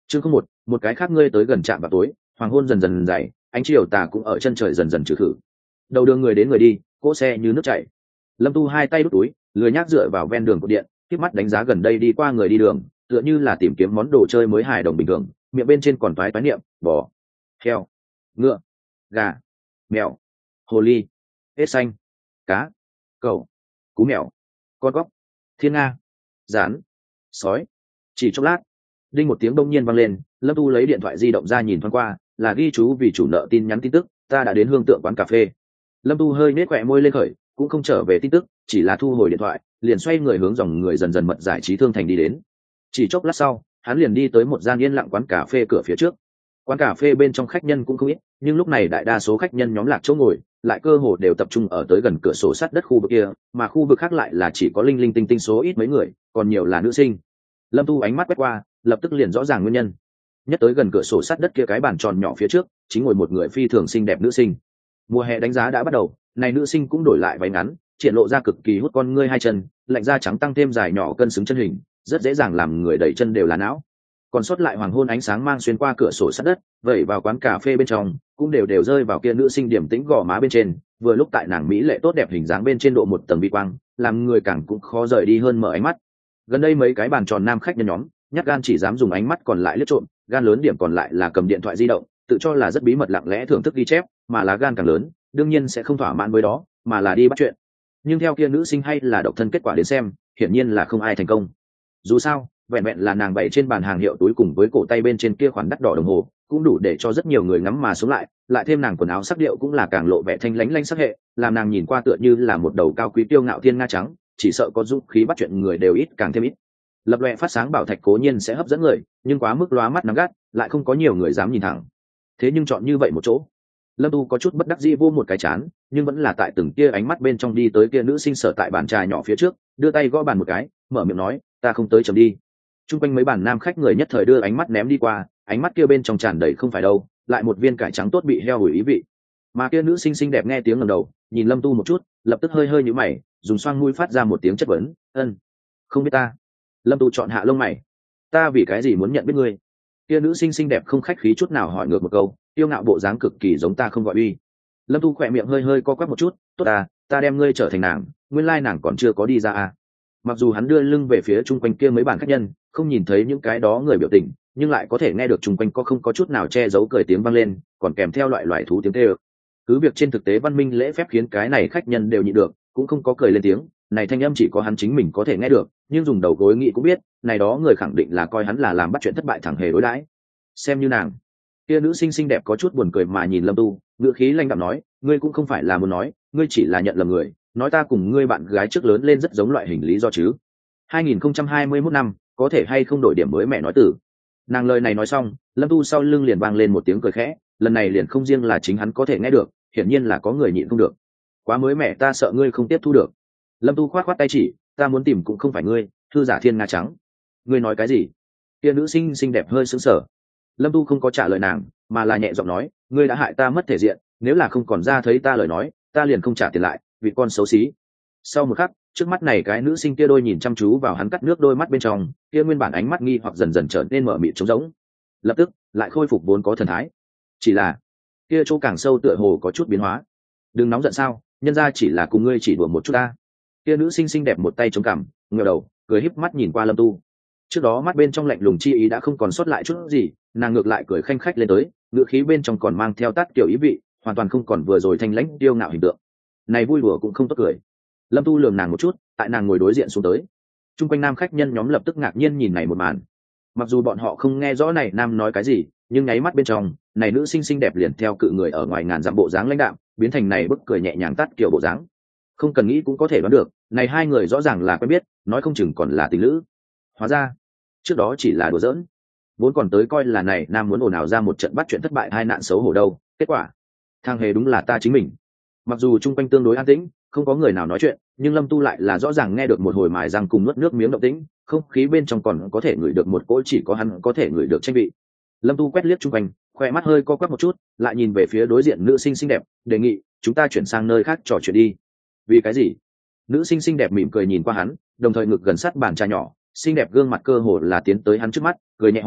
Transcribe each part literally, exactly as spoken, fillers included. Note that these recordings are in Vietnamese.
chương không một một cái khác ngươi tới gần trạm vào tối, hoàng hôn dần dần dày, ánh chiều tà cũng ở chân trời dần dần trừ khử. Đầu đường người đến người đi, cỗ xe như nước chảy. Lâm Tu hai tay đút túi, lười nhác dựa vào ven đường của điện, tiếp mắt đánh giá gần đây đi qua người đi đường, tựa như là tìm kiếm món đồ chơi mới hài đồng bình thường, miệng bên trên còn toái toái niệm, bò, heo, ngựa, gà, mèo, hồ ly, ếch xanh, cá, cẩu, cú mèo, con cóc, thiên nga, rán, sói. Chỉ chốc lát, đinh một tiếng đông nhiên vang lên, Lâm Tu lấy điện thoại di động ra nhìn thoáng qua, là ghi chú vì chủ nợ tin nhắn tin tức, ta đã đến Hương Tượng quán cà phê. Lâm Tu hơi nết khỏe môi lên khởi, cũng không trở về tin tức, chỉ là thu hồi điện thoại, liền xoay người hướng dòng người dần dần mật giải trí thương thành đi đến. Chỉ chốc lát sau, hắn liền đi tới một gian yên lặng quán cà phê cửa phía trước. Quán cà phê bên trong khách nhân cũng không ít, nhưng lúc này đại đa số khách nhân nhóm lạc chỗ ngồi, lại cơ hồ đều tập trung ở tới gần cửa sổ sắt đất khu vực kia, mà khu vực khác lại là chỉ có linh linh tinh tinh số ít mấy người, còn nhiều là nữ sinh. Lâm Tu ánh mắt quét qua, lập tức liền rõ ràng nguyên nhân. Nhất tới gần cửa sổ sắt đất kia cái bàn tròn nhỏ phía trước, chính ngồi một người phi thường xinh đẹp nữ sinh. Mùa hè đánh giá đã bắt đầu, này nữ sinh cũng đổi lại váy ngắn, triển lộ ra cực kỳ hút con ngươi hai chân, lạnh da trắng tăng thêm dài nhỏ cân xứng chân hình, rất dễ dàng làm người đẩy chân đều là não. Còn sót lại hoàng hôn ánh sáng mang xuyên qua cửa sổ sắt đất, vẩy vào quán cà phê bên trong, cũng đều đều rơi vào kia nữ sinh điểm tĩnh gò má bên trên, vừa lúc tại nàng mỹ lệ tốt đẹp hình dáng bên trên độ một tầng vi quang, làm người càng cũng khó rời đi hơn mở ánh mắt. Gần đây mấy cái bàn tròn nam khách nhân nhóm, nhát gan chỉ dám dùng ánh mắt còn lại liếc trộm, gan lớn điểm còn lại là cầm điện thoại di động, tự cho là rất bí mật lặng lẽ thưởng thức ghi chép, mà lá gan càng lớn, đương nhiên sẽ không thỏa mãn với đó, mà là đi bắt chuyện. Nhưng theo kia nữ sinh hay là độc thân kết quả đến xem, hiển nhiên là không ai thành công. Dù sao, vẹn vẹn là nàng bày trên bàn hàng hiệu túi cùng với cổ tay bên trên kia khoản đắt đỏ đồng hồ, cũng đủ để cho rất nhiều người ngắm mà sống lại, lại thêm nàng quần áo sắc điệu cũng là càng lộ vẻ thanh lãnh lãnh sắc hệ, làm nàng nhìn qua tựa như là một đầu cao quý tiêu ngạo thiên nga trắng, chỉ sợ có dũng khí bắt chuyện người đều ít càng thêm ít. Lập loè phát sáng bảo thạch cố nhiên sẽ hấp dẫn người, nhưng quá mức lóa mắt nắm gắt, lại không có nhiều người dám nhìn thẳng. Thế nhưng chọn như vậy một chỗ, Lâm Tu có chút bất đắc dĩ vô một cái chán, nhưng vẫn là tại từng kia ánh mắt bên trong đi tới kia nữ sinh sở tại bàn trà nhỏ phía trước, đưa tay gõ bàn một cái, mở miệng nói, ta không tới chậm đi. Trung quanh mấy bàn nam khách người nhất thời đưa ánh mắt ném đi qua, ánh mắt kia bên trong tràn đầy không phải đâu, lại một viên cải trắng tốt bị heo hủi ý vị. Mà kia nữ sinh xinh đẹp nghe tiếng ngẩng đầu, nhìn Lâm Tu một chút, lập tức hơi hơi nhíu mày, dùng xoang mũi phát ra một tiếng chất vấn, ân, không biết ta. Lâm Tu chọn hạ lông mày, ta vì cái gì muốn nhận biết ngươi? Kia nữ sinh xinh đẹp không khách khí chút nào hỏi ngược một câu, tiêu ngạo bộ dáng cực kỳ giống ta không gọi uy. Lâm Tu khỏe miệng hơi hơi co quắp một chút, tốt à, ta đem ngươi trở thành nàng, nguyên lai nàng còn chưa có đi ra à. Mặc dù hắn đưa lưng về phía chung quanh kia mấy bàn khách nhân, không nhìn thấy những cái đó người biểu tình, nhưng lại có thể nghe được chung quanh có không có chút nào che giấu cười tiếng vang lên, còn kèm theo loại loại thú tiếng kêu. Cứ việc trên thực tế văn minh lễ phép khiến cái này khách nhân đều nhịn được, cũng không có cười lên tiếng, này thanh âm chỉ có hắn chính mình có thể nghe được, nhưng dùng đầu gối nghĩ cũng biết, này đó người khẳng định là coi hắn là làm bắt chuyện thất bại thẳng hề đối đãi. Xem như nàng. Kia nữ sinh xinh đẹp có chút buồn cười mà nhìn Lâm Tu, ngữ khí lanh đạm nói, ngươi cũng không phải là muốn nói, ngươi chỉ là nhận lầm người, nói ta cùng ngươi bạn gái trước lớn lên rất giống loại hình lý do chứ. hai nghìn không trăm hai mươi mốt năm, có thể hay không đổi điểm mới mẹ nói từ. Nàng lời này nói xong, Lâm Tu sau lưng liền vang lên một tiếng cười khẽ, lần này liền không riêng là chính hắn có thể nghe được, hiển nhiên là có người nhịn không được. Quá mới mẹ, ta sợ ngươi không tiếp thu được. Lâm Tu khoát khoát tay chỉ, ta muốn tìm cũng không phải ngươi, thư giả thiên nga trắng. Ngươi nói cái gì? Kia nữ sinh xinh đẹp hơi sững sờ. Lâm Tu không có trả lời nàng, mà là nhẹ giọng nói, ngươi đã hại ta mất thể diện, nếu là không còn ra thấy ta lời nói, ta liền không trả tiền lại, vì con xấu xí. Sau một khắc, trước mắt này cái nữ sinh kia đôi nhìn chăm chú vào hắn cắt nước đôi mắt bên trong, kia nguyên bản ánh mắt nghi hoặc dần dần trở nên mở mịt trống rỗng, lập tức lại khôi phục vốn có thần thái. Chỉ là kia chỗ càng sâu tựa hồ có chút biến hóa. Đừng nóng giận sao, nhân ra chỉ là cùng ngươi chỉ đùa một chút ta. Kia nữ sinh xinh đẹp một tay chống cằm, ngửa đầu, cười híp mắt nhìn qua Lâm Tu. Trước đó mắt bên trong lạnh lùng chi ý đã không còn sót lại chút gì, nàng ngược lại cười khanh khách lên tới, ngựa khí bên trong còn mang theo tát kiểu ý vị, hoàn toàn không còn vừa rồi thanh lãnh tiêu ngạo hình tượng. Này vui đùa cũng không tốt cười. Lâm Tu lườm nàng một chút, tại nàng ngồi đối diện xuống tới. Trung quanh nam khách nhân nhóm lập tức ngạc nhiên nhìn này một màn. Mặc dù bọn họ không nghe rõ này nam nói cái gì, nhưng nháy mắt bên trong, này nữ sinh xinh đẹp liền theo cự người ở ngoài ngàn dặm bộ dáng lãnh đạm, biến thành này bức cười nhẹ nhàng tát kiểu bộ dáng. Không cần nghĩ cũng có thể đoán được, này hai người rõ ràng là quen biết, nói không chừng còn là tình lữ. Hóa ra, trước đó chỉ là đùa giỡn. Vốn còn tới coi là này nam muốn ồn ào ra một trận bắt chuyện thất bại hai nạn xấu hổ đâu, kết quả, thang hề đúng là ta chính mình. Mặc dù chung quanh tương đối an tĩnh, không có người nào nói chuyện, nhưng Lâm Tu lại là rõ ràng nghe được một hồi mài răng cùng nuốt nước miếng động tĩnh, không khí bên trong còn có thể ngửi được một cỗ chỉ có hắn có thể ngửi được tranh vị. Lâm Tu quét liếc chung quanh, khoe mắt hơi co quắp một chút, lại nhìn về phía đối diện nữ sinh xinh đẹp, đề nghị chúng ta chuyển sang nơi khác trò chuyện đi. Vì cái gì? Nữ sinh xinh đẹp mỉm cười nhìn qua hắn, đồng thời ngực gần sát bàn trà nhỏ, xinh đẹp gương mặt cơ hồ là tiến tới hắn trước mắt, cười nhẹ hỏi,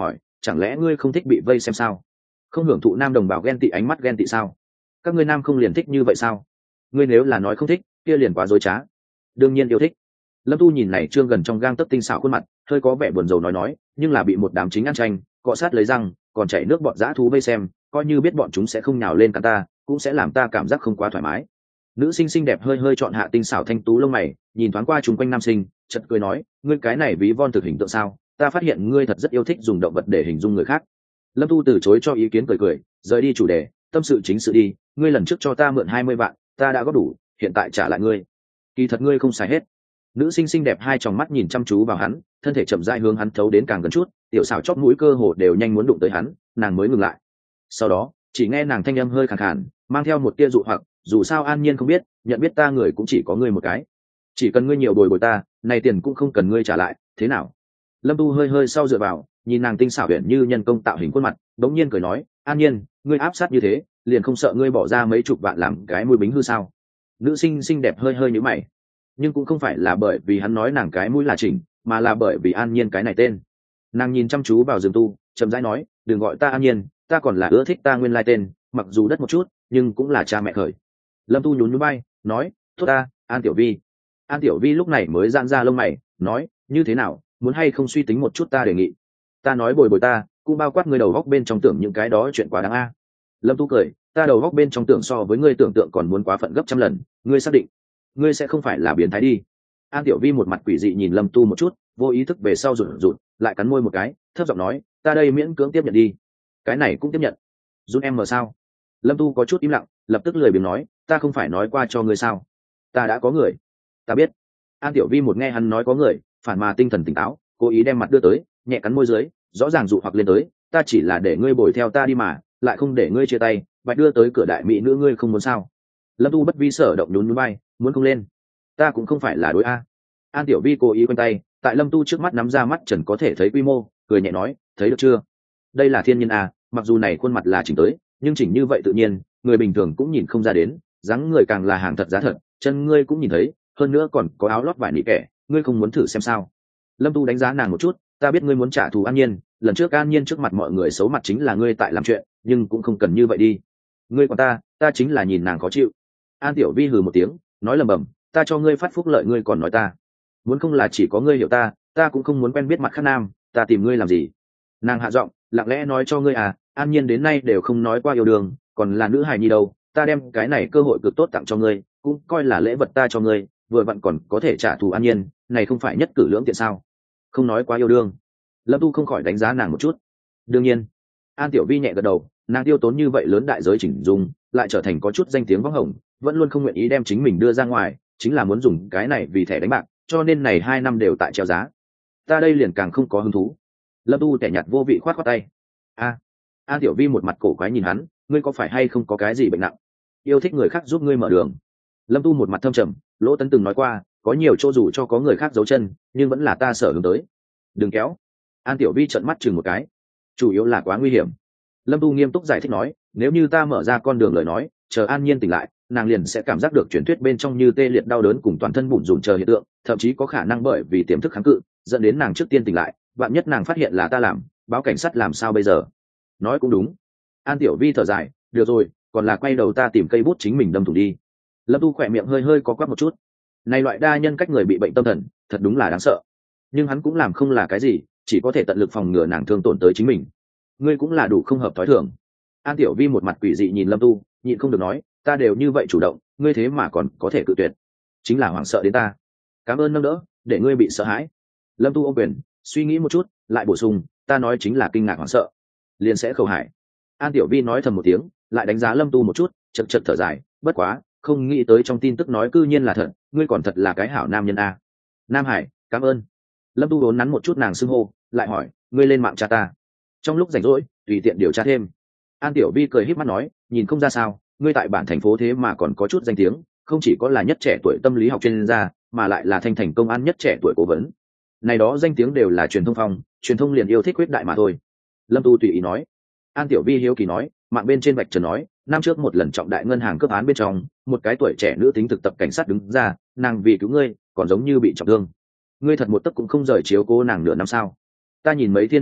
chẳng lẽ ngươi không thích bị vây xem sao? Không hưởng thụ nam đồng bào ghen tị ánh mắt ghen tị sao? Các ngươi nam không liền thích như vậy sao? Ngươi nếu là nói không thích, kia liền quá dối trá. Đương nhiên yêu thích. Lâm Tu nhìn này trương gần trong gang tấc tinh xảo khuôn mặt, hơi có vẻ buồn rầu nói nói, nhưng là bị một đám chính ăn tranh, cọ sát lấy răng, còn chảy nước bọn dã thú vây xem, coi như biết bọn chúng sẽ không nhào lên cắn ta, cũng sẽ làm ta cảm giác không quá thoải mái. Nữ sinh xinh đẹp hơi hơi chọn hạ tinh xảo thanh tú lông mày, nhìn thoáng qua chung quanh nam sinh, chợt cười nói, ngươi cái này ví von thực hình tượng sao? Ta phát hiện ngươi thật rất yêu thích dùng động vật để hình dung người khác. Lâm Tu từ chối cho ý kiến cười cười, rời đi chủ đề, tâm sự chính sự đi. Ngươi lần trước cho ta mượn hai mươi vạn, ta đã góp đủ, hiện tại trả lại ngươi. Kỳ thật ngươi không xài hết. Nữ sinh xinh đẹp hai tròng mắt nhìn chăm chú vào hắn, thân thể chậm rãi hướng hắn thấu đến càng gần chút, tiểu xảo chóp mũi cơ hồ đều nhanh muốn đụng tới hắn, nàng mới ngừng lại. Sau đó, chỉ nghe nàng thanh âm hơi khàn khàn, mang theo một tia dụ hoặc, dù sao An Nhiên không biết, nhận biết ta người cũng chỉ có ngươi một cái. Chỉ cần ngươi nhiều bồi bồi ta, này tiền cũng không cần ngươi trả lại, thế nào? Lâm Tu hơi hơi sau dựa vào, nhìn nàng tinh xảo huyền như nhân công tạo hình khuôn mặt, đống nhiên cười nói, An Nhiên, ngươi áp sát như thế, liền không sợ ngươi bỏ ra mấy chục vạn làm cái mũi bính hư sao? Nữ sinh xinh đẹp hơi hơi nhíu mày, nhưng cũng không phải là bởi vì hắn nói nàng cái mũi là chỉnh, mà là bởi vì An Nhiên cái này tên. Nàng nhìn chăm chú vào Dương Tu, chậm rãi nói, đừng gọi ta An Nhiên, ta còn là ưa thích ta nguyên lai tên, mặc dù đất một chút, nhưng cũng là cha mẹ khởi. Lâm Tu nhún nhún vai, nói, tốt ta, An Tiểu Vi. An Tiểu Vi lúc này mới giãn ra lông mày, nói, như thế nào, muốn hay không suy tính một chút ta đề nghị. Ta nói bồi bồi ta, cũng bao quát ngươi đầu góc bên trong tưởng những cái đó chuyện quá đáng a. Lâm Tu cười, ta đầu góc bên trong tưởng so với ngươi tưởng tượng còn muốn quá phận gấp trăm lần, ngươi xác định, ngươi sẽ không phải là biến thái đi. An Tiểu Vi một mặt quỷ dị nhìn Lâm Tu một chút, vô ý thức về sau rụt rụt, lại cắn môi một cái, thấp giọng nói, ta đây miễn cưỡng tiếp nhận đi. Cái này cũng tiếp nhận. Rút em mà sao? Lâm Tu có chút im lặng, lập tức lười biếng nói, ta không phải nói qua cho ngươi sao? Ta đã có người. Ta biết. An Tiểu Vi một nghe hắn nói có người, phản mà tinh thần tỉnh táo, cố ý đem mặt đưa tới, nhẹ cắn môi dưới, rõ ràng dụ hoặc lên tới, ta chỉ là để ngươi bồi theo ta đi mà, lại không để ngươi chia tay, bạch đưa tới cửa đại mỹ nữ ngươi không muốn sao? Lâm Tu bất vi sở động nhún nhún vai, muốn không lên, ta cũng không phải là đối a. An Tiểu Vi cố ý quanh tay, tại Lâm Tu trước mắt nắm ra mắt trần có thể thấy quy mô, cười nhẹ nói, thấy được chưa? Đây là thiên nhiên a, mặc dù này khuôn mặt là chỉnh tới, nhưng chỉnh như vậy tự nhiên, người bình thường cũng nhìn không ra đến, dáng người càng là hàng thật giá thật, chân ngươi cũng nhìn thấy, hơn nữa còn có áo lót vải nị kẻ, ngươi không muốn thử xem sao? Lâm Tu đánh giá nàng một chút, ta biết ngươi muốn trả thù An Nhiên, lần trước An Nhiên trước mặt mọi người xấu mặt chính là ngươi tại làm chuyện, nhưng cũng không cần như vậy đi. Ngươi còn ta, ta chính là nhìn nàng khó chịu. An Tiểu Vi hừ một tiếng, nói lầm bầm, ta cho ngươi phát phúc lợi ngươi còn nói ta. Muốn không là chỉ có ngươi hiểu ta, ta cũng không muốn quen biết mặt khác nam, ta tìm ngươi làm gì? Nàng hạ giọng, lặng lẽ nói cho ngươi à, An Nhiên đến nay đều không nói qua yêu đương, còn là nữ hài nhi đâu, ta đem cái này cơ hội cực tốt tặng cho ngươi, cũng coi là lễ vật ta cho ngươi, vừa vặn còn có thể trả thù An Nhiên, này không phải nhất cử lưỡng tiện sao? Không nói qua yêu đương. Lâm Tu không khỏi đánh giá nàng một chút. Đương nhiên. An Tiểu Vi nhẹ gật đầu, nàng tiêu tốn như vậy lớn đại giới chỉnh dung, lại trở thành có chút danh tiếng vắng hồng, vẫn luôn không nguyện ý đem chính mình đưa ra ngoài, chính là muốn dùng cái này vì thẻ đánh bạc, cho nên này hai năm đều tại treo giá. Ta đây liền càng không có hứng thú. Lâm Tu tẻ nhạt vô vị khoát khoát tay. A. An Tiểu Vi một mặt cổ quái nhìn hắn, ngươi có phải hay không có cái gì bệnh nặng? Yêu thích người khác giúp ngươi mở đường. Lâm Tu một mặt thâm trầm, Lỗ Tấn từng nói qua, có nhiều chỗ dù cho có người khác giấu chân, nhưng vẫn là ta sở hướng tới. Đừng kéo. An Tiểu Vi trợn mắt chừng một cái. Chủ yếu là quá nguy hiểm. Lâm Tu nghiêm túc giải thích nói, nếu như ta mở ra con đường lời nói, chờ An Nhiên tỉnh lại, nàng liền sẽ cảm giác được truyền thuyết bên trong như tê liệt đau đớn cùng toàn thân bủn rủn chờ hiện tượng, thậm chí có khả năng bởi vì tiềm thức kháng cự, dẫn đến nàng trước tiên tỉnh lại, vạn nhất nàng phát hiện là ta làm, báo cảnh sát làm sao bây giờ? Nói cũng đúng. An Tiểu Vi thở dài, được rồi, còn là quay đầu ta tìm cây bút chính mình đâm thủng đi. Lâm Tu khỏe miệng hơi hơi có quắc một chút. Này loại đa nhân cách người bị bệnh tâm thần, thật đúng là đáng sợ. Nhưng hắn cũng làm không là cái gì, chỉ có thể tận lực phòng ngừa nàng thương tổn tới chính mình. Ngươi cũng là đủ không hợp thói thường. An Tiểu Vi một mặt quỷ dị nhìn Lâm Tu, nhịn không được nói, ta đều như vậy chủ động, ngươi thế mà còn có thể cự tuyệt, chính là hoảng sợ đến ta. Cảm ơn nâng đỡ, để ngươi bị sợ hãi. Lâm Tu ôm quyền, suy nghĩ một chút, lại bổ sung, ta nói chính là kinh ngạc hoảng sợ, liền sẽ khẩu hải. An Tiểu Vi nói thầm một tiếng, lại đánh giá Lâm Tu một chút, chật chật thở dài, bất quá, không nghĩ tới trong tin tức nói cư nhiên là thật, ngươi còn thật là cái hảo nam nhân a. Nam Hải, cảm ơn. Lâm Tu đốn nắn một chút nàng xưng hô, lại hỏi, ngươi lên mạng cha ta? Trong lúc rảnh rỗi, tùy tiện điều tra thêm. An Tiểu Vi cười híp mắt nói, nhìn không ra sao, ngươi tại bản thành phố thế mà còn có chút danh tiếng, không chỉ có là nhất trẻ tuổi tâm lý học chuyên gia, mà lại là thanh thành công an nhất trẻ tuổi cố vấn. Này đó danh tiếng đều là truyền thông phong, truyền thông liền yêu thích quyết đại mà thôi. Lâm Tu tùy ý nói. An Tiểu Vi hiếu kỳ nói, mạng bên trên vạch trần nói, năm trước một lần trọng đại ngân hàng cướp án bên trong, một cái tuổi trẻ nữ tính thực tập cảnh sát đứng ra, nàng vì cứu ngươi, còn giống như bị trọng thương. Ngươi thật một tấc cũng không rời chiếu cố nàng nửa năm sao? Ta nhìn mấy thiên bản thảo,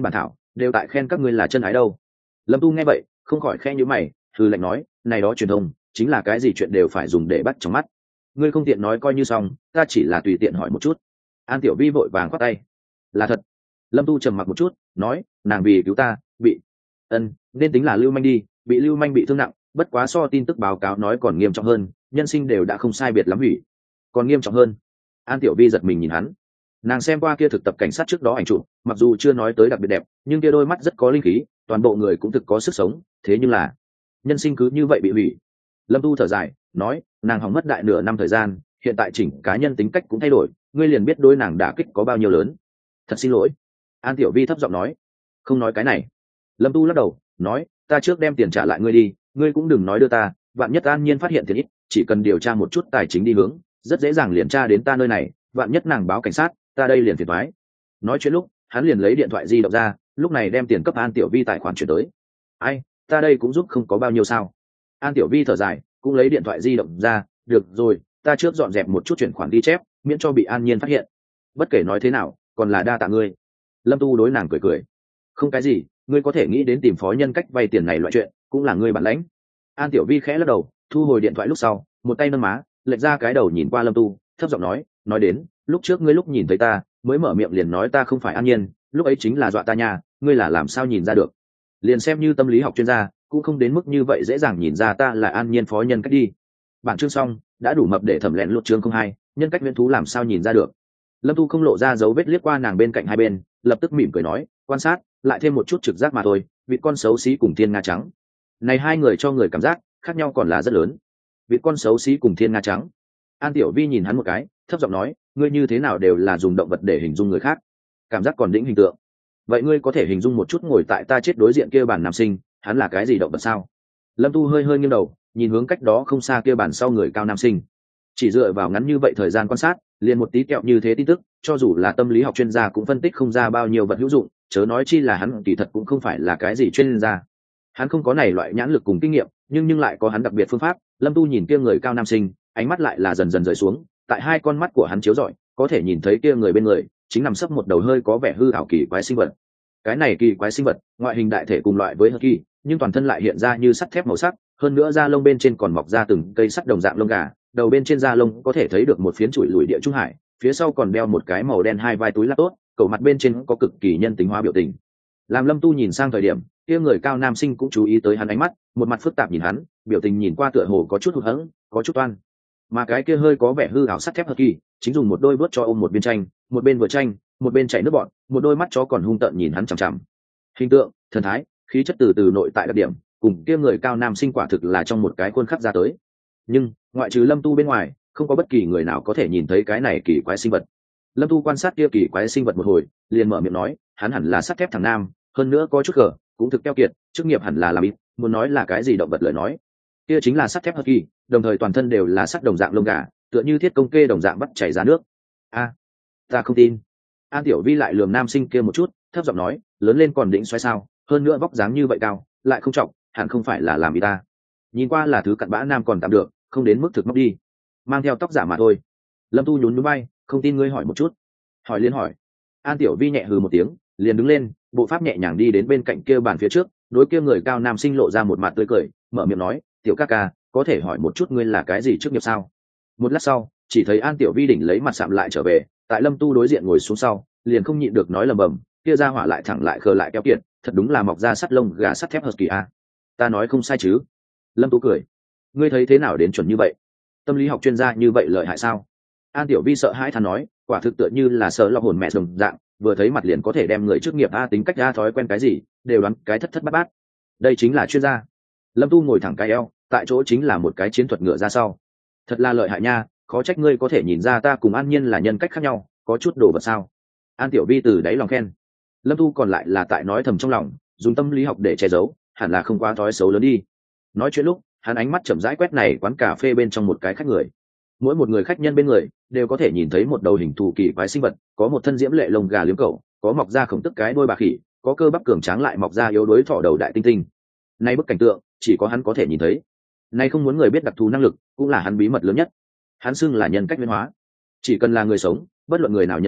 đều tại khen các ngươi là chân ái đâu. Lâm Tu nghe vậy không khỏi khen như mày, hừ lạnh nói, này đó truyền thông chính là cái gì chuyện đều phải dùng để bắt trong mắt. Ngươi không tiện nói coi như xong, ta chỉ là tùy tiện hỏi một chút. An Tiểu Vi vội vàng khoát tay, là thật. Lâm Tu trầm mặc một chút, nói, nàng vì cứu ta bị ân nên tính là lưu manh đi, bị lưu manh bị thương nặng, bất quá so tin tức báo cáo nói còn nghiêm trọng hơn, nhân sinh đều đã không sai biệt lắm hủy. Còn nghiêm trọng hơn? An Tiểu Vi giật mình nhìn hắn, nàng xem qua kia thực tập cảnh sát trước đó ảnh chụp, mặc dù chưa nói tới đặc biệt đẹp, nhưng kia đôi mắt rất có linh khí, toàn bộ người cũng thực có sức sống, thế nhưng là nhân sinh cứ như vậy bị hủy. Lâm Tu thở dài nói, nàng hỏng mất đại nửa năm thời gian, hiện tại chỉnh cá nhân tính cách cũng thay đổi, ngươi liền biết đôi nàng đả kích có bao nhiêu lớn. Thật xin lỗi. An Tiểu Vi thấp giọng nói. Không nói cái này. Lâm Tu lắc đầu nói, ta trước đem tiền trả lại ngươi đi, ngươi cũng đừng nói đưa ta, vạn nhất An Nhiên phát hiện tiền ít, chỉ cần điều tra một chút tài chính đi hướng, rất dễ dàng liền tra đến ta nơi này, vạn nhất nàng báo cảnh sát, ta đây liền phiền toái. Nói chuyện lúc hắn liền lấy điện thoại di động ra, lúc này đem tiền cấp An Tiểu Vi tài khoản chuyển tới. Ai, ta đây cũng giúp không có bao nhiêu sao. An Tiểu Vi thở dài, cũng lấy điện thoại di động ra, được rồi, ta trước dọn dẹp một chút chuyển khoản ghi chép, miễn cho bị An Nhiên phát hiện. Bất kể nói thế nào, còn là đa tạ ngươi. Lâm Tu đối nàng cười cười, không cái gì, ngươi có thể nghĩ đến tìm phó nhân cách vay tiền này loại chuyện, cũng là ngươi bản lãnh. An Tiểu Vi khẽ lắc đầu, thu hồi điện thoại lúc sau, một tay nâng má, lệch ra cái đầu nhìn qua Lâm Tu, thấp giọng nói, nói đến, lúc trước ngươi lúc nhìn thấy ta, mới mở miệng liền nói ta không phải An Nhiên, lúc ấy chính là dọa ta nha, ngươi là làm sao nhìn ra được? Liền xem như tâm lý học chuyên gia, cũng không đến mức như vậy dễ dàng nhìn ra ta là An Nhiên phó nhân cách đi. Bản chương xong, đã đủ mập để thẩm lẹn lột chương không hai, nhân cách viễn thú làm sao nhìn ra được. Lâm Tu không lộ ra dấu vết liếc qua nàng bên cạnh hai bên, lập tức mỉm cười nói, quan sát lại thêm một chút trực giác mà thôi, vịt con xấu xí cùng thiên nga trắng, này hai người cho người cảm giác khác nhau còn là rất lớn. Vịt con xấu xí cùng thiên nga trắng. An Tiểu Vi nhìn hắn một cái, thấp giọng nói, ngươi như thế nào đều là dùng động vật để hình dung người khác, cảm giác còn đĩnh hình tượng. Vậy ngươi có thể hình dung một chút ngồi tại ta chết đối diện kia bàn nam sinh, hắn là cái gì động vật sao? Lâm Tu hơi hơi nghiêng đầu, nhìn hướng cách đó không xa kia bàn sau người cao nam sinh. Chỉ dựa vào ngắn như vậy thời gian quan sát, liền một tí kẹo như thế tin tức, cho dù là tâm lý học chuyên gia cũng phân tích không ra bao nhiêu vật hữu dụng, chớ nói chi là hắn kỳ thật cũng không phải là cái gì chuyên gia. Hắn không có này loại nhãn lực cùng kinh nghiệm, nhưng nhưng lại có hắn đặc biệt phương pháp. Lâm Tu nhìn kia người cao nam sinh, ánh mắt lại là dần dần rời xuống, tại hai con mắt của hắn chiếu rọi, có thể nhìn thấy kia người bên người chính nằm sấp một đầu hơi có vẻ hư ảo kỳ quái sinh vật. Cái này kỳ quái sinh vật, ngoại hình đại thể cùng loại với hờ kỳ, nhưng toàn thân lại hiện ra như sắt thép màu sắc, hơn nữa da lông bên trên còn mọc ra từng cây sắt đồng dạng lông gà, đầu bên trên da lông có thể thấy được một phiến chuỗi lùi địa trung hải, phía sau còn đeo một cái màu đen hai vai túi lát tốt, cầu mặt bên trên có cực kỳ nhân tính hóa biểu tình. Làm Lâm Tu nhìn sang thời điểm, kia người cao nam sinh cũng chú ý tới hắn ánh mắt, một mặt phức tạp nhìn hắn, biểu tình nhìn qua tựa hồ có chút hụt hẫng, có chút toan. Mà cái kia hơi có vẻ hư ảo sắt thép hờ kỳ, chính dùng một đôi vớt cho ôm một viên tranh, một bên vừa tranh, một bên chảy nước bọt, một đôi mắt chó còn hung tợn nhìn hắn chằm chằm. Hình tượng, thần thái, khí chất từ từ nội tại đặc điểm, cùng kia người cao nam sinh quả thực là trong một cái khuôn khắc ra tới. Nhưng ngoại trừ Lâm Tu bên ngoài, không có bất kỳ người nào có thể nhìn thấy cái này kỳ quái sinh vật. Lâm Tu quan sát kia kỳ quái sinh vật một hồi, liền mở miệng nói, hắn hẳn là sắt thép thằng nam, hơn nữa có chút cờ, cũng thực keo kiệt, chức nghiệp hẳn là làm ít, muốn nói là cái gì động vật lời nói, kia chính là sắt thép hờ kỳ, đồng thời toàn thân đều là sắt đồng dạng lông gà, tựa như thiết công kê đồng dạng bắt chảy ra nước. A, ta không tin. An Tiểu Vi lại lườm nam sinh kia một chút, thấp giọng nói, lớn lên còn đỉnh xoáy sao, hơn nữa vóc dáng như vậy cao, lại không trọng, hẳn không phải là làm y ta. Nhìn qua là thứ cặn bã nam còn tạm được, không đến mức thực móc đi, mang theo tóc giả mà thôi. Lâm Tu nhún nhún vai, không tin ngươi hỏi một chút. Hỏi liên hỏi. An Tiểu Vi nhẹ hừ một tiếng, liền đứng lên, bộ pháp nhẹ nhàng đi đến bên cạnh kia bàn phía trước, đối kia người cao nam sinh lộ ra một mặt tươi cười, mở miệng nói, tiểu ca ca, có thể hỏi một chút ngươi là cái gì chức nghiệp sao? Một lát sau, chỉ thấy An Tiểu Vi đỉnh lấy mặt sạm lại trở về, tại Lâm Tu đối diện ngồi xuống sau, liền không nhịn được nói lầm bầm, kia ra hỏa lại thẳng lại khờ lại kéo kiệt, thật đúng là mọc ra sắt lông gà sắt thép hờ kỳ a. Ta nói không sai chứ? Lâm Tu cười. Ngươi thấy thế nào đến chuẩn như vậy? Tâm lý học chuyên gia như vậy lợi hại sao? An Tiểu Vi sợ hãi than nói, quả thực tựa như là sợ lọc hồn mẹ đồng dạng, vừa thấy mặt liền có thể đem người chức nghiệp a tính cách a thói quen cái gì, đều đoán cái thất thất bát bát. Đây chính là chuyên gia. Lâm Tu ngồi thẳng cái eo, tại chỗ chính là một cái chiến thuật ngựa ra sau. Thật là lợi hại nha, khó trách ngươi có thể nhìn ra ta cùng An Nhiên là nhân cách khác nhau, có chút đồ vật sao? An Tiểu Vi từ đáy lòng khen. Lâm Tu còn lại là tại nói thầm trong lòng, dùng tâm lý học để che giấu, hẳn là không quá thói xấu lớn đi. Nói chuyện lúc, hắn ánh mắt chậm rãi quét này quán cà phê bên trong một cái khách người. Mỗi một người khách nhân bên người đều có thể nhìn thấy một đầu hình thù kỳ quái sinh vật, có một thân diễm lệ lông gà liếm cẩu, có mọc ra khổng tức cái đôi bà khỉ, có cơ bắp cường tráng lại mọc ra yếu đuối thỏ đầu đại tinh tinh. Nay bức cảnh tượng chỉ có hắn có thể nhìn thấy. Nay không muốn người biết đặc thù năng lực, cũng là hắn bí mật lớn nhất. Hắn xưng là nhân cách biến hóa. Chỉ cần là người sống, bất luận người nào nhân cách,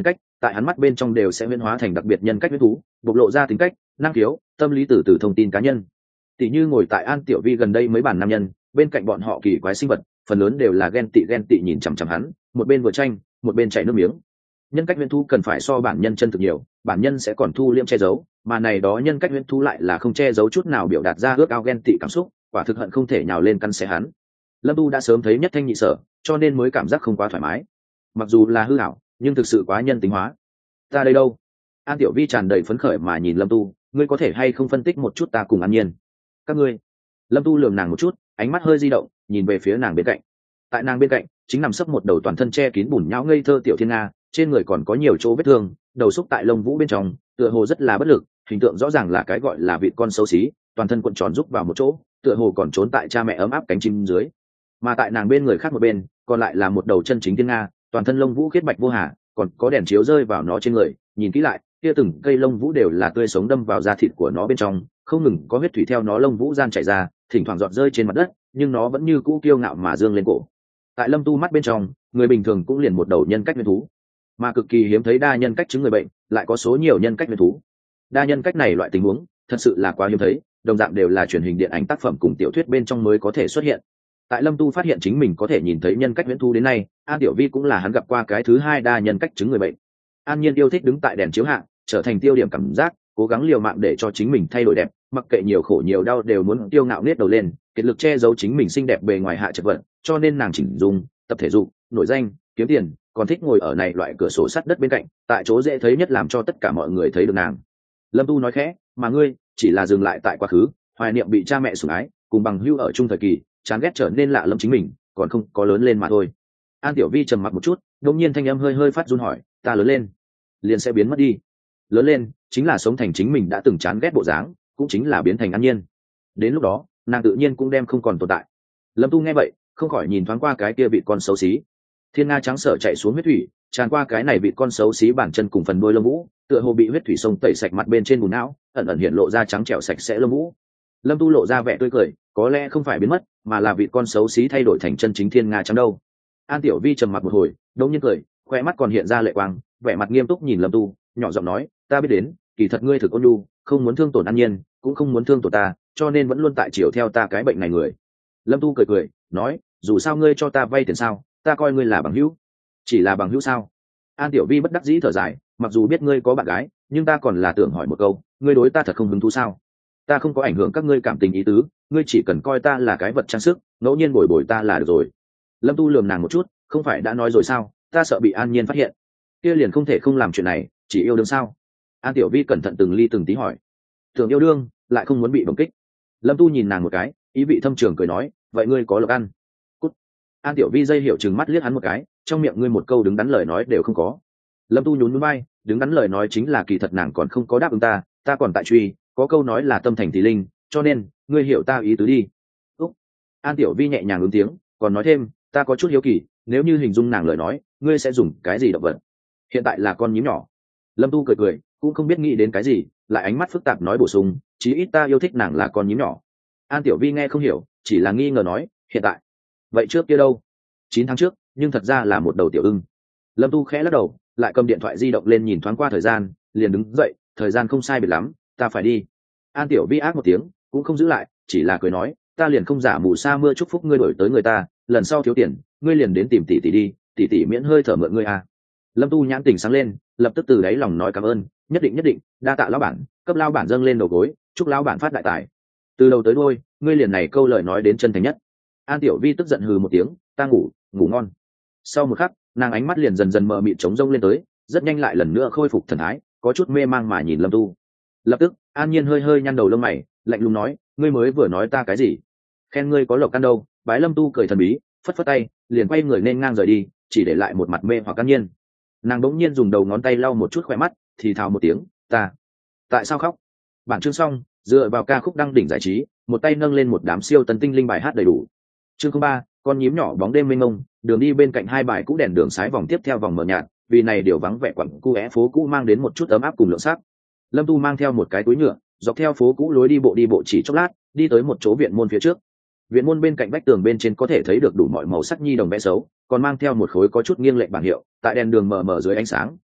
tại hắn mắt bên trong đều sẽ huyễn hóa thành đặc biệt nhân cách huyễn thú, bộc lộ ra tính cách, năng khiếu, tâm lý từ từ thông tin cá nhân. Tỷ như ngồi tại An Tiểu Vi gần đây mấy bàn nam nhân, bên cạnh bọn họ kỳ quái sinh vật, phần lớn đều là ghen tị ghen tị nhìn chằm chằm hắn, một bên vừa tranh, một bên chảy nước miếng. Nhân cách huyễn thú cần phải so bản nhân chân thực nhiều, bản nhân sẽ còn thu liễm che giấu, mà này đó nhân cách huyễn thú lại là không che giấu chút nào, biểu đạt ra ước ao ghen tị cảm xúc, quả thực hận không thể nhào lên căn xé hắn. Lâm Tu đã sớm thấy nhất thanh nhị sở, cho nên mới cảm giác không quá thoải mái. Mặc dù là hư ảo, nhưng thực sự quá nhân tính hóa. Ta đây đâu? An Tiểu Vi tràn đầy phấn khởi mà nhìn Lâm Tu, ngươi có thể hay không phân tích một chút ta cùng An Nhiên? Các ngươi? Lâm Tu lườm nàng một chút, ánh mắt hơi di động, nhìn về phía nàng bên cạnh. Tại nàng bên cạnh, chính nằm sấp một đầu toàn thân che kín bùn nhão ngây thơ tiểu thiên nga, trên người còn có nhiều chỗ vết thương, đầu xúc tại lông vũ bên trong, tựa hồ rất là bất lực, hình tượng rõ ràng là cái gọi là vịt con xấu xí, toàn thân cuộn tròn rúc vào một chỗ, tựa hồ còn trốn tại cha mẹ ấm áp cánh chim dưới. Mà tại nàng bên người khác một bên, còn lại là một đầu chân chính thiên nga, toàn thân lông vũ khiết bạch vô hà, còn có đèn chiếu rơi vào nó trên người, nhìn kỹ lại, kia từng cây lông vũ đều là tươi sống đâm vào da thịt của nó bên trong, không ngừng có huyết thủy theo nó lông vũ gian chảy ra, thỉnh thoảng giọt rơi trên mặt đất, nhưng nó vẫn như cũ kiêu ngạo mà dương lên cổ. Tại Lâm Tu mắt bên trong, người bình thường cũng liền một đầu nhân cách huyễn thú, mà cực kỳ hiếm thấy đa nhân cách chứng người bệnh, lại có số nhiều nhân cách huyễn thú. Đa nhân cách này loại tình huống, thật sự là quá hiếm thấy, đồng dạng đều là truyền hình điện ảnh tác phẩm cùng tiểu thuyết bên trong mới có thể xuất hiện. Tại Lâm Tu phát hiện chính mình có thể nhìn thấy nhân cách huyễn thú đến nay, An Tiểu Vi cũng là hắn gặp qua cái thứ hai đa nhân cách chứng người bệnh. An Nhiên yêu thích đứng tại đèn chiếu hạ, trở thành tiêu điểm cảm giác, cố gắng liều mạng để cho chính mình thay đổi đẹp, mặc kệ nhiều khổ nhiều đau đều muốn tiêu ngạo nết đầu lên, kiệt lực che giấu chính mình xinh đẹp bề ngoài hạ chật vật, cho nên nàng chỉnh dung, tập thể dục, nổi danh, kiếm tiền, còn thích ngồi ở này loại cửa sổ sắt đất bên cạnh, tại chỗ dễ thấy nhất làm cho tất cả mọi người thấy được nàng. Lâm Tu nói khẽ, mà ngươi chỉ là dừng lại tại quá khứ, hoài niệm bị cha mẹ sủng ái, cùng bằng hữu ở chung thời kỳ, chán ghét trở nên lạ lẫm chính mình, còn không có lớn lên mà thôi. An Tiểu Vi trầm mặc một chút, đột nhiên thanh âm hơi hơi phát run hỏi, ta lớn lên liền sẽ biến mất đi? Lớn lên chính là sống thành chính mình đã từng chán ghét bộ dáng, cũng chính là biến thành An Nhiên. Đến lúc đó, nàng tự nhiên cũng đem không còn tồn tại. Lâm Tu nghe vậy, không khỏi nhìn thoáng qua cái kia vịt con xấu xí. Thiên nga trắng sợ chạy xuống huyết thủy, tràn qua cái này vịt con xấu xí bản chân cùng phần đuôi lông vũ, tựa hồ bị huyết thủy sông tẩy sạch mặt bên trên bùn não, ẩn ẩn hiện lộ ra trắng trẻo sạch sẽ lông vũ. Lâm Tu lộ ra vẻ tươi cười, có lẽ không phải biến mất, mà là vịt con xấu xí thay đổi thành chân chính thiên nga trắng đâu. An Tiểu Vi trầm mặc một hồi, đống nhiên cười, khoe mắt còn hiện ra lệ quang, vẻ mặt nghiêm túc nhìn Lâm Tu, nhỏ giọng nói, ta biết đến, kỳ thật ngươi thực ôn nhu, không muốn thương tổn An Nhiên, cũng không muốn thương tổn ta, cho nên vẫn luôn tại chiều theo ta cái bệnh này người. Lâm Tu cười cười, nói, dù sao ngươi cho ta vay tiền sao, ta coi ngươi là bằng hữu. Chỉ là bằng hữu sao? An Tiểu Vi bất đắc dĩ thở dài, mặc dù biết ngươi có bạn gái, nhưng ta còn là tưởng hỏi một câu, ngươi đối ta thật không hứng thú sao? Ta không có ảnh hưởng các ngươi cảm tình ý tứ, ngươi chỉ cần coi ta là cái vật trang sức, ngẫu nhiên bồi bồi ta là được rồi. Lâm Tu lườm nàng một chút, không phải đã nói rồi sao, ta sợ bị An Nhiên phát hiện, kia liền không thể không làm chuyện này, chỉ yêu đương sao? An Tiểu Vi cẩn thận từng ly từng tí hỏi. Tưởng yêu đương, lại không muốn bị bồng kích. Lâm Tu nhìn nàng một cái, ý vị thâm trường cười nói, vậy ngươi có lộc ăn? Cút. An Tiểu Vi dây hiểu chừng mắt liếc hắn một cái, trong miệng ngươi một câu đứng đắn lời nói đều không có. Lâm Tu nhún nhún vai, đứng đắn lời nói chính là kỳ thật nàng còn không có đáp ứng ta, ta còn tại truy, có câu nói là tâm thành thì linh, cho nên ngươi hiểu ta ý tứ đi. Úc. An Tiểu Vi nhẹ nhàng ứng tiếng, còn nói thêm, ta có chút hiếu kỳ, nếu như hình dung nàng lời nói, ngươi sẽ dùng cái gì động vật? Hiện tại là con nhím nhỏ. Lâm Tu cười cười, cũng không biết nghĩ đến cái gì, lại ánh mắt phức tạp nói bổ sung, chí ít ta yêu thích nàng là con nhím nhỏ. An Tiểu Vi nghe không hiểu, chỉ là nghi ngờ nói, hiện tại? Vậy trước kia đâu? Chín tháng trước, nhưng thật ra là một đầu tiểu ưng. Lâm Tu khẽ lắc đầu, lại cầm điện thoại di động lên nhìn thoáng qua thời gian, liền đứng dậy, thời gian không sai biệt lắm, ta phải đi. An Tiểu Vi ác một tiếng, cũng không giữ lại, chỉ là cười nói, ta liền không giả mù sa mưa chúc phúc ngươi đổi tới người ta, lần sau thiếu tiền, ngươi liền đến tìm tỷ tỷ đi, tỷ tỷ miễn hơi thở mượn ngươi à. Lâm Tu nhãn tình sáng lên, lập tức từ đáy lòng nói cảm ơn, nhất định nhất định, đa tạ lão bản, cấp lão bản dâng lên đầu gối, chúc lão bản phát đại tài. Từ đầu tới đuôi, ngươi liền này câu lời nói đến chân thành nhất. An Tiểu Vi tức giận hừ một tiếng, ta ngủ, ngủ ngon. Sau một khắc, nàng ánh mắt liền dần dần mờ mịt trống rông lên tới, rất nhanh lại lần nữa khôi phục thần thái, có chút mê mang mà nhìn Lâm Tu. Lập tức, An Nhiên hơi hơi nhăn đầu lông mày, lạnh lùng nói, ngươi mới vừa nói ta cái gì? Khen ngươi có lộc ăn đâu? Bái Lâm Tu cười thần bí, phất phất tay, liền quay người nên ngang rời đi, chỉ để lại một mặt mê hoặc An Nhiên. Nàng đống nhiên dùng đầu ngón tay lau một chút khỏe mắt, thì thào một tiếng, ta tại sao khóc? Bản chương xong, dựa vào ca khúc đăng đỉnh giải trí, một tay nâng lên một đám siêu tần tinh linh bài hát đầy đủ. Chương ba, con nhím nhỏ bóng đêm mênh mông, đường đi bên cạnh hai bài cũ đèn đường sái vòng tiếp theo vòng mờ nhạt, vì này điều vắng vẻ quặng cu é phố cũ mang đến một chút ấm áp cùng lượng sắc. Lâm Tu mang theo một cái túi nhựa, dọc theo phố cũ lối đi bộ đi bộ chỉ chốc lát, đi tới một chỗ viện môn phía trước. Viện môn bên cạnh vách tường bên trên có thể thấy được đủ mọi màu sắc nhi đồng vẽ xấu, còn mang theo một khối có chút nghiêng lệch bảng hiệu, tại đèn đường mờ mờ dưới ánh sáng,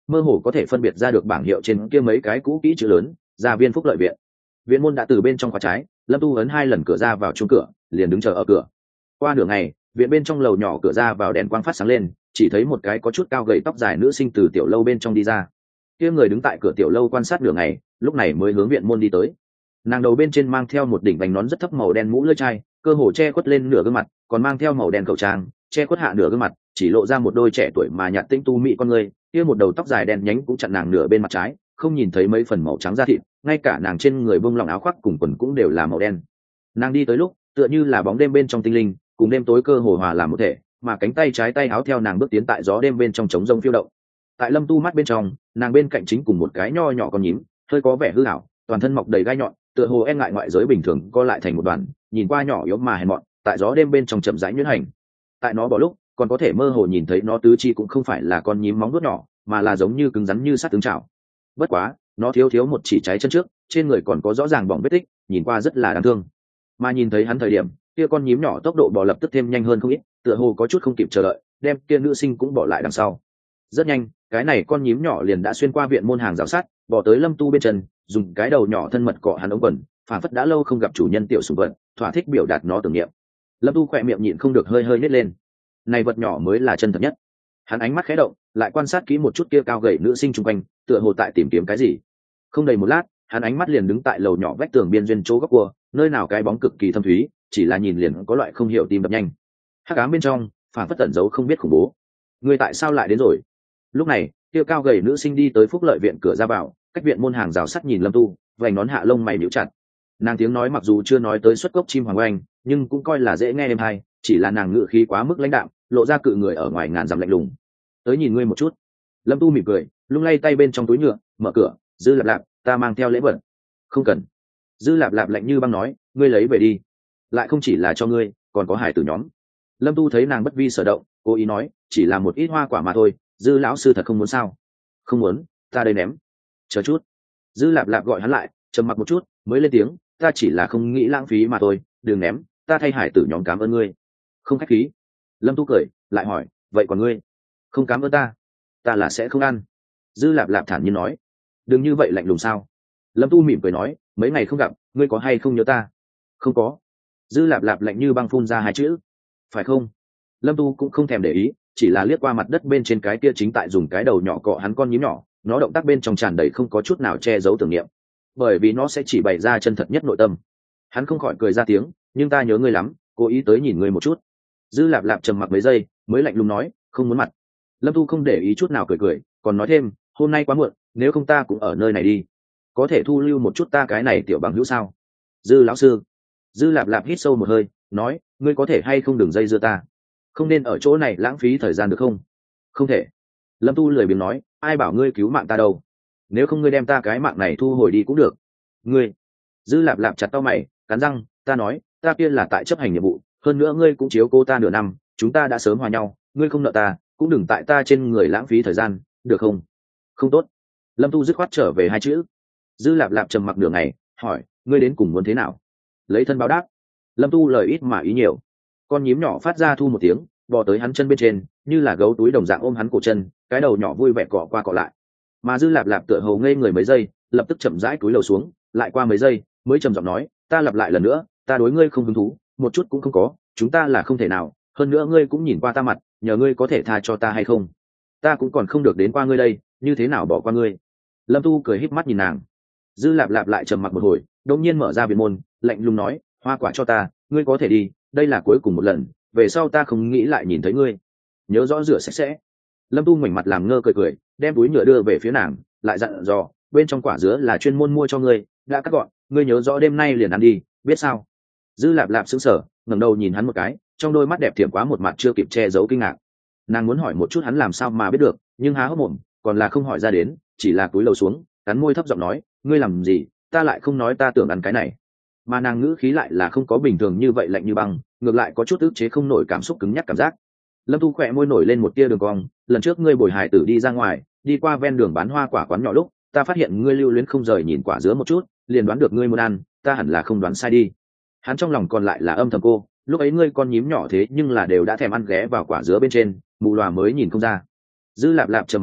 mơ hồ có thể phân biệt ra được bảng hiệu trên kia mấy cái cũ kỹ chữ lớn gia viên phúc lợi viện. Viện môn đã từ bên trong khóa trái, Lâm Tu ấn hai lần cửa ra vào chung cửa, liền đứng chờ ở cửa. Qua nửa ngày, viện bên trong lầu nhỏ cửa ra vào đèn quang phát sáng lên, chỉ thấy một cái có chút cao gầy tóc dài nữ sinh từ tiểu lâu bên trong đi ra. Kia người đứng tại cửa tiểu lâu quan sát nửa ngày, lúc này mới hướng viện môn đi tới. Nàng đầu bên trên mang theo một đỉnh vành nón rất thấp màu đen mũ lưỡi chai, cơ hồ che khuất lên nửa gương mặt, còn mang theo màu đen khẩu trang, che khuất hạ nửa gương mặt, chỉ lộ ra một đôi trẻ tuổi mà nhạt tinh tu mỹ con người. Kia một đầu tóc dài đen nhánh cũng chặn nàng nửa bên mặt trái, không nhìn thấy mấy phần màu trắng da thịt, ngay cả nàng trên người bông lỏng áo khoác cùng quần cũng đều là màu đen. Nàng đi tới lúc tựa như là bóng đêm bên trong tinh linh, cùng đêm tối cơ hồ hòa làm một thể, mà cánh tay trái tay áo theo nàng bước tiến tại gió đêm bên trong trống rông phiêu động. Tại Lâm Tu mắt bên trong, nàng bên cạnh chính cùng một cái nho nhỏ con nhím, hơi có vẻ hư ảo, toàn thân mọc đầy gai nhọn, tựa hồ e ngại ngoại giới bình thường co lại thành một đoàn, nhìn qua nhỏ yếu mà hèn mọn, tại gió đêm bên trong chậm rãi nhuyễn hành. Tại nó bỏ lúc, còn có thể mơ hồ nhìn thấy nó tứ chi cũng không phải là con nhím móng vuốt nhỏ, mà là giống như cứng rắn như sắt tướng chảo. Bất quá, nó thiếu thiếu một chỉ cháy chân trước, trên người còn có rõ ràng bỏng vết tích, nhìn qua rất là đáng thương. Mà nhìn thấy hắn thời điểm, kia con nhím nhỏ tốc độ bò lập tức thêm nhanh hơn không ít, tựa hồ có chút không kịp chờ đợi, đem kia nữ sinh cũng bỏ lại đằng sau. Rất nhanh, cái này con nhím nhỏ liền đã xuyên qua viện môn hàng rào sắt, bỏ tới Lâm Tu bên chân, dùng cái đầu nhỏ thân mật cọ hắn ống quần, phản phất đã lâu không gặp chủ nhân tiểu sủng vật, thỏa thích biểu đạt nó tưởng niệm. Lâm Tu khỏe miệng nhịn không được hơi hơi nhếch lên. Này vật nhỏ mới là chân thật nhất. Hắn ánh mắt khẽ động, lại quan sát kỹ một chút kia cao gầy nữ sinh xung quanh, tựa hồ tại tìm kiếm cái gì. Không đầy một lát, hắn ánh mắt liền đứng tại lầu nhỏ vách tường biên duyên chỗ góc cua, nơi nào cái bóng cực kỳ thâm thúy, chỉ là nhìn liền có loại không hiểu tim đập nhanh. Hắc ám bên trong, phản phất tẩn giấu không biết khủng bố. Người tại sao lại đến rồi? Lúc này, kia cao gầy nữ sinh đi tới phúc lợi viện cửa ra vào, cách viện môn hàng rào sắt nhìn Lâm Tu, vành nón hạ lông mày nhíu chặt. Nàng tiếng nói mặc dù chưa nói tới xuất gốc chim hoàng oanh, nhưng cũng coi là dễ nghe êm hay, chỉ là nàng ngữ khí quá mức lãnh đạm, lộ ra cự người ở ngoài ngàn dặm lạnh lùng. Tới nhìn ngươi một chút. Lâm Tu mỉm cười, lung lay tay bên trong túi nhựa, mở cửa, Dư Lạp Lạp, ta mang theo lễ vật. Không cần. Dư Lạp Lạp lạnh như băng nói, ngươi lấy về đi. Lại không chỉ là cho ngươi, còn có hải tử nhóm. Lâm Tu thấy nàng bất vi sở động, cố ý nói, chỉ là một ít hoa quả mà thôi, Dư lão sư thật không muốn sao? Không muốn, ta đây ném. Chờ chút. Dư Lạp Lạp gọi hắn lại, trầm mặc một chút, mới lên tiếng, ta chỉ là không nghĩ lãng phí mà thôi, đừng ném, ta thay hải tử nhóm cảm ơn ngươi. Không khách khí. Lâm Tu cười, lại hỏi, vậy còn ngươi? Không cảm ơn ta, ta là sẽ không ăn. Dư Lạp Lạp thản nhiên nói. Đừng như vậy lạnh lùng sao? Lâm Tu mỉm cười nói, mấy ngày không gặp, ngươi có hay không nhớ ta? Không có. Dư Lạp Lạp lạnh như băng phun ra hai chữ. Phải không? Lâm Tu cũng không thèm để ý, chỉ là liếc qua mặt đất bên trên cái kia chính tại dùng cái đầu nhỏ cọ hắn con nhím nhỏ, nó động tác bên trong tràn đầy không có chút nào che giấu tưởng niệm, bởi vì nó sẽ chỉ bày ra chân thật nhất nội tâm. Hắn không khỏi cười ra tiếng, nhưng ta nhớ ngươi lắm, cố ý tới nhìn ngươi một chút. Dư Lạp Lạp trầm mặc mấy giây, mới lạnh lùng nói, không muốn mặt. Lâm Tu không để ý chút nào cười cười, còn nói thêm, hôm nay quá muộn, nếu không ta cũng ở nơi này đi, có thể thu lưu một chút ta cái này tiểu bằng hữu sao? Dư lão sư. Dư Lạp Lạp hít sâu một hơi, nói, ngươi có thể hay không đừng dây dưa ta, không nên ở chỗ này lãng phí thời gian được không? Không thể. Lâm Tu lười biếng nói, ai bảo ngươi cứu mạng ta đâu, nếu không ngươi đem ta cái mạng này thu hồi đi cũng được. Ngươi. Dư Lạp Lạp chặt tao mày, cắn răng, ta nói, ta kia là tại chấp hành nhiệm vụ, hơn nữa ngươi cũng chiếu cô ta nửa năm, chúng ta đã sớm hòa nhau, ngươi không nợ ta, cũng đừng tại ta trên người lãng phí thời gian, được không? Không tốt. Lâm Tu dứt khoát trở về hai chữ. Dư Lạp Lạp trầm mặc nửa ngày, hỏi, ngươi đến cùng muốn thế nào? Lấy thân báo đáp. Lâm Tu lời ít mà ý nhiều. Con nhím nhỏ phát ra thu một tiếng, bò tới hắn chân bên trên, như là gấu túi đồng dạng ôm hắn cổ chân, cái đầu nhỏ vui vẻ cọ qua cọ lại. Mà Dư Lạp Lạp tựa hồ ngây người mấy giây, lập tức chậm rãi cúi đầu xuống, lại qua mấy giây, mới trầm giọng nói, ta lặp lại lần nữa, ta đối ngươi không hứng thú, một chút cũng không có, chúng ta là không thể nào, hơn nữa ngươi cũng nhìn qua ta mặt, nhờ ngươi có thể tha cho ta hay không? Ta cũng còn không được đến qua ngươi đây, như thế nào bỏ qua ngươi? Lâm Tu cười híp mắt nhìn nàng. Dư Lạp Lạp lại trầm mặc một hồi, đột nhiên mở ra viện môn, lạnh lùng nói, hoa quả cho ta, ngươi có thể đi, đây là cuối cùng một lần, về sau ta không nghĩ lại nhìn thấy ngươi, nhớ rõ rửa sạch sẽ. Lâm Tu ngoảnh mặt làm ngơ cười cười, đem túi nhựa đưa về phía nàng, lại dặn dò, bên trong quả dứa là chuyên môn mua cho ngươi, đã cắt gọn, ngươi nhớ rõ đêm nay liền ăn đi, biết sao? Dư Lạp Lạp sững sờ, ngẩng đầu nhìn hắn một cái, trong đôi mắt đẹp thiểm quá một mặt chưa kịp che giấu kinh ngạc. Nàng muốn hỏi một chút hắn làm sao mà biết được, nhưng há hốc mồm, còn là không hỏi ra đến, chỉ là cúi đầu xuống, cắn môi thấp giọng nói, ngươi làm gì, ta lại không nói ta tưởng ăn cái này. Mà nàng ngữ khí lại là không có bình thường như vậy lạnh như băng, ngược lại có chút ức chế không nổi cảm xúc cứng nhắc cảm giác. Lâm Tu khỏe môi nổi lên một tia đường cong, lần trước ngươi bồi hải tử đi ra ngoài, đi qua ven đường bán hoa quả quán nhỏ lúc, ta phát hiện ngươi lưu luyến không rời nhìn quả dứa một chút, liền đoán được ngươi muốn ăn, ta hẳn là không đoán sai đi. Hắn trong lòng còn lại là âm thầm cô, lúc ấy ngươi con nhím nhỏ thế nhưng là đều đã thèm ăn ghé vào quả dứa bên trên, mù lòa mới nhìn không ra. Dư Lạp Lạp trầm mặt lại,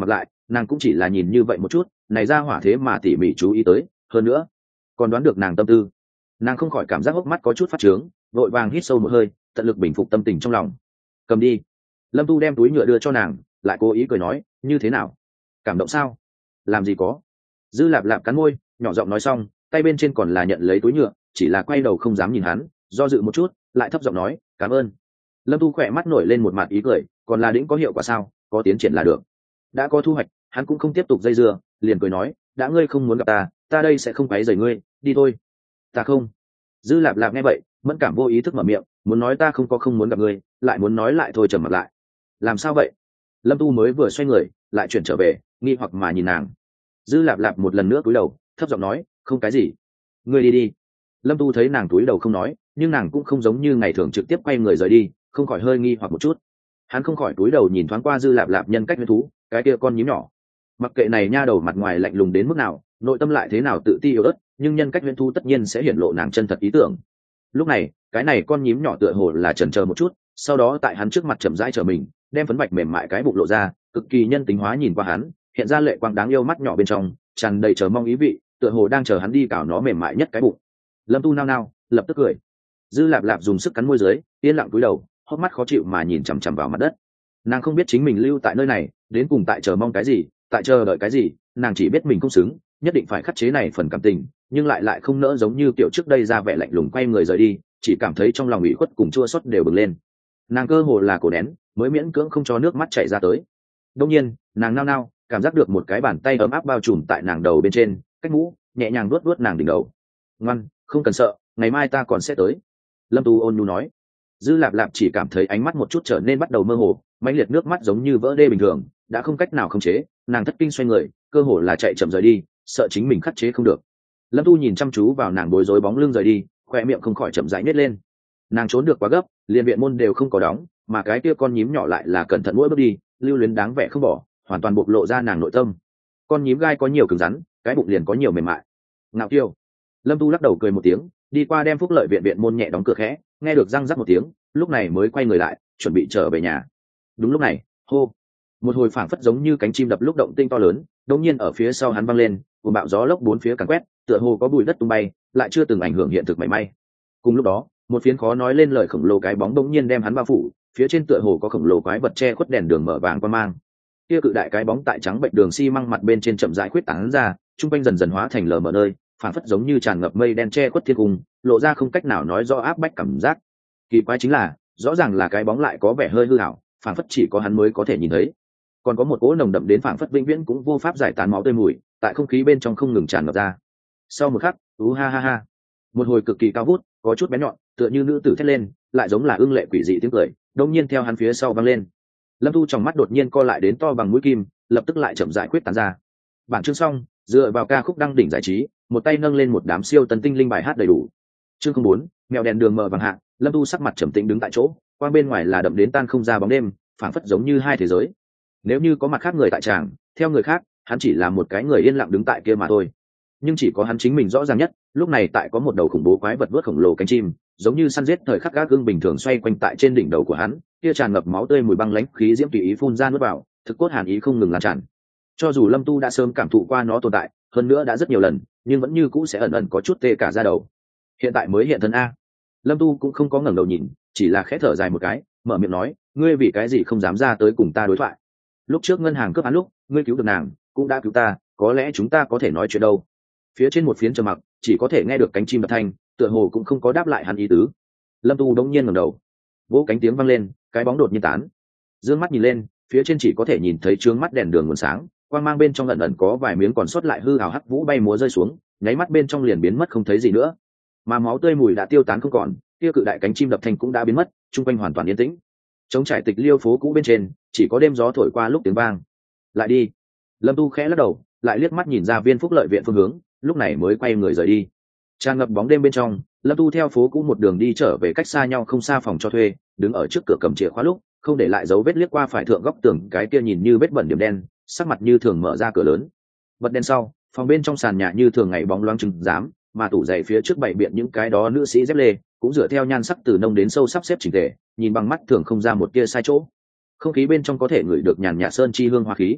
nàng cũng chỉ là nhìn như vậy một chút, này ra hỏa thế mà tỉ mỉ chú ý tới, hơn nữa còn đoán được nàng tâm tư. Nàng không khỏi cảm giác hốc mắt có chút phát trướng, vội vàng hít sâu một hơi, tận lực bình phục tâm tình trong lòng. Cầm đi. Lâm Tu đem túi nhựa đưa cho nàng, lại cố ý cười nói, như thế nào, cảm động sao? Làm gì có. Dư lạp lạp cắn môi, nhỏ giọng nói xong, tay bên trên còn là nhận lấy túi nhựa, chỉ là quay đầu không dám nhìn hắn, do dự một chút, lại thấp giọng nói, cảm ơn. Lâm Tu khỏe mắt nổi lên một mặt ý cười, còn là đĩnh có hiệu quả sao, có tiến triển là được. Đã có thu hoạch, hắn cũng không tiếp tục dây dưa, liền cười nói, đã ngươi không muốn gặp ta, ta đây sẽ không quấy rầy ngươi, đi thôi. Ta không. Dư lạp lạp nghe vậy, mẫn cảm vô ý thức mở miệng, muốn nói ta không có không muốn gặp ngươi, lại muốn nói lại thôi trầm mặt lại. Làm sao vậy? Lâm Tu mới vừa xoay người, lại chuyển trở về, nghi hoặc mà nhìn nàng. Dư lạp lạp một lần nữa cúi đầu, thấp giọng nói, không cái gì. Ngươi đi đi. Lâm Tu thấy nàng cúi đầu không nói, nhưng nàng cũng không giống như ngày thường trực tiếp quay người rời đi, không khỏi hơi nghi hoặc một chút. Hắn không khỏi cúi đầu nhìn thoáng qua dư lạp lạp nhân cách huyễn thú, cái kia con nhím nhỏ. Mặc kệ này nha đầu mặt ngoài lạnh lùng đến mức nào, nội tâm lại thế nào tự ti yếu ớt, nhưng nhân cách huyễn thú tất nhiên sẽ hiển lộ nàng chân thật ý tưởng. Lúc này, cái này con nhím nhỏ tựa hồ là chần chờ một chút, sau đó tại hắn trước mặt chậm rãi trở mình, đem phấn bạch mềm mại cái bụng lộ ra, cực kỳ nhân tính hóa nhìn qua hắn, hiện ra lệ quang đáng yêu mắt nhỏ bên trong, tràn đầy chờ mong ý vị, tựa hồ đang chờ hắn đi cào nó mềm mại nhất cái bụng. Lâm Tu nao nao, lập tức cười. Dư lạp lạp dùng sức cắn môi dưới, yên lặng cúi đầu, hốc mắt khó chịu mà nhìn chằm chằm vào mặt đất. Nàng không biết chính mình lưu tại nơi này đến cùng tại chờ mong cái gì, tại chờ đợi cái gì, nàng chỉ biết mình không xứng, nhất định phải khắc chế này phần cảm tình, nhưng lại lại không nỡ giống như kiểu trước đây ra vẻ lạnh lùng quay người rời đi, chỉ cảm thấy trong lòng ủy khuất cùng chua xót đều bừng lên. Nàng cơ hồ là cổ nén, mới miễn cưỡng không cho nước mắt chảy ra tới. Đương nhiên, nàng nao nao, cảm giác được một cái bàn tay ấm áp bao trùm tại nàng đầu bên trên, cách mũ nhẹ nhàng vuốt vuốt nàng đỉnh đầu. Ngoan, không cần sợ, ngày mai ta còn sẽ tới. Lâm Tu ôn nhu nói. Dư lạp lạp chỉ cảm thấy ánh mắt một chút trở nên bắt đầu mơ hồ, mãnh liệt nước mắt giống như vỡ đê bình thường, đã không cách nào khống chế, nàng thất kinh xoay người, cơ hồ là chạy chậm rời đi, sợ chính mình khắc chế không được. Lâm Tu nhìn chăm chú vào nàng bối rối bóng lưng rời đi, khoe miệng không khỏi chậm rãi nhếch lên. Nàng trốn được quá gấp, liền viện môn đều không có đóng, mà cái kia con nhím nhỏ lại là cẩn thận mỗi bước đi, lưu luyến đáng vẻ không bỏ, hoàn toàn bộc lộ ra nàng nội tâm. Con nhím gai có nhiều cứng rắn, cái bụng liền có nhiều mềm mại. Ngạo kiêu. Lâm Tu lắc đầu cười một tiếng, đi qua đem phúc lợi viện viện môn nhẹ đóng cửa khẽ, nghe được răng rắc một tiếng, lúc này mới quay người lại, chuẩn bị trở về nhà. Đúng lúc này, hô, một hồi phảng phất giống như cánh chim đập lúc động tinh to lớn, đột nhiên ở phía sau hắn vang lên, cuồng bạo gió lốc bốn phía càn quét, tựa hồ có bụi đất tung bay, lại chưa từng ảnh hưởng hiện thực mảy may. Cùng lúc đó, một phiến khó nói lên lời khổng lồ cái bóng đột nhiên đem hắn bao phủ, phía trên tựa hồ có khổng lồ quái vật che khuất đèn đường mở vàng qua mang. Kia cự đại cái bóng tại trắng bệnh đường xi măng mặt bên trên chậm rãi khuyết tán ra, trung quanh dần dần hóa thành lờ mờ nơi, phảng phất giống như tràn ngập mây đen che khuất thiên cung, lộ ra không cách nào nói rõ áp bách cảm giác. Kỳ quái chính là, rõ ràng là cái bóng lại có vẻ hơi hư ảo, phảng phất chỉ có hắn mới có thể nhìn thấy. Còn có một cỗ nồng đậm đến phảng phất vĩnh viễn cũng vô pháp giải tán máu tươi mùi, tại không khí bên trong không ngừng tràn ngập ra. Sau một khắc, ú ha ha ha, một hồi cực kỳ cao vút, có chút bén nhọn, tựa như nữ tử thét lên, lại giống là ưng lệ quỷ dị tiếng cười, đột nhiên theo hắn phía sau vang lên. Lâm Tu trong mắt đột nhiên co lại đến to bằng mũi kim, lập tức lại chậm rãi quyết tán ra. Bản chương xong, dựa vào ca khúc đăng đỉnh giải trí, một tay nâng lên một đám siêu tân tinh linh bài hát đầy đủ. Chương không bốn, mèo đèn đường mờ vàng hạ, Lâm Tu sắc mặt trầm tĩnh đứng tại chỗ, quang bên ngoài là đậm đến tan không ra bóng đêm, phảng phất giống như hai thế giới. Nếu như có mặt khác người tại tràng, theo người khác, hắn chỉ là một cái người yên lặng đứng tại kia mà thôi. Nhưng chỉ có hắn chính mình rõ ràng nhất, lúc này tại có một đầu khủng bố quái vật vớt khổng lồ cánh chim, giống như săn giết thời khắc gác gương bình thường xoay quanh tại trên đỉnh đầu của hắn, kia tràn ngập máu tươi mùi băng lãnh khí diễm tùy ý phun ra nuốt vào, thực cốt hàn ý không ngừng lan tràn. Cho dù Lâm Tu đã sớm cảm thụ qua nó tồn tại, hơn nữa đã rất nhiều lần, nhưng vẫn như cũ sẽ ẩn ẩn có chút tê cả da đầu. Hiện tại mới hiện thân a. Lâm Tu cũng không có ngẩng đầu nhìn, chỉ là khẽ thở dài một cái, mở miệng nói, ngươi vì cái gì không dám ra tới cùng ta đối thoại? Lúc trước ngân hàng cướp án lúc, ngươi cứu được nàng, cũng đã cứu ta, có lẽ chúng ta có thể nói chuyện đâu. Phía trên một phiến trầm mặc, chỉ có thể nghe được cánh chim đập thanh, tựa hồ cũng không có đáp lại hắn ý tứ. Lâm Tu đống nhiên ngẩng đầu, vỗ cánh tiếng vang lên, cái bóng đột nhiên tán. Dương mắt nhìn lên, phía trên chỉ có thể nhìn thấy trướng mắt đèn đường nguồn sáng, quang mang bên trong ẩn ẩn có vài miếng còn sót lại hư ảo hắc vũ bay múa rơi xuống, nháy mắt bên trong liền biến mất không thấy gì nữa. Mà máu tươi mùi đã tiêu tán không còn, kia cự đại cánh chim đập thanh cũng đã biến mất, trung quanh hoàn toàn yên tĩnh. Trống trải tịch liêu phố cũ bên trên, chỉ có đêm gió thổi qua lúc tiếng vang. Lại đi. Lâm Tu khẽ lắc đầu, lại liếc mắt nhìn ra viên phúc lợi viện phương hướng, lúc này mới quay người rời đi. Tràn ngập bóng đêm bên trong, Lâm Tu theo phố cũ một đường đi trở về cách xa nhau không xa phòng cho thuê, đứng ở trước cửa cầm chìa khóa lúc, không để lại dấu vết liếc qua phải thượng góc tường cái kia nhìn như vết bẩn điểm đen, sắc mặt như thường mở ra cửa lớn. Bật đèn sau, phòng bên trong sàn nhà như thường ngày bóng loáng trừng dám, mà tủ giày phía trước bày biện những cái đó nữ sĩ dép lê, cũng dựa theo nhan sắc từ nông đến sâu sắp xếp chỉnh tề, nhìn bằng mắt thường không ra một tia sai chỗ. Không khí bên trong có thể ngửi được nhàn nhạt sơn chi hương hoa khí.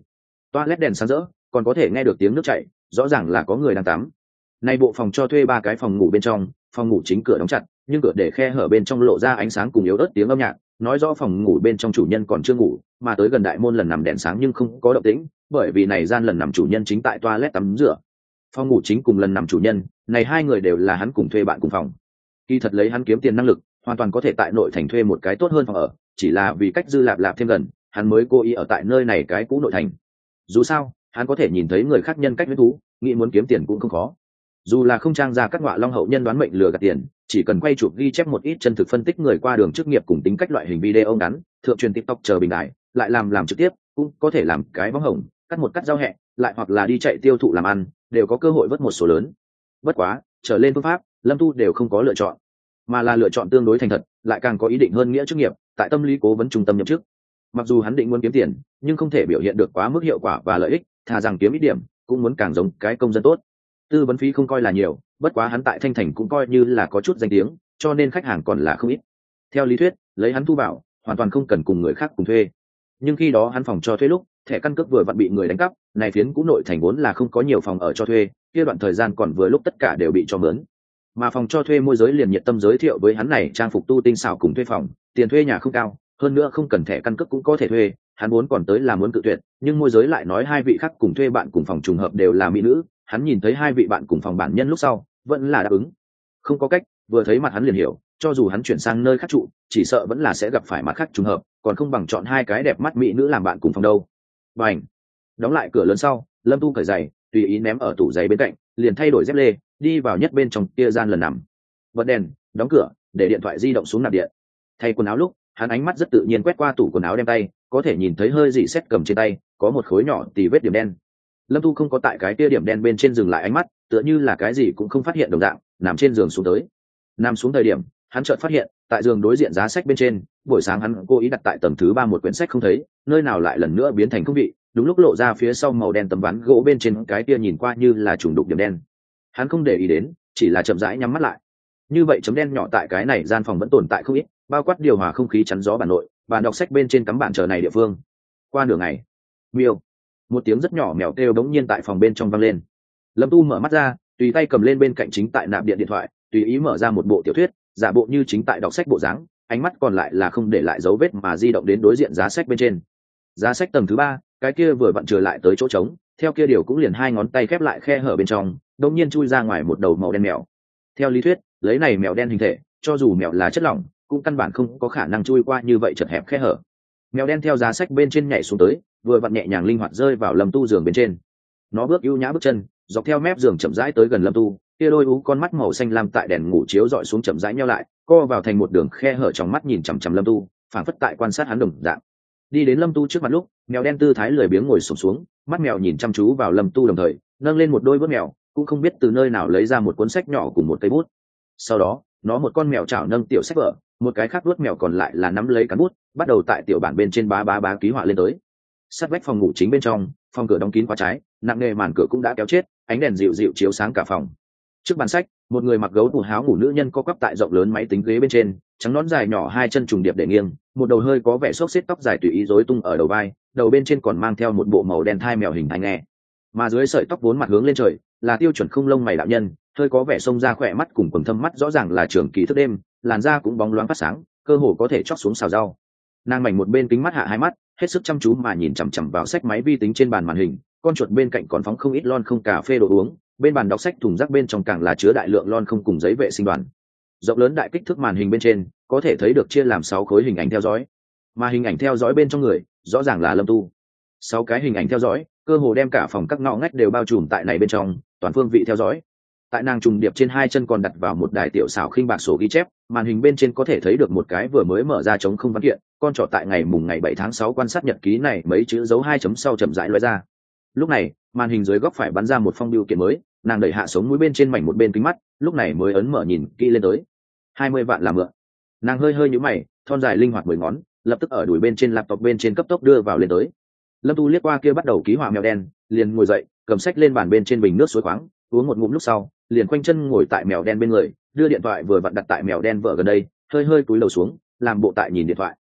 Toilet đèn sáng rỡ, còn có thể nghe được tiếng nước chảy, rõ ràng là có người đang tắm. Nay bộ phòng cho thuê ba cái phòng ngủ bên trong, phòng ngủ chính cửa đóng chặt, nhưng cửa để khe hở bên trong lộ ra ánh sáng cùng yếu ớt tiếng âm nhạc, nói rõ phòng ngủ bên trong chủ nhân còn chưa ngủ, mà tới gần đại môn lần nằm đèn sáng nhưng không có động tĩnh, bởi vì này gian lần nằm chủ nhân chính tại toilet tắm rửa. Phòng ngủ chính cùng lần nằm chủ nhân, này hai người đều là hắn cùng thuê bạn cùng phòng. Kỳ thật lấy hắn kiếm tiền năng lực, hoàn toàn có thể tại nội thành thuê một cái tốt hơn phòng ở, chỉ là vì cách dư lạp lạp thêm gần, hắn mới cố ý ở tại nơi này cái cũ nội thành. Dù sao, hắn có thể nhìn thấy người khác nhân cách huyết thú, nghĩ muốn kiếm tiền cũng không khó. Dù là không trang ra các ngọa long hậu nhân đoán mệnh lừa gạt tiền, chỉ cần quay chụp ghi chép một ít chân thực phân tích người qua đường chức nghiệp cùng tính cách loại hình video ngắn, thượng truyền TikTok chờ bình đại, lại làm làm trực tiếp, cũng có thể làm cái bóng hồng, cắt một cắt rau hẹ, lại hoặc là đi chạy tiêu thụ làm ăn, đều có cơ hội vớt một số lớn. Bất quá, trở lên phương pháp, Lâm Tu đều không có lựa chọn, mà là lựa chọn tương đối thành thật, lại càng có ý định hơn nghĩa chức nghiệp, tại tâm lý cố vấn trung tâm nhậm chức. Mặc dù hắn định muốn kiếm tiền, nhưng không thể biểu hiện được quá mức hiệu quả và lợi ích, thà rằng kiếm ít điểm, cũng muốn càng giống cái công dân tốt. Tư vấn phí không coi là nhiều, bất quá hắn tại Thanh Thành cũng coi như là có chút danh tiếng, cho nên khách hàng còn là không ít. Theo lý thuyết, lấy hắn thu vào, hoàn toàn không cần cùng người khác cùng thuê. Nhưng khi đó hắn phòng cho thuê lúc, thẻ căn cước vừa vặn bị người đánh cắp, này phiến cũng nội thành vốn là không có nhiều phòng ở cho thuê, kia đoạn thời gian còn vừa lúc tất cả đều bị cho mướn. Mà phòng cho thuê môi giới liền nhiệt tâm giới thiệu với hắn này trang phục tu tinh xảo cùng thuê phòng, tiền thuê nhà không cao, hơn nữa không cần thẻ căn cước cũng có thể thuê, hắn muốn còn tới là muốn cự tuyệt, nhưng môi giới lại nói hai vị khác cùng thuê bạn cùng phòng trùng hợp đều là mỹ nữ, hắn nhìn thấy hai vị bạn cùng phòng bản nhân lúc sau, vẫn là đáp ứng. Không có cách, vừa thấy mặt hắn liền hiểu, cho dù hắn chuyển sang nơi khác trụ, chỉ sợ vẫn là sẽ gặp phải mặt khác trùng hợp, còn không bằng chọn hai cái đẹp mắt mỹ nữ làm bạn cùng phòng đâu. Bành! Đóng lại cửa lớn sau, Lâm Tu cởi giày, tùy ý ném ở tủ giày bên cạnh, liền thay đổi dép lê, đi vào nhất bên trong kia gian lần nằm. Bật đèn, đóng cửa, để điện thoại di động xuống nạp điện. Thay quần áo lúc, hắn ánh mắt rất tự nhiên quét qua tủ quần áo đem tay, có thể nhìn thấy hơi dị xét cầm trên tay, có một khối nhỏ tì vết điểm đen. Lâm Tu không có tại cái kia điểm đen bên trên dừng lại ánh mắt, tựa như là cái gì cũng không phát hiện đồng dạng, nằm trên giường xuống tới. Nằm xuống thời điểm, hắn chợt phát hiện, tại giường đối diện giá sách bên trên, buổi sáng hắn cố ý đặt tại tầng thứ ba một quyển sách không thấy, nơi nào lại lần nữa biến thành không vị, đúng lúc lộ ra phía sau màu đen tấm ván gỗ bên trên cái kia nhìn qua như là trùng đục điểm đen. Hắn không để ý đến, chỉ là chậm rãi nhắm mắt lại. Như vậy chấm đen nhỏ tại cái này gian phòng vẫn tồn tại không ít, bao quát điều hòa không khí chắn gió bản nội, bàn đọc sách bên trên cắm bản chờ này địa phương. Qua nửa ngày, miêu, một tiếng rất nhỏ mèo kêu đống nhiên tại phòng bên trong vang lên. Lâm Tu mở mắt ra, tùy tay cầm lên bên cạnh chính tại nạp điện điện thoại, tùy ý mở ra một bộ tiểu thuyết, giả bộ như chính tại đọc sách bộ dáng, ánh mắt còn lại là không để lại dấu vết mà di động đến đối diện giá sách bên trên. Giá sách tầng thứ ba, cái kia vừa vặn trở lại tới chỗ trống, theo kia điều cũng liền hai ngón tay khép lại khe hở bên trong, đột nhiên chui ra ngoài một đầu màu đen mèo. Theo lý thuyết, lấy này mèo đen hình thể, cho dù mèo là chất lỏng, cũng căn bản không có khả năng chui qua như vậy chật hẹp khe hở. Mèo đen theo giá sách bên trên nhảy xuống tới, vừa vặn nhẹ nhàng linh hoạt rơi vào Lâm Tu giường bên trên. Nó bước ưu nhã bước chân, dọc theo mép giường chậm rãi tới gần Lâm Tu, kia đôi ú con mắt màu xanh lam tại đèn ngủ chiếu dọi xuống chậm rãi nheo lại, co vào thành một đường khe hở trong mắt nhìn chằm chằm Lâm Tu, phảng phất tại quan sát hắn đồng dạng. Đi đến Lâm Tu trước mặt lúc, mèo đen tư thái lười biếng ngồi xổm xuống, mắt mèo nhìn chăm chú vào Lâm Tu đồng thời, nâng lên một đôi bướt mèo, cũng không biết từ nơi nào lấy ra một cuốn sách nhỏ cùng một cây bút. Sau đó, nó một con mèo chảo nâng tiểu sách vở, một cái khác bút mèo còn lại là nắm lấy cán bút, bắt đầu tại tiểu bản bên trên bá bá bá ký họa lên tới. Sát vách phòng ngủ chính bên trong, phòng cửa đóng kín khóa trái, nặng nề màn cửa cũng đã kéo chết, ánh đèn dịu dịu chiếu sáng cả phòng. Trước bàn sách, một người mặc gấu tù háo ngủ nữ nhân co quắp tại rộng lớn máy tính ghế bên trên, trắng nón dài nhỏ hai chân trùng điệp để nghiêng, một đầu hơi có vẻ xốc xếp tóc dài tùy ý rối tung ở đầu vai, đầu bên trên còn mang theo một bộ màu đen thai mèo hình thai nghe. Mà dưới sợi tóc vốn mặt hướng lên trời, là tiêu chuẩn không lông mày đạo nhân, hơi có vẻ xông ra khỏe mắt cùng quầng thâm mắt rõ ràng là trường kỳ thức đêm, làn da cũng bóng loáng phát sáng, cơ hồ có thể chót xuống xào rau. Nàng mảnh một bên kính mắt hạ hai mắt, hết sức chăm chú mà nhìn chằm chằm vào sách máy vi tính trên bàn màn hình, con chuột bên cạnh còn phóng không ít lon không cà phê đồ uống, bên bàn đọc sách thùng rác bên trong càng là chứa đại lượng lon không cùng giấy vệ sinh đoàn. Rộng lớn đại kích thước màn hình bên trên có thể thấy được chia làm sáu khối hình ảnh theo dõi, mà hình ảnh theo dõi bên trong người rõ ràng là Lâm Tu. Sáu cái hình ảnh theo dõi cơ hồ đem cả phòng các ngõ ngách đều bao trùm tại này bên trong, toàn phương vị theo dõi. Tại nàng trùng điệp trên hai chân còn đặt vào một đài tiểu xảo khinh bạc sổ ghi chép, màn hình bên trên có thể thấy được một cái vừa mới mở ra trống không văn kiện, con trỏ tại ngày mùng ngày bảy tháng sáu quan sát nhật ký này mấy chữ dấu hai chấm sau chậm rãi lóe ra. Lúc này, màn hình dưới góc phải bắn ra một phong bưu kiện mới, nàng đẩy hạ sống mũi bên trên mảnh một bên kính mắt, lúc này mới ấn mở nhìn kỹ lên tới. hai mươi vạn làm mượn. Nàng hơi hơi nhíu mày, thon dài linh hoạt mười ngón, lập tức ở đùi bên trên laptop bên trên cấp tốc đưa vào lên tới. Lâm Tu liếc qua kia bắt đầu ký họa mèo đen, liền ngồi dậy, cầm sách lên bàn bên trên bình nước suối khoáng, uống một ngụm lúc sau, liền quanh chân ngồi tại mèo đen bên người, đưa điện thoại vừa vặn đặt tại mèo đen vợ gần đây, hơi hơi cúi đầu xuống, làm bộ tại nhìn điện thoại.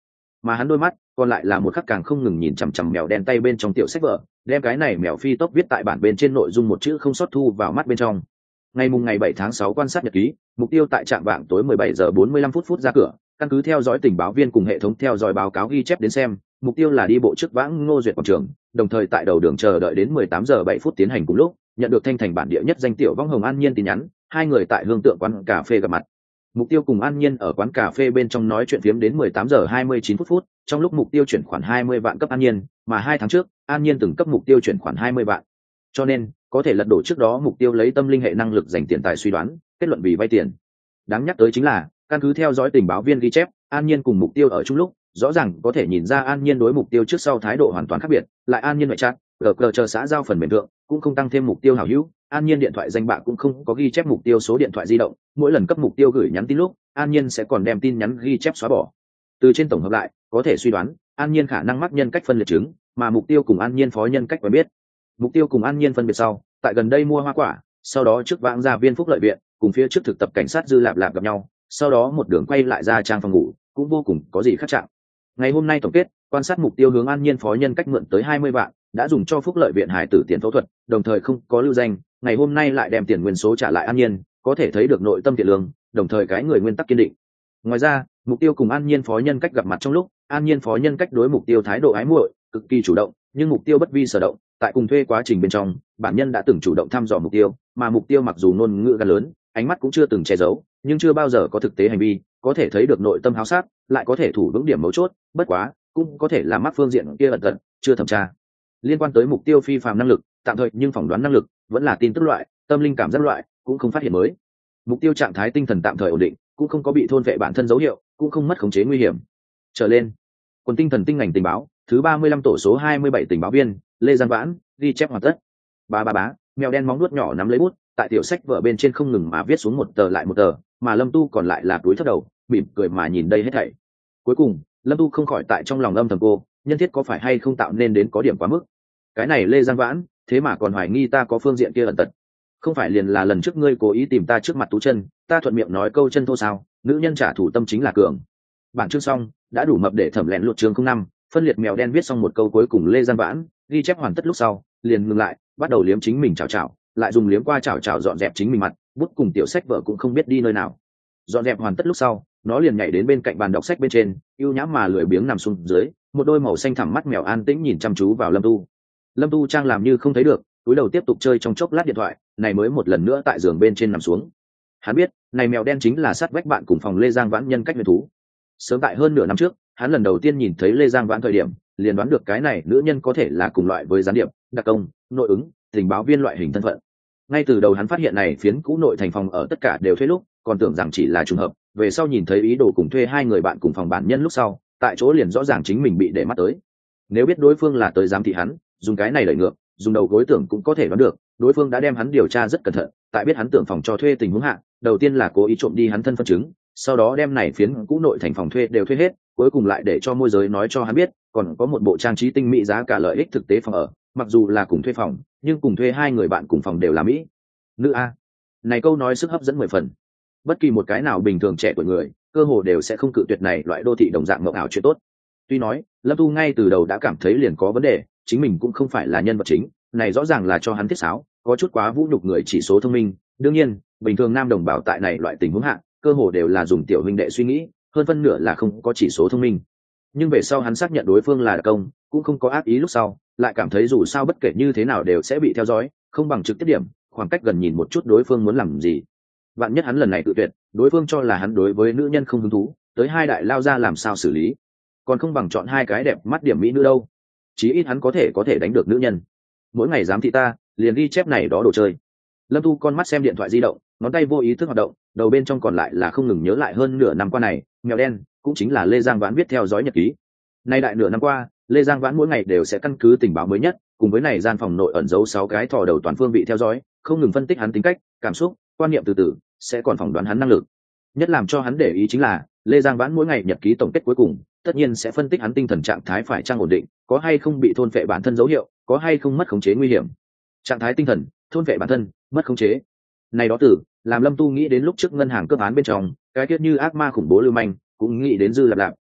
mà hắn đôi mắt còn lại là một khắc càng không ngừng nhìn chằm chằm mèo đen tay bên trong tiểu sách vở, đem cái này mèo phi tốc viết tại bản bên trên nội dung một chữ không sót thu vào mắt bên trong. Ngày mùng ngày bảy tháng sáu quan sát nhật ký, mục tiêu tại trạm vạng tối mười bảy giờ bốn mươi lăm phút phút ra cửa, căn cứ theo dõi tình báo viên cùng hệ thống theo dõi báo cáo ghi chép đến xem, mục tiêu là đi bộ trước vãng Ngô Duyệt quảng trường, đồng thời tại đầu đường chờ đợi đến mười tám giờ bảy phút tiến hành cùng lúc, nhận được Thanh Thành bản địa nhất danh tiểu vong Hồng An Nhiên tin nhắn, hai người tại Hương Tượng quán cà phê gặp mặt. Mục tiêu cùng An Nhiên ở quán cà phê bên trong nói chuyện phiếm đến mười tám giờ hai mươi chín phút phút, trong lúc mục tiêu chuyển khoản hai mươi vạn cấp An Nhiên, mà hai tháng trước, An Nhiên từng cấp mục tiêu chuyển khoản hai mươi vạn. Cho nên, có thể lật đổ trước đó mục tiêu lấy tâm linh hệ năng lực dành tiền tài suy đoán, kết luận vì vay tiền. Đáng nhắc tới chính là, căn cứ theo dõi tình báo viên ghi chép, An Nhiên cùng mục tiêu ở chung lúc, rõ ràng có thể nhìn ra An Nhiên đối mục tiêu trước sau thái độ hoàn toàn khác biệt, lại An Nhiên ngoại chat, gờ gờ chờ xã giao phần mềm thượng, cũng không tăng thêm mục tiêu hảo hữu, An Nhiên điện thoại danh bạ cũng không có ghi chép mục tiêu số điện thoại di động, mỗi lần cấp mục tiêu gửi nhắn tin lúc, An Nhiên sẽ còn đem tin nhắn ghi chép xóa bỏ. Từ trên tổng hợp lại, có thể suy đoán, An Nhiên khả năng mắc nhân cách phân liệt chứng, mà mục tiêu cùng An Nhiên phó nhân cách quen biết. Mục tiêu cùng An Nhiên phân biệt sau, tại gần đây mua hoa quả, sau đó trước vãng ra viên phúc lợi viện, cùng phía trước thực tập cảnh sát dư lạp lạp gặp nhau, sau đó một đường quay lại ra trang phòng ngủ, cũng vô cùng có gì khác chạm. Ngày hôm nay tổng kết, quan sát mục tiêu hướng An Nhiên phó nhân cách mượn tới hai mươi vạn, đã dùng cho phúc lợi viện hải tử tiền phẫu thuật, đồng thời không có lưu danh, ngày hôm nay lại đem tiền nguyên số trả lại An Nhiên, có thể thấy được nội tâm thiện lương, đồng thời cái người nguyên tắc kiên định. Ngoài ra, mục tiêu cùng An Nhiên phó nhân cách gặp mặt trong lúc, An Nhiên phó nhân cách đối mục tiêu thái độ ái muội, cực kỳ chủ động, nhưng mục tiêu bất vi sở động, tại cùng thuê quá trình bên trong, bản nhân đã từng chủ động thăm dò mục tiêu, mà mục tiêu mặc dù ngôn ngữ gan lớn, ánh mắt cũng chưa từng che giấu, nhưng chưa bao giờ có thực tế hành vi, có thể thấy được nội tâm háo sát, lại có thể thủ vững điểm mấu chốt, bất quá, cũng có thể là mắc phương diện kia ẩn tật, chưa thẩm tra. Liên quan tới mục tiêu phi phàm năng lực, tạm thời nhưng phỏng đoán năng lực, vẫn là tin tức loại, tâm linh cảm giác loại, cũng không phát hiện mới. Mục tiêu trạng thái tinh thần tạm thời ổn định, cũng không có bị thôn vệ bản thân dấu hiệu, cũng không mất khống chế nguy hiểm. Trở lên, quần tinh thần tinh ngành tình báo, thứ ba mươi lăm tổ số hai mươi bảy tình báo viên, Lê Giang Vãn, ghi chép hoàn tất. Ba ba bá, mèo đen móng nuốt nhỏ nắm lấy bút, tại tiểu sách vở bên trên không ngừng mà viết xuống một tờ lại một tờ, mà Lâm Tu còn lại là túi thấp đầu, mỉm cười mà nhìn đây hết thảy. Cuối cùng, Lâm Tu không khỏi tại trong lòng âm thầm cô, nhân thiết có phải hay không tạo nên đến có điểm quá mức. Cái này Lê Giang Vãn, thế mà còn hoài nghi ta có phương diện kia ẩn tật. Không phải liền là lần trước ngươi cố ý tìm ta trước mặt Tú Chân, ta thuận miệng nói câu chân thô sao, nữ nhân trả thù tâm chính là cường. Bản chương xong, đã đủ mập để thẩm lẹn lụt chương không năm, phân liệt mèo đen viết xong một câu cuối cùng Lê Giang Vãn, ghi chép hoàn tất lúc sau, liền ngừng lại, bắt đầu liếm chính mình chào chào, lại dùng liếm qua chào chào dọn dẹp chính mình mặt, bút cùng tiểu sách vở cũng không biết đi nơi nào. Dọn dẹp hoàn tất lúc sau, nó liền nhảy đến bên cạnh bàn đọc sách bên trên, ưu nhãm mà lười biếng nằm xuống dưới, một đôi màu xanh thẳm mắt mèo an tĩnh nhìn chăm chú vào Lâm Tu. Lâm Tu trang làm như không thấy được, cúi đầu tiếp tục chơi trong chốc lát điện thoại, này mới một lần nữa tại giường bên trên nằm xuống. Hắn biết, này mèo đen chính là sát vách bạn cùng phòng Lê Giang Vãn nhân cách huyền thú. Sớm tại hơn nửa năm trước, hắn lần đầu tiên nhìn thấy Lê Giang Vãn thời điểm, liền đoán được cái này nữ nhân có thể là cùng loại với gián điệp, đặc công, nội ứng, tình báo viên loại hình thân phận. Ngay từ đầu hắn phát hiện này phiến cũ nội thành phòng ở tất cả đều thuê lúc, còn tưởng rằng chỉ là trùng hợp, về sau nhìn thấy ý đồ cùng thuê hai người bạn cùng phòng bản nhân lúc sau, tại chỗ liền rõ ràng chính mình bị để mắt tới. Nếu biết đối phương là tới giám thị hắn, dùng cái này lợi ngược, dùng đầu gối tưởng cũng có thể đoán được, đối phương đã đem hắn điều tra rất cẩn thận, tại biết hắn tưởng phòng cho thuê tình huống hạ, đầu tiên là cố ý trộm đi hắn thân phân chứng, sau đó đem này phiến cũ nội thành phòng thuê đều thuê hết, cuối cùng lại để cho môi giới nói cho hắn biết, còn có một bộ trang trí tinh mỹ giá cả lợi ích thực tế phòng ở, mặc dù là cùng thuê phòng, nhưng cùng thuê hai người bạn cùng phòng đều là mỹ nữ a. Này câu nói sức hấp dẫn mười phần. Bất kỳ một cái nào bình thường trẻ tuổi người, cơ hồ đều sẽ không cự tuyệt này loại đô thị đồng dạng mộng ảo chuyện tốt. Tuy nói, Lâm Tu ngay từ đầu đã cảm thấy liền có vấn đề, chính mình cũng không phải là nhân vật chính, này rõ ràng là cho hắn thiết sáo, có chút quá vũ nhục người chỉ số thông minh. Đương nhiên, bình thường nam đồng bào tại này loại tình huống hạ, cơ hồ đều là dùng tiểu huynh đệ suy nghĩ, hơn phân nửa là không có chỉ số thông minh. Nhưng về sau hắn xác nhận đối phương là đặc công, cũng không có ác ý lúc sau, lại cảm thấy dù sao bất kể như thế nào đều sẽ bị theo dõi, không bằng trực tiếp điểm, khoảng cách gần nhìn một chút đối phương muốn làm gì. Vạn nhất hắn lần này tự tuyệt, đối phương cho là hắn đối với nữ nhân không hứng thú, tới hai đại lao ra làm sao xử lý, còn không bằng chọn hai cái đẹp mắt điểm mỹ nữ đâu. Chí ít hắn có thể có thể đánh được nữ nhân. Mỗi ngày giám thị ta, liền ghi chép này đó đồ chơi. Lâm Tu con mắt xem điện thoại di động, ngón tay vô ý thức hoạt động, đầu bên trong còn lại là không ngừng nhớ lại hơn nửa năm qua này, mèo đen cũng chính là Lê Giang Vãn viết theo dõi nhật ký. Nay đại nửa năm qua, Lê Giang Vãn mỗi ngày đều sẽ căn cứ tình báo mới nhất, cùng với này gian phòng nội ẩn giấu sáu cái thò đầu toàn phương vị theo dõi, không ngừng phân tích hắn tính cách, cảm xúc, quan niệm từ từ, sẽ còn phỏng đoán hắn năng lực. Nhất làm cho hắn để ý chính là, Lê Giang Vãn mỗi ngày nhật ký tổng kết cuối cùng, tất nhiên sẽ phân tích hắn tinh thần trạng thái phải chăng ổn định, có hay không bị thôn phệ bản thân dấu hiệu, có hay không mất khống chế nguy hiểm. Trạng thái tinh thần, thôn phệ bản thân, mất khống chế. Này đó từ, làm Lâm Tu nghĩ đến lúc trước ngân hàng cướp án bên trong, cái tiết như ác ma khủng bố lưu manh, cũng nghĩ đến Dư Lạp Lạp,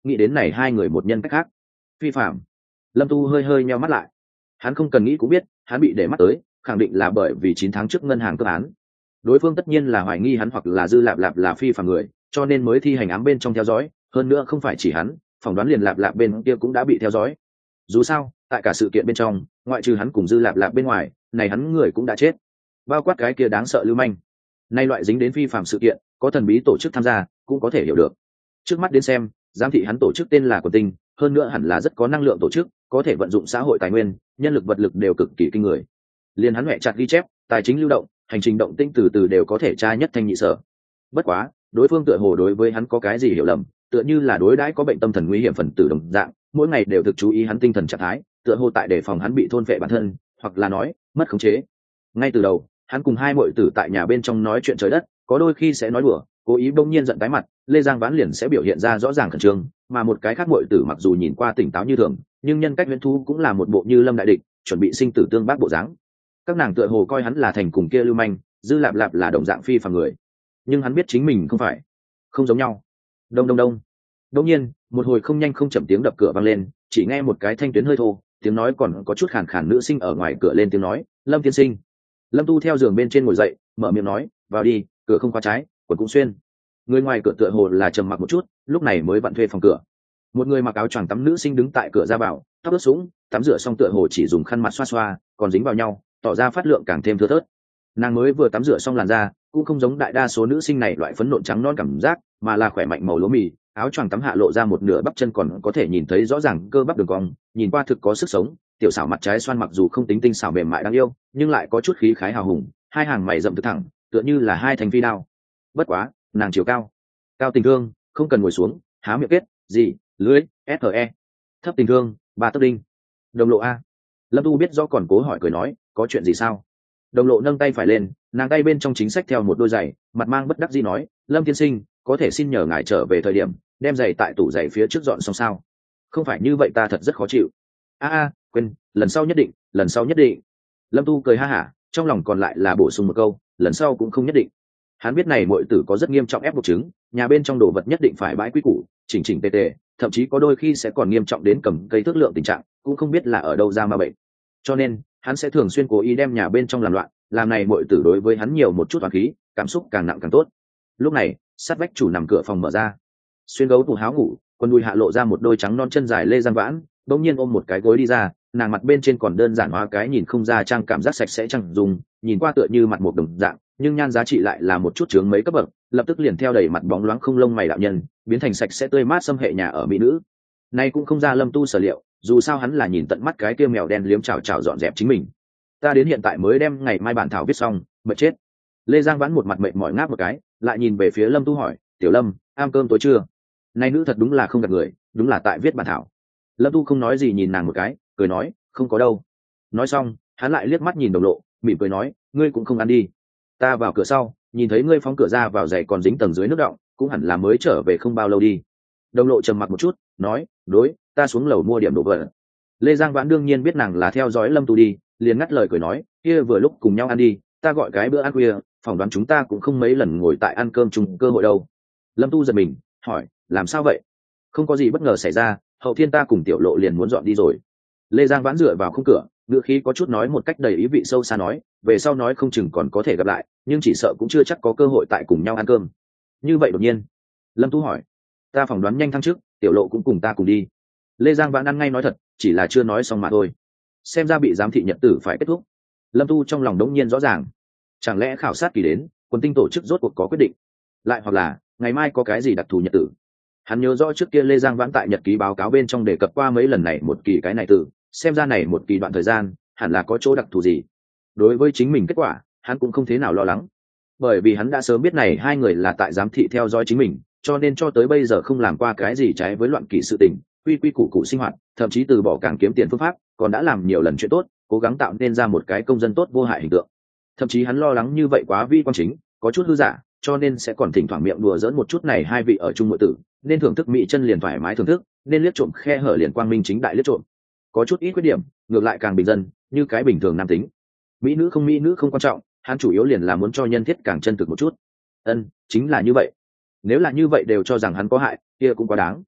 nghĩ đến này hai người một nhân cách khác phi phạm. Lâm Tu hơi hơi nheo mắt lại, hắn không cần nghĩ cũng biết hắn bị để mắt tới khẳng định là bởi vì chín tháng trước ngân hàng cơ án, đối phương tất nhiên là hoài nghi hắn hoặc là Dư Lạp Lạp là phi phạm người, cho nên mới thi hành ám bên trong theo dõi. Hơn nữa không phải chỉ hắn, phỏng đoán liền Lạp Lạp bên kia cũng đã bị theo dõi. Dù sao tại cả sự kiện bên trong, ngoại trừ hắn cùng Dư Lạp Lạp bên ngoài, này hắn người cũng đã chết, bao quát cái kia đáng sợ lưu manh. Nay loại dính đến phi phạm sự kiện, có thần bí tổ chức tham gia cũng có thể hiểu được. Trước mắt đến xem, giám thị hắn tổ chức tên là Quần Tinh, hơn nữa hẳn là rất có năng lượng tổ chức, có thể vận dụng xã hội tài nguyên, nhân lực vật lực đều cực kỳ kinh người. Liên hắn mẹ chặt ghi chép, tài chính lưu động, hành trình động tinh từ từ đều có thể tra nhất thanh nhị sở. Bất quá, đối phương tựa hồ đối với hắn có cái gì hiểu lầm, tựa như là đối đãi có bệnh tâm thần nguy hiểm phần tử đồng dạng, mỗi ngày đều thực chú ý hắn tinh thần trạng thái, tựa hồ tại đề phòng hắn bị thôn phệ bản thân, hoặc là nói mất khống chế. Ngay từ đầu, hắn cùng hai muội tử tại nhà bên trong nói chuyện trời đất, có đôi khi sẽ nói đùa, cố ý bỗng nhiên giận tái mặt, Lê Giang Vãn liền sẽ biểu hiện ra rõ ràng khẩn trương, mà một cái khác muội tử mặc dù nhìn qua tỉnh táo như thường, nhưng nhân cách huyễn thú cũng là một bộ như lâm đại địch, chuẩn bị sinh tử tương bác bộ dáng. Các nàng tựa hồ coi hắn là thành cùng kia lưu manh, Dư Lạp Lạp là đồng dạng phi phàm người, nhưng hắn biết chính mình không phải, không giống nhau. Đông đông đông. Đột nhiên, một hồi không nhanh không chậm tiếng đập cửa vang lên, chỉ nghe một cái thanh tuyến hơi thô, tiếng nói còn có chút khàn khàn nữ sinh ở ngoài cửa lên tiếng nói, "Lâm tiên sinh." Lâm Tu theo giường bên trên ngồi dậy, mở miệng nói, "Vào đi, cửa không khóa trái, quần cũng xuyên." Người ngoài cửa tựa hồ là trầm mặc một chút, lúc này mới vặn thuê phòng cửa. Một người mặc áo choàng tắm nữ sinh đứng tại cửa ra vào, tóc ướt sũng, tắm rửa xong tựa hồ chỉ dùng khăn mặt xoa xoa, còn dính vào nhau, tỏ ra phát lượng càng thêm thưa thớt. Nàng mới vừa tắm rửa xong làn da, cũng không giống đại đa số nữ sinh này loại phấn nộn trắng non cảm giác, mà là khỏe mạnh màu lúa mì, áo choàng tắm hạ lộ ra một nửa bắp chân còn có thể nhìn thấy rõ ràng cơ bắp đường cong, nhìn qua thực có sức sống. Tiểu xảo mặt trái xoan mặc dù không tính tinh xảo mềm mại đáng yêu, nhưng lại có chút khí khái hào hùng, hai hàng mày rậm thực thẳng, tựa như là hai thanh phi đao. Bất quá, nàng chiều cao, cao tình thương, không cần ngồi xuống, há miệng kết, gì, lưới, se, thấp tình thương, ba tấc đinh. Đồng lộ a. Lâm Tu biết rõ còn cố hỏi cười nói, có chuyện gì sao? Đồng lộ nâng tay phải lên, nàng tay bên trong chính sách theo một đôi giày, mặt mang bất đắc dĩ nói, Lâm tiên sinh, có thể xin nhờ ngài trở về thời điểm, đem giày tại tủ giày phía trước dọn xong sao? Không phải như vậy ta thật rất khó chịu. A a, quên, lần sau nhất định, lần sau nhất định. Lâm Tu cười ha hả, trong lòng còn lại là bổ sung một câu, lần sau cũng không nhất định. Hắn biết này muội tử có rất nghiêm trọng ép buộc chứng, nhà bên trong đồ vật nhất định phải bãi quy củ, chỉnh chỉnh tề tề, thậm chí có đôi khi sẽ còn nghiêm trọng đến cầm cây thước lượng tình trạng, cũng không biết là ở đâu ra ma bệnh. Cho nên, hắn sẽ thường xuyên cố ý đem nhà bên trong làm loạn, làm này muội tử đối với hắn nhiều một chút oán khí, cảm xúc càng nặng càng tốt. Lúc này, sát vách chủ nằm cửa phòng mở ra, xuyên gấu tủ háo ngủ, quần đùi hạ lộ ra một đôi trắng non chân dài Lê Giang Vãn, bỗng nhiên ôm một cái gối đi ra, nàng mặt bên trên còn đơn giản hóa cái nhìn không ra trang cảm giác sạch sẽ chẳng dùng, nhìn qua tựa như mặt một đồng dạng, nhưng nhan giá trị lại là một chút chướng mấy cấp bậc, lập tức liền theo đầy mặt bóng loáng không lông mày đạo nhân, biến thành sạch sẽ tươi mát xâm hệ nhà ở mỹ nữ. Nay cũng không ra Lâm Tu sở liệu, dù sao hắn là nhìn tận mắt cái kia mèo đen liếm chào chào dọn dẹp chính mình. Ta đến hiện tại mới đem ngày mai bản thảo viết xong, mệt chết. Lê Giang Vãn một mặt mệt mỏi ngáp một cái, lại nhìn về phía Lâm Tu hỏi, "Tiểu Lâm, ăn cơm tối chưa?" Này nữ thật đúng là không gạt người, đúng là tại viết bản thảo. Lâm Tu không nói gì nhìn nàng một cái, cười nói, "Không có đâu." Nói xong, hắn lại liếc mắt nhìn Đồng Lộ, mỉm cười nói, "Ngươi cũng không ăn đi. Ta vào cửa sau, nhìn thấy ngươi phóng cửa ra vào giày còn dính tầng dưới nước đọng, cũng hẳn là mới trở về không bao lâu đi." Đồng Lộ trầm mặc một chút, nói, "Đối, ta xuống lầu mua điểm đồ vật." Lê Giang Vãn đương nhiên biết nàng là theo dõi Lâm Tu đi, liền ngắt lời cười nói, "Kia vừa lúc cùng nhau ăn đi, ta gọi cái bữa ăn khuya, phỏng đoán chúng ta cũng không mấy lần ngồi tại ăn cơm chung cơ hội đâu." Lâm Tu giật mình, hỏi, "Làm sao vậy?" "Không có gì bất ngờ xảy ra, Hậu Thiên ta cùng Tiểu Lộ liền muốn dọn đi rồi." Lê Giang Vãn dựa vào khung cửa, ngữ khí có chút nói một cách đầy ý vị sâu xa nói, "Về sau nói không chừng còn có thể gặp lại, nhưng chỉ sợ cũng chưa chắc có cơ hội tại cùng nhau ăn cơm." Như vậy đột nhiên. Lâm Tu hỏi, "Ta phỏng đoán nhanh thăng chức, Tiểu Lộ cũng cùng ta cùng đi." Lê Giang Vãn ăn ngay nói thật, chỉ là chưa nói xong mà thôi. Xem ra bị giám thị nhật tử phải kết thúc. Lâm Tu trong lòng đống nhiên rõ ràng, chẳng lẽ khảo sát kỳ đến, Quần Tinh tổ chức rốt cuộc có quyết định, lại hoặc là ngày mai có cái gì đặc thù nhật tử. Hắn nhớ rõ trước kia Lê Giang Vãn tại nhật ký báo cáo bên trong đề cập qua mấy lần này một kỳ cái này từ, xem ra này một kỳ đoạn thời gian hẳn là có chỗ đặc thù gì. Đối với chính mình kết quả, hắn cũng không thế nào lo lắng, bởi vì hắn đã sớm biết này hai người là tại giám thị theo dõi chính mình, cho nên cho tới bây giờ không làm qua cái gì trái với loạn kỷ sự tình, quy quy củ củ sinh hoạt, thậm chí từ bỏ càng kiếm tiền phương pháp, còn đã làm nhiều lần chuyện tốt, cố gắng tạo nên ra một cái công dân tốt vô hại hình tượng. Thậm chí hắn lo lắng như vậy quá vi quan chính, có chút hư giả, cho nên sẽ còn thỉnh thoảng miệng đùa giỡn một chút này hai vị ở chung muội tử, nên thưởng thức mỹ chân liền thoải mái thưởng thức, nên liếc trộm khe hở liền quang minh chính đại liếc trộm. Có chút ít khuyết điểm, ngược lại càng bình dân, như cái bình thường nam tính. Mỹ nữ không mỹ nữ không quan trọng, hắn chủ yếu liền là muốn cho nhân thiết càng chân thực một chút. Ân, chính là như vậy. Nếu là như vậy đều cho rằng hắn có hại, kia cũng quá đáng.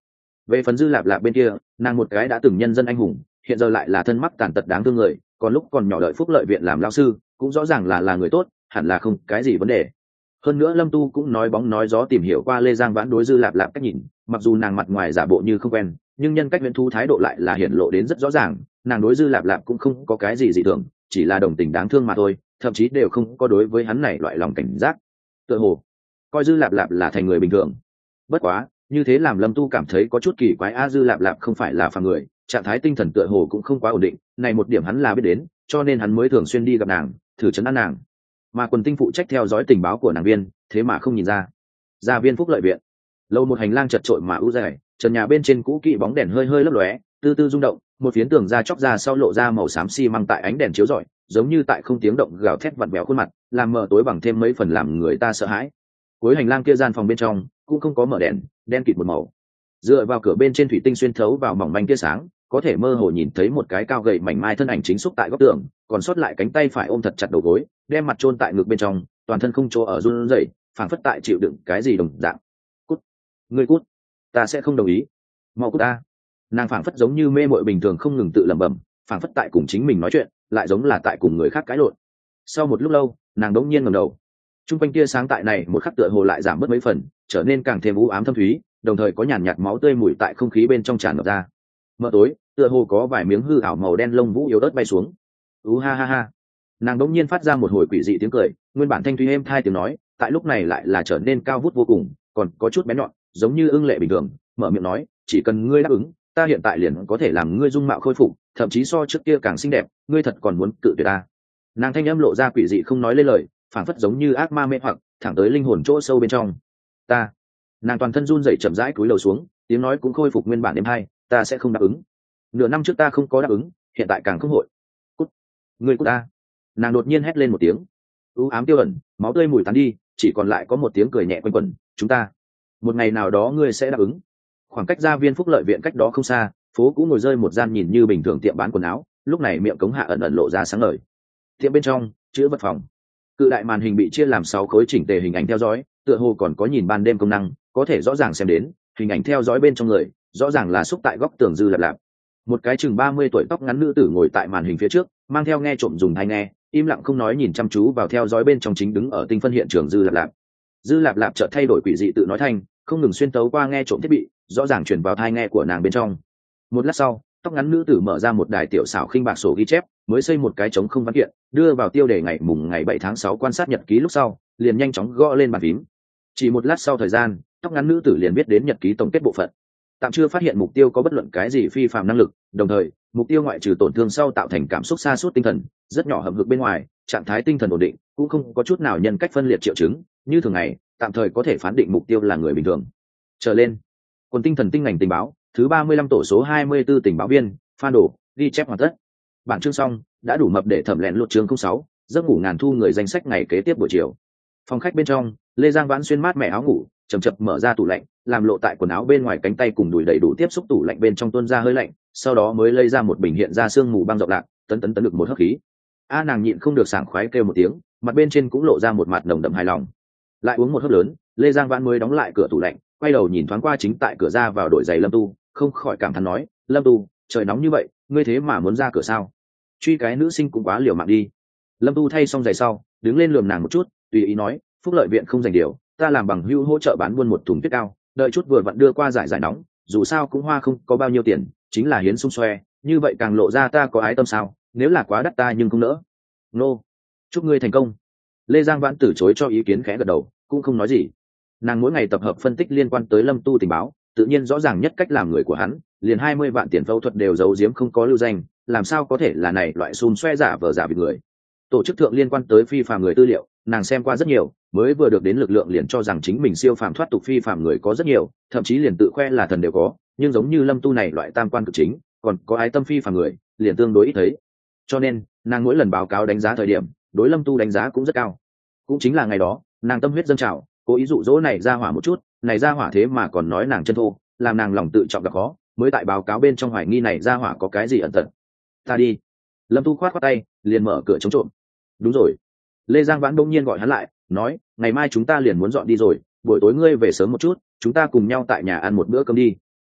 Về phần Dư Lạp Lạp bên kia, nàng một cái đã từng nhân dân anh hùng, hiện giờ lại là thân mắc tàn tật đáng thương người, còn lúc còn nhỏ đợi Phúc Lợi viện làm lao sư, cũng rõ ràng là là người tốt, hẳn là không cái gì vấn đề. Hơn nữa Lâm Tu cũng nói bóng nói gió tìm hiểu qua Lê Giang Vãn đối Dư Lạp Lạp cách nhìn, mặc dù nàng mặt ngoài giả bộ như không quen, nhưng nhân cách Viễn Thu thái độ lại là hiển lộ đến rất rõ ràng, nàng đối Dư Lạp Lạp cũng không có cái gì dị thường, chỉ là đồng tình đáng thương mà thôi, thậm chí đều không có đối với hắn này loại lòng cảnh giác. Tựa hồ coi Dư Lạp Lạp là thành người bình thường. Bất quá, như thế làm Lâm Tu cảm thấy có chút kỳ quái, a Dư Lạp Lạp không phải là phàm người, trạng thái tinh thần tựa hồ cũng không quá ổn định, này một điểm hắn là biết đến, cho nên hắn mới thường xuyên đi gặp nàng, thử trấn an nàng. Mà quần tinh phụ trách theo dõi tình báo của nàng viên, thế mà không nhìn ra. Gia viên Phúc Lợi viện, lâu một hành lang chật trội mà ưu dài, trần nhà bên trên cũ kỹ bóng đèn hơi hơi lấp lóe, tư tư rung động, một phiến tường da chóc ra sau lộ ra màu xám xi măng tại ánh đèn chiếu rọi, giống như tại không tiếng động gào thét vặn vẹo khuôn mặt, làm mờ tối bằng thêm mấy phần làm người ta sợ hãi. Cuối hành lang kia gian phòng bên trong cũng không có mở đèn, đen kịt một màu. Dựa vào cửa bên trên thủy tinh xuyên thấu vào mỏng manh tia sáng, có thể mơ hồ nhìn thấy một cái cao gầy mảnh mai thân ảnh chính xúc tại góc tường, còn sót lại cánh tay phải ôm thật chặt đầu gối, đem mặt chôn tại ngực bên trong, toàn thân không chỗ ở run rẩy, phảng phất tại chịu đựng cái gì đồng dạng. Cút, ngươi cút, ta sẽ không đồng ý. Mau cút ta. Nàng phảng phất giống như mê muội bình thường không ngừng tự lẩm bẩm, phảng phất tại cùng chính mình nói chuyện, lại giống là tại cùng người khác cãi lộn. Sau một lúc lâu, nàng đống nhiên ngẩng đầu. Trung quanh tia sáng tại này một khắc tựa hồ lại giảm bớt mấy phần, trở nên càng thêm u ám thâm thúy, đồng thời có nhàn nhạt máu tươi mùi tại không khí bên trong tràn ngập ra. Mờ tối, tựa hồ có vài miếng hư ảo màu đen lông vũ yếu ớt bay xuống. U ha ha ha. Nàng đống nhiên phát ra một hồi quỷ dị tiếng cười, nguyên bản thanh thúy êm thai tiếng nói, tại lúc này lại là trở nên cao vút vô cùng, còn có chút bén nhọn, giống như ưng lệ bình thường, mở miệng nói, chỉ cần ngươi đáp ứng, ta hiện tại liền có thể làm ngươi dung mạo khôi phục, thậm chí so trước kia càng xinh đẹp, ngươi thật còn muốn cự tuyệt ta. Nàng thanh âm lộ ra quỷ dị không nói lên lời, phảng phất giống như ác ma mê hoặc, thẳng tới linh hồn chỗ sâu bên trong. Ta. Nàng toàn thân run rẩy chậm rãi cúi đầu xuống, tiếng nói cũng khôi phục nguyên bản êm hay, ta sẽ không đáp ứng. Nửa năm trước ta không có đáp ứng, hiện tại càng không hội. Cút. Ngươi cút ta. Nàng đột nhiên hét lên một tiếng, u ám tiêu ẩn, máu tươi mùi tán đi, chỉ còn lại có một tiếng cười nhẹ quanh quẩn, chúng ta một ngày nào đó ngươi sẽ đáp ứng. Khoảng cách gia viên Phúc Lợi viện cách đó không xa, phố cũ ngồi rơi một gian nhìn như bình thường tiệm bán quần áo, lúc này miệng cống hạ ẩn ẩn lộ ra sáng ngời. Tiệm bên trong chữ vật phòng, cự đại màn hình bị chia làm sáu khối chỉnh tề hình ảnh theo dõi, tựa hồ còn có nhìn ban đêm công năng, có thể rõ ràng xem đến hình ảnh theo dõi bên trong người, rõ ràng là xúc tại góc tường Dư Lạp Lạp. Một cái chừng ba mươi tuổi tóc ngắn nữ tử ngồi tại màn hình phía trước, mang theo nghe trộm dùng tai nghe, im lặng không nói nhìn chăm chú vào theo dõi bên trong chính đứng ở tinh phân hiện trường Dư Lạp Lạp. Dư Lạp Lạp chợt thay đổi quỷ dị tự nói thanh, không ngừng xuyên tấu qua nghe trộm thiết bị, rõ ràng truyền vào tai nghe của nàng bên trong. Một lát sau, tóc ngắn nữ tử mở ra một đài tiểu xảo khinh bạc sổ ghi chép, mới xây một cái trống không văn kiện, đưa vào tiêu đề ngày mùng ngày bảy tháng sáu quan sát nhật ký lúc sau, liền nhanh chóng gõ lên bàn phím. Chỉ một lát sau thời gian, tóc ngắn nữ tử liền biết đến nhật ký tổng kết bộ phận. Tạm chưa phát hiện mục tiêu có bất luận cái gì phi phàm năng lực, đồng thời, mục tiêu ngoại trừ tổn thương sau tạo thành cảm xúc sa sút tinh thần, rất nhỏ hậm hực bên ngoài, trạng thái tinh thần ổn định, cũng không có chút nào nhân cách phân liệt triệu chứng, như thường ngày, tạm thời có thể phán định mục tiêu là người bình thường. Trở lên, quần tinh thần tinh ngành tình báo, thứ ba mươi lăm tổ số hai mươi 24 tình báo viên, Phan Đồ, ghi chép hoàn tất. Bản chương xong, đã đủ mập để thẩm lẹn lột chương không sáu, giấc ngủ ngàn thu người danh sách ngày kế tiếp buổi chiều. Phòng khách bên trong, Lê Giang Vãn xuyên mát mẻ áo ngủ, chậm chậm mở ra tủ lạnh, làm lộ tại quần áo bên ngoài cánh tay cùng đùi đầy đủ tiếp xúc tủ lạnh bên trong tuôn ra hơi lạnh, sau đó mới lấy ra một bình hiện ra sương mù băng rộng lạc, tấn tấn tấn được một hớp khí. A nàng nhịn không được sảng khoái kêu một tiếng, mặt bên trên cũng lộ ra một mặt nồng đậm hài lòng. Lại uống một hớp lớn, Lê Giang Vãn mới đóng lại cửa tủ lạnh, quay đầu nhìn thoáng qua chính tại cửa ra vào đội giày Lâm Tu, không khỏi cảm thán nói, Lâm Tu, trời nóng như vậy, ngươi thế mà muốn ra cửa sao? Truy cái nữ sinh cũng quá liều mạng đi. Lâm Tu thay xong giày sau, đứng lên lườm nàng một chút, tùy ý nói, Phúc Lợi viện không dành điều, ta làm bằng hữu hỗ trợ bán buôn một thùng tuyết cao, đợi chút vừa vặn đưa qua giải giải nóng, dù sao cũng hoa không có bao nhiêu tiền, chính là hiến xung xoe, như vậy càng lộ ra ta có ái tâm sao, nếu là quá đắt ta nhưng không nỡ. Nô, chúc ngươi thành công. Lê Giang Vãn từ chối cho ý kiến, khẽ gật đầu, cũng không nói gì. Nàng mỗi ngày tập hợp phân tích liên quan tới Lâm Tu tình báo, tự nhiên rõ ràng nhất cách làm người của hắn, liền hai mươi vạn tiền phẫu thuật đều giấu giếm không có lưu danh, làm sao có thể là này loại xun xoe giả vờ giả vịt người. Tổ chức thượng liên quan tới phi phàm người tư liệu, nàng xem qua rất nhiều, mới vừa được đến lực lượng liền cho rằng chính mình siêu phàm thoát tục phi phàm người có rất nhiều, thậm chí liền tự khoe là thần đều có, nhưng giống như Lâm Tu này loại tam quan cực chính, còn có ái tâm phi phàm người, liền tương đối ít thấy. Cho nên, nàng mỗi lần báo cáo đánh giá thời điểm, đối Lâm Tu đánh giá cũng rất cao. Cũng chính là ngày đó, nàng tâm huyết dâng trào, cố ý dụ dỗ này ra hỏa một chút, này ra hỏa thế mà còn nói nàng chân thô, làm nàng lòng tự trọng gặp khó, mới tại báo cáo bên trong hoài nghi này ra hỏa có cái gì ẩn tật. Ta đi. Lâm Tu khoát khoát tay, liền mở cửa chống trộm. Đúng rồi. Lê Giang Vãn đông nhiên gọi hắn lại, nói, ngày mai chúng ta liền muốn dọn đi rồi, buổi tối ngươi về sớm một chút, chúng ta cùng nhau tại nhà ăn một bữa cơm đi.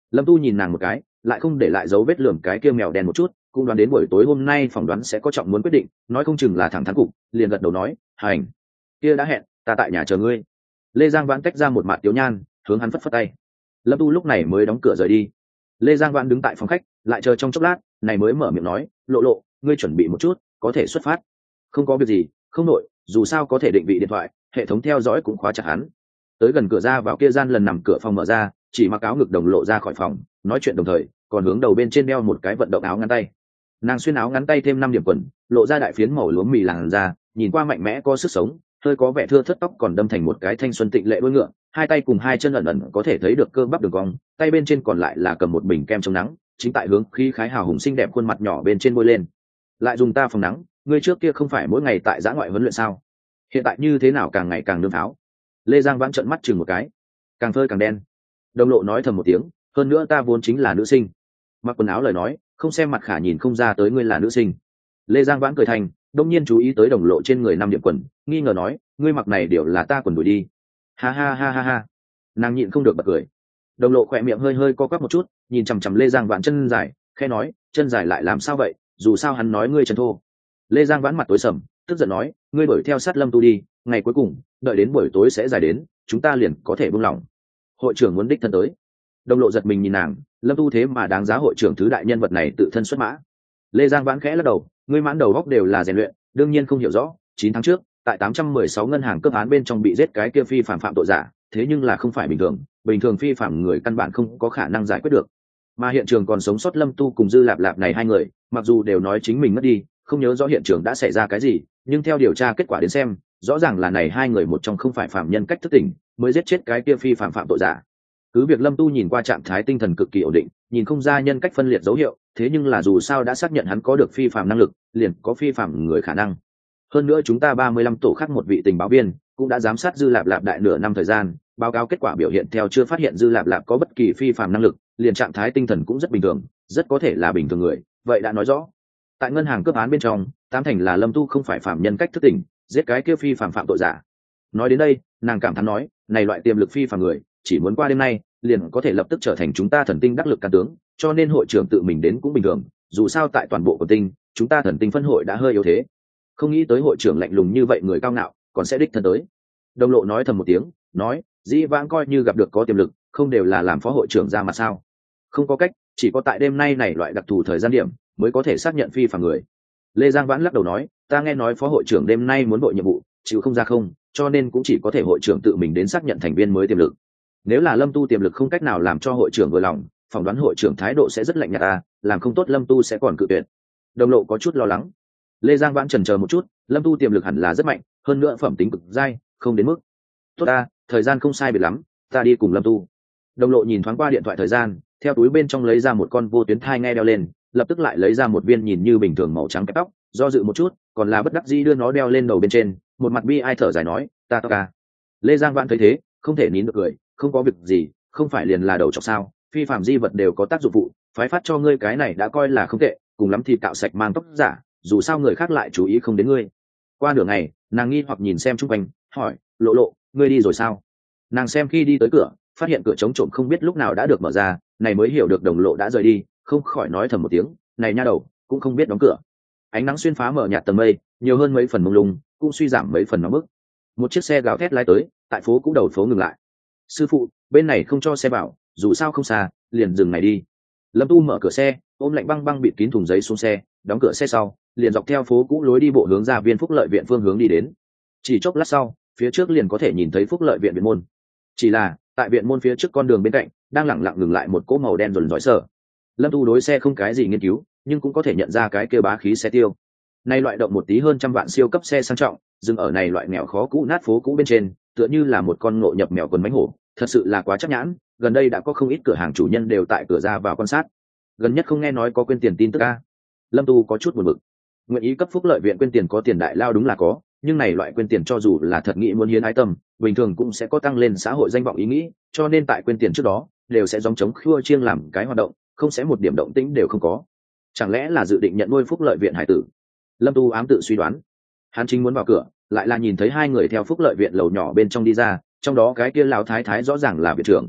Lâm Tu nhìn nàng một cái, lại không để lại dấu vết lườm cái kia mèo đen một chút, cũng đoán đến buổi tối hôm nay phỏng đoán sẽ có trọng muốn quyết định, nói không chừng là thẳng thắn cục, liền gật đầu nói, hành, kia đã hẹn, ta tại nhà chờ ngươi. Lê Giang Vãn tách ra một mạt tiểu nhan, hướng hắn phất phất tay. Lâm Tu lúc này mới đóng cửa rời đi. Lê Giang Vãn đứng tại phòng khách, lại chờ trong chốc lát, này mới mở miệng nói, lộ lộ, ngươi chuẩn bị một chút, có thể xuất phát. Không có việc gì, không nội, dù sao có thể định vị điện thoại, hệ thống theo dõi cũng khóa chặt hắn. Tới gần cửa ra vào kia gian lần nằm cửa phòng mở ra, chỉ mặc áo ngực đồng lộ ra khỏi phòng, nói chuyện đồng thời còn hướng đầu bên trên đeo một cái vận động áo ngắn tay. Nàng xuyên áo ngắn tay thêm năm điểm quần, lộ ra đại phiến màu lúa mì làn da, nhìn qua mạnh mẽ có sức sống, hơi có vẻ thưa thớt tóc còn đâm thành một cái thanh xuân tịnh lệ đuôi ngựa, hai tay cùng hai chân ẩn ẩn có thể thấy được cơ bắp đường cong, tay bên trên còn lại là cầm một bình kem chống nắng, chính tại hướng khí khái hào hùng xinh đẹp khuôn mặt nhỏ bên trên bôi lên. Lại dùng ta phòng nắng, ngươi trước kia không phải mỗi ngày tại giã ngoại huấn luyện sao? Hiện tại như thế nào càng ngày càng nương pháo? Lê Giang Vãn trợn mắt chừng một cái, càng phơi càng đen. Đồng lộ nói thầm một tiếng, hơn nữa ta vốn chính là nữ sinh. Mặc quần áo lời nói, không xem mặt khả nhìn không ra tới ngươi là nữ sinh. Lê Giang Vãn cười thành, đông nhiên chú ý tới đồng lộ trên người năm điểm quần, nghi ngờ nói, ngươi mặc này đều là ta quần đuổi đi. Ha ha ha ha ha. Nàng nhịn không được bật cười. Đồng lộ khỏe miệng hơi hơi co quắp một chút, nhìn chằm chằm Lê Giang Vãn chân dài, khẽ nói, chân dài lại làm sao vậy? Dù sao hắn nói ngươi chân thô. Lê Giang Vãn mặt tối sầm, tức giận nói, ngươi đuổi theo sát Lâm Tu đi, ngày cuối cùng, đợi đến buổi tối sẽ dài đến, chúng ta liền có thể buông lỏng. Hội trưởng muốn đích thân tới. Đồng lộ giật mình nhìn nàng, Lâm Tu thế mà đáng giá hội trưởng thứ đại nhân vật này tự thân xuất mã. Lê Giang Vãn khẽ lắc đầu, ngươi mãn đầu góc đều là rèn luyện, đương nhiên không hiểu rõ, chín tháng trước, tại tám trăm mười sáu ngân hàng cấp án bên trong bị giết cái kia phi phạm phạm tội giả, thế nhưng là không phải bình thường, bình thường phi phạm người căn bản không có khả năng giải quyết được. Mà hiện trường còn sống sót Lâm Tu cùng Dư Lạp Lạp này hai người, mặc dù đều nói chính mình mất đi, không nhớ rõ hiện trường đã xảy ra cái gì, nhưng theo điều tra kết quả đến xem, rõ ràng là này hai người một trong không phải phạm nhân cách thức tỉnh, mới giết chết cái kia phi phạm phạm tội giả. Cứ việc Lâm Tu nhìn qua trạng thái tinh thần cực kỳ ổn định, nhìn không ra nhân cách phân liệt dấu hiệu, thế nhưng là dù sao đã xác nhận hắn có được phi phạm năng lực, liền có phi phạm người khả năng. Hơn nữa chúng ta ba mươi lăm tổ khác một vị tình báo viên cũng đã giám sát Dư Lạp Lạp đại nửa năm thời gian, báo cáo kết quả biểu hiện theo chưa phát hiện Dư Lạp Lạp có bất kỳ phi phạm năng lực, liền trạng thái tinh thần cũng rất bình thường, rất có thể là bình thường người, vậy đã nói rõ. Tại ngân hàng cướp án bên trong, tám thành là Lâm Tu không phải phạm nhân cách thức tỉnh, giết cái kia phi phạm phạm tội giả. Nói đến đây, nàng cảm thán nói, này loại tiềm lực phi phạm người, chỉ muốn qua đêm nay, liền có thể lập tức trở thành chúng ta thần tinh đắc lực can tướng, cho nên hội trưởng tự mình đến cũng bình thường, dù sao tại toàn bộ của tinh, chúng ta thần tinh phân hội đã hơi yếu thế. Không nghĩ tới hội trưởng lạnh lùng như vậy người cao ngạo, còn sẽ đích thân tới. Đồng lộ nói thầm một tiếng, nói, dĩ vãng coi như gặp được có tiềm lực, không đều là làm phó hội trưởng ra mặt sao? Không có cách, chỉ có tại đêm nay này loại đặc thù thời gian điểm, mới có thể xác nhận phi phạm người. Lê Giang Vãn lắc đầu nói, ta nghe nói phó hội trưởng đêm nay muốn bội nhiệm vụ, chịu không ra không, cho nên cũng chỉ có thể hội trưởng tự mình đến xác nhận thành viên mới tiềm lực. Nếu là Lâm Tu tiềm lực không cách nào làm cho hội trưởng vừa lòng, phỏng đoán hội trưởng thái độ sẽ rất lạnh nhạt ta, làm không tốt Lâm Tu sẽ còn cự tuyệt. Đồng lộ có chút lo lắng. Lê Giang Vãn chần chờ một chút, Lâm Tu tiềm lực hẳn là rất mạnh, hơn nữa phẩm tính cực dai, không đến mức. Tốt ta, thời gian không sai biệt lắm, ta đi cùng Lâm Tu. Đồng lộ nhìn thoáng qua điện thoại thời gian, theo túi bên trong lấy ra một con vô tuyến thai nghe đeo lên, lập tức lại lấy ra một viên nhìn như bình thường màu trắng kẹp tóc, do dự một chút, còn là bất đắc dĩ đưa nó đeo lên đầu bên trên, một mặt bi ai thở dài nói, ta tóc ca. Lê Giang Vãn thấy thế, không thể nín được cười, không có việc gì, không phải liền là đầu chọc sao, phi phạm di vật đều có tác dụng phụ, phái phát cho ngươi cái này đã coi là không tệ, cùng lắm thì cạo sạch mang tóc giả, dù sao người khác lại chú ý không đến ngươi. Qua nửa ngày, nàng nghi hoặc nhìn xem chung quanh, hỏi, lộ lộ, ngươi đi rồi sao? Nàng xem khi đi tới cửa, phát hiện cửa trống trộm không biết lúc nào đã được mở ra, này mới hiểu được đồng lộ đã rời đi, không khỏi nói thầm một tiếng, này nha đầu, cũng không biết đóng cửa. Ánh nắng xuyên phá mở nhạt tầng mây, nhiều hơn mấy phần mông lung, cũng suy giảm mấy phần nóng bức. Một chiếc xe gào thét lái tới, tại phố cũ đầu phố ngừng lại. Sư phụ, bên này không cho xe vào, dù sao không xa, liền dừng này đi. Lâm Tu mở cửa xe, ôm lạnh băng băng bịt kín thùng giấy xuống xe, đóng cửa xe sau, liền dọc theo phố cũ lối đi bộ hướng ra Viên Phúc Lợi viện phương hướng đi đến. Chỉ chốc lát sau, phía trước liền có thể nhìn thấy Phúc Lợi viện viện môn. Chỉ là, tại viện môn phía trước con đường bên cạnh, đang lẳng lặng ngừng lại một cỗ màu đen rồn rõi sở. Lâm Tu đối xe không cái gì nghiên cứu, nhưng cũng có thể nhận ra cái kia bá khí xe tiêu. Nay loại động một tí hơn trăm vạn siêu cấp xe sang trọng, dừng ở này loại nghèo khó cũ nát phố cũ bên trên, tựa như là một con ngộ nhập mèo quần bánh hổ, thật sự là quá chắc nhãn. Gần đây đã có không ít cửa hàng chủ nhân đều tại cửa ra vào quan sát. Gần nhất không nghe nói có quên tiền tin tức a. Lâm Tu có chút buồn bực. Nguyện ý cấp Phúc Lợi viện quên tiền có tiền đại lao đúng là có, nhưng này loại quên tiền cho dù là thật nghĩ muốn hiến ái tâm, bình thường cũng sẽ có tăng lên xã hội danh vọng ý nghĩ, cho nên tại quên tiền trước đó, đều sẽ giống chống khua chiêng làm cái hoạt động, không sẽ một điểm động tĩnh đều không có. Chẳng lẽ là dự định nhận nuôi Phúc Lợi viện hải tử? Lâm Tu ám tự suy đoán. Hắn chính muốn vào cửa, lại là nhìn thấy hai người theo Phúc Lợi viện lầu nhỏ bên trong đi ra, trong đó cái kia lão thái thái rõ ràng là viện trưởng.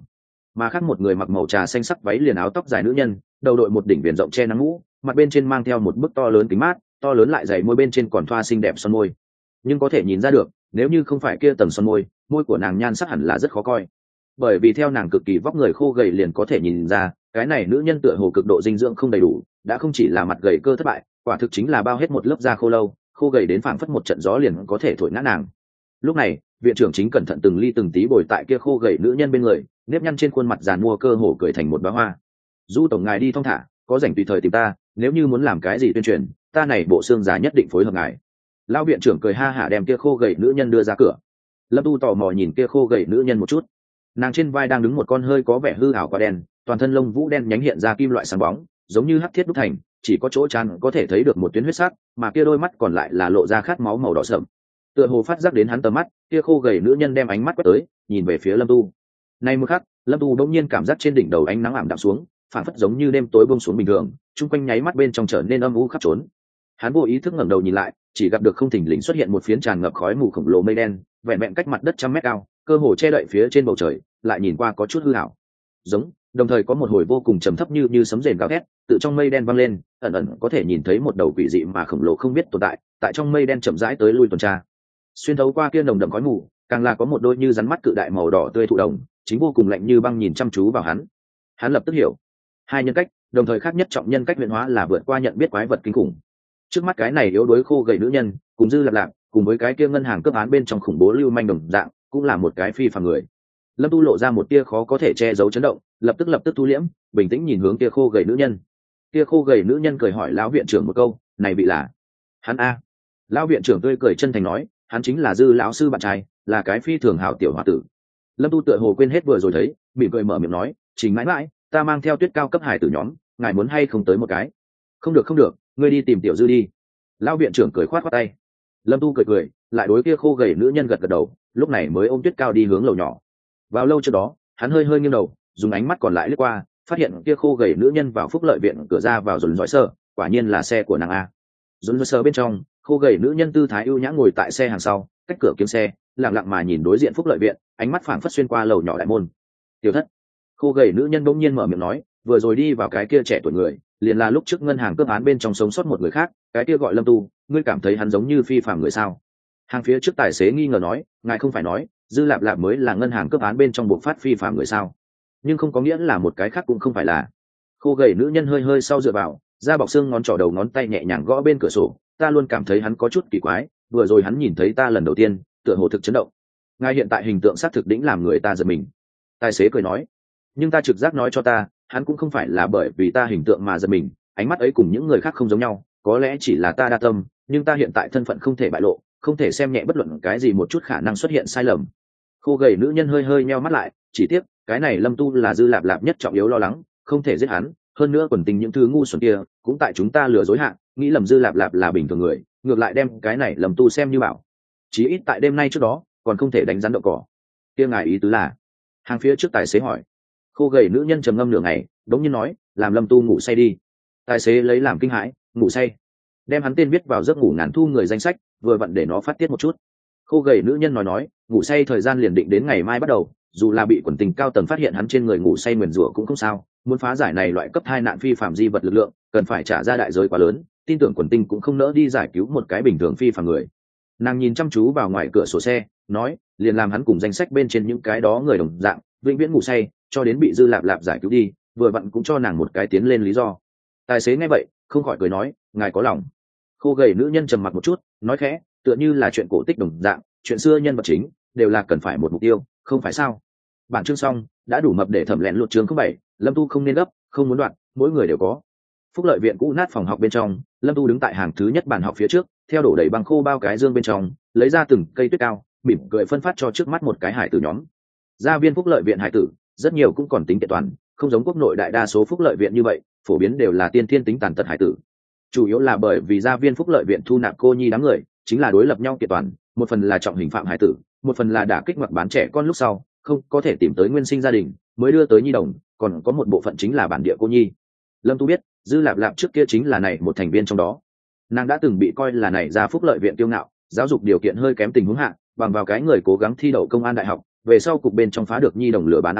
mà khác một người mặc màu trà xanh sắc váy liền áo tóc dài nữ nhân, đầu đội một đỉnh viền rộng che nắng mũ, mặt bên trên mang theo một bức to lớn kính mát, to lớn lại dày, môi bên trên còn thoa xinh đẹp son môi. Nhưng có thể nhìn ra được, nếu như không phải kia tầng son môi, môi của nàng nhan sắc hẳn là rất khó coi. Bởi vì theo nàng cực kỳ vóc người khô gầy liền có thể nhìn ra, cái này nữ nhân tựa hồ cực độ dinh dưỡng không đầy đủ, đã không chỉ là mặt gầy cơ thất bại, quả thực chính là bao hết một lớp da khô lâu, khô gầy đến phảng phất một trận gió liền có thể thổi ngã nàng. Lúc này, viện trưởng chính cẩn thận từng ly từng tí bồi tại kia khô gầy nữ nhân bên người, nếp nhăn trên khuôn mặt giàn mua cơ hồ cười thành một bá hoa. Du tổng ngài đi thong thả, có rảnh tùy thời tìm ta, nếu như muốn làm cái gì tuyên truyền, ta này bộ xương giá nhất định phối hợp ngài. Lão viện trưởng cười ha hả đem kia khô gầy nữ nhân đưa ra cửa. Lâm Tu tò mò nhìn kia khô gầy nữ nhân một chút. Nàng trên vai đang đứng một con hơi có vẻ hư ảo quả đen, toàn thân lông vũ đen nhánh hiện ra kim loại sáng bóng, giống như hắc thiết đúc thành, chỉ có chỗ trán có thể thấy được một tuyến huyết sắc, mà kia đôi mắt còn lại là lộ ra khát máu màu đỏ sẫm. Tựa hồ phát giác đến hắn tầm mắt, kia khô gầy nữ nhân đem ánh mắt quét tới, nhìn về phía Lâm Tu. Nay một khắc, Lâm Tu đột nhiên cảm giác trên đỉnh đầu ánh nắng ảm đạm xuống, phản phất giống như đêm tối buông xuống bình thường, chung quanh nháy mắt bên trong trở nên âm u khắp trốn. Hắn vô ý thức ngẩng đầu nhìn lại, chỉ gặp được không thình lình xuất hiện một phiến tràn ngập khói mù khổng lồ mây đen, vẹn vẹn cách mặt đất trăm mét cao, cơ hồ che đậy phía trên bầu trời, lại nhìn qua có chút hư ảo. Giống, đồng thời có một hồi vô cùng trầm thấp như như sấm rền gào thét, tự trong mây đen vang lên, ẩn ẩn có thể nhìn thấy một đầu quỷ dị mà khổng lồ không biết tồn tại, tại trong mây đen chậm rãi tới lui tuần tra. Xuyên thấu qua kia nồng đậm khói mù, càng là có một đôi như rắn mắt cự đại màu đỏ tươi thụ đồng, chính vô cùng lạnh như băng nhìn chăm chú vào hắn. Hắn lập tức hiểu, hai nhân cách, đồng thời khác nhất trọng nhân cách huyền hóa là vượt qua nhận biết quái vật kinh khủng. Trước mắt cái này yếu đuối khô gầy nữ nhân, cùng dư lạp lạp, cùng với cái kia ngân hàng cướp án bên trong khủng bố lưu manh đồng dạng, cũng là một cái phi phàm người. Lâm Tu lộ ra một tia khó có thể che giấu chấn động, lập tức lập tức thu liễm, bình tĩnh nhìn hướng kia khô gầy nữ nhân. Kia khô gầy nữ nhân cười hỏi lão viện trưởng một câu, này vị là? Hắn a. Lão viện trưởng tươi cười chân thành nói, hắn chính là dư lão sư bạn trai, là cái phi thường hảo tiểu hòa tử. Lâm Tu tựa hồ quên hết vừa rồi thấy, mỉm cười mở miệng nói, trình mãi mãi, ta mang theo tuyết cao cấp hải tử nhóm, ngài muốn hay không tới một cái? Không được không được, ngươi đi tìm tiểu dư đi. Lão viện trưởng cười khoát khoát tay. Lâm Tu cười cười, lại đối kia khô gầy nữ nhân gật gật đầu, lúc này mới ôm tuyết cao đi hướng lầu nhỏ. Vào lâu trước đó, hắn hơi hơi nghiêng đầu, dùng ánh mắt còn lại lướt qua, phát hiện kia khô gầy nữ nhân vào phúc lợi viện cửa ra vào dồn dõi sơ, quả nhiên là xe của nàng a. Dồn dõi sơ bên trong, khô gầy nữ nhân tư thái ưu nhã ngồi tại xe hàng sau, cách cửa kiếm xe, lặng lặng mà nhìn đối diện phúc lợi viện, ánh mắt phảng phất xuyên qua lầu nhỏ đại môn. Tiểu thất, khô gầy nữ nhân bỗng nhiên mở miệng nói, vừa rồi đi vào cái kia trẻ tuổi người, liền là lúc trước ngân hàng cướp án bên trong sống sót một người khác, cái kia gọi Lâm Tu, ngươi cảm thấy hắn giống như phi phàm người sao? Hàng phía trước tài xế nghi ngờ nói, ngài không phải nói dư lạp lạp mới là ngân hàng cướp án bên trong buộc phát phi phàm người sao? Nhưng không có nghĩa là một cái khác cũng không phải là. Khô gầy nữ nhân hơi hơi sau dựa vào, da bọc xương ngón trỏ đầu ngón tay nhẹ nhàng gõ bên cửa sổ, ta luôn cảm thấy hắn có chút kỳ quái, vừa rồi hắn nhìn thấy ta lần đầu tiên, tựa hồ thực chấn động. Ngài hiện tại hình tượng xác thực đỉnh làm người ta giật mình. Tài xế cười nói, nhưng ta trực giác nói cho ta, hắn cũng không phải là bởi vì ta hình tượng mà giật mình, ánh mắt ấy cùng những người khác không giống nhau, có lẽ chỉ là ta đa tâm, nhưng ta hiện tại thân phận không thể bại lộ, không thể xem nhẹ bất luận cái gì một chút khả năng xuất hiện sai lầm. Khô gầy nữ nhân hơi hơi nheo mắt lại, chỉ tiếc cái này Lâm Tu là dư lạp lạp nhất trọng yếu lo lắng, không thể giết hắn, hơn nữa quần tình những thứ ngu xuẩn kia cũng tại chúng ta lừa dối hạ, nghĩ lầm dư lạp lạp là bình thường người, ngược lại đem cái này Lâm Tu xem như bảo. Chí ít tại đêm nay trước đó còn không thể đánh rắn đậu cỏ. Kia ngài ý tứ là? Hàng phía trước tài xế hỏi. Khô gầy nữ nhân trầm ngâm nửa ngày, đống nhiên nói, làm Lâm Tu ngủ say đi. Tài xế lấy làm kinh hãi, ngủ say? Đem hắn tên viết vào giấc ngủ ngàn thu người danh sách, vừa vặn để nó phát tiết một chút. Khô gầy nữ nhân nói nói, ngủ say thời gian liền định đến ngày mai bắt đầu, dù là bị quần tình cao tầng phát hiện hắn trên người ngủ say nguyền rủa cũng không sao, muốn phá giải này loại cấp hai nạn phi phạm di vật lực lượng, cần phải trả ra đại giới quá lớn, tin tưởng quần tình cũng không nỡ đi giải cứu một cái bình thường phi phạm người. Nàng nhìn chăm chú vào ngoài cửa sổ xe, nói, liền làm hắn cùng danh sách bên trên những cái đó người đồng dạng, vĩnh viễn ngủ say, cho đến bị dư lạp lạp giải cứu đi, vừa vặn cũng cho nàng một cái tiến lên lý do. Tài xế nghe vậy, không khỏi cười nói, ngài có lòng. Khô gầy nữ nhân trầm mặc một chút, nói khẽ, tựa như là chuyện cổ tích đồng dạng, chuyện xưa nhân vật chính đều là cần phải một mục tiêu, không phải sao? Bản chương xong, đã đủ mập để thẩm lẹn lột chương không bảy, Lâm Tu không nên gấp, không muốn đoạn, mỗi người đều có. Phúc lợi viện cũ nát phòng học bên trong, Lâm Tu đứng tại hàng thứ nhất bàn học phía trước, theo đổ đầy băng khô bao cái dương bên trong, lấy ra từng cây tuyết cao, mỉm cười phân phát cho trước mắt một cái hải tử nhóm. Gia viên phúc lợi viện hải tử, rất nhiều cũng còn tính kiện toàn, không giống quốc nội đại đa số phúc lợi viện như vậy, phổ biến đều là tiên thiên tính tàn tật hải tử. Chủ yếu là bởi vì gia viên phúc lợi viện thu nạp cô nhi đám người, chính là đối lập nhau kiện toàn, một phần là trọng hình phạm hải tử, một phần là đả kích hoặc bán trẻ con lúc sau không có thể tìm tới nguyên sinh gia đình mới đưa tới nhi đồng, còn có một bộ phận chính là bản địa cô nhi. Lâm Tu biết dư lạp lạp trước kia chính là này một thành viên trong đó, nàng đã từng bị coi là này ra phúc lợi viện tiêu ngạo, giáo dục điều kiện hơi kém tình huống hạ, bằng vào cái người cố gắng thi đậu công an đại học, về sau cục bên trong phá được nhi đồng lừa bán ăn sau,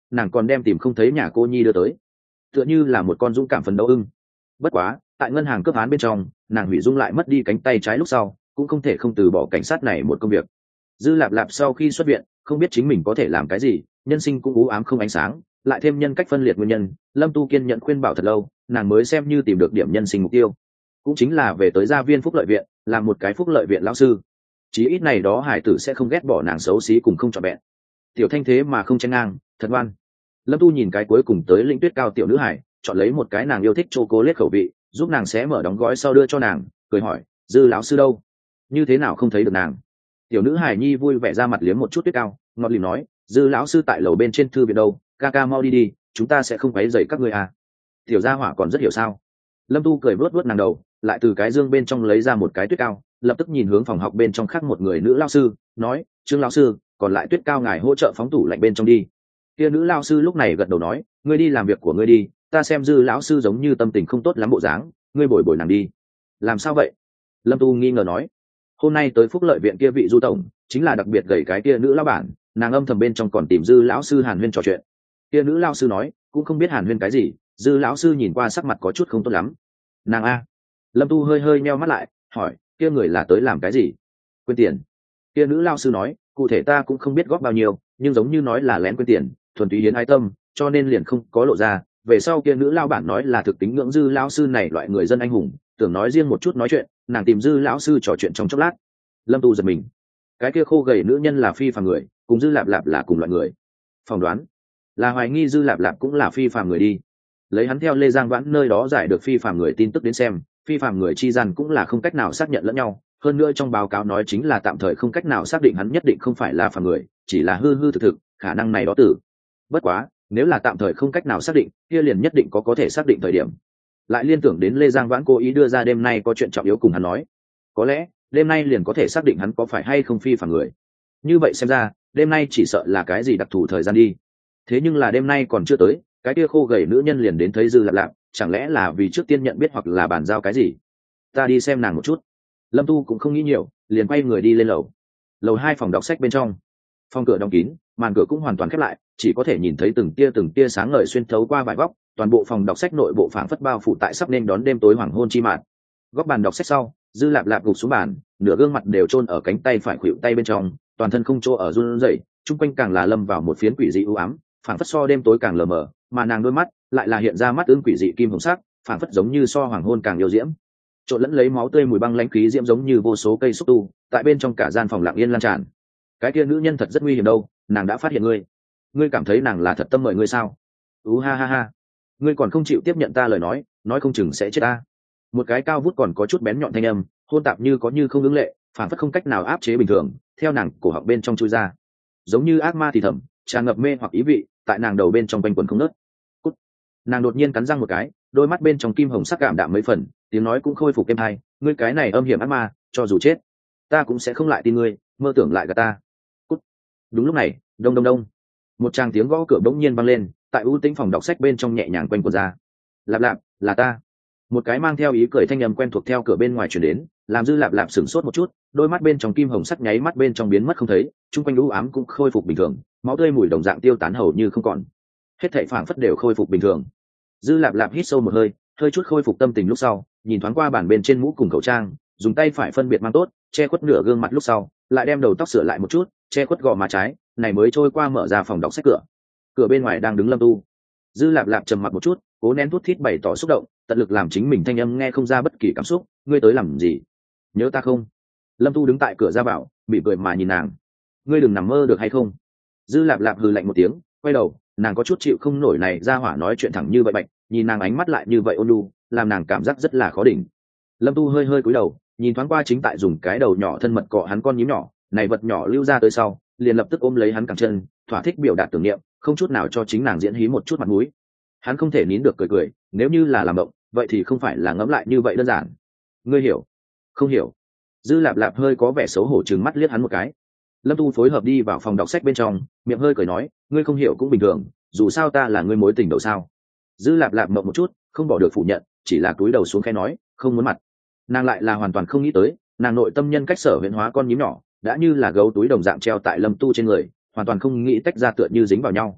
nàng còn đem tìm không thấy nhà cô nhi đưa tới, tựa như là một con dũng cảm phấn đấu ưng. Bất quá tại ngân hàng cướp án bên trong, nàng hủy dung lại mất đi cánh tay trái lúc sau cũng không thể không từ bỏ cảnh sát này một công việc. Dư lạp lạp sau khi xuất viện không biết chính mình có thể làm cái gì, nhân sinh cũng u ám không ánh sáng, lại thêm nhân cách phân liệt nguyên nhân, Lâm Tu kiên nhận khuyên bảo thật lâu, nàng mới xem như tìm được điểm nhân sinh mục tiêu, cũng chính là về tới gia viên phúc lợi viện làm một cái phúc lợi viện lão sư. Chí ít này đó hải tử sẽ không ghét bỏ nàng xấu xí cùng không trọn vẹn. Tiểu Thanh thế mà không chen ngang, thật ngoan. Lâm Tu nhìn cái cuối cùng tới lĩnh tuyết cao tiểu nữ hải, chọn lấy một cái nàng yêu thích chocolate khẩu vị, giúp nàng xé mở đóng gói sau đưa cho nàng, cười hỏi, Dư lão sư đâu? Như thế nào không thấy được nàng? Tiểu nữ hải nhi vui vẻ ra mặt liếm một chút tuyết cao, ngọt lịm nói, Dư lão sư tại lầu bên trên thư viện đâu, ca ca mau đi đi, chúng ta sẽ không quấy rầy các ngươi à. Tiểu gia hỏa còn rất hiểu sao. Lâm Tu cười vuốt vuốt nàng đầu, lại từ cái dương bên trong lấy ra một cái tuyết cao, lập tức nhìn hướng phòng học bên trong khác một người nữ lao sư, nói, Trương lão sư, còn lại tuyết cao ngài hỗ trợ phóng tủ lạnh bên trong đi. Kia nữ lao sư lúc này gật đầu nói, ngươi đi làm việc của ngươi đi, ta xem Dư lão sư giống như tâm tình không tốt lắm bộ dáng, ngươi bồi bồi nàng đi. Làm sao vậy? Lâm Tu nghi ngờ nói, hôm nay tới phúc lợi viện kia vị du tổng chính là đặc biệt gầy cái kia nữ lão bản, nàng âm thầm bên trong còn tìm Dư lão sư hàn huyên trò chuyện. Kia nữ lao sư nói, cũng không biết hàn huyên cái gì, Dư lão sư nhìn qua sắc mặt có chút không tốt lắm. Nàng a. Lâm Tu hơi hơi meo mắt lại, hỏi, kia người là tới làm cái gì? Quên tiền. Kia nữ lao sư nói, cụ thể ta cũng không biết góp bao nhiêu, nhưng giống như nói là lén quên tiền, thuần túy hiến ái tâm, cho nên liền không có lộ ra. Về sau kia nữ lao bản nói là thực tính ngưỡng Dư lão sư này loại người dân anh hùng, tưởng nói riêng một chút nói chuyện, nàng tìm Dư lão sư trò chuyện trong chốc lát. Lâm Tu giật mình, cái kia khô gầy nữ nhân là phi phàm người, cùng Dư lạp lạp là cùng loại người. Phỏng đoán là hoài nghi Dư lạp lạp cũng là phi phàm người đi. Lấy hắn theo Lê Giang Vãn nơi đó giải được phi phàm người tin tức đến xem, phi phàm người chi gian cũng là không cách nào xác nhận lẫn nhau, hơn nữa trong báo cáo nói chính là tạm thời không cách nào xác định hắn nhất định không phải là phàm người, chỉ là hư hư thực thực, khả năng này đó tử. Bất quá, nếu là tạm thời không cách nào xác định, kia liền nhất định có có thể xác định thời điểm. Lại liên tưởng đến Lê Giang Vãn cố ý đưa ra đêm nay có chuyện trọng yếu cùng hắn nói, có lẽ đêm nay liền có thể xác định hắn có phải hay không phi phàm người. Như vậy xem ra, đêm nay chỉ sợ là cái gì đặc thù thời gian đi. Thế nhưng là đêm nay còn chưa tới, cái kia khô gầy nữ nhân liền đến thấy Dư lạp lạp, chẳng lẽ là vì trước tiên nhận biết hoặc là bàn giao cái gì? Ta đi xem nàng một chút. Lâm Tu cũng không nghĩ nhiều, liền quay người đi lên lầu. Lầu hai phòng đọc sách bên trong, phòng cửa đóng kín, màn cửa cũng hoàn toàn khép lại, chỉ có thể nhìn thấy từng tia từng tia sáng ngời xuyên thấu qua vài góc, toàn bộ phòng đọc sách nội bộ phảng phất bao phủ tại sắp nên đón đêm tối hoàng hôn chi mạn. Góc bàn đọc sách sau, Dư lạp lạp gục xuống bàn, nửa gương mặt đều chôn ở cánh tay phải khuỵu tay bên trong, toàn thân không chỗ ở run rẩy, chung quanh càng là lâm vào một phiến quỷ dị u ám, phảng phất so đêm tối càng lờ mờ, mà nàng đôi mắt lại là hiện ra mắt ương quỷ dị kim hồng sắc, phảng phất giống như so hoàng hôn càng yêu diễm. Trộn lẫn lấy máu tươi mùi băng lãnh khí diễm giống như vô số cây xúc tu, tại bên trong cả gian phòng lặng yên lan tràn. Cái kia nữ nhân thật rất nguy hiểm đâu, nàng đã phát hiện ngươi. Ngươi cảm thấy nàng là thật tâm mời ngươi sao? Ú ha ha ha. Ngươi còn không chịu tiếp nhận ta lời nói, nói không chừng sẽ chết ta. Một cái cao vút còn có chút bén nhọn thanh âm, hôn tạp như có như không ứng lệ, phảng phất không cách nào áp chế bình thường, theo nàng cổ họng bên trong chui ra. Giống như ác ma thì thầm, tràn ngập mê hoặc ý vị, tại nàng đầu bên trong quanh quẩn không nớt. Cút. Nàng đột nhiên cắn răng một cái, đôi mắt bên trong kim hồng sắc cảm đạm mấy phần, tiếng nói cũng khôi phục êm hay, ngươi cái này âm hiểm ác ma, cho dù chết, ta cũng sẽ không lại tin ngươi, mơ tưởng lại gạt ta. Cút. Đúng lúc này, đông đông đông, một tràng tiếng gõ cửa bỗng nhiên vang lên, tại ưu tĩnh phòng đọc sách bên trong nhẹ nhàng quanh quẩn ra. Lạp lạp, là ta. Một cái mang theo ý cười thanh âm quen thuộc theo cửa bên ngoài truyền đến, làm Dư lạp lạp sửng sốt một chút, đôi mắt bên trong kim hồng sắc nháy mắt bên trong biến mất không thấy, chung quanh u ám cũng khôi phục bình thường, máu tươi mùi đồng dạng tiêu tán hầu như không còn, hết thảy phảng phất đều khôi phục bình thường. Dư lạp lạp hít sâu một hơi, hơi chút khôi phục tâm tình lúc sau, nhìn thoáng qua bàn bên trên mũ cùng khẩu trang, dùng tay phải phân biệt mang tốt, che khuất nửa gương mặt lúc sau, lại đem đầu tóc sửa lại một chút, che khuất gò má trái, này mới trôi qua mở ra phòng đọc sách cửa. Cửa bên ngoài đang đứng Lâm Tu. Dư lạp lạp trầm mặc một chút, cố nén thút thít bày tỏ xúc động, tận lực làm chính mình thanh âm nghe không ra bất kỳ cảm xúc. Ngươi tới làm gì? Nhớ ta không? Lâm Tu đứng tại cửa ra vào, bị cười mà nhìn nàng. Ngươi đừng nằm mơ được hay không? Dư lạp lạp hừ lạnh một tiếng, quay đầu, nàng có chút chịu không nổi này ra hỏa nói chuyện thẳng như vậy bạch, nhìn nàng ánh mắt lại như vậy ôn nhu, làm nàng cảm giác rất là khó đỉnh. Lâm Tu hơi hơi cúi đầu, nhìn thoáng qua chính tại dùng cái đầu nhỏ thân mật cọ hắn con nhím nhỏ, này vật nhỏ lưu ra tới sau, liền lập tức ôm lấy hắn cẳng chân, thỏa thích biểu đạt tưởng niệm, không chút nào cho chính nàng diễn hí một chút mặt mũi. Hắn không thể nín được cười cười, nếu như là làm động, vậy thì không phải là ngẫm lại như vậy đơn giản. Ngươi hiểu? Không hiểu. Dư lạp lạp hơi có vẻ xấu hổ trừng mắt liếc hắn một cái. Lâm Tu phối hợp đi vào phòng đọc sách bên trong, miệng hơi cười nói, ngươi không hiểu cũng bình thường, dù sao ta là ngươi mối tình đầu sao. Dư lạp lạp mộng một chút, không bỏ được phủ nhận, chỉ là cúi đầu xuống khẽ nói, không muốn mặt. Nàng lại là hoàn toàn không nghĩ tới, nàng nội tâm nhân cách sở huyễn hóa con nhím nhỏ, đã như là gấu túi đồng dạng treo tại Lâm Tu trên người, hoàn toàn không nghĩ tách ra tựa như dính vào nhau.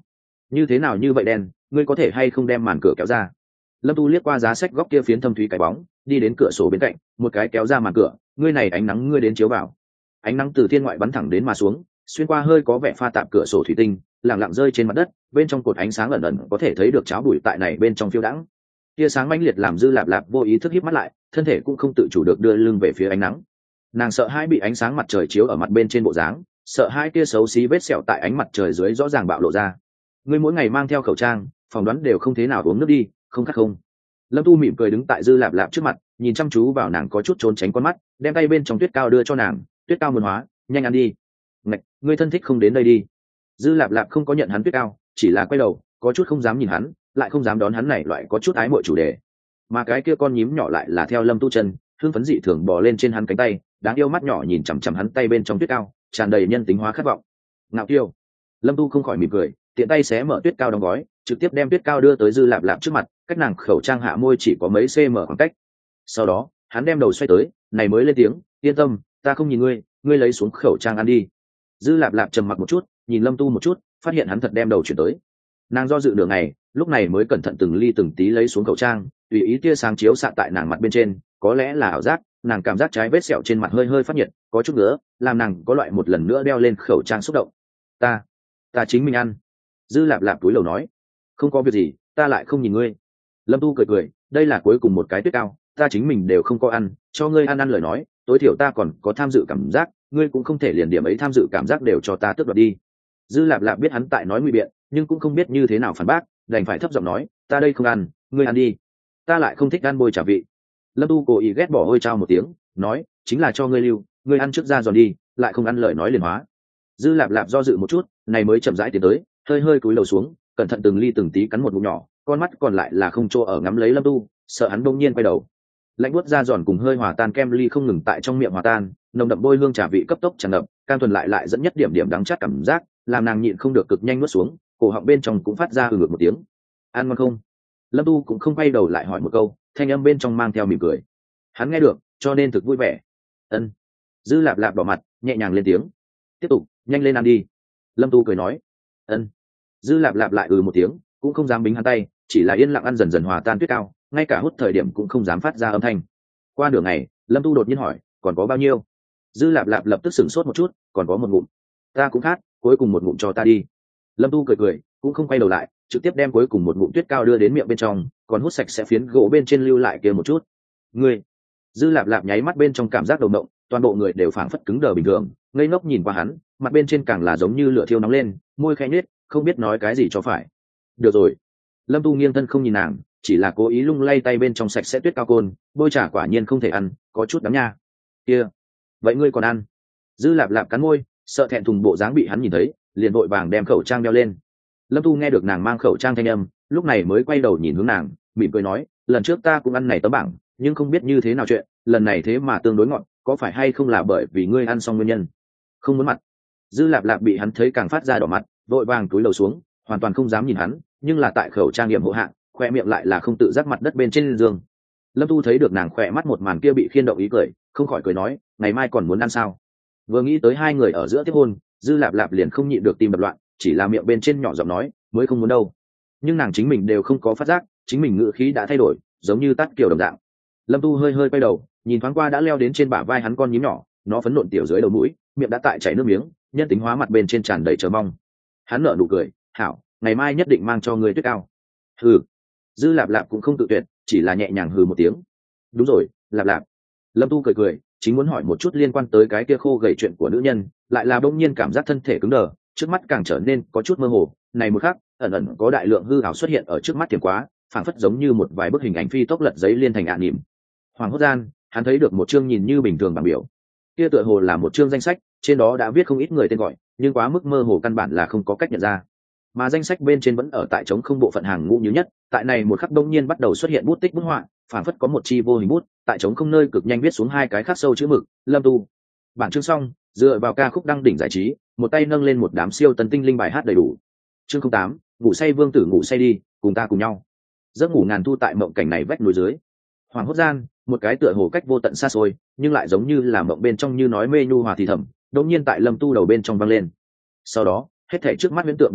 như thế nào như vậy đen, ngươi có thể hay không đem màn cửa kéo ra? Lâm Tu liếc qua giá sách góc kia phiến thâm thúy cái bóng, đi đến cửa sổ bên cạnh, một cái kéo ra màn cửa, ngươi này ánh nắng ngươi đến chiếu vào. Ánh nắng từ thiên ngoại bắn thẳng đến mà xuống, xuyên qua hơi có vẻ pha tạp cửa sổ thủy tinh, lặng lặng rơi trên mặt đất, bên trong cột ánh sáng ẩn ẩn có thể thấy được cháo bụi tại này bên trong phiêu đãng. Tia sáng mãnh liệt làm Dư Lạp Lạp vô ý thức híp mắt lại, thân thể cũng không tự chủ được đưa lưng về phía ánh nắng. Nàng sợ hai bị ánh sáng mặt trời chiếu ở mặt bên trên bộ dáng, sợ hai tia xấu xí vết sẹo tại ánh mặt trời dưới rõ ràng bạo lộ ra. Ngươi mỗi ngày mang theo khẩu trang, phỏng đoán đều không thế nào uống nước đi, không khát không? Lâm Tu mỉm cười đứng tại Dư Lạp Lạp trước mặt, nhìn chăm chú vào nàng có chút trốn tránh con mắt, đem tay bên trong tuyết cao đưa cho nàng, tuyết cao muôn hóa, nhanh ăn đi. Ngạch, ngươi thân thích không đến đây đi. Dư Lạp Lạp không có nhận hắn tuyết cao, chỉ là quay đầu, có chút không dám nhìn hắn, lại không dám đón hắn này loại có chút ái muội chủ đề. Mà cái kia con nhím nhỏ lại là theo Lâm Tu chân, hương phấn dị thường bò lên trên hắn cánh tay, đáng yêu mắt nhỏ nhìn chằm chằm hắn tay bên trong tuyết cao, tràn đầy nhân tính hóa khát vọng. Ngạo kiêu. Lâm Tu không khỏi mỉm cười, tiện tay xé mở tuyết cao đóng gói, trực tiếp đem tuyết cao đưa tới Dư Lạp Lạp trước mặt, cách nàng khẩu trang hạ môi chỉ có mấy cm khoảng cách. Sau đó hắn đem đầu xoay tới, này mới lên tiếng, yên tâm, ta không nhìn ngươi, ngươi lấy xuống khẩu trang ăn đi. Dư Lạp Lạp trầm mặc một chút, nhìn Lâm Tu một chút, phát hiện hắn thật đem đầu chuyển tới. Nàng do dự đường này, lúc này mới cẩn thận từng ly từng tí lấy xuống khẩu trang, tùy ý tia sáng chiếu xạ tại nàng mặt bên trên, có lẽ là ảo giác, nàng cảm giác trái vết sẹo trên mặt hơi hơi phát nhiệt, có chút nữa, làm nàng có loại một lần nữa đeo lên khẩu trang xúc động. Ta, ta chính mình ăn. Dư Lạp Lạp túi lầu nói, không có việc gì, ta lại không nhìn ngươi. Lâm Tu cười cười, đây là cuối cùng một cái tuyết cao, ta chính mình đều không có ăn, cho ngươi ăn ăn lời nói, tối thiểu ta còn có tham dự cảm giác, ngươi cũng không thể liền điểm ấy tham dự cảm giác đều cho ta tước đoạt đi. Dư Lạp Lạp biết hắn tại nói ngụy biện, nhưng cũng không biết như thế nào phản bác, đành phải thấp giọng nói, ta đây không ăn, ngươi ăn đi. Ta lại không thích ăn bôi trả vị. Lâm Tu cố ý ghét bỏ hơi trao một tiếng, nói, chính là cho ngươi lưu, ngươi ăn trước ra giòn đi, lại không ăn lời nói liền hóa. Dư Lạp Lạp do dự một chút, này mới chậm rãi tiến tới, hơi hơi cúi đầu xuống, cẩn thận từng ly từng tí cắn một ngụm nhỏ, con mắt còn lại là không chỗ ở ngắm lấy Lâm Tu, sợ hắn bỗng nhiên quay đầu. Lạnh buốt ra giòn cùng hơi hòa tan kem ly không ngừng tại trong miệng hòa tan, nồng đậm bôi hương trà vị cấp tốc tràn ngập, cam thuần lại lại dẫn nhất điểm điểm đắng chát cảm giác, làm nàng nhịn không được cực nhanh nuốt xuống, cổ họng bên trong cũng phát ra hừ ngược một tiếng. Ăn ngon không? Lâm Tu cũng không quay đầu lại hỏi một câu, thanh âm bên trong mang theo mỉm cười. Hắn nghe được, cho nên thực vui vẻ. Ân. Dư Lạp Lạp đỏ mặt, nhẹ nhàng lên tiếng. Tiếp tục, nhanh lên ăn đi. Lâm Tu cười nói. Ân. Dư Lạp Lạp lại ừ một tiếng, cũng không dám bính hắn tay, chỉ là yên lặng ăn dần dần hòa tan tuyết cao, ngay cả hút thời điểm cũng không dám phát ra âm thanh. Qua nửa ngày, Lâm Tu đột nhiên hỏi, còn có bao nhiêu? Dư Lạp Lạp lập tức sửng sốt một chút, còn có một ngụm. Ta cũng khát, cuối cùng một ngụm cho ta đi. Lâm Tu cười cười, cũng không quay đầu lại, trực tiếp đem cuối cùng một ngụm tuyết cao đưa đến miệng bên trong, còn hút sạch sẽ phiến gỗ bên trên lưu lại kia một chút. Ngươi. Dư Lạp Lạp nháy mắt bên trong cảm giác đầu động, toàn bộ người đều phảng phất cứng đờ bình thường, ngây ngốc nhìn qua hắn, mặt bên trên càng là giống như lửa thiêu nóng lên, môi khẽ nhếch, không biết nói cái gì cho phải. Được rồi. Lâm Tu nghiêng thân không nhìn nàng, chỉ là cố ý lung lay tay bên trong sạch sẽ tuyết cao côn, bôi trà quả nhiên không thể ăn, có chút đắng nha. Kia, vậy ngươi còn ăn? Dư Lạp Lạp cắn môi, sợ thẹn thùng bộ dáng bị hắn nhìn thấy, liền vội vàng đem khẩu trang đeo lên. Lâm Tu nghe được nàng mang khẩu trang thanh âm, lúc này mới quay đầu nhìn hướng nàng, mỉm cười nói, lần trước ta cũng ăn này tấm bảng, nhưng không biết như thế nào chuyện, lần này thế mà tương đối ngọt, có phải hay không là bởi vì ngươi ăn xong nguyên nhân? Không muốn mặt. Dư Lạp Lạp bị hắn thấy càng phát ra đỏ mặt, vội vàng cúi đầu xuống, hoàn toàn không dám nhìn hắn, nhưng là tại khẩu trang nghiệm hộ hạng, khoe miệng lại là không tự giác mặt đất bên trên giường. Lâm Tu thấy được nàng khỏe mắt một màn kia bị khiên động ý cười, không khỏi cười nói, ngày mai còn muốn ăn sao? Vừa nghĩ tới hai người ở giữa tiếp hôn, Dư Lạp Lạp liền không nhịn được tim đập loạn, chỉ là miệng bên trên nhỏ giọng nói, mới không muốn đâu. Nhưng nàng chính mình đều không có phát giác, chính mình ngữ khí đã thay đổi, giống như tắt kiểu đồng dạng. Lâm Tu hơi hơi quay đầu, nhìn thoáng qua đã leo đến trên bả vai hắn con nhím nhỏ, nó phấn nộn tiểu dưới đầu mũi, miệng đã tại chảy nước miếng, nhân tính hóa mặt bên trên tràn đầy chờ mong. Hắn nở nụ cười, hảo, ngày mai nhất định mang cho ngươi tuyết cao. Hừ. Dư Lạp Lạp cũng không tự tuyệt, chỉ là nhẹ nhàng hừ một tiếng. Đúng rồi, Lạp Lạp. Lâm Tu cười cười, chính muốn hỏi một chút liên quan tới cái kia khô gầy chuyện của nữ nhân, lại là bỗng nhiên cảm giác thân thể cứng đờ, trước mắt càng trở nên có chút mơ hồ. Này một khắc, ẩn ẩn có đại lượng hư ảo xuất hiện ở trước mắt thiểm quá, phảng phất giống như một vài bức hình ảnh phi tốc lật giấy liên thành ạn niệm. Hoàng hốt gian, hắn thấy được một chương nhìn như bình thường bảng biểu, kia tựa hồ là một chương danh sách, trên đó đã viết không ít người tên gọi, nhưng quá mức mơ hồ căn bản là không có cách nhận ra. Mà danh sách bên trên vẫn ở tại trống không bộ phận hàng ngũ như nhất, tại này một khắc đông nhiên bắt đầu xuất hiện bút tích bút họa, phảng phất có một chi vô hình bút, tại trống không nơi cực nhanh viết xuống hai cái khắc sâu chữ mực, Lâm Tu. Bản chương xong, dựa vào ca khúc đăng đỉnh giải trí, một tay nâng lên một đám siêu tần tinh linh bài hát đầy đủ. Chương không tám, ngủ say vương tử ngủ say đi, cùng ta cùng nhau. Giấc ngủ ngàn thu tại mộng cảnh này vách núi dưới. Hoàng hốt gian, một cái tựa hồ cách vô tận xa xôi, nhưng lại giống như là mộng bên trong như nói mê nhu hòa thì thầm, đột nhiên tại Lâm Tu đầu bên trong vang lên. Sau đó, hết thảy trước mắt huyễn tượng biến mất,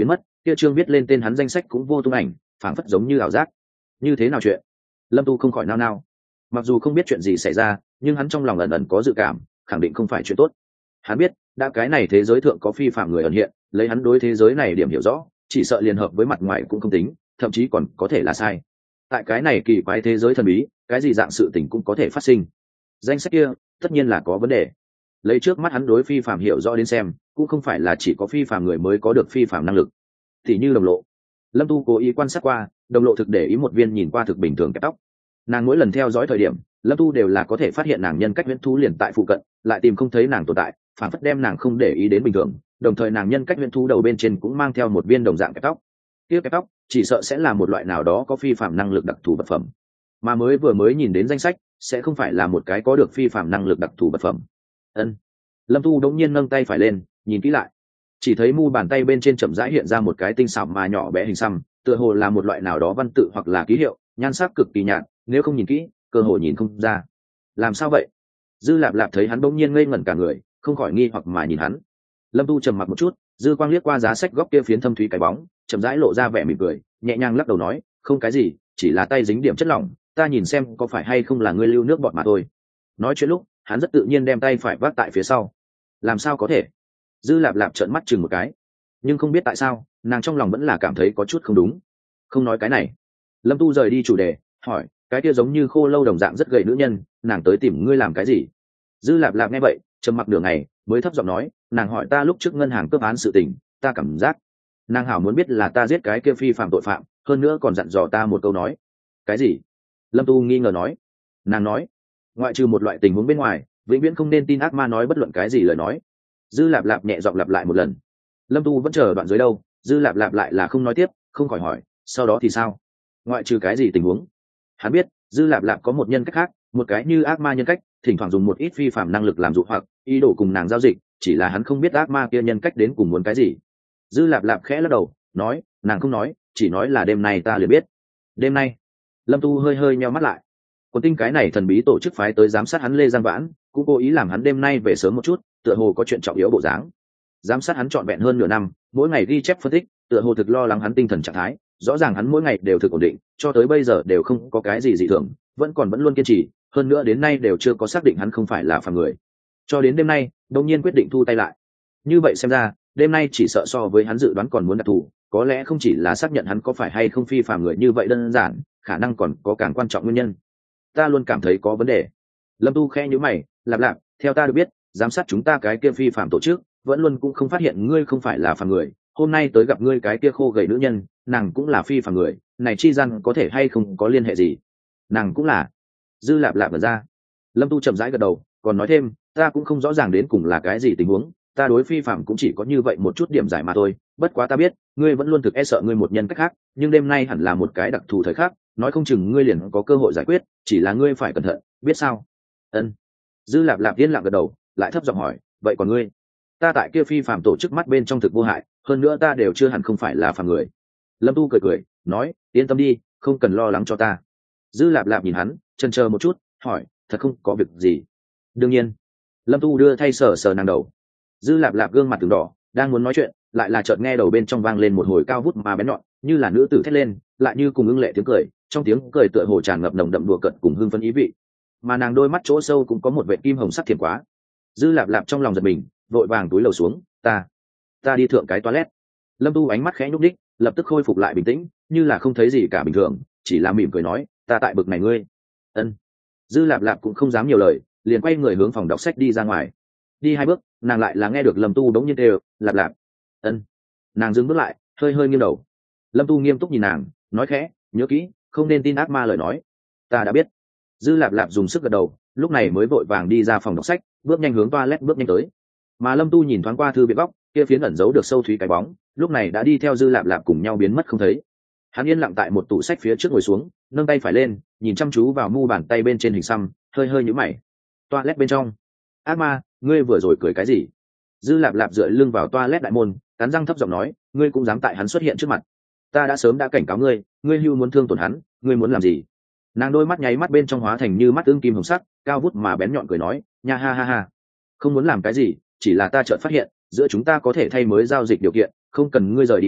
kia trương viết lên tên hắn danh sách cũng vô tung ảnh, phảng phất giống như ảo giác. Như thế nào chuyện? Lâm Tu không khỏi nao nao. Mặc dù không biết chuyện gì xảy ra, nhưng hắn trong lòng ẩn ẩn có dự cảm, khẳng định không phải chuyện tốt. Hắn biết đã cái này thế giới thượng có phi phạm người ẩn hiện, lấy hắn đối thế giới này điểm hiểu rõ, chỉ sợ liên hợp với mặt ngoài cũng không tính, thậm chí còn có thể là sai. Tại cái này kỳ quái thế giới thần bí, cái gì dạng sự tình cũng có thể phát sinh. Danh sách kia tất nhiên là có vấn đề. Lấy trước mắt hắn đối phi phạm hiểu rõ đến xem, cũng không phải là chỉ có phi phạm người mới có được phi phạm năng lực. Thì như đồng lộ, Lâm Tu cố ý quan sát qua, đồng lộ thực để ý một viên nhìn qua thực bình thường kẹp tóc. Nàng mỗi lần theo dõi thời điểm, Lâm Tu đều là có thể phát hiện nàng nhân cách huyễn thú liền tại phụ cận, lại tìm không thấy nàng tồn tại, phản phất đem nàng không để ý đến bình thường. Đồng thời nàng nhân cách huyễn thú đầu bên trên cũng mang theo một viên đồng dạng kẹp tóc. Tiếp kẹp tóc chỉ sợ sẽ là một loại nào đó có phi phạm năng lực đặc thù vật phẩm, mà mới vừa mới nhìn đến danh sách sẽ không phải là một cái có được phi phạm năng lực đặc thù vật phẩm. Ân. Lâm Tu đống nhiên nâng tay phải lên, nhìn kỹ lại, chỉ thấy mu bàn tay bên trên chậm rãi hiện ra một cái tinh xảo mà nhỏ bé hình xăm, tựa hồ là một loại nào đó văn tự hoặc là ký hiệu, nhan sắc cực kỳ nhạt, nếu không nhìn kỹ cơ hồ nhìn không ra. Làm sao vậy? Dư Lạp Lạp thấy hắn bỗng nhiên ngây ngẩn cả người, không khỏi nghi hoặc mà nhìn hắn. Lâm Tu trầm mặc một chút, dư quang liếc qua giá sách góc kia phiến thâm thúy cái bóng, chậm rãi lộ ra vẻ mỉm cười, nhẹ nhàng lắc đầu nói, không cái gì, chỉ là tay dính điểm chất lỏng, ta nhìn xem có phải hay không là ngươi lưu nước bọt mà thôi. Nói chuyện lúc hắn rất tự nhiên đem tay phải vác tại phía sau. Làm sao có thể? Dư Lạp Lạp trợn mắt chừng một cái, nhưng không biết tại sao nàng trong lòng vẫn là cảm thấy có chút không đúng. Không nói cái này, Lâm Tu rời đi chủ đề, hỏi, cái kia giống như khô lâu đồng dạng rất gầy nữ nhân, nàng tới tìm ngươi làm cái gì? Dư Lạp Lạp nghe vậy trầm mặc nửa ngày mới thấp giọng nói, nàng hỏi ta lúc trước ngân hàng cướp án sự tình, ta cảm giác nàng hảo muốn biết là ta giết cái kia phi phạm tội phạm, hơn nữa còn dặn dò ta một câu nói. Cái gì? Lâm Tu nghi ngờ nói. Nàng nói, ngoại trừ một loại tình huống bên ngoài, vĩnh viễn không nên tin ác ma nói bất luận cái gì lời nói. Dư Lạp Lạp nhẹ giọng lặp lại một lần. Lâm Tu vẫn chờ đoạn dưới đâu, Dư Lạp Lạp lại là không nói tiếp, không khỏi hỏi, sau đó thì sao? Ngoại trừ cái gì tình huống? Hắn biết Dư Lạp Lạp có một nhân cách khác, một cái như ác ma nhân cách, thỉnh thoảng dùng một ít phi phạm năng lực làm dụ hoặc ý đồ cùng nàng giao dịch, chỉ là hắn không biết ác ma kia nhân cách đến cùng muốn cái gì. Dư Lạp Lạp khẽ lắc đầu, nói, nàng không nói, chỉ nói là đêm nay ta liền biết. Đêm nay? Lâm Tu hơi hơi nheo mắt lại. Quân tinh cái này thần bí tổ chức phái tới giám sát hắn Lê Giang Vãn, cũng cố ý làm hắn đêm nay về sớm một chút, tựa hồ có chuyện trọng yếu bộ dáng. Giám sát hắn trọn vẹn hơn nửa năm, mỗi ngày ghi chép phân tích, tựa hồ thực lo lắng hắn tinh thần trạng thái, rõ ràng hắn mỗi ngày đều thực ổn định, cho tới bây giờ đều không có cái gì dị thường, vẫn còn vẫn luôn kiên trì, hơn nữa đến nay đều chưa có xác định hắn không phải là phàm người. Cho đến đêm nay, đột nhiên quyết định thu tay lại. Như vậy xem ra, đêm nay chỉ sợ so với hắn dự đoán còn muốn đặc thù, có lẽ không chỉ là xác nhận hắn có phải hay không phi phàm người như vậy đơn giản, khả năng còn có càng quan trọng nguyên nhân. Ta luôn cảm thấy có vấn đề. Lâm Tu khẽ nhíu mày, Lạp Lạp, theo ta được biết, giám sát chúng ta cái kia phi phàm tổ chức, vẫn luôn cũng không phát hiện ngươi không phải là phàm người, hôm nay tới gặp ngươi cái kia khô gầy nữ nhân, nàng cũng là phi phàm người, này chi gian có thể hay không có liên hệ gì? Nàng cũng là. Dư Lạp Lạp mở ra. Lâm Tu chậm rãi gật đầu, còn nói thêm, ta cũng không rõ ràng đến cùng là cái gì tình huống, ta đối phi phạm cũng chỉ có như vậy một chút điểm giải mà thôi, bất quá ta biết ngươi vẫn luôn thực e sợ ngươi một nhân cách khác, nhưng đêm nay hẳn là một cái đặc thù thời khắc, nói không chừng ngươi liền có cơ hội giải quyết, chỉ là ngươi phải cẩn thận, biết sao? Ân. Dư Lạp Lạp yên lặng gật đầu, lại thấp giọng hỏi, vậy còn ngươi? Ta tại kia phi phạm tổ chức mắt bên trong thực vô hại, hơn nữa ta đều chưa hẳn không phải là phàm người. Lâm Tu cười cười, nói, yên tâm đi, không cần lo lắng cho ta. Dư Lạp Lạp nhìn hắn, chần chờ một chút, hỏi, thật không có việc gì? Đương nhiên. Lâm Tu đưa thay sờ sờ nàng đầu. Dư Lạp Lạp gương mặt từng đỏ, đang muốn nói chuyện, lại là chợt nghe đầu bên trong vang lên một hồi cao vút mà bén nhọn, như là nữ tử thét lên, lại như cùng ưng lệ tiếng cười, trong tiếng cười tựa hồ tràn ngập nồng đậm đùa cợt cùng hưng phấn ý vị. Mà nàng đôi mắt chỗ sâu cũng có một vệt kim hồng sắc thiền quá. Dư Lạp Lạp trong lòng giật mình, vội vàng túi lầu xuống, ta, ta đi thượng cái toilet. Lâm Tu ánh mắt khẽ nhúc đích, lập tức khôi phục lại bình tĩnh, như là không thấy gì cả bình thường, chỉ là mỉm cười nói, ta tại bực này ngươi. Ân. Dư Lạp Lạp cũng không dám nhiều lời, liền quay người hướng phòng đọc sách đi ra ngoài. Đi hai bước, nàng lại là nghe được Lâm Tu đống nhiên đều, Lạp Lạp. Ân. Nàng dừng bước lại, hơi hơi nghiêng đầu. Lâm Tu nghiêm túc nhìn nàng, nói khẽ, nhớ kỹ, không nên tin ác ma lời nói. Ta đã biết. Dư Lạp Lạp dùng sức gật đầu, lúc này mới vội vàng đi ra phòng đọc sách, bước nhanh hướng toilet bước nhanh tới. Mà Lâm Tu nhìn thoáng qua thư viện góc, kia phiến ẩn giấu được sâu thúy cái bóng, lúc này đã đi theo Dư Lạp Lạp cùng nhau biến mất không thấy. Hắn yên lặng tại một tủ sách phía trước ngồi xuống, nâng tay phải lên, nhìn chăm chú vào mu bàn tay bên trên hình xăm, hơi hơi nhíu mày. Toilet bên trong. Ác ma, ngươi vừa rồi cười cái gì? Dư Lạp Lạp dựa lưng vào toilet đại môn, cắn răng thấp giọng nói, ngươi cũng dám tại hắn xuất hiện trước mặt. Ta đã sớm đã cảnh cáo ngươi, ngươi hưu muốn thương tổn hắn, ngươi muốn làm gì? Nàng đôi mắt nháy mắt bên trong hóa thành như mắt ương kim hồng sắc, cao vút mà bén nhọn cười nói, nha ha ha ha. Không muốn làm cái gì, chỉ là ta chợt phát hiện, giữa chúng ta có thể thay mới giao dịch điều kiện, không cần ngươi rời đi hắn,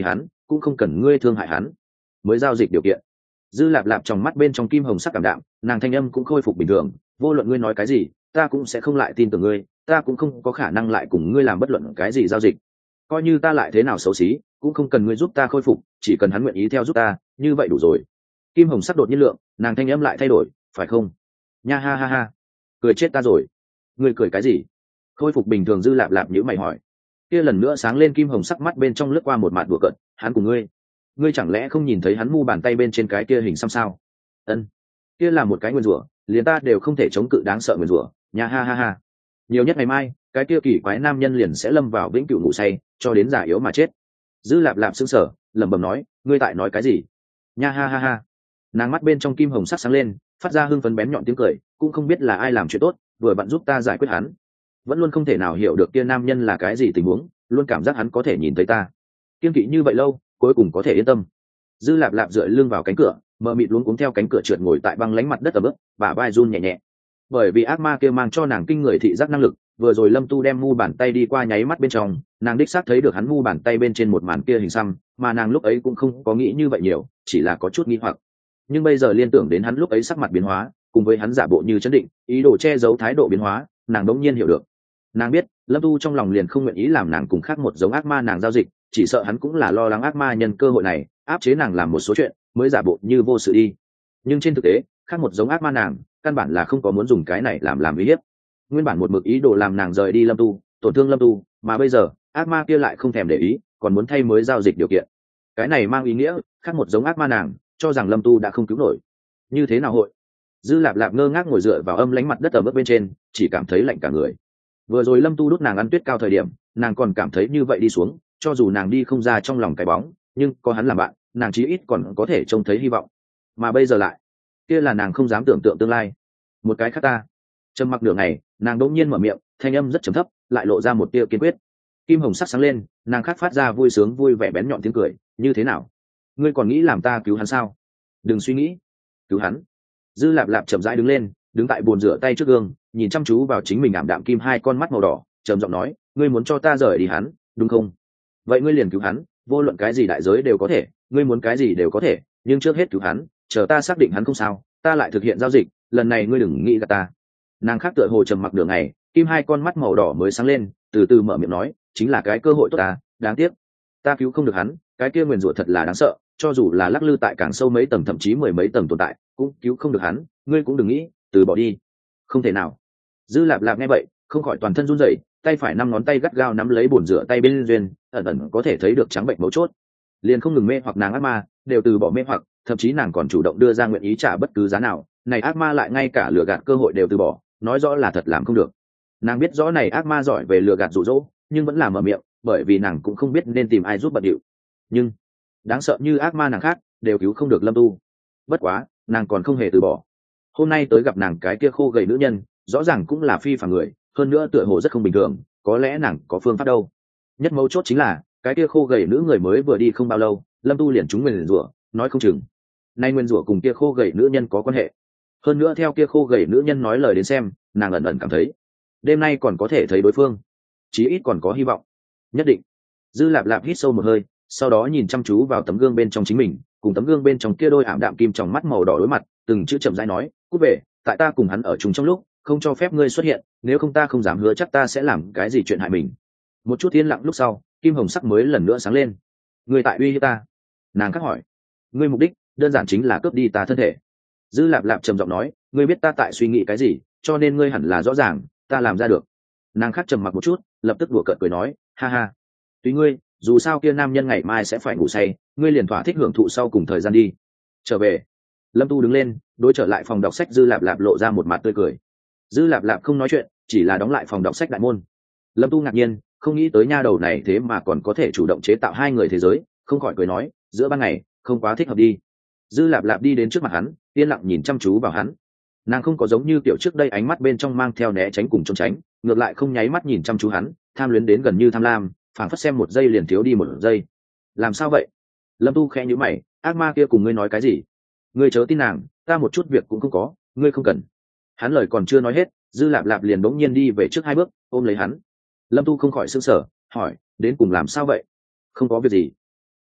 cũng không cần ngươi thương hại hắn. Mới giao dịch điều kiện. Dư lạp lạp trong mắt bên trong kim hồng sắc cảm đạm, nàng thanh âm cũng khôi phục bình thường, vô luận ngươi nói cái gì ta cũng sẽ không lại tin tưởng ngươi, ta cũng không có khả năng lại cùng ngươi làm bất luận cái gì giao dịch. Coi như ta lại thế nào xấu xí cũng không cần ngươi giúp ta khôi phục, chỉ cần hắn nguyện ý theo giúp ta như vậy đủ rồi. Kim hồng sắc đột nhiên lượng, nàng thanh âm lại thay đổi, phải không? Nha ha ha ha, cười chết ta rồi. Ngươi cười cái gì? Khôi phục bình thường dư lạp lạp nhữ mày hỏi. Kia lần nữa sáng lên kim hồng sắc mắt bên trong lướt qua một mạt đùa cợt, hắn cùng ngươi ngươi chẳng lẽ không nhìn thấy hắn mu bàn tay bên trên cái kia hình xăm sao? Ân, kia là một cái nguyên rủa, liền ta đều không thể chống cự đáng sợ nguyên rủa. Nha ha ha ha, nhiều nhất ngày mai cái kia kỳ quái nam nhân liền sẽ lâm vào vĩnh cửu ngủ say cho đến già yếu mà chết. Dư lạp lạp sững sờ, lẩm bẩm nói, ngươi tại nói cái gì? Nha ha ha ha, nàng mắt bên trong kim hồng sắc sáng lên, phát ra hưng phấn bén nhọn tiếng cười, cũng không biết là ai làm chuyện tốt vừa vặn giúp ta giải quyết hắn. Vẫn luôn không thể nào hiểu được kia nam nhân là cái gì tình huống, luôn cảm giác hắn có thể nhìn thấy ta, kiên kỵ như vậy lâu cuối cùng có thể yên tâm. Dư lạp lạp dựa lưng vào cánh cửa, mờ mịt luống cuống theo cánh cửa trượt ngồi tại băng lánh mặt đất ở bước, bả vai run nhẹ nhẹ. Bởi vì ác ma kia mang cho nàng kinh người thị giác năng lực, vừa rồi Lâm Tu đem mu bàn tay đi qua nháy mắt bên trong, nàng đích xác thấy được hắn mu bàn tay bên trên một màn kia hình xăm, mà nàng lúc ấy cũng không có nghĩ như vậy nhiều, chỉ là có chút nghi hoặc. Nhưng bây giờ liên tưởng đến hắn lúc ấy sắc mặt biến hóa, cùng với hắn giả bộ như chấn định, ý đồ che giấu thái độ biến hóa, nàng đống nhiên hiểu được. Nàng biết Lâm Tu trong lòng liền không nguyện ý làm nàng cùng khác một giống ác ma nàng giao dịch, chỉ sợ hắn cũng là lo lắng ác ma nhân cơ hội này áp chế nàng làm một số chuyện mới giả bộ như vô sự đi. Nhưng trên thực tế khác một giống ác ma nàng căn bản là không có muốn dùng cái này làm làm uy hiếp, nguyên bản một mực ý đồ làm nàng rời đi Lâm Tu, tổn thương Lâm Tu, mà bây giờ ác ma kia lại không thèm để ý, còn muốn thay mới giao dịch điều kiện. Cái này mang ý nghĩa khác một giống ác ma nàng cho rằng Lâm Tu đã không cứu nổi. Như thế nào hội? Dư lạp lạp ngơ ngác ngồi dựa vào âm lánh mặt đất ở bước bên trên, chỉ cảm thấy lạnh cả người. Vừa rồi Lâm Tu đút nàng ăn tuyết cao thời điểm nàng còn cảm thấy như vậy đi xuống, cho dù nàng đi không ra trong lòng cái bóng, nhưng có hắn làm bạn nàng chí ít còn có thể trông thấy hy vọng. Mà bây giờ lại kia là nàng không dám tưởng tượng tương lai. Một cái khác ta trầm mặc nửa ngày, nàng đột nhiên mở miệng, thanh âm rất trầm thấp lại lộ ra một tia kiên quyết. Kim hồng sắc sáng lên, nàng khác phát ra vui sướng vui vẻ bén nhọn tiếng cười, như thế nào, ngươi còn nghĩ làm ta cứu hắn sao? Đừng suy nghĩ. Cứu hắn? Dư lạp lạp chậm rãi đứng lên, đứng tại bồn rửa tay trước gương, nhìn chăm chú vào chính mình ảm đạm kim hai con mắt màu đỏ, trầm giọng nói, ngươi muốn cho ta rời đi hắn đúng không? Vậy ngươi liền cứu hắn, vô luận cái gì đại giới đều có thể, ngươi muốn cái gì đều có thể, nhưng trước hết cứu hắn, chờ ta xác định hắn không sao ta lại thực hiện giao dịch, lần này ngươi đừng nghĩ gạt ta. Nàng khác tựa hồ trầm mặc đường này, kim hai con mắt màu đỏ mới sáng lên, từ từ mở miệng nói, chính là cái cơ hội tốt ta, đáng tiếc ta cứu không được hắn, cái kia nguyền rủa thật là đáng sợ, cho dù là lắc lư tại càng sâu mấy tầng thậm chí mười mấy tầng tồn tại cũng cứu không được hắn, ngươi cũng đừng nghĩ từ bỏ đi. Không thể nào. Dư lạp lạp nghe vậy không khỏi toàn thân run rẩy, tay phải năm ngón tay gắt gao nắm lấy bồn rửa tay bên duyên, ẩn ẩn có thể thấy được trắng bệnh mấu chốt. Liền không ngừng mê hoặc nàng ác ma đều từ bỏ mê hoặc, thậm chí nàng còn chủ động đưa ra nguyện ý trả bất cứ giá nào, này ác ma lại ngay cả lừa gạt cơ hội đều từ bỏ, nói rõ là thật làm không được. Nàng biết rõ này ác ma giỏi về lừa gạt dụ dỗ, nhưng vẫn làm mở miệng, bởi vì nàng cũng không biết nên tìm ai giúp bận điệu. Nhưng đáng sợ như ác ma nàng khác đều cứu không được Lâm Tu. Bất quá nàng còn không hề từ bỏ. Hôm nay tới gặp nàng cái kia khô gầy nữ nhân rõ ràng cũng là phi phàm người, hơn nữa tựa hồ rất không bình thường, có lẽ nàng có phương pháp đâu. Nhất mấu chốt chính là cái kia khô gầy nữ người mới vừa đi không bao lâu Lâm Tu liền trúng nguyền rủa, nói không chừng nay nguyên rủa cùng kia khô gầy nữ nhân có quan hệ. Hơn nữa theo kia khô gầy nữ nhân nói lời đến xem, nàng ẩn ẩn cảm thấy đêm nay còn có thể thấy đối phương, chí ít còn có hy vọng. Nhất định. Dư lạp lạp hít sâu một hơi, sau đó nhìn chăm chú vào tấm gương bên trong chính mình, cùng tấm gương bên trong kia đôi ảm đạm kim trong mắt màu đỏ đối mặt, từng chữ chậm rãi nói, cút về, tại ta cùng hắn ở chung trong lúc không cho phép ngươi xuất hiện, nếu không ta không dám hứa chắc ta sẽ làm cái gì chuyện hại mình. Một chút yên lặng lúc sau, kim hồng sắc mới lần nữa sáng lên. Ngươi tại uy hiếp ta? Nàng khắc hỏi. Ngươi mục đích đơn giản chính là cướp đi ta thân thể. Dư lạp lạp trầm giọng nói, ngươi biết ta tại suy nghĩ cái gì, cho nên ngươi hẳn là rõ ràng ta làm ra được. Nàng khắc trầm mặc một chút, lập tức đùa cợt cười nói, ha ha, tùy ngươi, dù sao kia nam nhân ngày mai sẽ phải ngủ say, ngươi liền thỏa thích hưởng thụ sau cùng thời gian đi. Trở về. Lâm Tu đứng lên, đối trở lại phòng đọc sách Dư lạp lạp lộ ra một mặt tươi cười. Dư lạp lạp không nói chuyện, chỉ là đóng lại phòng đọc sách đại môn. Lâm Tu ngạc nhiên, không nghĩ tới nha đầu này thế mà còn có thể chủ động chế tạo hai người thế giới, không khỏi cười nói, giữa ban ngày không quá thích hợp đi. Dư lạp lạp đi đến trước mặt hắn, yên lặng nhìn chăm chú vào hắn. Nàng không có giống như kiểu trước đây ánh mắt bên trong mang theo né tránh cùng trốn tránh, ngược lại không nháy mắt nhìn chăm chú hắn, tham luyến đến gần như tham lam, phảng phất xem một giây liền thiếu đi một giây. Làm sao vậy? Lâm Tu khẽ nhíu mày, ác ma kia cùng ngươi nói cái gì? Ngươi chớ tin nàng, ta một chút việc cũng không có, ngươi không cần. Hắn lời còn chưa nói hết, Dư lạp lạp liền bỗng nhiên đi về trước hai bước, ôm lấy hắn. Lâm Tu không khỏi sững sờ, hỏi, đến cùng làm sao vậy? Không có việc gì.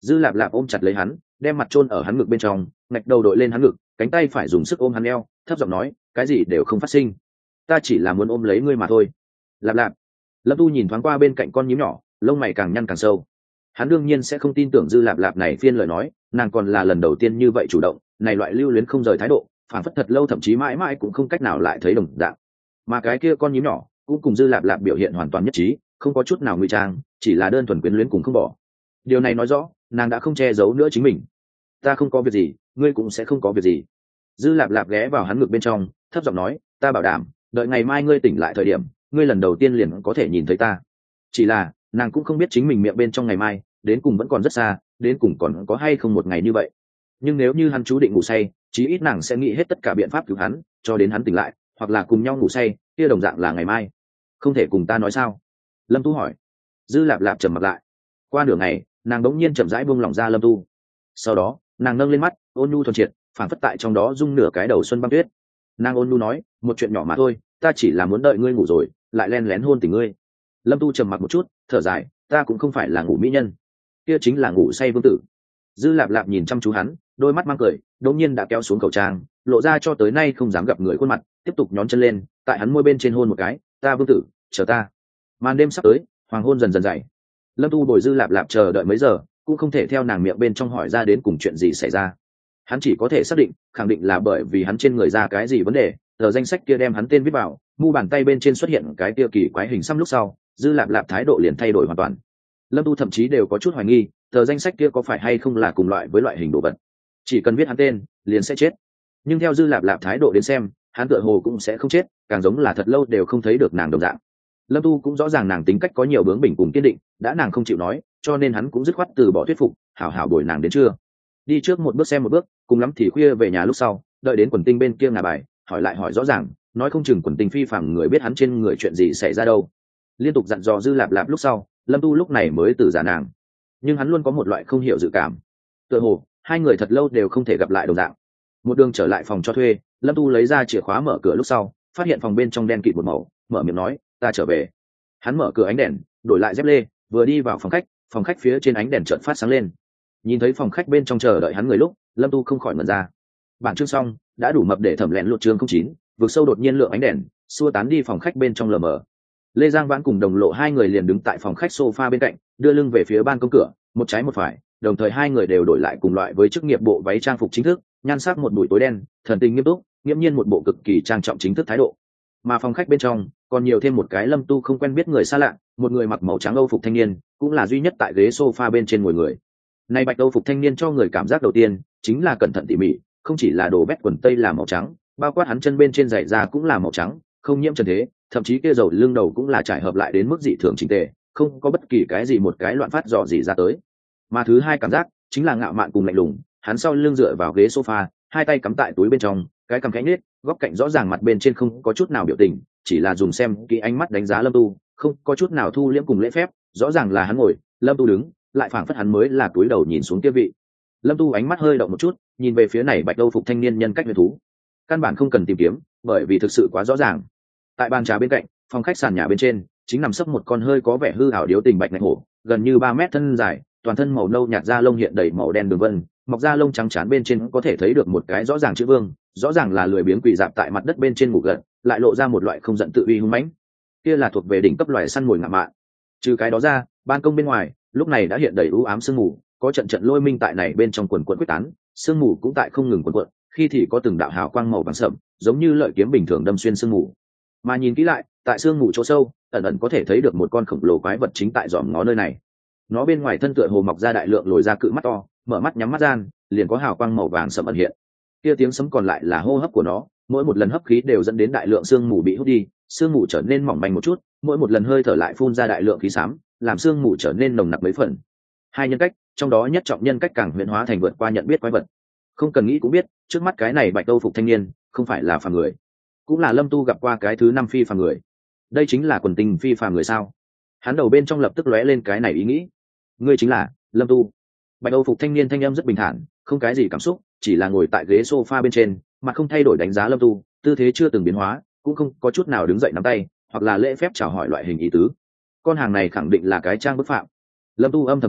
Dư Lạp Lạp ôm chặt lấy hắn, đem mặt chôn ở hắn ngực bên trong, ngạch đầu đội lên hắn ngực, cánh tay phải dùng sức ôm hắn eo, thấp giọng nói, cái gì đều không phát sinh, ta chỉ là muốn ôm lấy ngươi mà thôi. Lạp Lạp. Lâm Tu nhìn thoáng qua bên cạnh con nhím nhỏ, lông mày càng nhăn càng sâu. Hắn đương nhiên sẽ không tin tưởng Dư Lạp Lạp này phiên lời nói, nàng còn là lần đầu tiên như vậy chủ động, này loại lưu luyến không rời thái độ, phản phất thật lâu thậm chí mãi mãi cũng không cách nào lại thấy đồng dạng. Mà cái kia con nhím nhỏ cũng cùng Dư Lạp Lạp biểu hiện hoàn toàn nhất trí, không có chút nào ngụy trang, chỉ là đơn thuần quyến luyến cùng không bỏ. Điều này nói rõ, nàng đã không che giấu nữa chính mình. Ta không có việc gì, ngươi cũng sẽ không có việc gì. Dư Lạp Lạp ghé vào hắn ngực bên trong, thấp giọng nói, ta bảo đảm, đợi ngày mai ngươi tỉnh lại thời điểm, ngươi lần đầu tiên liền có thể nhìn thấy ta. Chỉ là, nàng cũng không biết chính mình miệng bên trong ngày mai, đến cùng vẫn còn rất xa, đến cùng còn có hay không một ngày như vậy. Nhưng nếu như hắn chú định ngủ say, chí ít nàng sẽ nghĩ hết tất cả biện pháp cứu hắn, cho đến hắn tỉnh lại, hoặc là cùng nhau ngủ say, kia đồng dạng là ngày mai. Không thể cùng ta nói sao? Lâm Tu hỏi. Dư Lạp Lạp trầm mặt lại. Qua nửa ngày, nàng đống nhiên chậm rãi buông lỏng ra Lâm Tu. Sau đó, nàng nâng lên mắt, ôn nhu thuần triệt, phản phất tại trong đó rung nửa cái đầu xuân băng tuyết. Nàng ôn nhu nói, một chuyện nhỏ mà thôi, ta chỉ là muốn đợi ngươi ngủ rồi, lại len lén hôn tỉnh ngươi. Lâm Tu trầm mặc một chút, thở dài, ta cũng không phải là ngủ mỹ nhân, kia chính là ngủ say vương tử. Dư Lạp Lạp nhìn chăm chú hắn, đôi mắt mang cười, đột nhiên đã kéo xuống khẩu trang, lộ ra cho tới nay không dám gặp người khuôn mặt, tiếp tục nhón chân lên, tại hắn môi bên trên hôn một cái, ta vương tử, chờ ta. Màn đêm sắp tới, hoàng hôn dần dần dày. Lâm Tu bồi Dư Lạp Lạp chờ đợi mấy giờ, cũng không thể theo nàng miệng bên trong hỏi ra đến cùng chuyện gì xảy ra. Hắn chỉ có thể xác định, khẳng định là bởi vì hắn trên người ra cái gì vấn đề, tờ danh sách kia đem hắn tên viết vào, mu bàn tay bên trên xuất hiện cái kia kỳ quái hình xăm lúc sau, Dư Lạp Lạp thái độ liền thay đổi hoàn toàn. Lâm Tu thậm chí đều có chút hoài nghi, tờ danh sách kia có phải hay không là cùng loại với loại hình đồ vật. Chỉ cần viết hắn tên, liền sẽ chết. Nhưng theo Dư Lạp Lạp thái độ đến xem, hắn tựa hồ cũng sẽ không chết, càng giống là thật lâu đều không thấy được nàng đồng dạng. Lâm Tu cũng rõ ràng nàng tính cách có nhiều bướng bỉnh cùng kiên định, đã nàng không chịu nói, cho nên hắn cũng dứt khoát từ bỏ thuyết phục, hảo hảo bồi nàng đến trưa. Đi trước một bước xem một bước, cùng lắm thì khuya về nhà lúc sau, đợi đến quần tinh bên kia ngả bài, hỏi lại hỏi rõ ràng, nói không chừng quần tinh phi phàm người biết hắn trên người chuyện gì xảy ra đâu. Liên tục dặn dò Dư Lạp Lạp lúc sau, Lâm Tu lúc này mới từ giả nàng. Nhưng hắn luôn có một loại không hiểu dự cảm, tựa hồ hai người thật lâu đều không thể gặp lại đồng dạng. Một đường trở lại phòng cho thuê, Lâm Tu lấy ra chìa khóa mở cửa lúc sau, phát hiện phòng bên trong đen kịt một màu, mở miệng nói, ta trở về. Hắn mở cửa ánh đèn, đổi lại dép lê, vừa đi vào phòng khách, phòng khách phía trên ánh đèn chợt phát sáng lên. Nhìn thấy phòng khách bên trong chờ đợi hắn người lúc, Lâm Tu không khỏi ngẩn ra. Bản chương xong, đã đủ mập để thẩm lẹn lột chương không chín, vực sâu đột nhiên lượng ánh đèn, xua tán đi phòng khách bên trong lờ mờ. Lê Giang Vãn cùng Đồng Lộ hai người liền đứng tại phòng khách sofa bên cạnh, đưa lưng về phía ban công cửa, một trái một phải, đồng thời hai người đều đổi lại cùng loại với chức nghiệp bộ váy trang phục chính thức, nhan sắc một bụi tối đen, thần tình nghiêm túc, nghiêm nhiên một bộ cực kỳ trang trọng chính thức thái độ. Mà phòng khách bên trong còn nhiều thêm một cái Lâm Tu không quen biết người xa lạ, một người mặc màu trắng Âu phục thanh niên, cũng là duy nhất tại ghế sofa bên trên ngồi người. Này bạch Âu phục thanh niên cho người cảm giác đầu tiên chính là cẩn thận tỉ mỉ, không chỉ là đồ vét quần tây là màu trắng, bao quát hắn chân bên trên giày da cũng là màu trắng, không nhiễm trần thế, thậm chí kia dầu lưng đầu cũng là trải hợp lại đến mức dị thường chỉnh tề, không có bất kỳ cái gì một cái loạn phát dò gì ra tới. Mà thứ hai cảm giác chính là ngạo mạn cùng lạnh lùng, hắn sau lưng dựa vào ghế sofa, hai tay cắm tại túi bên trong, cái cằm khẽ nhếch, góc cạnh rõ ràng mặt bên trên không có chút nào biểu tình, chỉ là dùng xem kỹ ánh mắt đánh giá Lâm Tu, không có chút nào thu liễm cùng lễ phép, rõ ràng là hắn ngồi, Lâm Tu đứng, lại phảng phất hắn mới là túi đầu nhìn xuống kia vị. Lâm Tu ánh mắt hơi động một chút, nhìn về phía này bạch Âu phục thanh niên nhân cách huyền thú. Căn bản không cần tìm kiếm, bởi vì thực sự quá rõ ràng. Tại bàn trà bên cạnh, phòng khách sàn nhà bên trên, chính nằm sấp một con hơi có vẻ hư ảo điếu tình bạch ngạch hổ, gần như ba mét thân dài, toàn thân màu nâu nhạt da lông hiện đầy màu đen đường vân, mọc da lông trắng trán bên trên có thể thấy được một cái rõ ràng chữ vương, rõ ràng là lười biếng quỳ dạp tại mặt đất bên trên ngủ gật, lại lộ ra một loại không giận tự uy hung mãnh. Kia là thuộc về đỉnh cấp loài săn mồi ngạo mạn. Trừ cái đó ra, ban công bên ngoài lúc này đã hiện đầy u ám sương mù, có trận trận lôi minh tại này bên trong quần quần quyết tán, sương mù cũng tại không ngừng quần quần, khi thì có từng đạo hào quang màu vàng sậm, giống như lợi kiếm bình thường đâm xuyên sương mù. Mà nhìn kỹ lại, tại sương mù chỗ sâu, ẩn ẩn có thể thấy được một con khổng lồ quái vật chính tại dòm ngó nơi này. Nó bên ngoài thân tựa hồ mọc ra đại lượng lồi ra cự mắt to, mở mắt nhắm mắt gian, liền có hào quang màu vàng sậm ẩn hiện. Kia tiếng sấm còn lại là hô hấp của nó, mỗi một lần hấp khí đều dẫn đến đại lượng sương mù bị hút đi, sương mù trở nên mỏng manh một chút, mỗi một lần hơi thở lại phun ra đại lượng khí xám, làm sương mù trở nên nồng nặc mấy phần. Hai nhân cách, trong đó nhất trọng nhân cách càng huyễn hóa thành vượt qua nhận biết quái vật. Không cần nghĩ cũng biết, trước mắt cái này bạch Âu phục thanh niên, không phải là phàm người, cũng là Lâm Tu gặp qua cái thứ năm phi phàm người. Đây chính là quần tình phi phàm người sao? Hắn đầu bên trong lập tức lóe lên cái này ý nghĩ. Ngươi chính là Lâm Tu. Bạch Âu phục thanh niên thanh âm rất bình thản, không cái gì cảm xúc, chỉ là ngồi tại ghế sofa bên trên, mà không thay đổi đánh giá Lâm Tu, tư thế chưa từng biến hóa, cũng không có chút nào đứng dậy nắm tay, hoặc là lễ phép chào hỏi loại hình ý tứ. Con hàng này khẳng định là cái trang bức phạm. Lâm Tu âm thầm cô,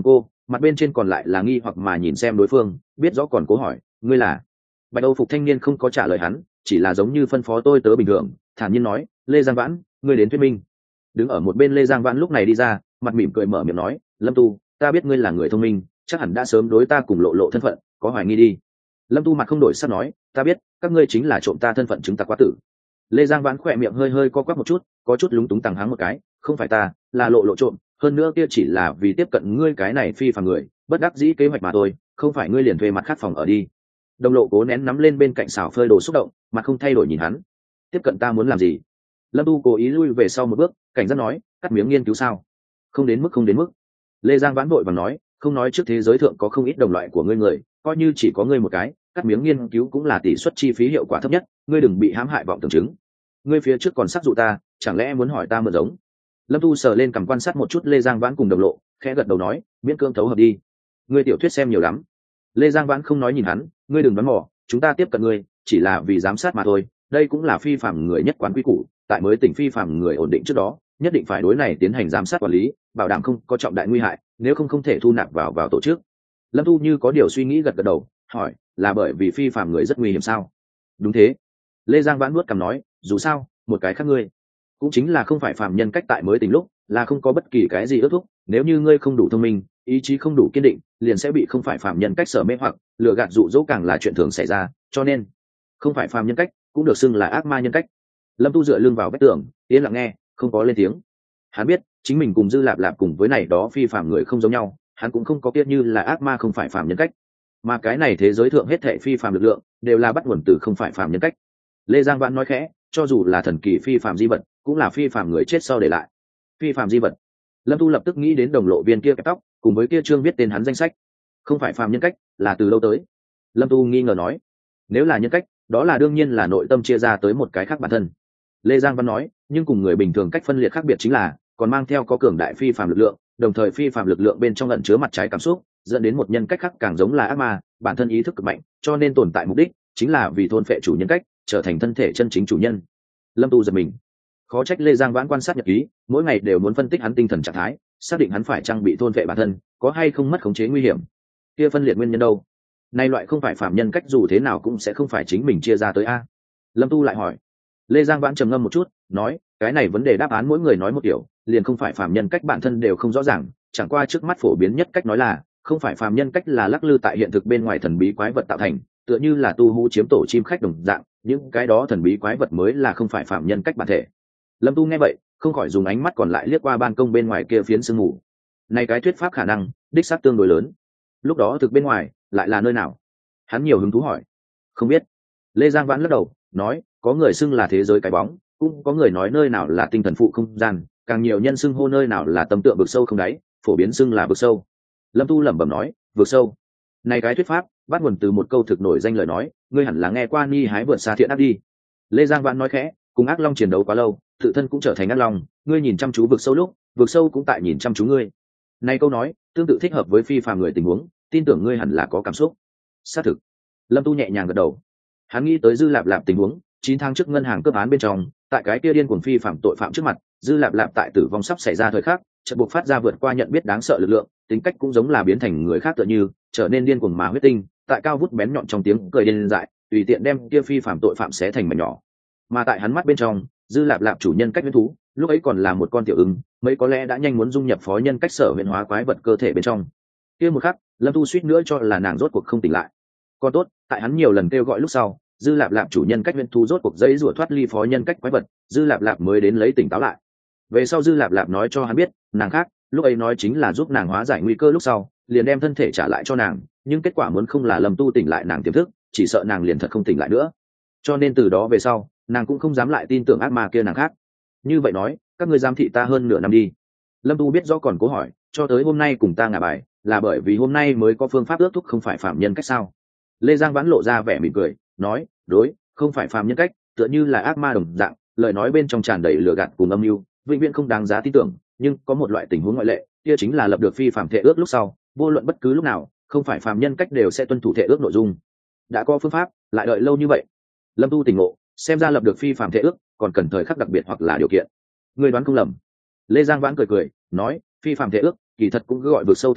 mặt bên trên còn lại là nghi hoặc mà nhìn xem đối phương, biết rõ còn cố hỏi, ngươi là? Bạch Âu phục thanh niên không có trả lời hắn, chỉ là giống như phân phó tôi tớ bình thường, thản nhiên nói, Lê Giang Vãn, ngươi đến thuyết minh. Đứng ở một bên Lê Giang Vãn lúc này đi ra, mặt mỉm cười mở miệng nói, Lâm Tu, ta biết ngươi là người thông minh, chắc hẳn đã sớm đối ta cùng lộ lộ thân phận có hoài nghi đi. Lâm Tu mặt không đổi sắc nói, ta biết các ngươi chính là trộm ta thân phận chứng tặc quá tử. Lê Giang Vãn khỏe miệng hơi hơi co quắp một chút, có chút lúng túng tằng hắng một cái, không phải ta, là lộ lộ trộm, hơn nữa kia chỉ là vì tiếp cận ngươi cái này phi phàm người, bất đắc dĩ kế hoạch mà thôi, không phải ngươi liền thuê mặt khác phòng ở đi. Đồng lộ cố nén nắm lên bên cạnh xào phơi đồ xúc động, mặt không thay đổi nhìn hắn. Tiếp cận ta muốn làm gì? Lâm Tu cố ý lui về sau một bước, cảnh giác nói, cắt miếng nghiên cứu sao? Không đến mức không đến mức. Lê Giang Vãn vội vàng nói, không nói trước thế giới thượng có không ít đồng loại của ngươi người, coi như chỉ có ngươi một cái, cắt miếng nghiên cứu cũng là tỷ suất chi phí hiệu quả thấp nhất, ngươi đừng bị hãm hại vọng tưởng chứng. Ngươi phía trước còn sắc dụ ta, chẳng lẽ muốn hỏi ta mượn giống? Lâm Tu sờ lên cầm quan sát một chút Lê Giang Vãn cùng đồng lộ, khẽ gật đầu nói, miễn cương thấu hợp đi. Ngươi tiểu thuyết xem nhiều lắm. Lê Giang Vãn không nói nhìn hắn, ngươi đừng đoán mò, chúng ta tiếp cận ngươi chỉ là vì giám sát mà thôi, đây cũng là phi phạm người nhất quán quy củ, tại mới tỉnh phi phạm người ổn định trước đó, nhất định phải đối này tiến hành giám sát quản lý, bảo đảm không có trọng đại nguy hại, nếu không không thể thu nạp vào vào tổ chức. Lâm Tu như có điều suy nghĩ gật gật đầu, hỏi, là bởi vì phi phạm người rất nguy hiểm sao? Đúng thế. Lê Giang Vãn nuốt cằm nói, dù sao, một cái khác ngươi cũng chính là không phải phạm nhân cách tại mới tỉnh lúc, là không có bất kỳ cái gì ước thúc, nếu như ngươi không đủ thông minh, ý chí không đủ kiên định, liền sẽ bị không phải phạm nhân cách sở mê hoặc, lừa gạt dụ dỗ càng là chuyện thường xảy ra, cho nên không phải phạm nhân cách cũng được xưng là ác ma nhân cách. Lâm Tu dựa lưng vào vách tường, yên lặng nghe, không có lên tiếng. Hắn biết chính mình cùng Dư Lạp Lạp cùng với này đó phi phạm người không giống nhau, hắn cũng không có biết như là ác ma không phải phạm nhân cách, mà cái này thế giới thượng hết thảy phi phạm lực lượng đều là bắt nguồn từ không phải phạm nhân cách. Lê Giang Vãn nói khẽ, cho dù là thần kỳ phi phạm di vật, cũng là phi phạm người chết sau để lại. Phi phạm di vật. Lâm Tu lập tức nghĩ đến đồng lộ viên kia kẹp tóc, cùng với kia chương viết tên hắn danh sách. Không phải phàm nhân cách, là từ lâu tới? Lâm Tu nghi ngờ nói, nếu là nhân cách, đó là đương nhiên là nội tâm chia ra tới một cái khác bản thân. Lê Giang Văn nói, nhưng cùng người bình thường cách phân liệt khác biệt chính là, còn mang theo có cường đại phi phàm lực lượng, đồng thời phi phàm lực lượng bên trong ẩn chứa mặt trái cảm xúc, dẫn đến một nhân cách khác càng giống là ác ma, bản thân ý thức cực mạnh, cho nên tồn tại mục đích chính là vì thôn phệ chủ nhân cách, trở thành thân thể chân chính chủ nhân. Lâm Tu giật mình, khó trách Lê Giang Vãn quan sát nhật ký, mỗi ngày đều muốn phân tích hắn tinh thần trạng thái, xác định hắn phải trang bị thôn phệ bản thân, có hay không mất khống chế nguy hiểm. Kia phân liệt nguyên nhân đâu? Nay loại không phải phạm nhân cách dù thế nào cũng sẽ không phải chính mình chia ra tới a. Lâm Tu lại hỏi. Lê Giang Vãn trầm ngâm một chút, nói, cái này vấn đề đáp án mỗi người nói một kiểu, liền không phải phạm nhân cách bản thân đều không rõ ràng, chẳng qua trước mắt phổ biến nhất cách nói là, không phải phạm nhân cách là lắc lư tại hiện thực bên ngoài thần bí quái vật tạo thành, tựa như là tu hú chiếm tổ chim khách đồng dạng, những cái đó thần bí quái vật mới là không phải phạm nhân cách bản thể. Lâm Tu nghe vậy, không khỏi dùng ánh mắt còn lại liếc qua ban công bên ngoài kia phiến sương mù. Này cái thuyết pháp khả năng đích xác tương đối lớn. Lúc đó thực bên ngoài lại là nơi nào? Hắn nhiều hứng thú hỏi. Không biết. Lê Giang Vãn lắc đầu, nói, có người xưng là thế giới cái bóng, cũng có người nói nơi nào là tinh thần phụ không gian, càng nhiều nhân xưng hô nơi nào là tâm tượng vực sâu không đáy, phổ biến xưng là vực sâu. Lâm Tu lẩm bẩm nói, vực sâu. Này cái thuyết pháp bắt nguồn từ một câu thực nổi danh lời nói, ngươi hẳn là nghe qua Ni hái vượt xa thiện ác đi. Lê Giang Vãn nói khẽ, cùng ác long chiến đấu quá lâu, tự thân cũng trở thành ác long, ngươi nhìn chăm chú vực sâu lúc, vực sâu cũng tại nhìn chăm chú ngươi. Này câu nói tương tự thích hợp với phi phàm người tình huống, tin tưởng ngươi hẳn là có cảm xúc. Xác thực. Lâm Tu nhẹ nhàng gật đầu. Hắn nghĩ tới Dư Lạp Lạp tình huống, chín tháng trước ngân hàng cướp án bên trong, tại cái kia điên cuồng phi phạm tội phạm trước mặt, Dư Lạp Lạp tại tử vong sắp xảy ra thời khắc, chợt buộc phát ra vượt qua nhận biết đáng sợ lực lượng, tính cách cũng giống là biến thành người khác tựa như, trở nên điên cuồng mà huyết tinh, tại cao vút bén nhọn trong tiếng cười điên dại, tùy tiện đem kia phi phạm tội phạm xé thành mảnh nhỏ. Mà tại hắn mắt bên trong, Dư Lạp Lạp chủ nhân cách huyễn thú, lúc ấy còn là một con tiểu ứng, mấy có lẽ đã nhanh muốn dung nhập phó nhân cách sở huyền hóa quái vật cơ thể bên trong. Kia một khắc, Lâm Tu suýt nữa cho là nàng rốt cuộc không tỉnh lại. Còn tốt, tại hắn nhiều lần kêu gọi lúc sau, Dư Lạp Lạp chủ nhân cách huyễn thú rốt cuộc dây rủa thoát ly phó nhân cách quái vật, Dư Lạp Lạp mới đến lấy tỉnh táo lại. Về sau Dư Lạp Lạp nói cho hắn biết, nàng khác, lúc ấy nói chính là giúp nàng hóa giải nguy cơ lúc sau, liền đem thân thể trả lại cho nàng, nhưng kết quả muốn không là Lâm Tu tỉnh lại nàng tiềm thức, chỉ sợ nàng liền thật không tỉnh lại nữa. Cho nên từ đó về sau, nàng cũng không dám lại tin tưởng ác ma kia nàng khác. Như vậy nói, các ngươi giám thị ta hơn nửa năm đi. Lâm Tu biết rõ còn cố hỏi, cho tới hôm nay cùng ta ngả bài, là bởi vì hôm nay mới có phương pháp ước thúc không phải phạm nhân cách sao? Lê Giang Vãn lộ ra vẻ mỉm cười, nói, đối, không phải phạm nhân cách, tựa như là ác ma đồng dạng, lời nói bên trong tràn đầy lừa gạt cùng âm mưu, vĩnh viễn không đáng giá tin tưởng, nhưng có một loại tình huống ngoại lệ, kia chính là lập được phi phạm thể ước lúc sau, vô luận bất cứ lúc nào, không phải phạm nhân cách đều sẽ tuân thủ thể ước nội dung. Đã có phương pháp, lại đợi lâu như vậy. Lâm Tu tỉnh ngộ, xem ra lập được phi phạm thể ước, còn cần thời khắc đặc biệt hoặc là điều kiện. Người đoán không lầm. Lê Giang Vãn cười cười, nói, phi phạm thể ước, kỳ thật cũng cứ gọi vượt sâu thể ước,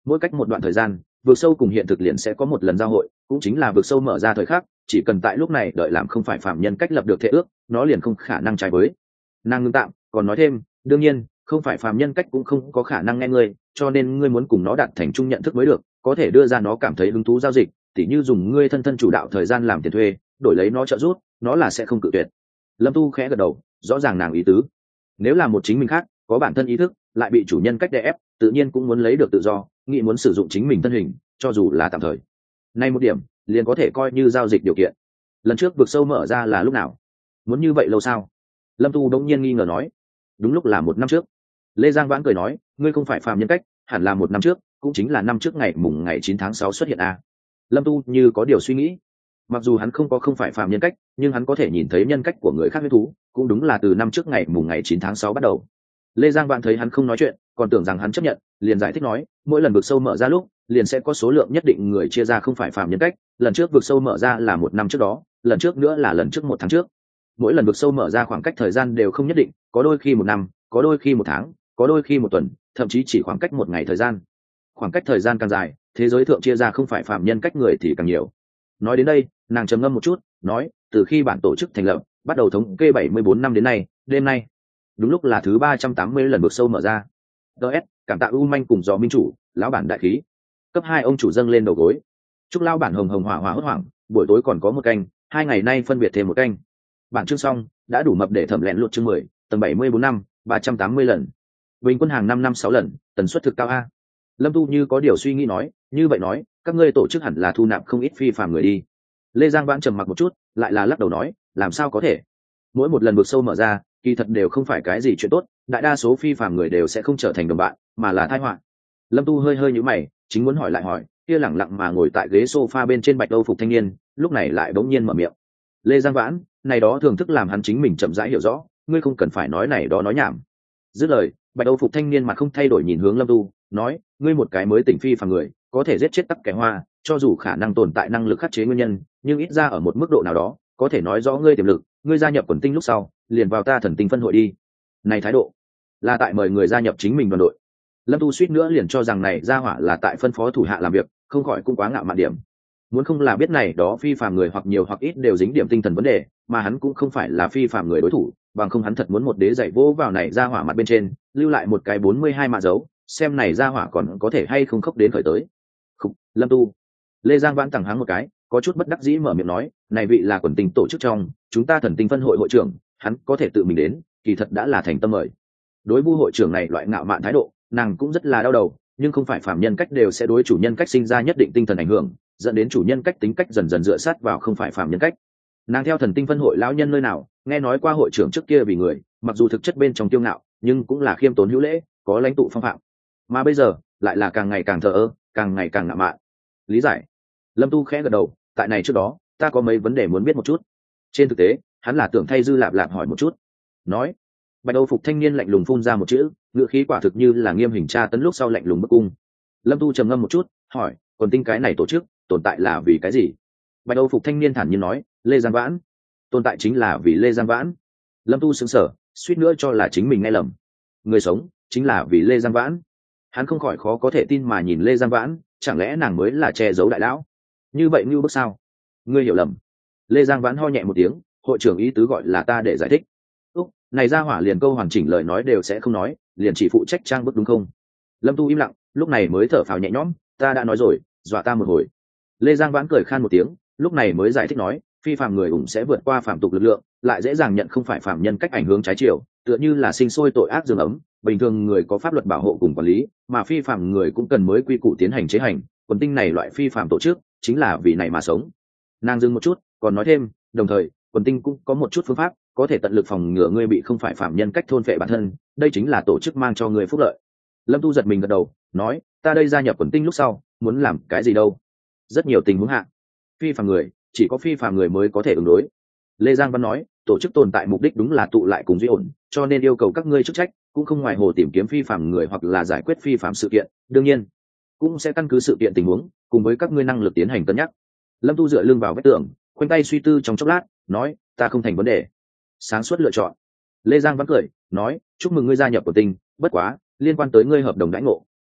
mỗi cách một đoạn thời gian vực sâu cùng hiện thực liền sẽ có một lần giao hội, cũng chính là vực sâu mở ra thời khắc, chỉ cần tại lúc này đợi làm không phải phạm nhân cách lập được thể ước, nó liền không khả năng trái với. Nàng ngưng tạm còn nói thêm, đương nhiên không phải phạm nhân cách cũng không có khả năng nghe ngươi, cho nên ngươi muốn cùng nó đạt thành chung nhận thức mới được, có thể đưa ra nó cảm thấy hứng thú giao dịch, tỉ như dùng ngươi thân thân chủ đạo thời gian làm tiền thuê đổi lấy nó trợ giúp, nó là sẽ không cự tuyệt. Lâm Tu khẽ gật đầu, rõ ràng nàng ý tứ. Nếu là một chính mình khác có bản thân ý thức lại bị chủ nhân cách đè ép, tự nhiên cũng muốn lấy được tự do, nghĩ muốn sử dụng chính mình thân hình cho dù là tạm thời. Nay một điểm liền có thể coi như giao dịch điều kiện. Lần trước vực sâu mở ra là lúc nào? Muốn như vậy lâu sao? Lâm Tu đống nhiên nghi ngờ nói. Đúng lúc là một năm trước. Lê Giang Vãn cười nói, ngươi không phải phàm nhân cách, hẳn là một năm trước, cũng chính là năm trước ngày mùng ngày chín tháng sáu xuất hiện a. Lâm Tu như có điều suy nghĩ. Mặc dù hắn không có không phải phàm nhân cách, nhưng hắn có thể nhìn thấy nhân cách của người khác huyết thú, cũng đúng là từ năm trước ngày mùng ngày chín tháng sáu bắt đầu. Lê Giang Vãn thấy hắn không nói chuyện, còn tưởng rằng hắn chấp nhận, liền giải thích nói, mỗi lần vực sâu mở ra lúc, liền sẽ có số lượng nhất định người chia ra không phải phàm nhân cách, lần trước vực sâu mở ra là một năm trước đó, lần trước nữa là lần trước một tháng trước. Mỗi lần vực sâu mở ra khoảng cách thời gian đều không nhất định, có đôi khi một năm, có đôi khi một tháng, có đôi khi một tuần, thậm chí chỉ khoảng cách một ngày thời gian. Khoảng cách thời gian càng dài, thế giới thượng chia ra không phải phàm nhân cách người thì càng nhiều. Nói đến đây, nàng trầm ngâm một chút, nói, từ khi bản tổ chức thành lập, bắt đầu thống kê bảy mươi bốn năm đến nay, đêm nay đúng lúc là thứ ba trăm tám mươi lần vực sâu mở ra. ds cảm tạ u manh cùng dò minh chủ, lão bản đại khí. Cấp hai ông chủ dâng lên đầu gối. Chúc lão bản hồng hồng hỏa hỏa hốt hoảng, buổi tối còn có một canh, hai ngày nay phân biệt thêm một canh. Bản chương xong, đã đủ mập để thẩm lẹn lụt chương mười, tầng bảy mươi bốn năm, ba trăm tám mươi lần. Bình quân hàng năm năm sáu lần, tần suất thực cao a. Lâm Tu như có điều suy nghĩ nói, như vậy nói, các ngươi tổ chức hẳn là thu nạp không ít phi phàm người đi. Lê Giang Vãn trầm mặc một chút, lại là lắc đầu nói, làm sao có thể? Mỗi một lần vực sâu mở ra, kỳ thật đều không phải cái gì chuyện tốt, đại đa số phi phàm người đều sẽ không trở thành đồng bạn, mà là tai họa. Lâm Tu hơi hơi nhíu mày, chính muốn hỏi lại hỏi, kia lẳng lặng mà ngồi tại ghế sofa bên trên bạch âu phục thanh niên, lúc này lại bỗng nhiên mở miệng. Lê Giang Vãn, này đó thường thức làm hắn chính mình chậm rãi hiểu rõ, ngươi không cần phải nói này đó nói nhảm. Dứt lời, bạch âu phục thanh niên mặt không thay đổi nhìn hướng Lâm Tu, nói, ngươi một cái mới tỉnh phi phàm người, có thể giết chết tắc kẻ hoa, cho dù khả năng tồn tại năng lực khắc chế nguyên nhân, nhưng ít ra ở một mức độ nào đó, có thể nói rõ ngươi tiềm lực, ngươi gia nhập quần tinh lúc sau, liền vào ta thần tinh phân hội đi. Này thái độ, là tại mời người gia nhập chính mình đoàn đội. Lâm Tu suýt nữa liền cho rằng này gia hỏa là tại phân phó thủ hạ làm việc, không khỏi cũng quá ngạo mạn điểm. Muốn không là biết này đó phi phàm người hoặc nhiều hoặc ít đều dính điểm tinh thần vấn đề, mà hắn cũng không phải là phi phàm người đối thủ, bằng không hắn thật muốn một đế dạy vỗ vào này gia hỏa mặt bên trên, lưu lại một cái bốn mươi hai mạ dấu, xem này gia hỏa còn có thể hay không khóc đến khởi tới. Khúc, Lâm Tu. Lê Giang Vãn tẳng háng một cái, có chút bất đắc dĩ mở miệng nói, này vị là quần tinh tổ chức trong, chúng ta thần tinh phân hội hội trưởng, hắn có thể tự mình đến, kỳ thật đã là thành tâm mời. Đối Vu hội trưởng này loại ngạo mạn thái độ, nàng cũng rất là đau đầu, nhưng không phải phàm nhân cách đều sẽ đối chủ nhân cách sinh ra nhất định tinh thần ảnh hưởng, dẫn đến chủ nhân cách tính cách dần dần dựa sát vào không phải phàm nhân cách. Nàng theo thần tinh phân hội lão nhân nơi nào, nghe nói qua hội trưởng trước kia vì người, mặc dù thực chất bên trong tiêu ngạo, nhưng cũng là khiêm tốn hữu lễ, có lãnh tụ phong phạm. Mà bây giờ, lại là càng ngày càng thờ ơ, càng ngày càng ngạo mạn. Lý giải. Lâm Tu khẽ gật đầu, tại này trước đó, ta có mấy vấn đề muốn biết một chút. Trên thực tế, hắn là tưởng thay Dư Lạp Lạp hỏi một chút. Nói. Bạch Âu phục thanh niên lạnh lùng phun ra một chữ, ngữ khí quả thực như là nghiêm hình tra tấn lúc sau lạnh lùng bức cung. Lâm Tu trầm ngâm một chút, hỏi, còn tinh cái này tổ chức tồn tại là vì cái gì? Bạch Âu phục thanh niên thản nhiên nói, Lê Giang Vãn. Tồn tại chính là vì Lê Giang Vãn. Lâm Tu sững sờ, suýt nữa cho là chính mình nghe lầm. Người sống chính là vì Lê Giang Vãn. Hắn không khỏi khó có thể tin mà nhìn Lê Giang Vãn, chẳng lẽ nàng mới là che giấu đại lão? Như vậy như bước sao? Ngươi hiểu lầm. Lê Giang Vãn ho nhẹ một tiếng, hội trưởng ý tứ gọi là ta để giải thích. Úc, này ra hỏa liền câu hoàn chỉnh lời nói đều sẽ không nói, liền chỉ phụ trách trang bức đúng không? Lâm Tu im lặng, lúc này mới thở phào nhẹ nhõm, ta đã nói rồi, dọa ta một hồi. Lê Giang Vãn cười khan một tiếng, lúc này mới giải thích nói, phi phàm người ủng sẽ vượt qua phàm tục lực lượng, lại dễ dàng nhận không phải phàm nhân cách ảnh hưởng trái chiều, tựa như là sinh sôi tội ác dương ấm, bình thường người có pháp luật bảo hộ cùng quản lý, mà phi phàm người cũng cần mới quy củ tiến hành chế hành, quần tinh này loại phi phàm tổ chức, chính là vì này mà sống. Nàng dừng một chút, còn nói thêm, đồng thời, quần tinh cũng có một chút phương pháp, có thể tận lực phòng ngừa ngươi bị không phải phàm nhân cách thôn phệ bản thân, đây chính là tổ chức mang cho ngươi phúc lợi. Lâm Tu giật mình gật đầu, nói, ta đây gia nhập quần tinh lúc sau, muốn làm cái gì đâu? Rất nhiều tình huống hạ, phi phàm người, chỉ có phi phàm người mới có thể ứng đối. Lê Giang Văn nói, tổ chức tồn tại mục đích đúng là tụ lại cùng duy ổn, cho nên yêu cầu các ngươi chức trách cũng không ngoài hồ tìm kiếm phi phàm người hoặc là giải quyết phi phàm sự kiện, đương nhiên cũng sẽ căn cứ sự kiện tình huống cùng với các ngươi năng lực tiến hành cân nhắc. Lâm Tu dựa lưng vào vách tường, khoanh tay suy tư trong chốc lát, nói, ta không thành vấn đề. Sáng suốt lựa chọn. Lê Giang Văn cười, nói, chúc mừng ngươi gia nhập của tinh, bất quá liên quan tới ngươi hợp đồng đãi ngộ,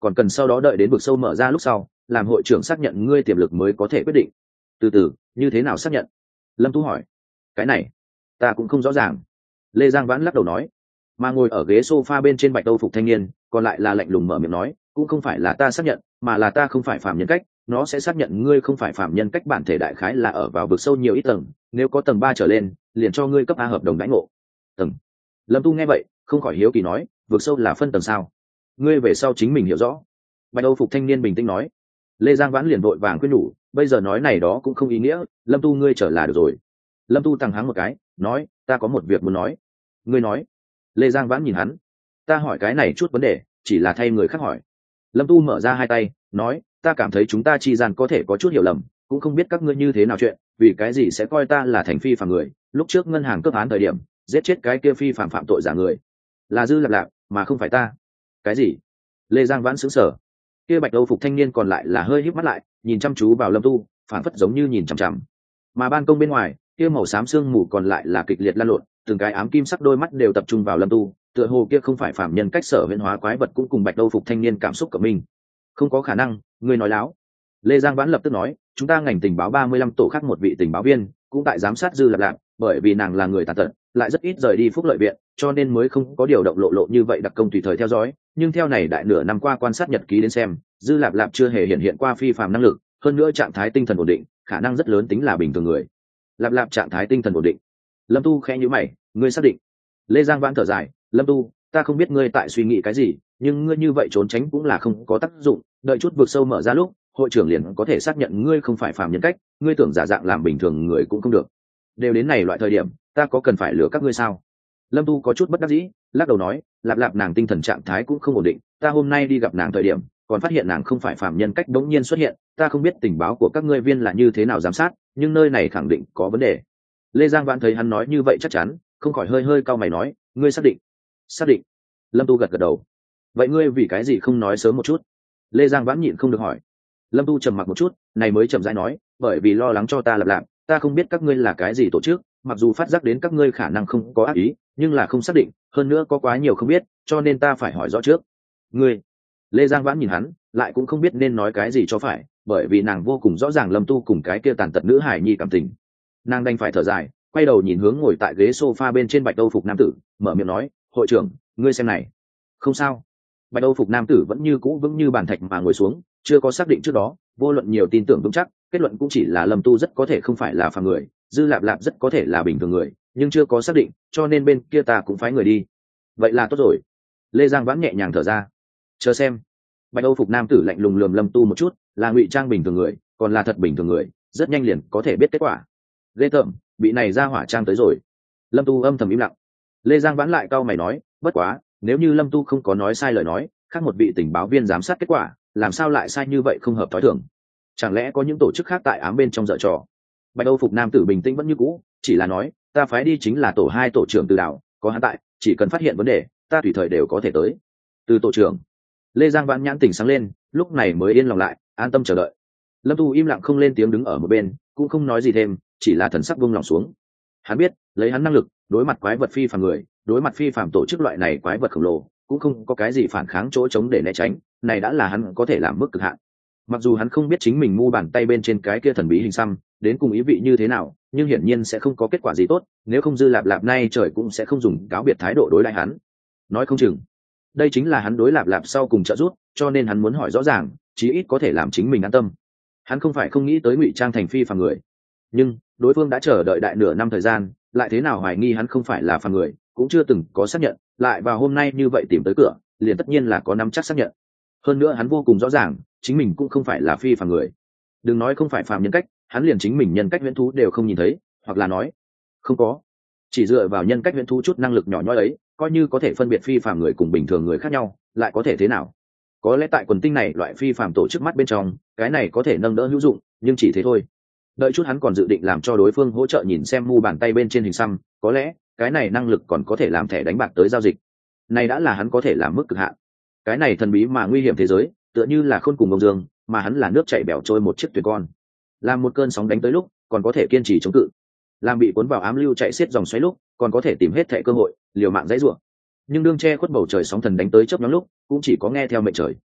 còn cần sau đó đợi đến vực sâu mở ra lúc sau làm hội trưởng xác nhận ngươi tiềm lực mới có thể quyết định. Từ từ, như thế nào xác nhận? Lâm Tu hỏi. Cái này ta cũng không rõ ràng. Lê Giang Vãn lắc đầu nói. Mà ngồi ở ghế sofa bên trên bạch âu phục thanh niên còn lại là lạnh lùng mở miệng nói, cũng không phải là ta xác nhận, mà là ta không phải phạm nhân cách, nó sẽ xác nhận ngươi không phải phạm nhân cách. Bản thể đại khái là ở vào vực sâu nhiều ít tầng, nếu có tầng ba trở lên liền cho ngươi cấp A hợp đồng đãi ngộ. Tầng. Lâm Tu nghe vậy không khỏi hiếu kỳ nói, vực sâu là phân tầng sao? Ngươi về sau chính mình hiểu rõ. Bạch âu phục thanh niên bình tĩnh nói. Lê Giang Vãn liền vội vàng khuyên nhủ, bây giờ nói này đó cũng không ý nghĩa, Lâm Tu ngươi trở là được rồi. Lâm Tu tăng háng một cái nói, ta có một việc muốn nói. Ngươi nói. Lê Giang Vãn nhìn hắn. Ta hỏi cái này chút vấn đề chỉ là thay người khác hỏi. Lâm Tu mở ra hai tay nói, ta cảm thấy chúng ta chi gian có thể có chút hiểu lầm, cũng không biết các ngươi như thế nào chuyện, vì cái gì sẽ coi ta là thành phi phạm người. Lúc trước ngân hàng cướp án thời điểm giết chết cái kia phi phạm phạm tội giả người là Dư Lạp Lạp mà không phải ta. Cái gì? Lê Giang Vãn sững sờ. Kia bạch âu phục thanh niên còn lại là hơi híp mắt lại nhìn chăm chú vào Lâm Tu, phản phất giống như nhìn chằm chằm. Mà ban công bên ngoài kia màu xám sương mù còn lại là kịch liệt lan lộn, từng cái ám kim sắc đôi mắt đều tập trung vào Lâm Tu, tựa hồ kia không phải phạm nhân cách sở huyễn hóa quái vật cũng cùng bạch âu phục thanh niên cảm xúc của mình. Không có khả năng, ngươi nói láo. Lê Giang Vãn lập tức nói, chúng ta ngành tình báo ba mươi lăm tổ khác một vị tình báo viên cũng tại giám sát Dư Lạp Lạp, bởi vì nàng là người tàn tật lại rất ít rời đi phúc lợi viện, cho nên mới không có điều động lộ lộ như vậy đặc công tùy thời theo dõi. Nhưng theo này đại nửa năm qua quan sát nhật ký đến xem, Dư Lạp Lạp chưa hề hiện hiện qua phi phàm năng lực, hơn nữa trạng thái tinh thần ổn định, khả năng rất lớn tính là bình thường người. Lạp Lạp trạng thái tinh thần ổn định. Lâm Tu khẽ nhíu mày, ngươi xác định? Lê Giang Vãn thở dài, Lâm Tu, ta không biết ngươi tại suy nghĩ cái gì, nhưng ngươi như vậy trốn tránh cũng là không có tác dụng, đợi chút vực sâu mở ra lúc hội trưởng liền có thể xác nhận ngươi không phải phàm nhân cách, ngươi tưởng giả dạng làm bình thường người cũng không được. Đều đến này loại thời điểm, ta có cần phải lừa các ngươi sao? Lâm Tu có chút bất đắc dĩ lắc đầu nói, Lạp Lạp nàng tinh thần trạng thái cũng không ổn định, ta hôm nay đi gặp nàng thời điểm còn phát hiện nàng không phải phàm nhân cách đống nhiên xuất hiện, ta không biết tình báo của các ngươi viên là như thế nào giám sát, nhưng nơi này khẳng định có vấn đề. Lê Giang Vãn thấy hắn nói như vậy chắc chắn, không khỏi hơi hơi cau mày nói, ngươi xác định? Xác định. Lâm Tu gật gật đầu. Vậy ngươi vì cái gì không nói sớm một chút? Lê Giang Vãn nhịn không được hỏi. Lâm Tu trầm mặc một chút, này mới chậm rãi nói, bởi vì lo lắng cho ta Lạp Lạp, ta không biết các ngươi là cái gì tổ chức, mặc dù phát giác đến các ngươi khả năng không có ác ý, nhưng là không xác định, hơn nữa có quá nhiều không biết, cho nên ta phải hỏi rõ trước. Ngươi? Lê Giang Vãn nhìn hắn, lại cũng không biết nên nói cái gì cho phải, bởi vì nàng vô cùng rõ ràng Lâm Tu cùng cái kia tàn tật nữ hải nhi cảm tình. Nàng đành phải thở dài, quay đầu nhìn hướng ngồi tại ghế sofa bên trên bạch âu phục nam tử, mở miệng nói, hội trưởng, ngươi xem này. Không sao. Bạch âu phục nam tử vẫn như cũ vững như bàn thạch mà ngồi xuống, chưa có xác định trước đó, vô luận nhiều tin tưởng vững chắc, kết luận cũng chỉ là Lâm Tu rất có thể không phải là phàm người, Dư Lạp Lạp rất có thể là bình thường người, nhưng chưa có xác định, cho nên bên kia ta cũng phái người đi. Vậy là tốt rồi. Lê Giang Vãn nhẹ nhàng thở ra. Chờ xem. Bạch âu phục nam tử lạnh lùng lườm Lâm Tu một chút, là ngụy trang bình thường người, còn là thật bình thường người, rất nhanh liền có thể biết kết quả. Ghê tởm, bị này ra hỏa trang tới rồi. Lâm Tu âm thầm im lặng. Lê Giang Vãn lại cau mày nói, bất quá, nếu như Lâm Tu không có nói sai lời nói, khác một vị tình báo viên giám sát kết quả, làm sao lại sai như vậy không hợp thói thường? Chẳng lẽ có những tổ chức khác tại ám bên trong dở trò? Bạch âu phục nam tử bình tĩnh vẫn như cũ, chỉ là nói, ta phái đi chính là tổ hai tổ trưởng Từ Đạo, có hắn tại, chỉ cần phát hiện vấn đề, ta tùy thời đều có thể tới. Từ tổ trưởng. Lê Giang Vãn nhãn tỉnh sáng lên, lúc này mới yên lòng lại, an tâm chờ đợi. Lâm Tu im lặng không lên tiếng đứng ở một bên, cũng không nói gì thêm, chỉ là thần sắc buông lòng xuống. Hắn biết, lấy hắn năng lực, đối mặt quái vật phi phàm người, đối mặt phi phàm tổ chức loại này quái vật khổng lồ, cũng không có cái gì phản kháng chỗ chống để né tránh, này đã là hắn có thể làm mức cực hạn. Mặc dù hắn không biết chính mình mu bàn tay bên trên cái kia thần bí hình xăm đến cùng ý vị như thế nào, nhưng hiển nhiên sẽ không có kết quả gì tốt, nếu không Dư Lạp Lạp nay trời cũng sẽ không dùng cáo biệt thái độ đối lại hắn. Nói không chừng, đây chính là hắn đối Lạp Lạp sau cùng trợ giúp, cho nên hắn muốn hỏi rõ ràng, chí ít có thể làm chính mình an tâm. Hắn không phải không nghĩ tới ngụy trang thành phi phàm người, nhưng đối phương đã chờ đợi đại nửa năm thời gian, lại thế nào hoài nghi hắn không phải là phàm người, cũng chưa từng có xác nhận, lại vào hôm nay như vậy tìm tới cửa, liền tất nhiên là có nắm chắc xác nhận. Hơn nữa hắn vô cùng rõ ràng, chính mình cũng không phải là phi phàm người. Đừng nói không phải phàm nhân cách, hắn liền chính mình nhân cách huyễn thú đều không nhìn thấy, hoặc là nói không có. Chỉ dựa vào nhân cách huyễn thú chút năng lực nhỏ nhoi ấy, coi như có thể phân biệt phi phàm người cùng bình thường người khác nhau, lại có thể thế nào? Có lẽ tại quần tinh này loại phi phàm tổ chức mắt bên trong, cái này có thể nâng đỡ hữu dụng, nhưng chỉ thế thôi. Đợi chút hắn còn dự định làm cho đối phương hỗ trợ nhìn xem mu bàn tay bên trên hình xăm, có lẽ cái này năng lực còn có thể làm thẻ đánh bạc tới giao dịch. Này đã là hắn có thể làm mức cực hạn. Cái này thần bí mà nguy hiểm thế giới, tựa như là khôn cùng ông dương, mà hắn là nước chảy bẻo trôi một chiếc thuyền con. Làm một cơn sóng đánh tới lúc, còn có thể kiên trì chống cự. Làm bị cuốn vào ám lưu chạy xiết dòng xoáy lúc, còn có thể tìm hết thảy cơ hội, liều mạng dãy rủa. Nhưng đương che khuất bầu trời sóng thần đánh tới chớp nhoáng lúc, cũng chỉ có nghe theo mệnh trời.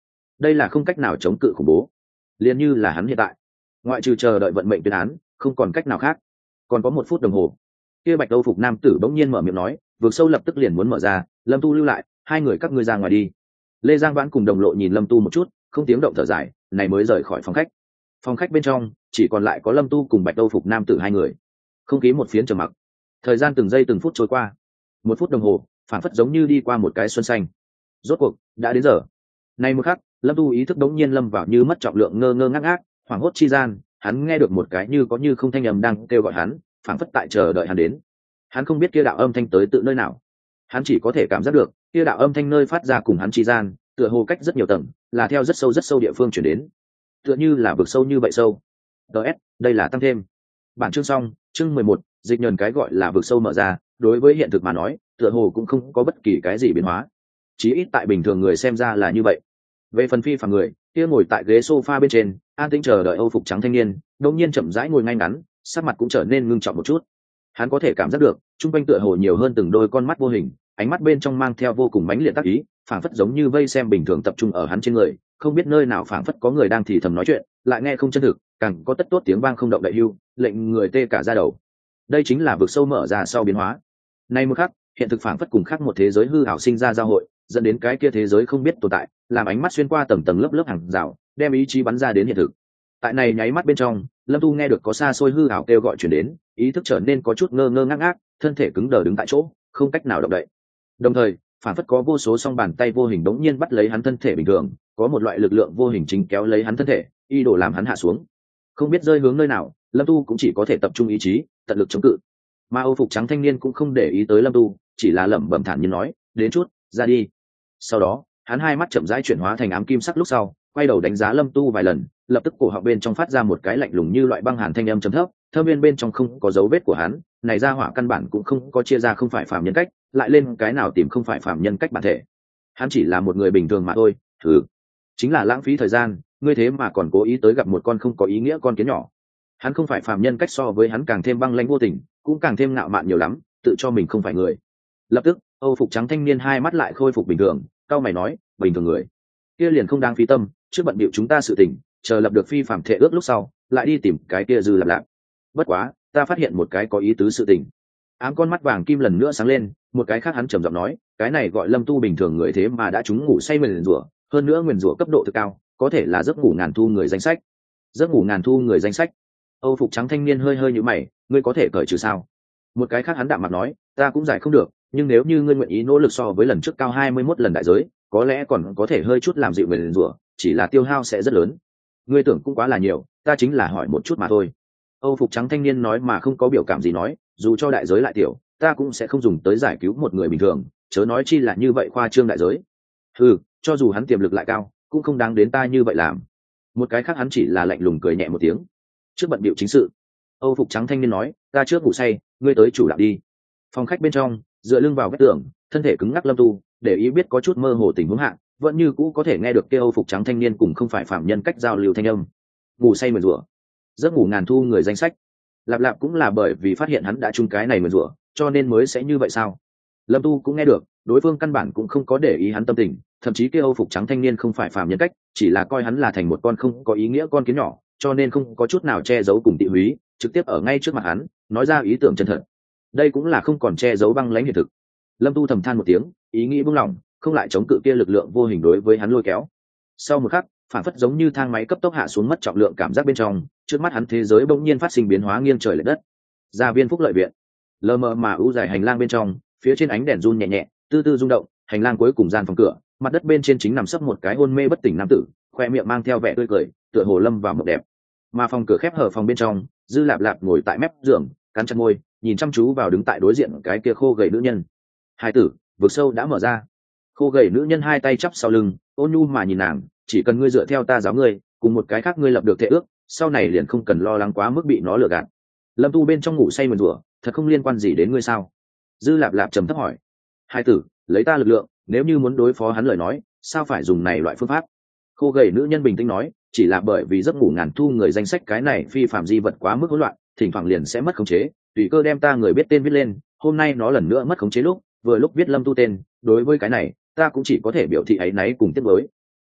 đây là không cách nào chống cự khủng bố, liền như là hắn hiện tại, ngoại trừ chờ đợi vận mệnh tuyên án, không còn cách nào khác. Còn có một phút đồng hồ, kia bạch âu phục nam tử bỗng nhiên mở miệng nói, vực sâu lập tức liền muốn mở ra, Lâm Tu lưu lại, hai người các ngươi ra ngoài đi. Lê Giang Vãn cùng đồng lộ nhìn Lâm Tu một chút, không tiếng động thở dài, này mới rời khỏi phòng khách. Phòng khách bên trong chỉ còn lại có Lâm Tu cùng bạch âu phục nam tử hai người, không khí một phiến trầm mặc. Thời gian từng giây từng phút trôi qua, một phút đồng hồ phản phất giống như đi qua một cái xuân xanh. Rốt cuộc đã đến giờ. Nay một khắc, Lâm Tu ý thức đống nhiên lâm vào như mất trọng lượng, ngơ ngơ ngác ngác, hoảng hốt chi gian, hắn nghe được một cái như có như không thanh âm đang kêu gọi hắn, phảng phất tại chờ đợi hắn đến. Hắn không biết kia đạo âm thanh tới tự nơi nào, hắn chỉ có thể cảm giác được kia đạo âm thanh nơi phát ra cùng hắn chi gian, tựa hồ cách rất nhiều tầng, là theo rất sâu rất sâu địa phương chuyển đến, tựa như là vực sâu như vậy sâu. ds đây là tăng thêm bản chương xong. Chương mười một, dịch nhờn cái gọi là vực sâu mở ra, đối với hiện thực mà nói tựa hồ cũng không có bất kỳ cái gì biến hóa, chí ít tại bình thường người xem ra là như vậy. Về phần phi phàm người kia ngồi tại ghế sofa bên trên an tĩnh chờ đợi âu phục trắng thanh niên đột nhiên chậm rãi ngồi ngay ngắn, sắc mặt cũng trở nên ngưng trọng một chút. Hắn có thể cảm giác được trung quanh tựa hồ nhiều hơn từng đôi con mắt vô hình, ánh mắt bên trong mang theo vô cùng mãnh liệt tác ý, phảng phất giống như vây xem bình thường tập trung ở hắn trên người, không biết nơi nào phảng phất có người đang thì thầm nói chuyện, lại nghe không chân thực, càng có tất tốt tiếng vang không động đậy hưu, lệnh người tê cả da đầu. Đây chính là vực sâu mở ra sau biến hóa. Nay một khắc, hiện thực phảng phất cùng khác một thế giới hư ảo sinh ra giao hội, dẫn đến cái kia thế giới không biết tồn tại, làm ánh mắt xuyên qua tầng tầng lớp lớp hàng rào, đem ý chí bắn ra đến hiện thực. Tại này nháy mắt bên trong, Lâm Tu nghe được có xa xôi hư ảo kêu gọi truyền đến, ý thức trở nên có chút ngơ ngơ ngác ngác, thân thể cứng đờ đứng tại chỗ, không cách nào động đậy. Đồng thời, phản phất có vô số song bàn tay vô hình đống nhiên bắt lấy hắn thân thể bình thường, có một loại lực lượng vô hình chính kéo lấy hắn thân thể, y đổ làm hắn hạ xuống. Không biết rơi hướng nơi nào, Lâm Tu cũng chỉ có thể tập trung ý chí, tận lực chống cự. Mà Âu phục trắng thanh niên cũng không để ý tới Lâm Tu, chỉ là lẩm bẩm thản nhiên nói, "Đến chút, ra đi." Sau đó, hắn hai mắt chậm rãi chuyển hóa thành ám kim sắc lúc sau, quay đầu đánh giá Lâm Tu vài lần, lập tức cổ họng bên trong phát ra một cái lạnh lùng như loại băng hàn thanh âm trầm thấp, thâm viên bên trong không có dấu vết của hắn, này ra hỏa căn bản cũng không có chia ra không phải phàm nhân cách, lại lên cái nào tìm không phải phàm nhân cách bản thể. Hắn chỉ là một người bình thường mà thôi, thử. Chính là lãng phí thời gian, ngươi thế mà còn cố ý tới gặp một con không có ý nghĩa con kiến nhỏ. Hắn không phải phàm nhân cách so với hắn càng thêm băng lãnh vô tình, cũng càng thêm ngạo mạn nhiều lắm, tự cho mình không phải người. Lập tức, Âu phục trắng thanh niên hai mắt lại khôi phục bình thường, cau mày nói, bình thường người kia liền không đáng phí tâm, trước bận bịu chúng ta sự tình, chờ lập được phi phạm thể ước lúc sau, lại đi tìm cái kia dư lặp lại. Bất quá, ta phát hiện một cái có ý tứ sự tình. Ám con mắt vàng kim lần nữa sáng lên, một cái khác hắn trầm giọng nói, cái này gọi Lâm Tu bình thường người thế mà đã trúng ngủ say nguyền rủa, hơn nữa nguyền rủa cấp độ thực cao, có thể là giấc ngủ ngàn thu người danh sách. Giấc ngủ ngàn thu người danh sách. Âu phục trắng thanh niên hơi hơi nhíu mày, ngươi có thể cởi trừ sao? Một cái khác hắn đạm mặt nói, ta cũng giải không được, nhưng nếu như ngươi nguyện ý nỗ lực so với lần trước cao hai mươi mốt lần đại giới, có lẽ còn có thể hơi chút làm dịu nguyền rủa, chỉ là tiêu hao sẽ rất lớn. Ngươi tưởng cũng quá là nhiều, ta chính là hỏi một chút mà thôi. Âu phục trắng thanh niên nói mà không có biểu cảm gì nói, dù cho đại giới lại tiểu, ta cũng sẽ không dùng tới giải cứu một người bình thường, chớ nói chi là như vậy khoa trương đại giới. Ừ, cho dù hắn tiềm lực lại cao, cũng không đáng đến ta như vậy làm. Một cái khác hắn chỉ là lạnh lùng cười nhẹ một tiếng. Trước bận bịu chính sự, Âu phục trắng thanh niên nói, ta trước ngủ say, ngươi tới chủ đạo đi. Phòng khách bên trong, dựa lưng vào vách tường, thân thể cứng ngắc Lâm Tu, để ý biết có chút mơ hồ tình huống hạ, vẫn như cũ có thể nghe được kia Âu phục trắng thanh niên cùng không phải phạm nhân cách giao lưu thanh âm. Ngủ say mượn rủa, giấc ngủ ngàn thu người danh sách. Lạp lạp cũng là bởi vì phát hiện hắn đã chung cái này mượn rủa, cho nên mới sẽ như vậy sao? Lâm Tu cũng nghe được, đối phương căn bản cũng không có để ý hắn tâm tình, thậm chí kia Âu phục trắng thanh niên không phải phạm nhân cách, chỉ là coi hắn là thành một con không có ý nghĩa con kiến nhỏ, cho nên không có chút nào che giấu cùng tị húy, trực tiếp ở ngay trước mặt hắn, nói ra ý tưởng chân thật. Đây cũng là không còn che giấu băng lãnh hiện thực. Lâm Tu thầm than một tiếng, ý nghĩ buông lỏng, không lại chống cự kia lực lượng vô hình đối với hắn lôi kéo. Sau một khắc, phản phất giống như thang máy cấp tốc hạ xuống mất trọng lượng cảm giác bên trong, trước mắt hắn thế giới bỗng nhiên phát sinh biến hóa nghiêng trời lệch đất. Gia viên phúc lợi viện, lờ mờ mà ưu dài hành lang bên trong, phía trên ánh đèn run nhẹ nhẹ, tư tư rung động, hành lang cuối cùng gian phòng cửa, mặt đất bên trên chính nằm sấp một cái hôn mê bất tỉnh nam tử, khoe miệng mang theo vẻ tươi cười, tựa hồ lâm vào mộng đẹp. Mà phòng cửa khép hở phòng bên trong, Dư Lạp Lạp ngồi tại mép giường, cắn chặt môi, nhìn chăm chú vào đứng tại đối diện cái kia khô gầy nữ nhân. Hai tử, vực sâu đã mở ra. Khô gầy nữ nhân hai tay chắp sau lưng, ôn nhu mà nhìn nàng, chỉ cần ngươi dựa theo ta giáo ngươi, cùng một cái khác ngươi lập được thể ước, sau này liền không cần lo lắng quá mức bị nó lừa gạt. Lâm Tu bên trong ngủ say mượn rủa, thật không liên quan gì đến ngươi sao? Dư Lạp Lạp trầm thấp hỏi. Hai tử, lấy ta lực lượng, nếu như muốn đối phó hắn lời nói, sao phải dùng này loại phương pháp? Khô gầy nữ nhân bình tĩnh nói, chỉ là bởi vì giấc ngủ ngàn thu người danh sách cái này phi phạm di vật quá mức hỗn loạn, thỉnh thoảng liền sẽ mất khống chế, tùy cơ đem ta người biết tên viết lên, hôm nay nó lần nữa mất khống chế lúc, vừa lúc viết Lâm Tu tên, đối với cái này, ta cũng chỉ có thể biểu thị áy náy cùng tiếc nuối.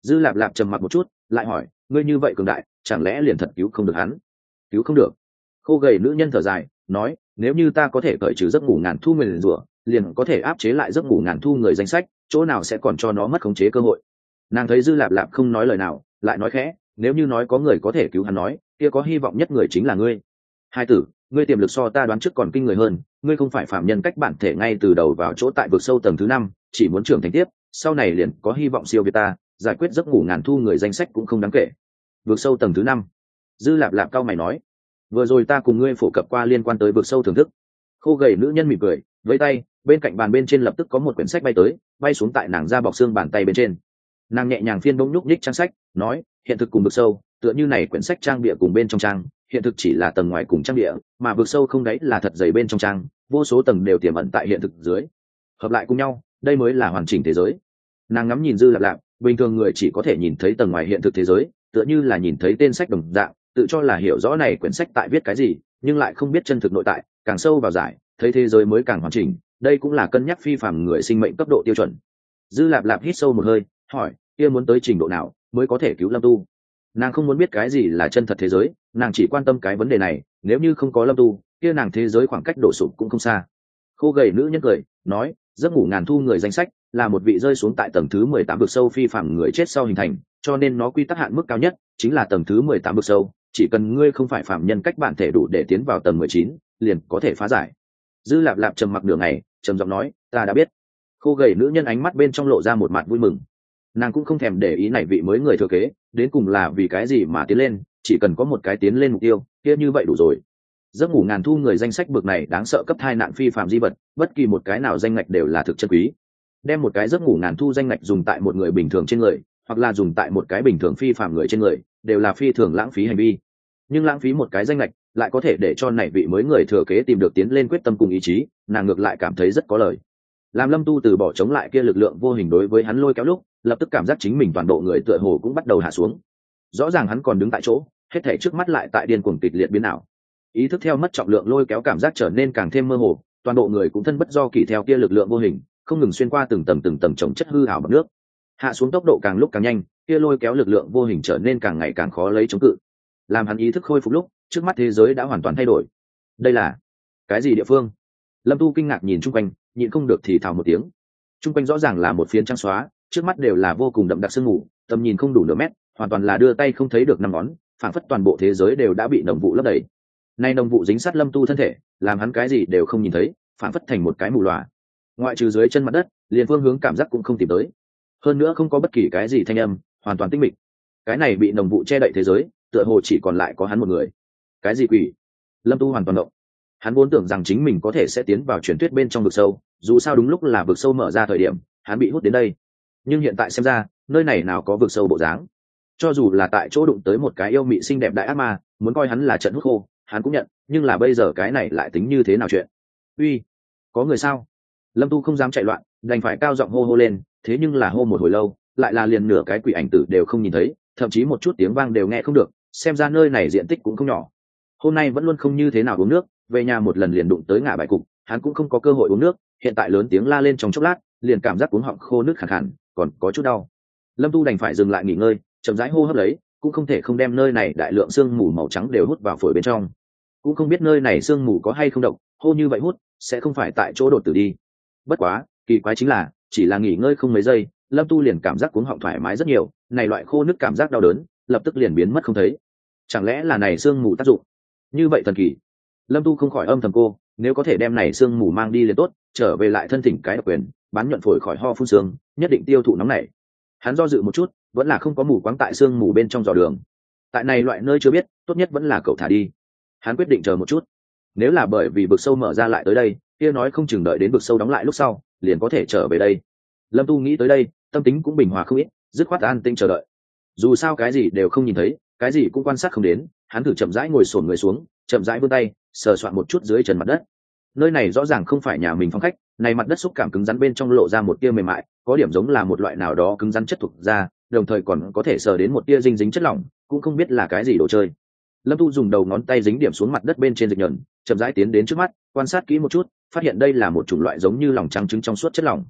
Dư lạp lạp trầm mặc một chút, lại hỏi, ngươi như vậy cường đại, chẳng lẽ liền thật cứu không được hắn? Cứu không được. Khô gầy nữ nhân thở dài, nói, nếu như ta có thể cởi trừ giấc ngủ ngàn thu nguyền rủa, liền có thể áp chế lại giấc ngủ ngàn thu người danh sách, chỗ nào sẽ còn cho nó mất khống chế cơ hội. Nàng thấy Dư lạp lạp không nói lời nào, lại nói khẽ, nếu như nói có người có thể cứu hắn nói, kia có hy vọng nhất người chính là ngươi. Hai tử, ngươi tiềm lực so ta đoán trước còn kinh người hơn, ngươi không phải phạm nhân cách bản thể ngay từ đầu vào chỗ tại vực sâu tầng thứ năm, chỉ muốn trưởng thành tiếp, sau này liền có hy vọng siêu việt ta, giải quyết giấc ngủ ngàn thu người danh sách cũng không đáng kể. Vực sâu tầng thứ năm. Dư lạp lạp cao mày nói, vừa rồi ta cùng ngươi phổ cập qua liên quan tới vực sâu thưởng thức. Khô gầy nữ nhân mỉm cười, với tay, bên cạnh bàn bên trên lập tức có một quyển sách bay tới, bay xuống tại nàng da bọc xương bàn tay bên trên. Nàng nhẹ nhàng phiên bỗng nhúc nhích trang sách, nói, hiện thực cùng vực sâu, tựa như này quyển sách trang bìa cùng bên trong trang, hiện thực chỉ là tầng ngoài cùng trang địa, mà vực sâu không đấy là thật dày bên trong trang, vô số tầng đều tiềm ẩn tại hiện thực dưới, hợp lại cùng nhau, đây mới là hoàn chỉnh thế giới. Nàng ngắm nhìn Dư lạp lạp, bình thường người chỉ có thể nhìn thấy tầng ngoài hiện thực thế giới, tựa như là nhìn thấy tên sách đồng dạng, tự cho là hiểu rõ này quyển sách tại viết cái gì, nhưng lại không biết chân thực nội tại, càng sâu vào giải, thấy thế giới mới càng hoàn chỉnh. Đây cũng là cân nhắc phi phàm người sinh mệnh cấp độ tiêu chuẩn. Dư lạp lạp hít sâu một hơi, hỏi, kia muốn tới trình độ nào mới có thể cứu Lâm Tu? Nàng không muốn biết cái gì là chân thật thế giới, nàng chỉ quan tâm cái vấn đề này, nếu như không có Lâm Tu, kia nàng thế giới khoảng cách đổ sụp cũng không xa. Khô gầy nữ nhân cười, nói, giấc ngủ ngàn thu người danh sách là một vị rơi xuống tại tầng thứ mười tám vực sâu phi phàm người chết sau hình thành, cho nên nó quy tắc hạn mức cao nhất chính là tầng thứ mười tám vực sâu, chỉ cần ngươi không phải phàm nhân cách bản thể đủ để tiến vào tầng mười chín, liền có thể phá giải. Dư lạp lạp trầm mặc nửa ngày, trầm giọng nói, ta đã biết. Khô gầy nữ nhân ánh mắt bên trong lộ ra một mặt vui mừng. Nàng cũng không thèm để ý này vị mới người thừa kế đến cùng là vì cái gì mà tiến lên, chỉ cần có một cái tiến lên mục tiêu kia như vậy đủ rồi. Giấc ngủ ngàn thu người danh sách bực này đáng sợ cấp thai nạn phi phàm di vật, bất kỳ một cái nào danh ngạch đều là thực chân quý. Đem một cái giấc ngủ ngàn thu danh ngạch dùng tại một người bình thường trên người, hoặc là dùng tại một cái bình thường phi phàm người trên người, đều là phi thường lãng phí hành vi. Nhưng lãng phí một cái danh ngạch lại có thể để cho này vị mới người thừa kế tìm được tiến lên quyết tâm cùng ý chí, nàng ngược lại cảm thấy rất có lời. Làm Lâm Tu từ bỏ chống lại kia lực lượng vô hình đối với hắn lôi kéo lúc, lập tức cảm giác chính mình toàn bộ người tựa hồ cũng bắt đầu hạ xuống. Rõ ràng hắn còn đứng tại chỗ, hết thảy trước mắt lại tại điên cuồng kịch liệt biến ảo. Ý thức theo mất trọng lượng lôi kéo cảm giác trở nên càng thêm mơ hồ, toàn bộ người cũng thân bất do kỳ theo kia lực lượng vô hình, không ngừng xuyên qua từng tầng từng tầng trồng chất hư ảo bằng nước. Hạ xuống tốc độ càng lúc càng nhanh, kia lôi kéo lực lượng vô hình trở nên càng ngày càng khó lấy chống cự. Làm hắn ý thức khôi phục lúc, trước mắt thế giới đã hoàn toàn thay đổi. Đây là cái gì địa phương? Lâm Tu kinh ngạc nhìn chung quanh, nhịn không được thì thào một tiếng. Chung quanh rõ ràng là một phiến trắng xóa, trước mắt đều là vô cùng đậm đặc sương mù, tầm nhìn không đủ nửa mét, hoàn toàn là đưa tay không thấy được năm ngón, phảng phất toàn bộ thế giới đều đã bị nồng vụ lấp đầy. Nay nồng vụ dính sát Lâm Tu thân thể, làm hắn cái gì đều không nhìn thấy, phảng phất thành một cái mù lòa. Ngoại trừ dưới chân mặt đất, liền phương hướng cảm giác cũng không tìm tới. Hơn nữa không có bất kỳ cái gì thanh âm, hoàn toàn tĩnh mịch. Cái này bị nồng vụ che đậy thế giới, tựa hồ chỉ còn lại có hắn một người. Cái gì quỷ? Lâm Tu hoàn toàn động. Hắn vốn tưởng rằng chính mình có thể sẽ tiến vào truyền thuyết bên trong vực sâu, dù sao đúng lúc là vực sâu mở ra thời điểm, hắn bị hút đến đây. Nhưng hiện tại xem ra, nơi này nào có vực sâu bộ dáng. Cho dù là tại chỗ đụng tới một cái yêu mị xinh đẹp đại ác ma, muốn coi hắn là trận hút khô, hắn cũng nhận, nhưng là bây giờ cái này lại tính như thế nào chuyện? Uy, có người sao? Lâm Tu không dám chạy loạn, đành phải cao giọng hô hô lên, thế nhưng là hô một hồi lâu, lại là liền nửa cái quỷ ảnh tử đều không nhìn thấy, thậm chí một chút tiếng vang đều nghe không được, xem ra nơi này diện tích cũng không nhỏ. Hôm nay vẫn luôn không như thế nào uống nước, về nhà một lần liền đụng tới ngã bài cục, hắn cũng không có cơ hội uống nước, hiện tại lớn tiếng la lên trong chốc lát, liền cảm giác cuống họng khô nước khàn khàn, còn có chút đau. Lâm Tu đành phải dừng lại nghỉ ngơi, chậm rãi hô hấp lấy, cũng không thể không đem nơi này đại lượng sương mù màu trắng đều hút vào phổi bên trong. Cũng không biết nơi này sương mù có hay không độc, hô như vậy hút sẽ không phải tại chỗ đột tử đi. Bất quá, kỳ quái chính là, chỉ là nghỉ ngơi không mấy giây, Lâm Tu liền cảm giác cuống họng thoải mái rất nhiều, này loại khô nước cảm giác đau đớn, lập tức liền biến mất không thấy. Chẳng lẽ là này sương mù tác dụng? Như vậy thần kỳ. Lâm Tu không khỏi âm thầm cô, nếu có thể đem này sương mù mang đi liền tốt, trở về lại thân thỉnh cái độc quyền, bán nhuận phổi khỏi ho phun sương, nhất định tiêu thụ nóng này. Hắn do dự một chút, vẫn là không có mù quáng tại sương mù bên trong dò đường. Tại này loại nơi chưa biết, tốt nhất vẫn là cậu thả đi. Hắn quyết định chờ một chút. Nếu là bởi vì vực sâu mở ra lại tới đây, kia nói không chừng đợi đến vực sâu đóng lại lúc sau, liền có thể trở về đây. Lâm Tu nghĩ tới đây, tâm tính cũng bình hòa không ít, dứt khoát an tinh chờ đợi. Dù sao cái gì đều không nhìn thấy, cái gì cũng quan sát không đến, hắn thử chậm rãi ngồi xổm người xuống, chậm rãi vươn tay, sờ soạn một chút dưới chân mặt đất. Nơi này rõ ràng không phải nhà mình phong khách, này mặt đất xúc cảm cứng rắn bên trong lộ ra một tia mềm mại, có điểm giống là một loại nào đó cứng rắn chất thuộc ra, đồng thời còn có thể sờ đến một tia dinh dính chất lỏng, cũng không biết là cái gì đồ chơi. Lâm Tu dùng đầu ngón tay dính điểm xuống mặt đất bên trên dịch nhẫn, chậm rãi tiến đến trước mắt, quan sát kỹ một chút, phát hiện đây là một chủng loại giống như lòng trắng trứng trong suốt chất lỏng.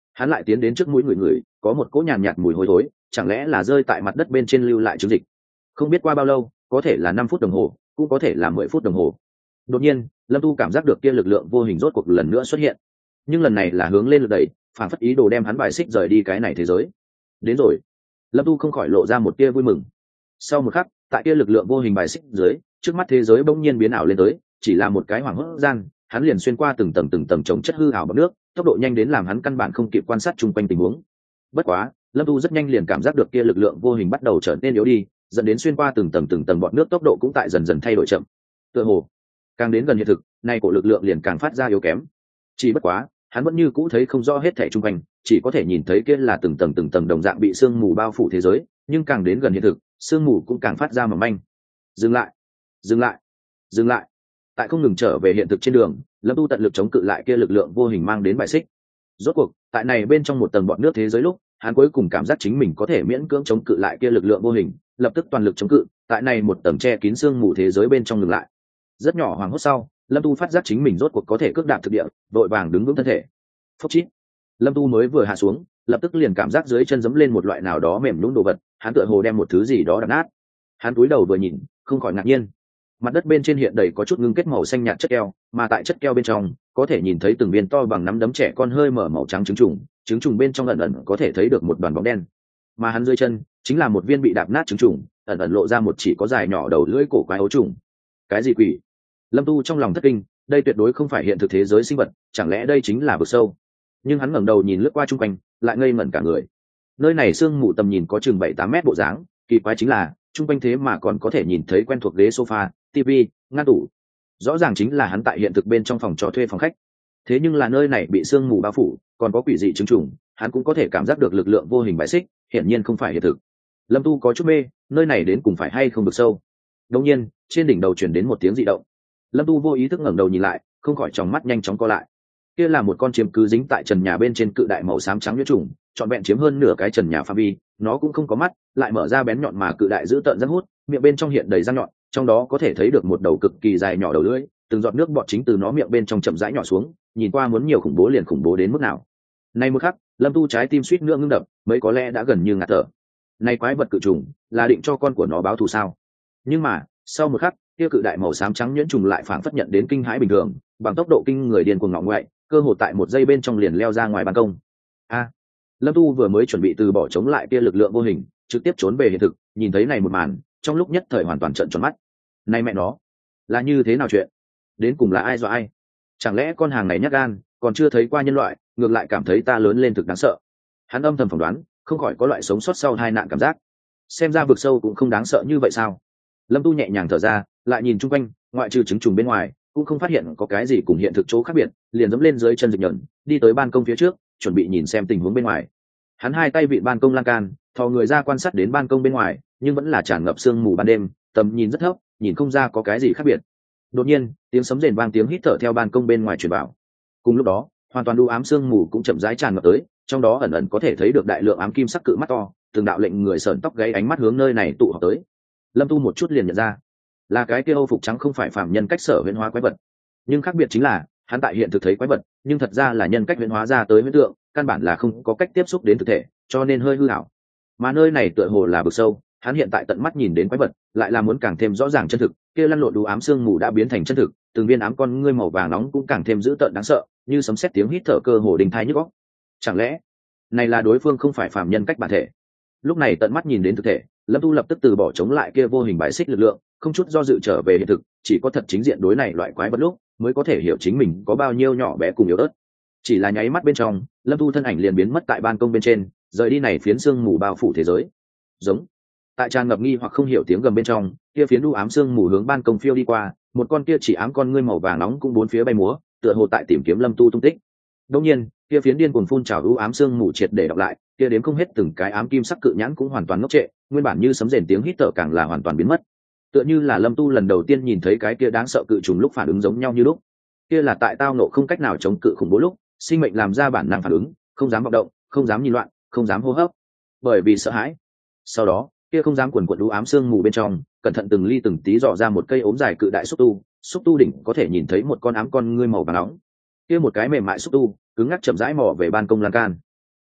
Hắn lại tiến đến trước mũi người người, có một cỗ nhàn nhạt mùi hôi thối, chẳng lẽ là rơi tại mặt đất bên trên lưu lại chứng dịch. Không biết qua bao lâu, có thể là năm phút đồng hồ, cũng có thể là mười phút đồng hồ. Đột nhiên, Lâm Tu cảm giác được kia lực lượng vô hình rốt cuộc lần nữa xuất hiện, nhưng lần này là hướng lên lực đẩy, phản phất ý đồ đem hắn bài xích rời đi cái này thế giới. Đến rồi. Lâm Tu không khỏi lộ ra một tia vui mừng. Sau một khắc, tại kia lực lượng vô hình bài xích dưới, trước mắt thế giới bỗng nhiên biến ảo lên tới, chỉ là một cái hoảng hốt gian, hắn liền xuyên qua từng tầng từng tầng trồng chất hư ảo bọt nước, tốc độ nhanh đến làm hắn căn bản không kịp quan sát chung quanh tình huống. Bất quá, Lâm Tu rất nhanh liền cảm giác được kia lực lượng vô hình bắt đầu trở nên yếu đi, dẫn đến xuyên qua từng tầng từng tầng bọt nước tốc độ cũng tại dần dần thay đổi chậm. Tựa hồ, càng đến gần hiện thực, nay cổ lực lượng liền càng phát ra yếu kém. Chỉ bất quá, hắn vẫn như cũ thấy không rõ hết thảy chung quanh, chỉ có thể nhìn thấy kia là từng tầng từng tầng đồng dạng bị sương mù bao phủ thế giới, nhưng càng đến gần hiện thực, sương mù cũng càng phát ra mỏng manh. Dừng lại, dừng lại, dừng lại. Tại không ngừng trở về hiện thực trên đường, Lâm Tu tận lực chống cự lại kia lực lượng vô hình mang đến bài xích. Rốt cuộc, tại này bên trong một tầng bọt nước thế giới lúc, hắn cuối cùng cảm giác chính mình có thể miễn cưỡng chống cự lại kia lực lượng vô hình, lập tức toàn lực chống cự, tại này một tầng che kín sương mù thế giới bên trong ngừng lại. Rất nhỏ hoàng hốt sau, Lâm Tu phát giác chính mình rốt cuộc có thể cước đạp thực địa, đội vàng đứng vững thân thể. Phốc chít. Lâm Tu mới vừa hạ xuống, lập tức liền cảm giác dưới chân giẫm lên một loại nào đó mềm nhũn đồ vật, hắn tựa hồ đem một thứ gì đó đập nát. Hắn cúi đầu vừa nhìn, không khỏi ngạc nhiên. Mặt đất bên trên hiện đầy có chút ngưng kết màu xanh nhạt chất keo, mà tại chất keo bên trong, có thể nhìn thấy từng viên to bằng nắm đấm trẻ con hơi mở màu trắng trứng trùng, trứng trùng bên trong ẩn ẩn có thể thấy được một đoàn bóng đen. Mà hắn dưới chân, chính là một viên bị đạp nát trứng trùng, ẩn ẩn lộ ra một chỉ có dài nhỏ đầu lưỡi cổ quái ấu trùng. Cái gì quỷ? Lâm Tu trong lòng thất kinh, đây tuyệt đối không phải hiện thực thế giới sinh vật, chẳng lẽ đây chính là vực sâu? Nhưng hắn ngẩng đầu nhìn lướt qua chung quanh, lại ngây ngẩn cả người. Nơi này sương mù tầm nhìn có chừng bảy tám mét bộ dáng, kỳ quái chính là chung quanh thế mà còn có thể nhìn thấy quen thuộc ghế sofa, tivi, ngăn tủ. Rõ ràng chính là hắn tại hiện thực bên trong phòng trò thuê phòng khách. Thế nhưng là nơi này bị sương mù bao phủ, còn có quỷ dị chứng trùng, hắn cũng có thể cảm giác được lực lượng vô hình bài xích, hiển nhiên không phải hiện thực. Lâm Tu có chút mê, nơi này đến cùng phải hay không được sâu. Đột nhiên, trên đỉnh đầu truyền đến một tiếng dị động. Lâm Tu vô ý thức ngẩng đầu nhìn lại, không khỏi tròng mắt nhanh chóng co lại. Kia là một con chiếm cứ dính tại trần nhà bên trên cự đại màu xám trắng nhuyễn trùng, trọn vẹn chiếm hơn nửa cái trần nhà phạm vi, nó cũng không có mắt, lại mở ra bén nhọn mà cự đại giữ tợn răng hút, miệng bên trong hiện đầy răng nhọn, trong đó có thể thấy được một đầu cực kỳ dài nhỏ đầu lưỡi, từng giọt nước bọt chính từ nó miệng bên trong chậm rãi nhỏ xuống, nhìn qua muốn nhiều khủng bố liền khủng bố đến mức nào. Nay một khắc, Lâm Tu trái tim suýt nữa ngưng đập, mấy có lẽ đã gần như ngạt thở. Này quái vật cự trùng, là định cho con của nó báo thù sao? Nhưng mà, sau một khắc, kia cự đại màu xám trắng nhuyễn trùng lại phảng phất nhận đến kinh hãi bình thường, bằng tốc độ kinh người điên cuồng ngọ ngoại, cơ hồ tại một giây bên trong liền leo ra ngoài ban công. A! Lâm Tu vừa mới chuẩn bị từ bỏ chống lại kia lực lượng vô hình, trực tiếp trốn về hiện thực, nhìn thấy này một màn, trong lúc nhất thời hoàn toàn trợn tròn mắt. Này mẹ nó, là như thế nào chuyện? Đến cùng là ai dọa ai? Chẳng lẽ con hàng này nhát gan, còn chưa thấy qua nhân loại, ngược lại cảm thấy ta lớn lên thực đáng sợ. Hắn âm thầm phỏng đoán, không khỏi có loại sống sót sau tai nạn cảm giác. Xem ra vực sâu cũng không đáng sợ như vậy sao? Lâm Tu nhẹ nhàng thở ra, lại nhìn chung quanh, ngoại trừ trứng trùng bên ngoài, cũng không phát hiện có cái gì cùng hiện thực chỗ khác biệt, liền dẫm lên dưới chân dịch nhẫn, đi tới ban công phía trước, chuẩn bị nhìn xem tình huống bên ngoài. Hắn hai tay vịn ban công lan can, thò người ra quan sát đến ban công bên ngoài, nhưng vẫn là tràn ngập sương mù ban đêm, tầm nhìn rất thấp, nhìn không ra có cái gì khác biệt. Đột nhiên, tiếng sấm rền vang tiếng hít thở theo ban công bên ngoài truyền vào. Cùng lúc đó, hoàn toàn u ám sương mù cũng chậm rãi tràn ngập tới, trong đó ẩn ẩn có thể thấy được đại lượng ám kim sắc cự mắt to, từng đạo lệnh người sởn tóc gáy ánh mắt hướng nơi này tụ họp tới. Lâm Tu một chút liền nhận ra, là cái kia Âu phục trắng không phải phàm nhân cách sở huyễn hóa quái vật, nhưng khác biệt chính là hắn tại hiện thực thấy quái vật, nhưng thật ra là nhân cách huyễn hóa ra tới huyễn tượng, căn bản là không có cách tiếp xúc đến thực thể, cho nên hơi hư ảo. Mà nơi này tựa hồ là vực sâu, hắn hiện tại tận mắt nhìn đến quái vật, lại là muốn càng thêm rõ ràng chân thực, kia lăn lộn đủ ám sương mù đã biến thành chân thực, từng viên ám con ngươi màu vàng nóng cũng càng thêm dữ tợn đáng sợ, như sấm sét tiếng hít thở cơ hồ đình thai nhức óc. Chẳng lẽ này là đối phương không phải phàm nhân cách bản thể? Lúc này tận mắt nhìn đến thực thể, Lâm Tu lập tức từ bỏ chống lại kia vô hình bài xích lực lượng, không chút do dự trở về hiện thực, chỉ có thật chính diện đối này loại quái vật lúc mới có thể hiểu chính mình có bao nhiêu nhỏ bé cùng yếu ớt. Chỉ là nháy mắt bên trong, Lâm Tu thân ảnh liền biến mất tại ban công bên trên, rời đi này phiến sương mù bao phủ thế giới. Giống. Tại tràn ngập nghi hoặc không hiểu tiếng gầm bên trong, kia phiến u ám sương mù hướng ban công phiêu đi qua, một con kia chỉ ám con ngươi màu vàng nóng cũng bốn phía bay múa, tựa hồ tại tìm kiếm Lâm Tu tung tích. Đương nhiên, kia phiến điên cuồng phun trào u ám sương mù triệt để đọc lại, kia đếm không hết từng cái ám kim sắc cự nhãn cũng hoàn toàn ngốc trệ, nguyên bản như sấm rền tiếng hít thở càng là hoàn toàn biến mất. Tựa như là Lâm Tu lần đầu tiên nhìn thấy cái kia đáng sợ cự trùng lúc phản ứng giống nhau như lúc. Kia là tại tao nộ không cách nào chống cự khủng bố lúc, sinh mệnh làm ra bản năng phản ứng, không dám vọng động, không dám nhìn loạn, không dám hô hấp, bởi vì sợ hãi. Sau đó, kia không dám quần quật u ám sương mù bên trong, cẩn thận từng ly từng tí dò ra một cây ốm dài cự đại xúc tu, xúc tu đỉnh có thể nhìn thấy một con ám con ngươi màu vàng nóng. Kia một cái mềm mại xúc tu, cứng ngắc chậm rãi mò về ban công lan can.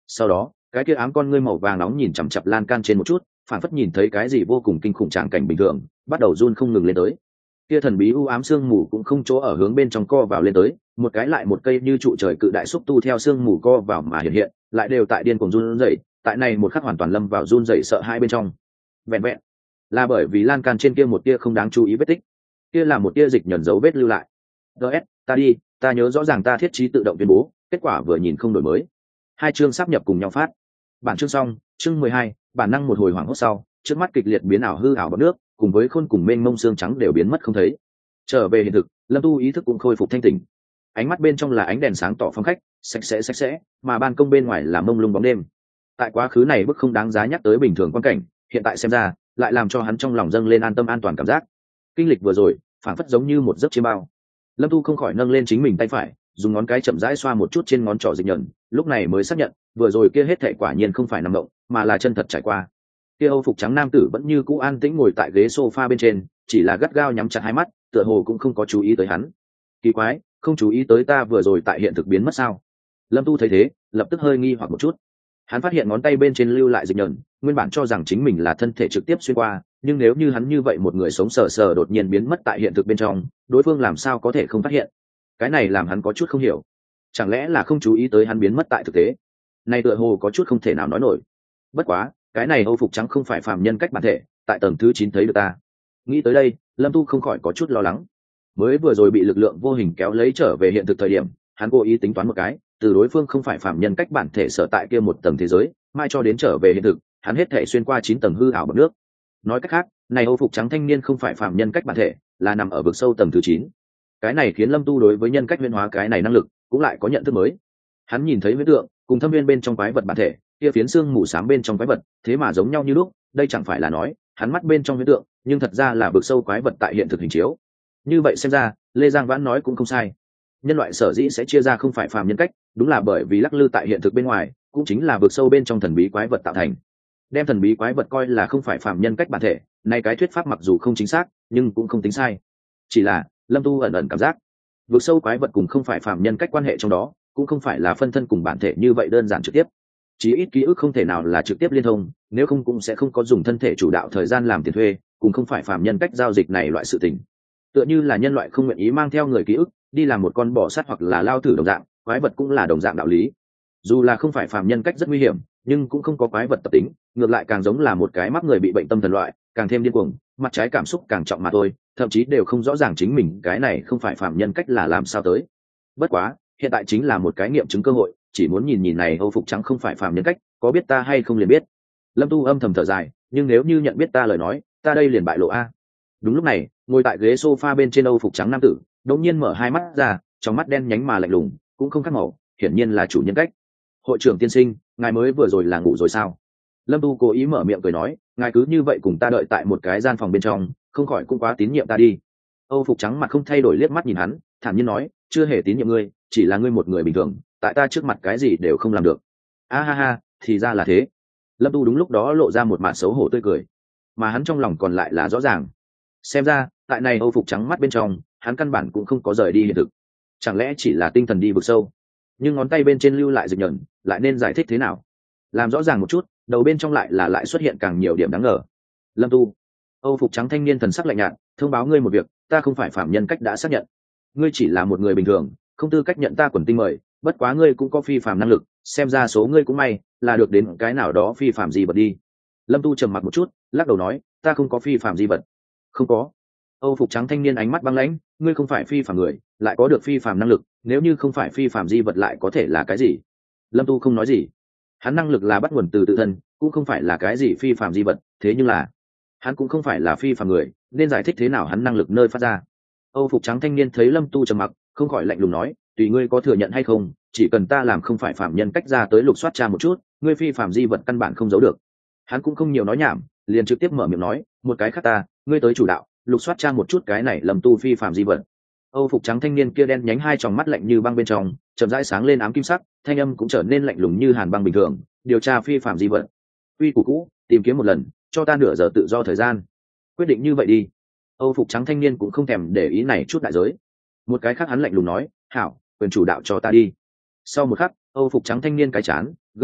Sau đó cái kia ám con ngươi màu vàng nóng nhìn chằm chặp lan can trên một chút, phản phất nhìn thấy cái gì vô cùng kinh khủng tràng cảnh bình thường, bắt đầu run không ngừng lên tới. Kia thần bí u ám sương mù cũng không chỗ ở hướng bên trong co vào lên tới, một cái lại một cây như trụ trời cự đại xúc tu theo sương mù co vào mà hiện hiện, lại đều tại điên cuồng run rẩy, tại này một khắc hoàn toàn lâm vào run rẩy sợ hãi bên trong. Vẹn vẹn là bởi vì lan can trên kia một tia không đáng chú ý vết tích, kia là một tia dịch nhẫn dấu vết lưu lại. ds ta đi, ta nhớ rõ ràng ta thiết trí tự động tuyên bố, kết quả vừa nhìn không đổi mới. Hai chương sáp nhập cùng nhau phát. Bản chương xong, chương mười hai, bản năng một hồi hoảng hốt sau, trước mắt kịch liệt biến ảo hư ảo bọt nước, cùng với khôn cùng mênh mông xương trắng đều biến mất không thấy. Trở về hiện thực, Lâm Tu ý thức cũng khôi phục thanh tỉnh. Ánh mắt bên trong là ánh đèn sáng tỏ phong khách, sạch sẽ sạch sẽ, mà ban công bên ngoài là mông lung bóng đêm. Tại quá khứ này bức không đáng giá nhắc tới bình thường quan cảnh, hiện tại xem ra, lại làm cho hắn trong lòng dâng lên an tâm an toàn cảm giác. Kinh lịch vừa rồi, phản phất giống như một giấc chiêm bao. Lâm Tu không khỏi nâng lên chính mình tay phải, dùng ngón cái chậm rãi xoa một chút trên ngón trỏ dịch nhẫn, lúc này mới xác nhận, vừa rồi kia hết thảy quả nhiên không phải nằm động, mà là chân thật trải qua. Kia Âu phục trắng nam tử vẫn như cũ an tĩnh ngồi tại ghế sofa bên trên, chỉ là gắt gao nhắm chặt hai mắt, tựa hồ cũng không có chú ý tới hắn. Kỳ quái, không chú ý tới ta vừa rồi tại hiện thực biến mất sao? Lâm Tu thấy thế, lập tức hơi nghi hoặc một chút. Hắn phát hiện ngón tay bên trên lưu lại dịch nhẫn, nguyên bản cho rằng chính mình là thân thể trực tiếp xuyên qua, nhưng nếu như hắn như vậy một người sống sờ sờ đột nhiên biến mất tại hiện thực bên trong, đối phương làm sao có thể không phát hiện? Cái này làm hắn có chút không hiểu. Chẳng lẽ là không chú ý tới hắn biến mất tại thực tế? Này tựa hồ có chút không thể nào nói nổi. Bất quá, cái này Âu phục trắng không phải phàm nhân cách bản thể, tại tầng thứ chín thấy được ta. Nghĩ tới đây, Lâm Tu không khỏi có chút lo lắng. Mới vừa rồi bị lực lượng vô hình kéo lấy trở về hiện thực thời điểm, hắn cố ý tính toán một cái, từ đối phương không phải phàm nhân cách bản thể sở tại kia một tầng thế giới, mai cho đến trở về hiện thực, hắn hết thể xuyên qua chín tầng hư ảo bọt nước. Nói cách khác, này Âu phục trắng thanh niên không phải phàm nhân cách bản thể, là nằm ở vực sâu tầng thứ chín. Cái này khiến Lâm Tu đối với nhân cách huyễn hóa cái này năng lực cũng lại có nhận thức mới. Hắn nhìn thấy huyễn tượng cùng thâm viên bên trong quái vật bản thể, kia phiến xương mù xám bên trong quái vật, thế mà giống nhau như lúc, đây chẳng phải là nói, hắn mắt bên trong huyễn tượng, nhưng thật ra là vực sâu quái vật tại hiện thực hình chiếu. Như vậy xem ra, Lê Giang Vãn nói cũng không sai. Nhân loại sở dĩ sẽ chia ra không phải phàm nhân cách, đúng là bởi vì lắc lư tại hiện thực bên ngoài, cũng chính là vực sâu bên trong thần bí quái vật tạo thành. Đem thần bí quái vật coi là không phải phàm nhân cách bản thể, này cái thuyết pháp mặc dù không chính xác, nhưng cũng không tính sai. Chỉ là, Lâm Tu ẩn ẩn cảm giác, vực sâu quái vật cùng không phải phàm nhân cách quan hệ trong đó, cũng không phải là phân thân cùng bản thể như vậy đơn giản trực tiếp. Chí ít ký ức không thể nào là trực tiếp liên thông, nếu không cũng sẽ không có dùng thân thể chủ đạo thời gian làm tiền thuê, cùng không phải phàm nhân cách giao dịch này loại sự tình. Tựa như là nhân loại không nguyện ý mang theo người ký ức, đi làm một con bò sát hoặc là lao thử đồng dạng, quái vật cũng là đồng dạng đạo lý. Dù là không phải phàm nhân cách rất nguy hiểm, nhưng cũng không có quái vật tập tính, ngược lại càng giống là một cái mắc người bị bệnh tâm thần loại, càng thêm điên cuồng, mặt trái cảm xúc càng trọng mà thôi, thậm chí đều không rõ ràng chính mình cái này không phải phàm nhân cách là làm sao tới. Bất quá, hiện tại chính là một cái nghiệm chứng cơ hội, chỉ muốn nhìn nhìn này Âu phục trắng không phải phàm nhân cách, có biết ta hay không liền biết. Lâm Tu âm thầm thở dài, nhưng nếu như nhận biết ta lời nói, ta đây liền bại lộ a. Đúng lúc này, ngồi tại ghế sofa bên trên Âu phục trắng nam tử, đột nhiên mở hai mắt ra, trong mắt đen nhánh mà lạnh lùng, cũng không khác màu, hiển nhiên là chủ nhân cách. Hội trưởng tiên sinh, ngài mới vừa rồi là ngủ rồi sao? Lâm Tu cố ý mở miệng cười nói, ngài cứ như vậy cùng ta đợi tại một cái gian phòng bên trong, không khỏi cũng quá tín nhiệm ta đi. Âu phục trắng mặt không thay đổi liếc mắt nhìn hắn, thản nhiên nói, chưa hề tín nhiệm ngươi, chỉ là ngươi một người bình thường, tại ta trước mặt cái gì đều không làm được. A ha ha, thì ra là thế. Lâm Tu đúng lúc đó lộ ra một mặt xấu hổ tươi cười, mà hắn trong lòng còn lại là rõ ràng. Xem ra, tại này Âu phục trắng mắt bên trong, hắn căn bản cũng không có rời đi hiện thực. Chẳng lẽ chỉ là tinh thần đi vực sâu? Nhưng ngón tay bên trên lưu lại dịch nhẫn, lại nên giải thích thế nào? Làm rõ ràng một chút, đầu bên trong lại là lại xuất hiện càng nhiều điểm đáng ngờ. Lâm Tu, Âu phục trắng thanh niên thần sắc lạnh nhạt, thông báo ngươi một việc, ta không phải phạm nhân cách đã xác nhận, ngươi chỉ là một người bình thường, không tư cách nhận ta quần tinh mời, bất quá ngươi cũng có phi phạm năng lực, xem ra số ngươi cũng may, là được đến cái nào đó phi phạm gì vật đi. Lâm Tu trầm mặc một chút, lắc đầu nói, ta không có phi phạm gì vật. Không có. Âu phục trắng thanh niên ánh mắt băng lãnh, ngươi không phải phi phạm người, lại có được phi phạm năng lực, nếu như không phải phi phạm di vật lại có thể là cái gì? Lâm Tu không nói gì. Hắn năng lực là bắt nguồn từ tự thân, cũng không phải là cái gì phi phạm di vật, thế nhưng là hắn cũng không phải là phi phạm người, nên giải thích thế nào hắn năng lực nơi phát ra? Âu phục trắng thanh niên thấy Lâm Tu trầm mặc, không khỏi lạnh lùng nói, tùy ngươi có thừa nhận hay không, chỉ cần ta làm không phải phạm nhân cách ra tới lục soát tra một chút, ngươi phi phạm di vật căn bản không giấu được. Hắn cũng không nhiều nói nhảm, liền trực tiếp mở miệng nói, một cái khác ta, ngươi tới chủ đạo, lục soát tra một chút cái này Lâm Tu phi phạm di vật. Âu phục trắng thanh niên kia đen nhánh hai tròng mắt lạnh như băng bên trong, chậm rãi sáng lên ám kim sắc, thanh âm cũng trở nên lạnh lùng như hàn băng bình thường, điều tra phi phạm di vật. Quy củ cũ, tìm kiếm một lần, cho ta nửa giờ tự do thời gian. Quyết định như vậy đi. Âu phục trắng thanh niên cũng không thèm để ý này chút đại giới. Một cái khác hắn lạnh lùng nói, hảo, quyền chủ đạo cho ta đi. Sau một khắc, Âu phục trắng thanh niên cái chán, gương mặt,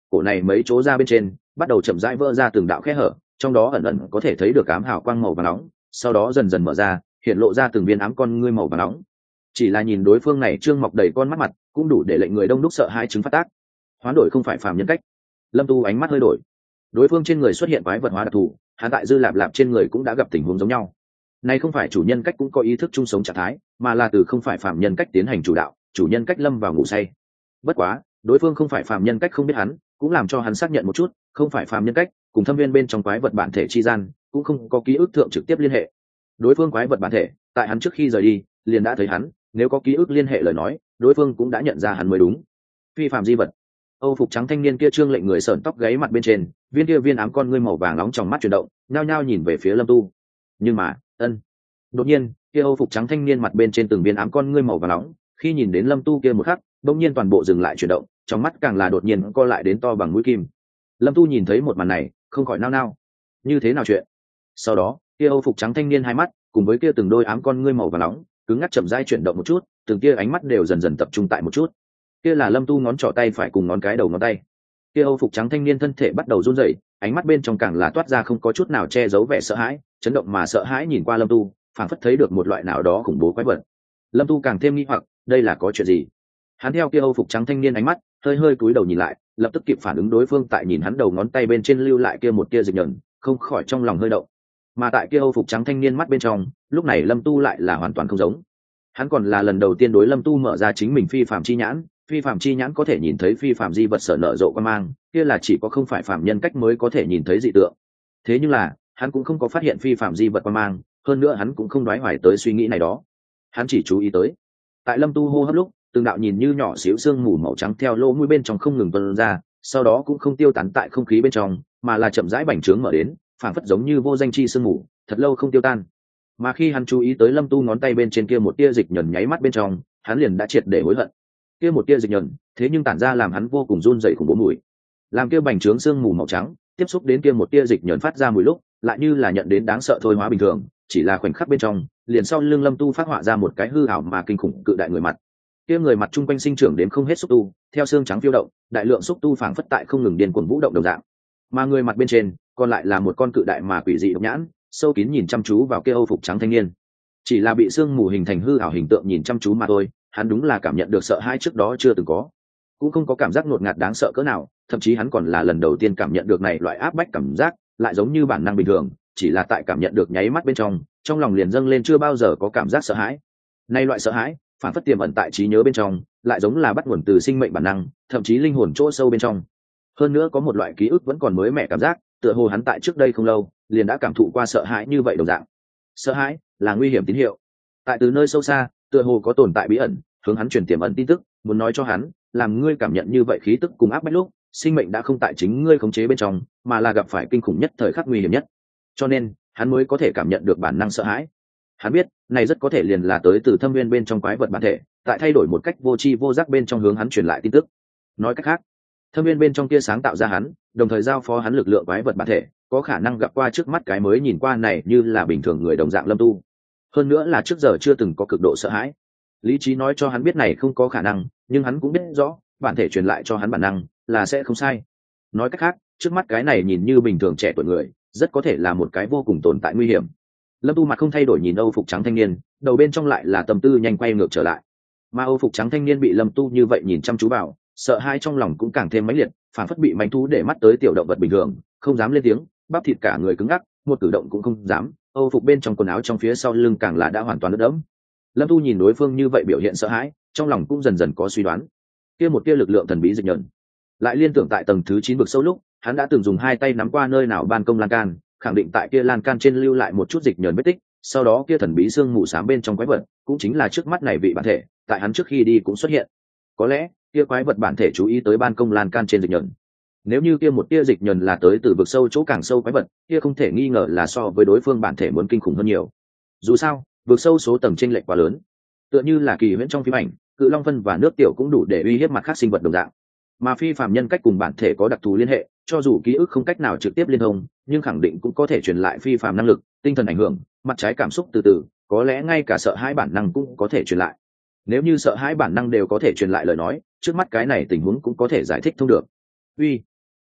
cổ này mấy chỗ ra bên trên bắt đầu chậm rãi vỡ ra từng đạo khe hở, trong đó ẩn ẩn có thể thấy được ám hào quang màu vàng nóng, sau đó dần dần mở ra, hiện lộ ra từng viên ám con ngươi màu vàng nóng. Chỉ là nhìn đối phương này trương mọc đầy con mắt mặt, cũng đủ để lệnh người đông đúc sợ hai chứng phát tác. Hoán đổi không phải phàm nhân cách. Lâm Tu ánh mắt hơi đổi. Đối phương trên người xuất hiện quái vật hóa đặc thù, hắn tại Dư Lạp Lạp trên người cũng đã gặp tình huống giống nhau. Này không phải chủ nhân cách cũng có ý thức chung sống trạng thái, mà là từ không phải phàm nhân cách tiến hành chủ đạo, chủ nhân cách lâm vào ngủ say. Bất quá, đối phương không phải phàm nhân cách không biết hắn, cũng làm cho hắn xác nhận một chút, không phải phàm nhân cách, cùng thâm viên bên trong quái vật bản thể chi gian, cũng không có ký ức thượng trực tiếp liên hệ. Đối phương quái vật bản thể, tại hắn trước khi rời đi, liền đã thấy hắn, nếu có ký ức liên hệ lời nói, đối phương cũng đã nhận ra hắn mới đúng. Phi phàm di vật. Âu phục trắng thanh niên kia trương lệnh người sởn tóc gáy mặt bên trên, viên kia viên ám con ngươi màu vàng nóng trong mắt chuyển động, nhao nhao nhìn về phía Lâm Tu. Nhưng mà, ân. Đột nhiên, kia Âu phục trắng thanh niên mặt bên trên từng viên ám con ngươi màu vàng nóng, khi nhìn đến Lâm Tu kia một khắc, bỗng nhiên toàn bộ dừng lại chuyển động, trong mắt càng là đột nhiên co lại đến to bằng mũi kim. Lâm Tu nhìn thấy một màn này, không khỏi nao nao. Như thế nào chuyện? Sau đó, kia Âu phục trắng thanh niên hai mắt, cùng với kia từng đôi ám con ngươi màu vàng nóng, cứng ngắc chậm rãi chuyển động một chút, từng kia ánh mắt đều dần dần tập trung tại một chút. Kia là Lâm Tu ngón trỏ tay phải cùng ngón cái đầu ngón tay. Kia Âu phục trắng thanh niên thân thể bắt đầu run rẩy, ánh mắt bên trong càng là toát ra không có chút nào che giấu vẻ sợ hãi, chấn động mà sợ hãi nhìn qua Lâm Tu, phảng phất thấy được một loại nào đó khủng bố quái vật. Lâm Tu càng thêm nghi hoặc, đây là có chuyện gì? Hắn theo kia Âu phục trắng thanh niên ánh mắt, hơi hơi cúi đầu nhìn lại, lập tức kịp phản ứng đối phương tại nhìn hắn đầu ngón tay bên trên lưu lại kia một tia dịch nhẫn, không khỏi trong lòng hơi động. Mà tại kia Âu phục trắng thanh niên mắt bên trong, lúc này Lâm Tu lại là hoàn toàn không giống. Hắn còn là lần đầu tiên đối Lâm Tu mở ra chính mình phi phàm chi nhãn, phi phàm chi nhãn có thể nhìn thấy phi phàm di vật sở nở rộ quan mang, kia là chỉ có không phải phàm nhân cách mới có thể nhìn thấy dị tượng. Thế nhưng là, hắn cũng không có phát hiện phi phàm di vật quan mang, hơn nữa hắn cũng không đoái hoài tới suy nghĩ này đó. Hắn chỉ chú ý tới, tại Lâm Tu hô hấp lúc, từng đạo nhìn như nhỏ xíu sương mù màu trắng theo lỗ mũi bên trong không ngừng tuôn ra, sau đó cũng không tiêu tán tại không khí bên trong, mà là chậm rãi bành trướng mở đến, phảng phất giống như vô danh chi sương mù, thật lâu không tiêu tan. Mà khi hắn chú ý tới Lâm Tu ngón tay bên trên kia một tia dịch nhẫn nháy mắt bên trong, hắn liền đã triệt để hối hận. Kia một tia dịch nhẫn, thế nhưng tản ra làm hắn vô cùng run rẩy khủng bố mùi. Làm kia bành trướng sương mù màu trắng, tiếp xúc đến kia một tia dịch nhẫn phát ra mùi lúc, lại như là nhận đến đáng sợ thôi hóa bình thường, chỉ là khoảnh khắc bên trong, liền sau lưng Lâm Tu phát họa ra một cái hư ảo mà kinh khủng cự đại người mặt. Kia người mặt trung quanh sinh trưởng đến không hết xúc tu, theo xương trắng phiêu động, đại lượng xúc tu phảng phất tại không ngừng điên cuồng vũ động đồng dạng. Mà người mặt bên trên, còn lại là một con cự đại mà quỷ dị độc nhãn, sâu kín nhìn chăm chú vào kia Âu phục trắng thanh niên. Chỉ là bị sương mù hình thành hư ảo hình tượng nhìn chăm chú mà thôi, hắn đúng là cảm nhận được sợ hãi trước đó chưa từng có, cũng không có cảm giác ngột ngạt đáng sợ cỡ nào, thậm chí hắn còn là lần đầu tiên cảm nhận được này loại áp bách cảm giác, lại giống như bản năng bình thường, chỉ là tại cảm nhận được nháy mắt bên trong, trong lòng liền dâng lên chưa bao giờ có cảm giác sợ hãi. Nay loại sợ hãi, phản phất tiềm ẩn tại trí nhớ bên trong, lại giống là bắt nguồn từ sinh mệnh bản năng, thậm chí linh hồn chỗ sâu bên trong. Hơn nữa có một loại ký ức vẫn còn mới mẻ cảm giác, tựa hồ hắn tại trước đây không lâu, liền đã cảm thụ qua sợ hãi như vậy đồng dạng. Sợ hãi là nguy hiểm tín hiệu. Tại từ nơi sâu xa, tựa hồ có tồn tại bí ẩn, hướng hắn truyền tiềm ẩn tin tức, muốn nói cho hắn, làm ngươi cảm nhận như vậy khí tức cùng áp bách lúc, sinh mệnh đã không tại chính ngươi khống chế bên trong, mà là gặp phải kinh khủng nhất thời khắc nguy hiểm nhất. Cho nên, hắn mới có thể cảm nhận được bản năng sợ hãi. Hắn biết, này rất có thể liền là tới từ thâm viên bên trong quái vật bản thể, tại thay đổi một cách vô tri vô giác bên trong hướng hắn truyền lại tin tức. Nói cách khác, thâm viên bên trong kia sáng tạo ra hắn, đồng thời giao phó hắn lực lượng quái vật bản thể, có khả năng gặp qua trước mắt cái mới nhìn qua này như là bình thường người đồng dạng Lâm Tu. Hơn nữa là trước giờ chưa từng có cực độ sợ hãi. Lý trí nói cho hắn biết này không có khả năng, nhưng hắn cũng biết rõ, bản thể truyền lại cho hắn bản năng là sẽ không sai. Nói cách khác, trước mắt cái này nhìn như bình thường trẻ tuổi người, rất có thể là một cái vô cùng tồn tại nguy hiểm. Lâm Tu mặt không thay đổi nhìn Âu phục trắng thanh niên, đầu bên trong lại là tâm tư nhanh quay ngược trở lại. Mà Âu phục trắng thanh niên bị Lâm Tu như vậy nhìn chăm chú vào, sợ hai trong lòng cũng càng thêm mãnh liệt, phản phất bị mánh thú để mắt tới tiểu động vật bình thường, không dám lên tiếng, bắp thịt cả người cứng ngắc, một cử động cũng không dám. Âu phục bên trong quần áo trong phía sau lưng càng là đã hoàn toàn ướt đẫm. Lâm Tu nhìn đối phương như vậy biểu hiện sợ hãi, trong lòng cũng dần dần có suy đoán. Kia một tia lực lượng thần bí dịch nhẫn, lại liên tưởng tại tầng thứ chín vực sâu lúc, hắn đã từng dùng hai tay nắm qua nơi nào ban công lan can, khẳng định tại kia lan can trên lưu lại một chút dịch nhẫn vết tích, sau đó kia thần bí xương mù xám bên trong quái vật, cũng chính là trước mắt này vị bản thể, tại hắn trước khi đi cũng xuất hiện. Có lẽ, kia quái vật bản thể chú ý tới ban công lan can trên dịch nhẫn. Nếu như kia một tia dịch nhẫn là tới từ vực sâu chỗ càng sâu quái vật, kia không thể nghi ngờ là so với đối phương bản thể muốn kinh khủng hơn nhiều. Dù sao, vực sâu số tầng chênh lệch quá lớn, tựa như là kỳ huyễn trong phim ảnh, cự long phân và nước tiểu cũng đủ để uy hiếp mặt khác sinh vật đồng dạng. Mà phi phàm nhân cách cùng bản thể có đặc thù liên hệ, cho dù ký ức không cách nào trực tiếp liên thông, nhưng khẳng định cũng có thể truyền lại phi phàm năng lực, tinh thần ảnh hưởng, mặt trái cảm xúc từ từ, có lẽ ngay cả sợ hãi bản năng cũng có thể truyền lại. Nếu như sợ hãi bản năng đều có thể truyền lại lời nói, trước mắt cái này tình huống cũng có thể giải thích thông được. Uy,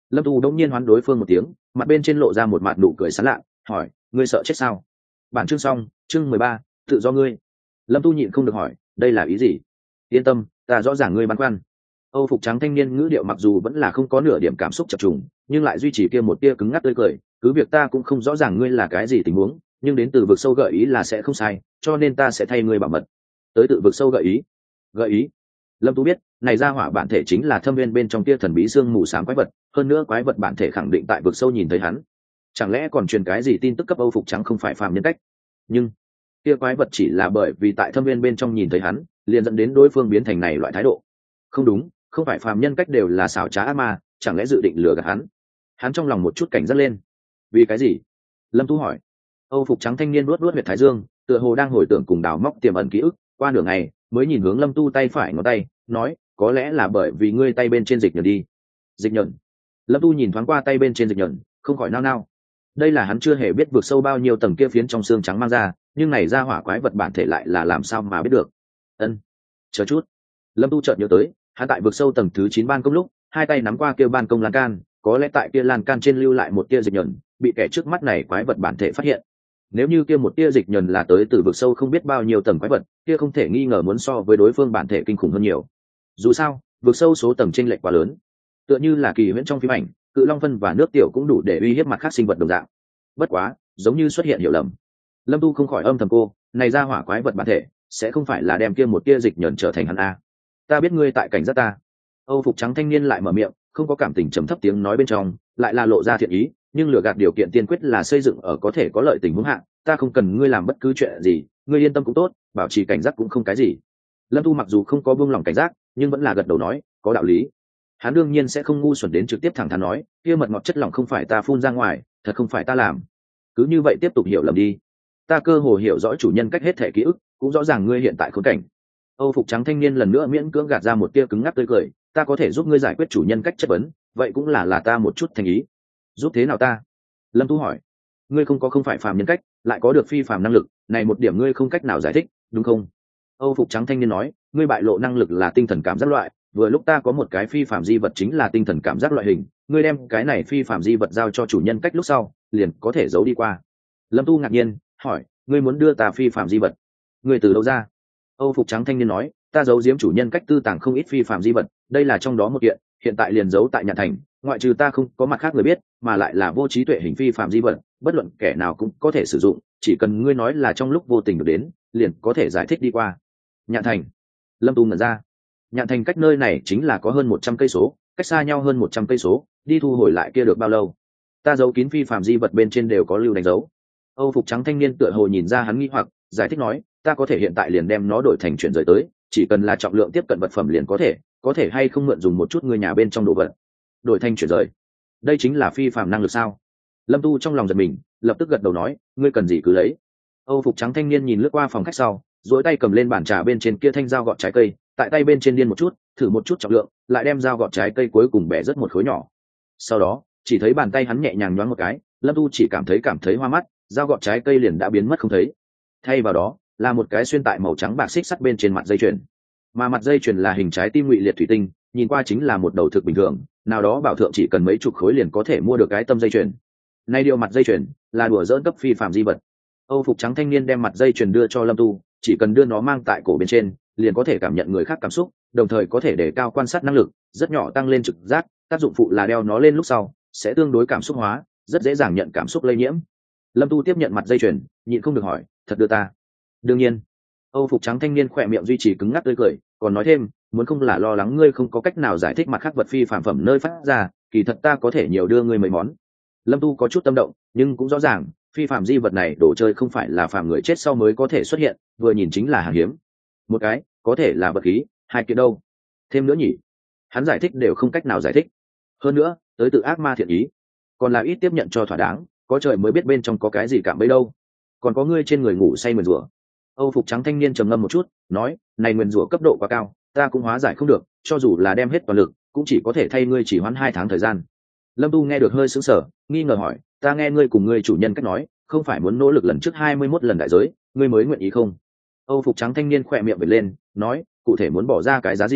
Lâm tu đống nhiên hoán đối phương một tiếng, mặt bên trên lộ ra một mặt nụ cười sán lạ, hỏi, ngươi sợ chết sao? Bản chương xong, chương mười ba, tự do ngươi. Lâm tu nhịn không được hỏi, đây là ý gì? Yên tâm, ta rõ ràng ngươi băn khoăn. Âu phục trắng thanh niên ngữ điệu mặc dù vẫn là không có nửa điểm cảm xúc chập trùng, nhưng lại duy trì kia một tia cứng ngắc tươi cười, cứ việc ta cũng không rõ ràng ngươi là cái gì tình huống, nhưng đến từ vực sâu gợi ý là sẽ không sai, cho nên ta sẽ thay ngươi bảo mật. Tới tự vực sâu gợi ý? Gợi ý? Lâm tu biết, này ra hỏa bản thể chính là thâm viên bên trong kia thần bí xương mù xám quái vật, hơn nữa quái vật bản thể khẳng định tại vực sâu nhìn thấy hắn. Chẳng lẽ còn truyền cái gì tin tức cấp Âu phục trắng không phải phàm nhân cách? Nhưng kia quái vật chỉ là bởi vì tại thâm viên bên trong nhìn thấy hắn, liền dẫn đến đối phương biến thành này loại thái độ. Không đúng, không phải phàm nhân cách đều là xảo trá ác ma, chẳng lẽ dự định lừa gạt hắn? Hắn trong lòng một chút cảnh giác lên. Vì cái gì? Lâm tu hỏi. Âu phục trắng thanh niên nuốt nuốt huyệt thái dương, tựa hồ đang hồi tưởng cùng đào móc tiềm ẩn ký ức, qua nửa ngày mới nhìn hướng Lâm tu tay phải ngón tay, nói, có lẽ là bởi vì ngươi tay bên trên dịch nhẫn đi. Dịch nhẫn? Lâm tu nhìn thoáng qua tay bên trên dịch nhẫn, không khỏi nao nao. Đây là hắn chưa hề biết vượt sâu bao nhiêu tầng kia phiến trong xương trắng mang ra, nhưng này ra hỏa quái vật bản thể lại là làm sao mà biết được? Ân, chờ chút. Lâm tu chợt nhớ tới, hắn tại vượt sâu tầng thứ chín ban công lúc, hai tay nắm qua kia ban công lan can, có lẽ tại kia lan can trên lưu lại một tia dịch nhẫn, bị kẻ trước mắt này quái vật bản thể phát hiện. Nếu như kia một tia dịch nhẫn là tới từ vực sâu không biết bao nhiêu tầng quái vật, kia không thể nghi ngờ muốn so với đối phương bản thể kinh khủng hơn nhiều. Dù sao, vực sâu số tầng chênh lệch quá lớn, tựa như là kỳ huyễn trong phim ảnh, cự long phân và nước tiểu cũng đủ để uy hiếp mặt khác sinh vật đồng dạng. Bất quá, giống như xuất hiện hiểu lầm. Lâm tu không khỏi âm thầm cô, này ra hỏa quái vật bản thể sẽ không phải là đem kia một tia dịch nhẫn trở thành hắn a? Ta biết ngươi tại cảnh giác ta. Âu phục trắng thanh niên lại mở miệng, không có cảm tình trầm thấp tiếng nói bên trong, lại là lộ ra thiện ý, nhưng lừa gạt điều kiện tiên quyết là xây dựng ở có thể có lợi tình huống hạ, ta không cần ngươi làm bất cứ chuyện gì, ngươi yên tâm cũng tốt, bảo trì cảnh giác cũng không cái gì. Lâm tu mặc dù không có buông lỏng cảnh giác, nhưng vẫn là gật đầu nói, có đạo lý. Hắn đương nhiên sẽ không ngu xuẩn đến trực tiếp thẳng thắn nói, kia mật ngọt chất lỏng không phải ta phun ra ngoài, thật không phải ta làm. Cứ như vậy tiếp tục hiểu lầm đi. Ta cơ hồ hiểu rõ chủ nhân cách hết thể ký ức, cũng rõ ràng ngươi hiện tại khốn cảnh. Âu phục trắng thanh niên lần nữa miễn cưỡng gạt ra một tia cứng ngắc tươi cười, ta có thể giúp ngươi giải quyết chủ nhân cách chất vấn, vậy cũng là là ta một chút thành ý. Giúp thế nào ta? Lâm tu hỏi. Ngươi không có không phải phàm nhân cách, lại có được phi phàm năng lực, này một điểm ngươi không cách nào giải thích, đúng không? Âu phục trắng thanh niên nói, ngươi bại lộ năng lực là tinh thần cảm giác loại, vừa lúc ta có một cái phi phàm di vật chính là tinh thần cảm giác loại hình, ngươi đem cái này phi phàm di vật giao cho chủ nhân cách lúc sau, liền có thể giấu đi qua. Lâm tu ngạc nhiên hỏi, ngươi muốn đưa ta phi phàm di vật? Ngươi từ đâu ra? Âu phục trắng thanh niên nói, ta giấu giếm chủ nhân cách tư tàng không ít phi phàm di vật, đây là trong đó một kiện, hiện tại liền giấu tại nhà thành, ngoại trừ ta không có mặt khác người biết, mà lại là vô trí tuệ hình phi phàm di vật, bất luận kẻ nào cũng có thể sử dụng, chỉ cần ngươi nói là trong lúc vô tình được đến, liền có thể giải thích đi qua. Nhạn thành? Lâm tu ngẩn ra. Nhạn thành cách nơi này chính là có hơn một trăm cây số, cách xa nhau hơn một trăm cây số, đi thu hồi lại kia được bao lâu? Ta giấu kín phi phàm di vật bên trên đều có lưu đánh dấu. Âu phục trắng thanh niên tựa hồ nhìn ra hắn nghi hoặc, giải thích nói, ta có thể hiện tại liền đem nó đổi thành chuyển rời tới, chỉ cần là trọng lượng tiếp cận vật phẩm liền có thể, có thể hay không mượn dùng một chút người nhà bên trong đồ vật. Đổi thành chuyển rời, đây chính là phi phàm năng lực sao? Lâm tu trong lòng giật mình, lập tức gật đầu nói, ngươi cần gì cứ lấy. Âu phục trắng thanh niên nhìn lướt qua phòng khách sau, duỗi tay cầm lên bàn trà bên trên kia thanh dao gọt trái cây, tại tay bên trên điên một chút, thử một chút trọng lượng, lại đem dao gọt trái cây cuối cùng bẻ rất một khối nhỏ. Sau đó, chỉ thấy bàn tay hắn nhẹ nhàng nhoáng một cái, Lâm tu chỉ cảm thấy cảm thấy hoa mắt, dao gọt trái cây liền đã biến mất không thấy. Thay vào đó là một cái xuyên tại màu trắng bạc xích sắt bên trên mặt dây chuyền, mà mặt dây chuyền là hình trái tim ngụy liệt thủy tinh, nhìn qua chính là một đầu thực bình thường, nào đó bảo thượng chỉ cần mấy chục khối liền có thể mua được cái tâm dây chuyền. Nay điều mặt dây chuyền là đùa dỡn cấp phi phàm di vật. Âu phục trắng thanh niên đem mặt dây chuyền đưa cho Lâm tu, chỉ cần đưa nó mang tại cổ bên trên, liền có thể cảm nhận người khác cảm xúc, đồng thời có thể đề cao quan sát năng lực, rất nhỏ tăng lên trực giác, tác dụng phụ là đeo nó lên lúc sau sẽ tương đối cảm xúc hóa, rất dễ dàng nhận cảm xúc lây nhiễm. Lâm tu tiếp nhận mặt dây chuyền, nhịn không được hỏi, thật đưa ta? Đương nhiên. Âu phục trắng thanh niên khỏe miệng duy trì cứng ngắc tươi cười, còn nói thêm, muốn không là lo lắng ngươi không có cách nào giải thích mặt khác vật phi phàm phẩm nơi phát ra, kỳ thật ta có thể nhiều đưa ngươi mấy món. Lâm tu có chút tâm động, nhưng cũng rõ ràng phi phàm di vật này đồ chơi không phải là phàm người chết sau mới có thể xuất hiện, vừa nhìn chính là hàng hiếm. Một cái có thể là vật khí, hai kiện đâu? Thêm nữa nhỉ? Hắn giải thích đều không cách nào giải thích. Hơn nữa, tới tự ác ma thiện ý, còn là ít tiếp nhận cho thỏa đáng, có trời mới biết bên trong có cái gì cảm bấy đâu. Còn có ngươi trên người ngủ say nguyền rủa. Âu phục trắng thanh niên trầm ngâm một chút, nói, này nguyền rủa cấp độ quá cao, ta cũng hóa giải không được, cho dù là đem hết toàn lực, cũng chỉ có thể thay ngươi chỉ hoãn hai tháng thời gian. Lâm tu nghe được hơi sững sờ, nghi ngờ hỏi, ta nghe ngươi cùng ngươi chủ nhân cách nói, không phải muốn nỗ lực lần trước hai mươi mốt lần đại giới, ngươi mới nguyện ý không? Âu phục trắng thanh niên khỏe miệng bật lên, nói, cụ thể muốn bỏ ra cái giá gì,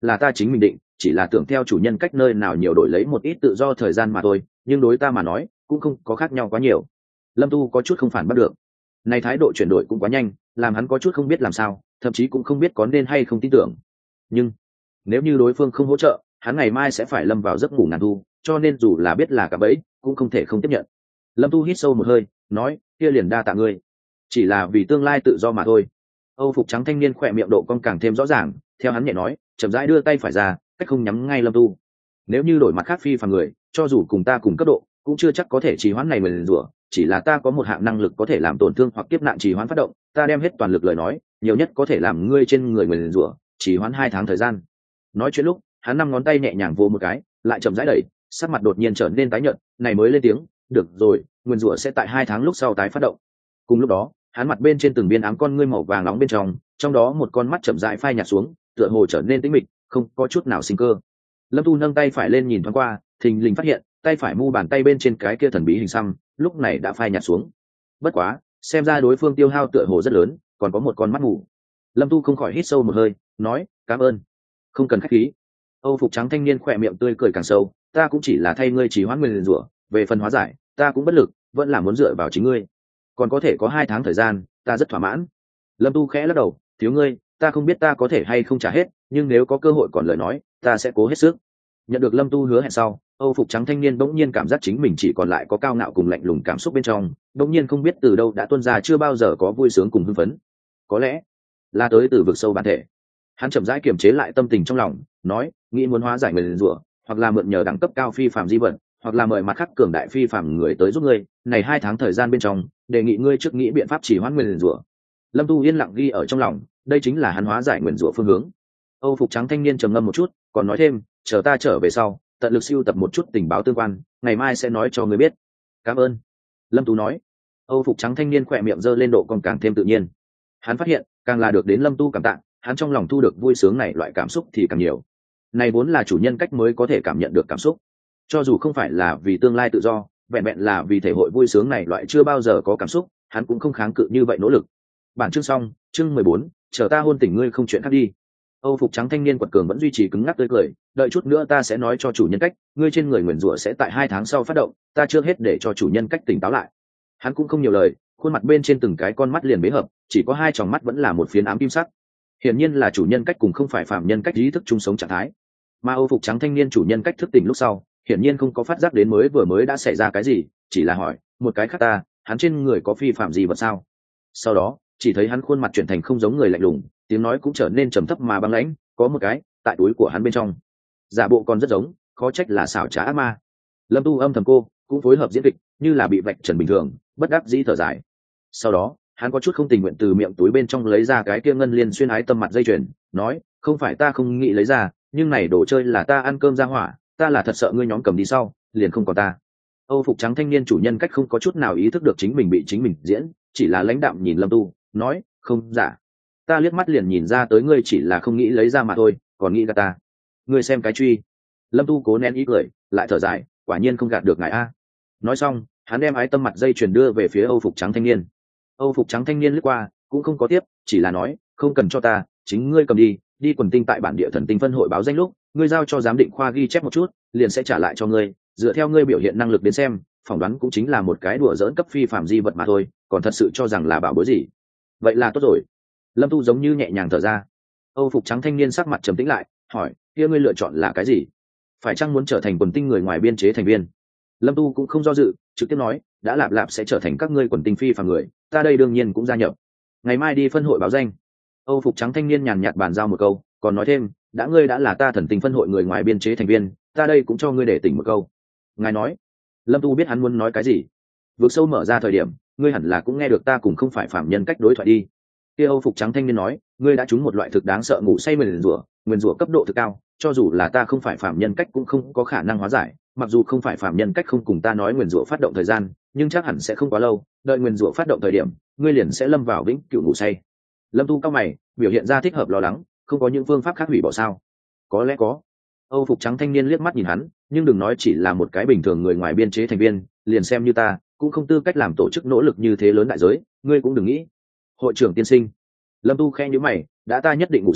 là ta chính mình định, chỉ là tưởng theo chủ nhân cách nơi nào nhiều đổi lấy một ít tự do thời gian mà thôi, nhưng đối ta mà nói cũng không có khác nhau quá nhiều. Lâm Tu có chút không phản bắt được, này thái độ chuyển đổi cũng quá nhanh, làm hắn có chút không biết làm sao, thậm chí cũng không biết có nên hay không tin tưởng. Nhưng nếu như đối phương không hỗ trợ, hắn ngày mai sẽ phải lâm vào giấc ngủ ngàn thu, cho nên dù là biết là cả bẫy cũng không thể không tiếp nhận. Lâm Tu hít sâu một hơi, nói, kia liền đa tạ ngươi, chỉ là vì tương lai tự do mà thôi. Âu phục trắng thanh niên khỏe miệng độ cong càng thêm rõ ràng, theo hắn nhẹ nói, chậm rãi đưa tay phải ra, cách không nhắm ngay Lâm Tu. Nếu như đổi mặt khác phi phàm người, cho dù cùng ta cùng cấp độ, cũng chưa chắc có thể trì hoãn này mình rủa, chỉ là ta có một hạng năng lực có thể làm tổn thương hoặc kiếp nạn trì hoãn phát động, ta đem hết toàn lực lời nói, nhiều nhất có thể làm ngươi trên người mình rủa, trì hoãn hai tháng thời gian. Nói chuyện lúc, hắn năm ngón tay nhẹ nhàng vồ một cái, lại chậm rãi đẩy, sắc mặt đột nhiên trở nên tái nhợt, này mới lên tiếng, được rồi, nguyên rủa sẽ tại hai tháng lúc sau tái phát động. Cùng lúc đó, hắn mặt bên trên từng viên ám con ngươi màu vàng nóng bên trong, trong đó một con mắt chậm rãi phai nhạt xuống, tựa hồ trở nên tĩnh mịch, không có chút nào sinh cơ. Lâm Tu nâng tay phải lên nhìn thoáng qua, thình lình phát hiện tay phải mu bàn tay bên trên cái kia thần bí hình xăm lúc này đã phai nhạt xuống. Bất quá xem ra đối phương tiêu hao tựa hồ rất lớn, còn có một con mắt mù. Lâm Tu không khỏi hít sâu một hơi, nói, cảm ơn. Không cần khách khí. Âu phục trắng thanh niên khỏe miệng tươi cười càng sâu, ta cũng chỉ là thay ngươi chỉ hoãn nguyên rủa, về phần hóa giải ta cũng bất lực, vẫn là muốn dựa vào chính ngươi. Còn có thể có hai tháng thời gian, ta rất thỏa mãn. Lâm Tu khẽ lắc đầu, thiếu ngươi, ta không biết ta có thể hay không trả hết, nhưng nếu có cơ hội còn lời nói, ta sẽ cố hết sức. Nhận được Lâm Tu hứa hẹn sau, Âu phục trắng thanh niên bỗng nhiên cảm giác chính mình chỉ còn lại có cao ngạo cùng lạnh lùng cảm xúc bên trong, bỗng nhiên không biết từ đâu đã tuôn ra chưa bao giờ có vui sướng cùng hưng phấn. Có lẽ là tới từ vực sâu bản thể. Hắn chậm rãi kiềm chế lại tâm tình trong lòng, nói, nghĩ muốn hóa giải người liền rủa, hoặc là mượn nhờ đẳng cấp cao phi phàm di vật, hoặc là mời mặt khác cường đại phi phàm người tới giúp ngươi, này hai tháng thời gian bên trong, đề nghị ngươi trước nghĩ biện pháp chỉ hoãn nguyên rủa. Lâm Tu yên lặng ghi ở trong lòng, đây chính là hắn hóa giải nguyên rủa phương hướng. Âu phục trắng thanh niên trầm ngâm một chút, còn nói thêm, chờ ta trở về sau, tận lực siêu tập một chút tình báo tương quan, ngày mai sẽ nói cho ngươi biết. Cảm ơn. Lâm Tu nói. Âu phục trắng thanh niên khỏe miệng giơ lên độ còn càng thêm tự nhiên. Hắn phát hiện, càng là được đến Lâm Tu cảm tạ, hắn trong lòng thu được vui sướng này loại cảm xúc thì càng nhiều. Này vốn là chủ nhân cách mới có thể cảm nhận được cảm xúc. Cho dù không phải là vì tương lai tự do, vẹn vẹn là vì thể hội vui sướng này loại chưa bao giờ có cảm xúc, hắn cũng không kháng cự như vậy nỗ lực. Bản chương xong, chương mười bốn, chờ ta hôn tỉnh ngươi không chuyện khác đi. Âu phục trắng thanh niên quật cường vẫn duy trì cứng ngắc tươi cười, đợi chút nữa ta sẽ nói cho chủ nhân cách, ngươi trên người nguyền rủa sẽ tại hai tháng sau phát động, ta chưa hết để cho chủ nhân cách tỉnh táo lại. Hắn cũng không nhiều lời, khuôn mặt bên trên từng cái con mắt liền bế hợp, chỉ có hai tròng mắt vẫn là một phiến ám kim sắc. Hiển nhiên là chủ nhân cách cùng không phải phạm nhân cách ý thức chung sống trạng thái. Mà Âu phục trắng thanh niên chủ nhân cách thức tỉnh lúc sau, hiển nhiên không có phát giác đến mới vừa mới đã xảy ra cái gì, chỉ là hỏi, một cái khác ta, hắn trên người có phi phạm gì vật sao? Sau đó, chỉ thấy hắn khuôn mặt chuyển thành không giống người lạnh lùng, tiếng nói cũng trở nên trầm thấp mà băng lãnh, có một cái tại túi của hắn bên trong. Giả bộ còn rất giống, khó trách là xảo trá ác ma. Lâm Tu âm thầm cô cũng phối hợp diễn kịch, như là bị vạch trần bình thường, bất đắc dĩ thở dài. Sau đó, hắn có chút không tình nguyện từ miệng túi bên trong lấy ra cái kia ngân liên xuyên ái tâm mặt dây chuyền, nói, không phải ta không nghĩ lấy ra, nhưng này đồ chơi là ta ăn cơm ra hỏa, ta là thật sợ ngươi nhóm cầm đi sau, liền không còn ta. Âu phục trắng thanh niên chủ nhân cách không có chút nào ý thức được chính mình bị chính mình diễn, chỉ là lãnh đạm nhìn Lâm Tu, nói, không giả, ta liếc mắt liền nhìn ra tới ngươi chỉ là không nghĩ lấy ra mà thôi, còn nghĩ gạt ta. Ngươi xem cái truy. Lâm Tu cố nén ý cười, lại thở dài, quả nhiên không gạt được ngài a. Nói xong, hắn đem ái tâm mặt dây chuyền đưa về phía Âu phục trắng thanh niên. Âu phục trắng thanh niên lướt qua, cũng không có tiếp, chỉ là nói, không cần cho ta, chính ngươi cầm đi, đi quần tinh tại bản địa thần tinh phân hội báo danh lúc, ngươi giao cho giám định khoa ghi chép một chút, liền sẽ trả lại cho ngươi, dựa theo ngươi biểu hiện năng lực đến xem, phỏng đoán cũng chính là một cái đùa dỡn cấp phi phạm di vật mà thôi, còn thật sự cho rằng là bảo bối gì. Vậy là tốt rồi. Lâm Tu giống như nhẹ nhàng thở ra. Âu phục trắng thanh niên sắc mặt trầm tĩnh lại, hỏi, kia ngươi lựa chọn là cái gì? Phải chăng muốn trở thành quần tinh người ngoài biên chế thành viên? Lâm Tu cũng không do dự, trực tiếp nói, đã lạp lạp sẽ trở thành các ngươi quần tinh phi phàm người, ta đây đương nhiên cũng gia nhập. Ngày mai đi phân hội báo danh. Âu phục trắng thanh niên nhàn nhạt bàn giao một câu, còn nói thêm, đã ngươi đã là ta thần tinh phân hội người ngoài biên chế thành viên, ta đây cũng cho ngươi để tỉnh một câu. Ngài nói. Lâm Tu biết hắn muốn nói cái gì. Vượt sâu mở ra thời điểm, ngươi hẳn là cũng nghe được ta cùng không phải phạm nhân cách đối thoại đi. Kia Âu phục trắng thanh niên nói, ngươi đã trúng một loại thực đáng sợ ngủ say nguyền rủa, nguyền rủa cấp độ thực cao, cho dù là ta không phải phạm nhân cách cũng không có khả năng hóa giải, mặc dù không phải phạm nhân cách không cùng ta nói nguyền rủa phát động thời gian, nhưng chắc hẳn sẽ không quá lâu, đợi nguyền rủa phát động thời điểm, ngươi liền sẽ lâm vào vĩnh cửu ngủ say. Lâm Tu cao mày, biểu hiện ra thích hợp lo lắng, không có những phương pháp khác hủy bỏ sao? Có lẽ có. Âu phục trắng thanh niên liếc mắt nhìn hắn, nhưng đừng nói chỉ là một cái bình thường người ngoài biên chế thành viên, liền xem như ta, cũng không tư cách làm tổ chức nỗ lực như thế lớn đại giới, ngươi cũng đừng nghĩ. Hội trưởng tiên sinh. Lâm Tu khen nhíu mày, đã ta nhất định ngủ say,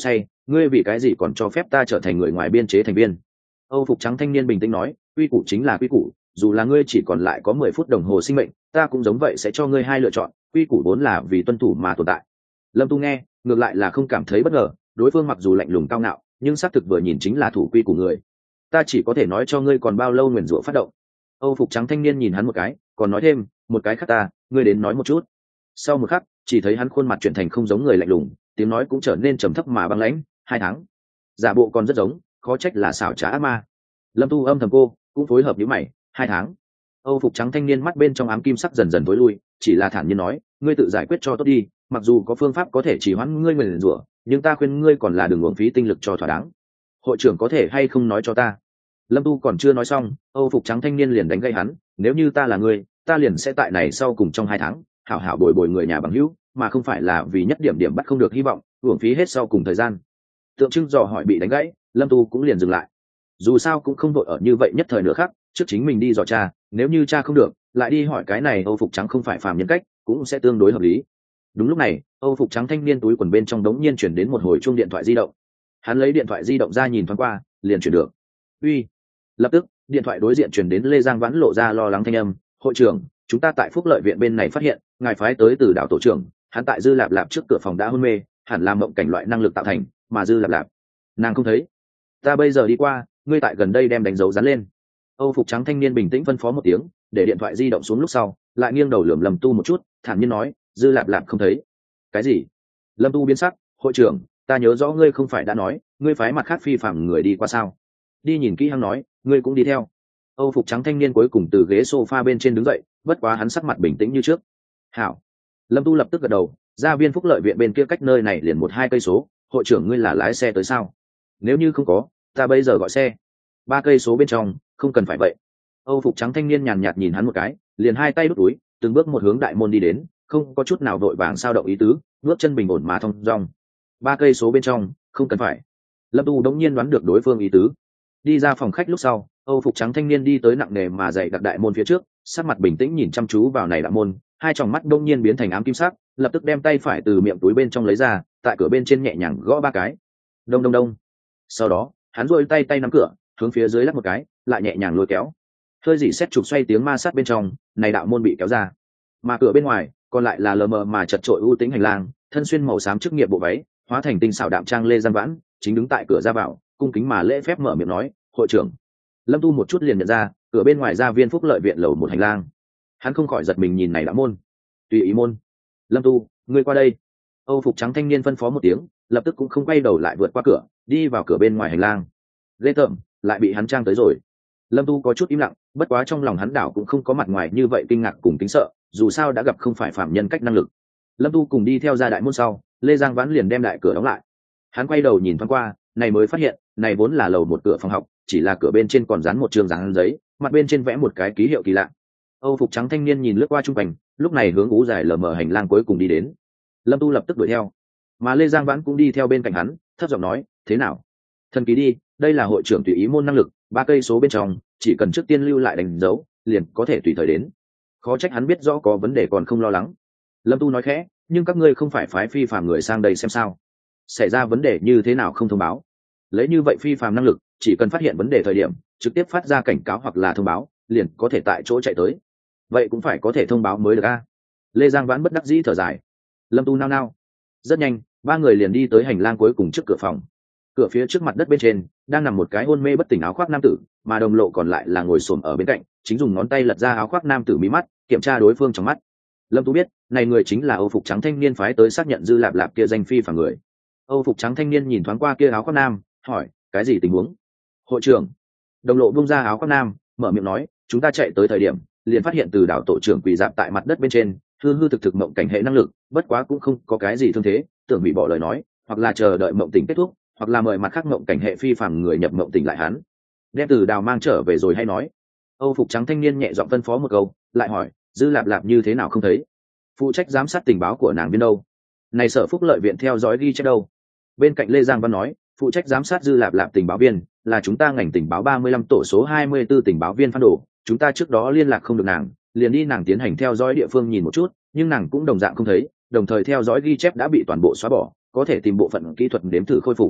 ngươi vì cái gì còn cho phép ta trở thành người ngoài biên chế thành viên? Âu phục trắng thanh niên bình tĩnh nói, quy củ chính là quy củ, dù là ngươi chỉ còn lại có mười phút đồng hồ sinh mệnh, ta cũng giống vậy sẽ cho ngươi hai lựa chọn, quy củ vốn là vì tuân thủ mà tồn tại. Lâm Tu nghe, ngược lại là không cảm thấy bất ngờ, đối phương mặc dù lạnh lùng cao ngạo, nhưng xác thực vừa nhìn chính là thủ quy của người. Ta chỉ có thể nói cho ngươi còn bao lâu nguyền rủa phát động. Âu phục trắng thanh niên nhìn hắn một cái, còn nói thêm, một cái khác ta, ngươi đến nói một chút. Sau một khắc, chỉ thấy hắn khuôn mặt chuyển thành không giống người lạnh lùng, tiếng nói cũng trở nên trầm thấp mà băng lãnh. Hai tháng, giả bộ còn rất giống, khó trách là xảo trá ác ma. Lâm Tu âm thầm cô, cũng phối hợp với mày. Hai tháng. Âu phục trắng thanh niên mắt bên trong ám kim sắc dần dần tối lui, chỉ là thản nhiên nói, ngươi tự giải quyết cho tốt đi, mặc dù có phương pháp có thể chỉ hoãn ngươi nguyền rủa, nhưng ta khuyên ngươi còn là đừng uổng phí tinh lực cho thỏa đáng. Hội trưởng có thể hay không nói cho ta? Lâm Tu còn chưa nói xong, Âu phục trắng thanh niên liền đánh gây hắn, nếu như ta là ngươi, ta liền sẽ tại này sau cùng trong hai tháng hảo hảo bồi bồi người nhà bằng hữu, mà không phải là vì nhất điểm điểm bắt không được hy vọng, uổng phí hết sau cùng thời gian. Tượng trưng dò hỏi bị đánh gãy, Lâm Tu cũng liền dừng lại. Dù sao cũng không vội ở như vậy nhất thời nữa khác, trước chính mình đi dò cha, nếu như cha không được, lại đi hỏi cái này Âu phục trắng không phải phàm nhân cách, cũng sẽ tương đối hợp lý. Đúng lúc này, Âu phục trắng thanh niên túi quần bên trong đống nhiên chuyển đến một hồi chuông điện thoại di động. Hắn lấy điện thoại di động ra nhìn thoáng qua, liền chuyển được. Uy. Lập tức, điện thoại đối diện chuyển đến Lê Giang Vãn lộ ra lo lắng thanh âm, hội trưởng, chúng ta tại Phúc Lợi viện bên này phát hiện, ngài phái tới từ đảo tổ trưởng, hắn tại Dư Lạp Lạp trước cửa phòng đã hôn mê, hẳn là mộng cảnh loại năng lực tạo thành, mà Dư Lạp Lạp, nàng không thấy. Ta bây giờ đi qua, ngươi tại gần đây đem đánh dấu dán lên. Âu phục trắng thanh niên bình tĩnh phân phó một tiếng, để điện thoại di động xuống lúc sau, lại nghiêng đầu lườm Lâm Tu một chút, thản nhiên nói, Dư Lạp Lạp không thấy. Cái gì? Lâm Tu biến sắc, hội trưởng, ta nhớ rõ ngươi không phải đã nói, ngươi phái mặt khác phi phàm người đi qua sao? Đi nhìn kỹ hắn nói, ngươi cũng đi theo. Âu phục trắng thanh niên cuối cùng từ ghế sofa bên trên đứng dậy, bất quá hắn sắc mặt bình tĩnh như trước. Hảo. Lâm Tu lập tức gật đầu, gia viên Phúc Lợi viện bên kia cách nơi này liền một hai cây số, hội trưởng ngươi là lái xe tới sao? Nếu như không có, ta bây giờ gọi xe. Ba cây số bên trong, không cần phải vậy. Âu phục trắng thanh niên nhàn nhạt nhìn hắn một cái, liền hai tay đút túi, từng bước một hướng đại môn đi đến, không có chút nào vội vàng sao động ý tứ, bước chân bình ổn mà thong dong. Ba cây số bên trong, không cần phải. Lâm Tu đống nhiên đoán được đối phương ý tứ. Đi ra phòng khách lúc sau, Âu phục trắng thanh niên đi tới nặng nề mà dày đặc đại môn phía trước, sắc mặt bình tĩnh nhìn chăm chú vào này đại môn, hai tròng mắt đống nhiên biến thành ám kim sắc, lập tức đem tay phải từ miệng túi bên trong lấy ra, tại cửa bên trên nhẹ nhàng gõ ba cái. Đông đông đông. Sau đó, hắn duỗi tay tay nắm cửa, hướng phía dưới lắc một cái, lại nhẹ nhàng lôi kéo. Hơi dỉ xét trục xoay tiếng ma sát bên trong, này đạo môn bị kéo ra. Mà cửa bên ngoài, còn lại là lờ mờ mà chật trội u tính hành lang, thân xuyên màu xám chức nghiệp bộ váy, hóa thành tinh xảo đạm trang Lê Giang Vãn, chính đứng tại cửa ra vào, cung kính mà lễ phép mở miệng nói, hội trưởng. Lâm Tu một chút liền nhận ra, cửa bên ngoài gia viên Phúc Lợi viện lầu một hành lang. Hắn không khỏi giật mình nhìn này đạo môn. Tùy ý môn. Lâm Tu, ngươi qua đây. Âu phục trắng thanh niên phân phó một tiếng, lập tức cũng không quay đầu lại vượt qua cửa, đi vào cửa bên ngoài hành lang. Ghê tởm, lại bị hắn trang tới rồi. Lâm Tu có chút im lặng, bất quá trong lòng hắn đảo cũng không có mặt ngoài như vậy kinh ngạc cùng kính sợ, dù sao đã gặp không phải phạm nhân cách năng lực. Lâm Tu cùng đi theo ra đại môn sau, Lê Giang Vãn liền đem đại cửa đóng lại. Hắn quay đầu nhìn thoáng qua, này mới phát hiện, này vốn là lầu một cửa phòng học, chỉ là cửa bên trên còn dán một trường dán giấy, mặt bên trên vẽ một cái ký hiệu kỳ lạ. Âu phục trắng thanh niên nhìn lướt qua trung quanh, lúc này hướng ú dài lờ mờ hành lang cuối cùng đi đến. Lâm Tu lập tức đuổi theo, mà Lê Giang Vãn cũng đi theo bên cạnh hắn, thấp giọng nói, thế nào? Thần ký đi, đây là hội trưởng tùy ý môn năng lực, ba cây số bên trong, chỉ cần trước tiên lưu lại đánh dấu, liền có thể tùy thời đến. Khó trách hắn biết rõ có vấn đề còn không lo lắng. Lâm Tu nói khẽ, nhưng các ngươi không phải phái phi phàm người sang đây xem sao? Xảy ra vấn đề như thế nào không thông báo? Lấy như vậy phi phàm năng lực, chỉ cần phát hiện vấn đề thời điểm, trực tiếp phát ra cảnh cáo hoặc là thông báo, liền có thể tại chỗ chạy tới. Vậy cũng phải có thể thông báo mới được a. Lê Giang Vãn bất đắc dĩ thở dài. Lâm Tu nao nao. Rất nhanh, ba người liền đi tới hành lang cuối cùng trước cửa phòng. Cửa phía trước mặt đất bên trên đang nằm một cái hôn mê bất tỉnh áo khoác nam tử, mà đồng lộ còn lại là ngồi xổm ở bên cạnh, chính dùng ngón tay lật ra áo khoác nam tử mí mắt, kiểm tra đối phương trong mắt. Lâm Tu biết, này người chính là Âu phục trắng thanh niên phái tới xác nhận Dư Lạp Lạp kia danh phi phàm người. Âu phục trắng thanh niên nhìn thoáng qua kia áo khoác nam, hỏi, cái gì tình huống? Hội trưởng. Đồng lộ buông ra áo khoác nam, mở miệng nói, chúng ta chạy tới thời điểm, liền phát hiện từ đảo tổ trưởng quỳ dạp tại mặt đất bên trên, hư hư thực thực mộng cảnh hệ năng lực, bất quá cũng không có cái gì thương thế, tưởng bị bỏ lời nói, hoặc là chờ đợi mộng tỉnh kết thúc, hoặc là mời mặt khác mộng cảnh hệ phi phàm người nhập mộng tỉnh lại hắn. Đem từ đào mang trở về rồi hay nói. Âu phục trắng thanh niên nhẹ giọng phân phó một câu, lại hỏi, Dư Lạp Lạp như thế nào không thấy? Phụ trách giám sát tình báo của nàng viên đâu? Này Sở Phúc Lợi viện theo dõi ghi chép đâu? Bên cạnh Lê Giang Văn nói, phụ trách giám sát Dư Lạp Lạp tình báo viên là chúng ta ngành tình báo ba mươi lăm tổ số hai mươi 24 tình báo viên Phan Đồ, chúng ta trước đó liên lạc không được nàng, liền đi nàng tiến hành theo dõi địa phương nhìn một chút, nhưng nàng cũng đồng dạng không thấy, đồng thời theo dõi ghi chép đã bị toàn bộ xóa bỏ, có thể tìm bộ phận kỹ thuật đếm thử khôi phục.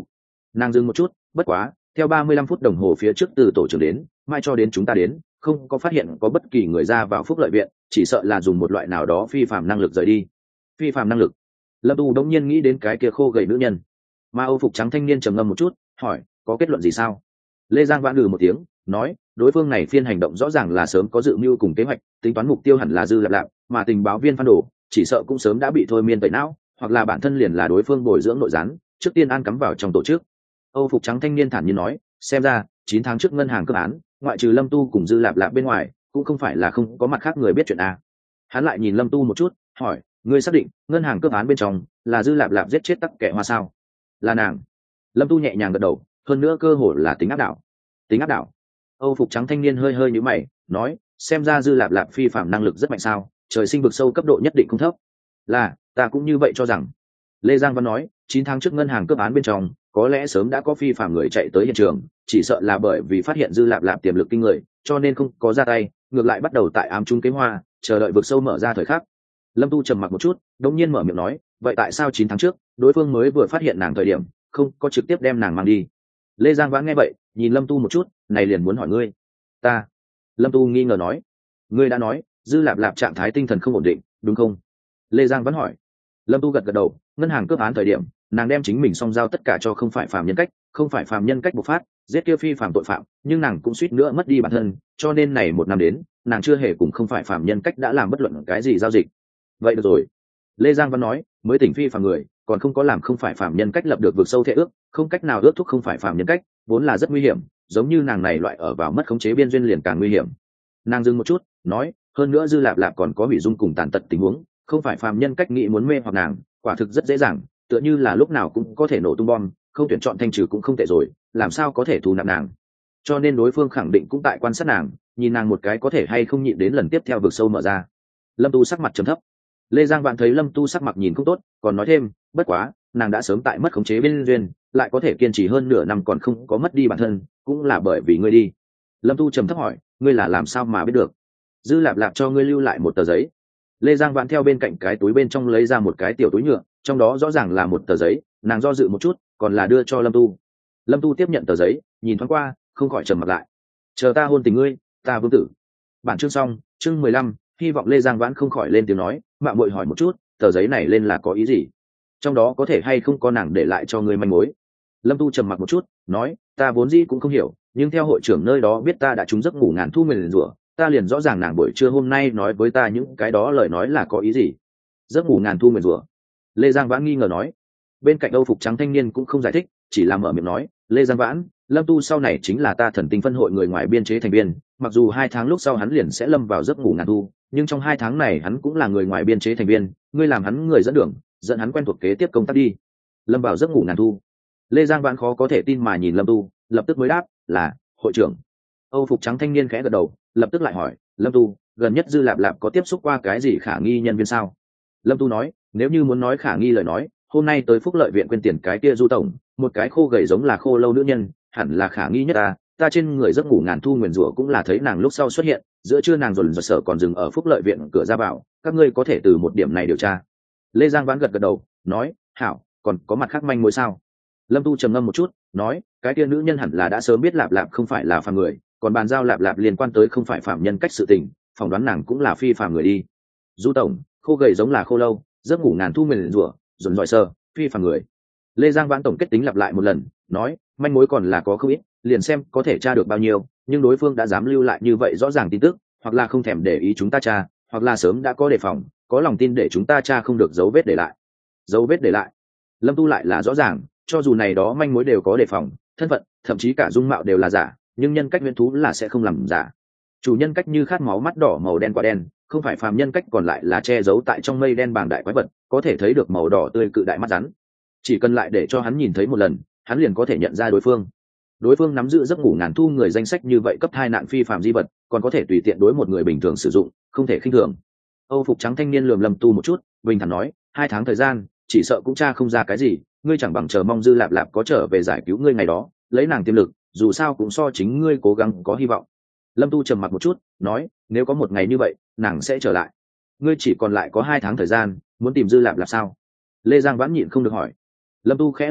Nàng dừng một chút, bất quá theo ba mươi lăm phút đồng hồ phía trước từ tổ trưởng đến mai cho đến chúng ta đến, không có phát hiện có bất kỳ người ra vào phúc lợi viện, chỉ sợ là dùng một loại nào đó phi phạm năng lực rời đi. Phi phạm năng lực? Lâm Tu đống nhiên nghĩ đến cái kia khô gầy nữ nhân. Mà Âu phục trắng thanh niên trầm ngâm một chút, hỏi, có kết luận gì sao? Lê Giang vãn lừ một tiếng, nói, đối phương này phiên hành động rõ ràng là sớm có dự mưu cùng kế hoạch, tính toán mục tiêu hẳn là Dư Lạp Lạp, mà tình báo viên Phan Đồ chỉ sợ cũng sớm đã bị thôi miên tẩy não, hoặc là bản thân liền là đối phương bồi dưỡng nội gián, trước tiên an cắm vào trong tổ chức. Âu phục trắng thanh niên thản nhiên nói, xem ra chín tháng trước ngân hàng cướp án, ngoại trừ Lâm Tu cùng Dư Lạp Lạp bên ngoài, cũng không phải là không có mặt khác người biết chuyện a. Hắn lại nhìn Lâm Tu một chút, hỏi, ngươi xác định ngân hàng cướp án bên trong là Dư Lạp Lạp giết chết tắc kẻ hoa sao? Là nàng. Lâm Tu nhẹ nhàng gật đầu, hơn nữa cơ hội là tính áp đảo. Tính áp đảo? Âu phục trắng thanh niên hơi hơi nhíu mày, nói, xem ra Dư Lạp Lạp phi phạm năng lực rất mạnh sao, trời sinh vực sâu cấp độ nhất định không thấp. Là, ta cũng như vậy cho rằng. Lê Giang Văn nói, chín tháng trước ngân hàng cướp án bên trong có lẽ sớm đã có phi phạm người chạy tới hiện trường, chỉ sợ là bởi vì phát hiện Dư Lạp Lạp tiềm lực kinh người, cho nên không có ra tay, ngược lại bắt đầu tại ám trung kế hoa, chờ đợi vực sâu mở ra thời khắc. Lâm Tu trầm mặc một chút, đột nhiên mở miệng nói, vậy tại sao chín tháng trước đối phương mới vừa phát hiện nàng thời điểm không có trực tiếp đem nàng mang đi? Lê Giang Vãn nghe vậy, nhìn Lâm Tu một chút, này liền muốn hỏi ngươi. Ta? Lâm Tu nghi ngờ nói, ngươi đã nói Dư Lạp Lạp trạng thái tinh thần không ổn định, đúng không? Lê Giang vẫn hỏi. Lâm Tu gật gật đầu, ngân hàng cướp án thời điểm nàng đem chính mình song giao tất cả cho không phải phàm nhân cách, không phải phàm nhân cách bộc phát giết kia phi phàm tội phạm, nhưng nàng cũng suýt nữa mất đi bản thân, cho nên này một năm đến nàng chưa hề cùng không phải phàm nhân cách đã làm bất luận cái gì giao dịch. Vậy được rồi. Lê Giang Văn nói, mới tỉnh phi phàm người còn không có làm không phải phàm nhân cách lập được vực sâu thể ước, không cách nào ước thúc không phải phàm nhân cách, vốn là rất nguy hiểm, giống như nàng này loại ở vào mất khống chế biên duyên liền càng nguy hiểm. Nàng dừng một chút, nói, hơn nữa Dư Lạp Lạp còn có hủy dung cùng tàn tật tình huống, không phải phàm nhân cách nghĩ muốn mê hoặc nàng, quả thực rất dễ dàng, tựa như là lúc nào cũng có thể nổ tung bom, không tuyển chọn thanh trừ cũng không tệ rồi, làm sao có thể thu nạp nàng? Cho nên đối phương khẳng định cũng tại quan sát nàng, nhìn nàng một cái có thể hay không nhịn đến lần tiếp theo vực sâu mở ra. Lâm Tu sắc mặt trầm thấp. Lê Giang Vạn thấy Lâm Tu sắc mặt nhìn không tốt, còn nói thêm, bất quá nàng đã sớm tại mất khống chế bên duyên, lại có thể kiên trì hơn nửa năm còn không có mất đi bản thân, cũng là bởi vì ngươi đi. Lâm Tu trầm thấp hỏi, ngươi là làm sao mà biết được? Dư Lạp Lạp cho ngươi lưu lại một tờ giấy. Lê Giang Vạn theo bên cạnh cái túi bên trong lấy ra một cái tiểu túi nhựa, trong đó rõ ràng là một tờ giấy, nàng do dự một chút, còn là đưa cho Lâm Tu. Lâm Tu tiếp nhận tờ giấy, nhìn thoáng qua, không khỏi trầm mặt lại. Chờ ta hôn tình ngươi, ta vương tử. Bản chương xong, chương mười lăm, hy vọng Lê Giang Vãn không khỏi lên tiếng nói, mạo muội hỏi một chút, tờ giấy này lên là có ý gì? Trong đó có thể hay không có nàng để lại cho ngươi manh mối? Lâm Tu trầm mặc một chút, nói, ta vốn dĩ cũng không hiểu, nhưng theo hội trưởng nơi đó biết ta đã trúng giấc ngủ ngàn thu nguyền rủa, ta liền rõ ràng nàng buổi trưa hôm nay nói với ta những cái đó lời nói là có ý gì. Giấc ngủ ngàn thu nguyền rủa? Lê Giang Vãn nghi ngờ nói. Bên cạnh Âu phục trắng thanh niên cũng không giải thích, chỉ là mở miệng nói, Lê Giang Vãn, Lâm Tu sau này chính là ta thần tinh phân hội người ngoài biên chế thành viên, mặc dù hai tháng lúc sau hắn liền sẽ lâm vào giấc ngủ ngàn thu, nhưng trong hai tháng này hắn cũng là người ngoài biên chế thành viên, ngươi làm hắn người dẫn đường, dẫn hắn quen thuộc kế tiếp công tác đi. Lâm vào giấc ngủ ngàn thu? Lê Giang Vãn khó có thể tin mà nhìn Lâm Tu, lập tức mới đáp, là hội trưởng. Âu phục trắng thanh niên khẽ gật đầu, lập tức lại hỏi, Lâm Tu, gần nhất Dư Lạp Lạp có tiếp xúc qua cái gì khả nghi nhân viên sao? Lâm Tu nói, nếu như muốn nói khả nghi lời nói, hôm nay tới phúc lợi viện quên tiền cái kia Du tổng, một cái khô gầy giống là khô lâu nữ nhân, hẳn là khả nghi nhất ta. Ta trên người giấc ngủ ngàn thu nguyền rủa cũng là thấy nàng lúc sau xuất hiện, giữa trưa nàng dồn dập sở còn dừng ở phúc lợi viện cửa ra vào, các ngươi có thể từ một điểm này điều tra. Lê Giang Vãn gật gật đầu, nói, hảo, còn có mặt khác manh mối sao? Lâm Tu trầm ngâm một chút, nói, cái kia nữ nhân hẳn là đã sớm biết Lạp Lạp không phải là phàm người, còn bàn giao Lạp Lạp liên quan tới không phải phạm nhân cách sự tình, phỏng đoán nàng cũng là phi phàm người đi. Du tổng, khô gầy giống là khô lâu, giấc ngủ ngàn thu nguyền rủa, dồn dọi sơ, phi phàm người. Lê Giang Vãn tổng kết tính lặp lại một lần, nói, manh mối còn là có không ít, liền xem có thể tra được bao nhiêu, nhưng đối phương đã dám lưu lại như vậy rõ ràng tin tức, hoặc là không thèm để ý chúng ta tra, hoặc là sớm đã có đề phòng, có lòng tin để chúng ta tra không được dấu vết để lại. Dấu vết để lại? Lâm Tu lại là rõ ràng, cho dù này đó manh mối đều có đề phòng, thân phận, thậm chí cả dung mạo đều là giả, nhưng nhân cách huyễn thú là sẽ không làm giả. Chủ nhân cách như khát máu mắt đỏ màu đen quả đen, không phải phàm nhân cách còn lại là che giấu tại trong mây đen bàng đại quái vật, có thể thấy được màu đỏ tươi cự đại mắt rắn. Chỉ cần lại để cho hắn nhìn thấy một lần, hắn liền có thể nhận ra đối phương. Đối phương nắm giữ giấc ngủ ngàn thu người danh sách như vậy cấp hai nạn phi phàm di vật, còn có thể tùy tiện đối một người bình thường sử dụng, không thể khinh thường. Âu phục trắng thanh niên lườm Lâm Tu một chút, bình thản nói, hai tháng thời gian, chỉ sợ cũng tra không ra cái gì, ngươi chẳng bằng chờ mong Dư Lạp Lạp có trở về giải cứu ngươi ngày đó, lấy nàng tiềm lực, dù sao cũng so chính ngươi cố gắng có hy vọng. Lâm Tu trầm mặc một chút, nói, nếu có một ngày như vậy, nàng sẽ trở lại. Ngươi chỉ còn lại có hai tháng thời gian, muốn tìm Dư Lạp Lạp sao? Lê Giang Vãn nhịn không được hỏi. Lâm Tu khẽ lắc đầu,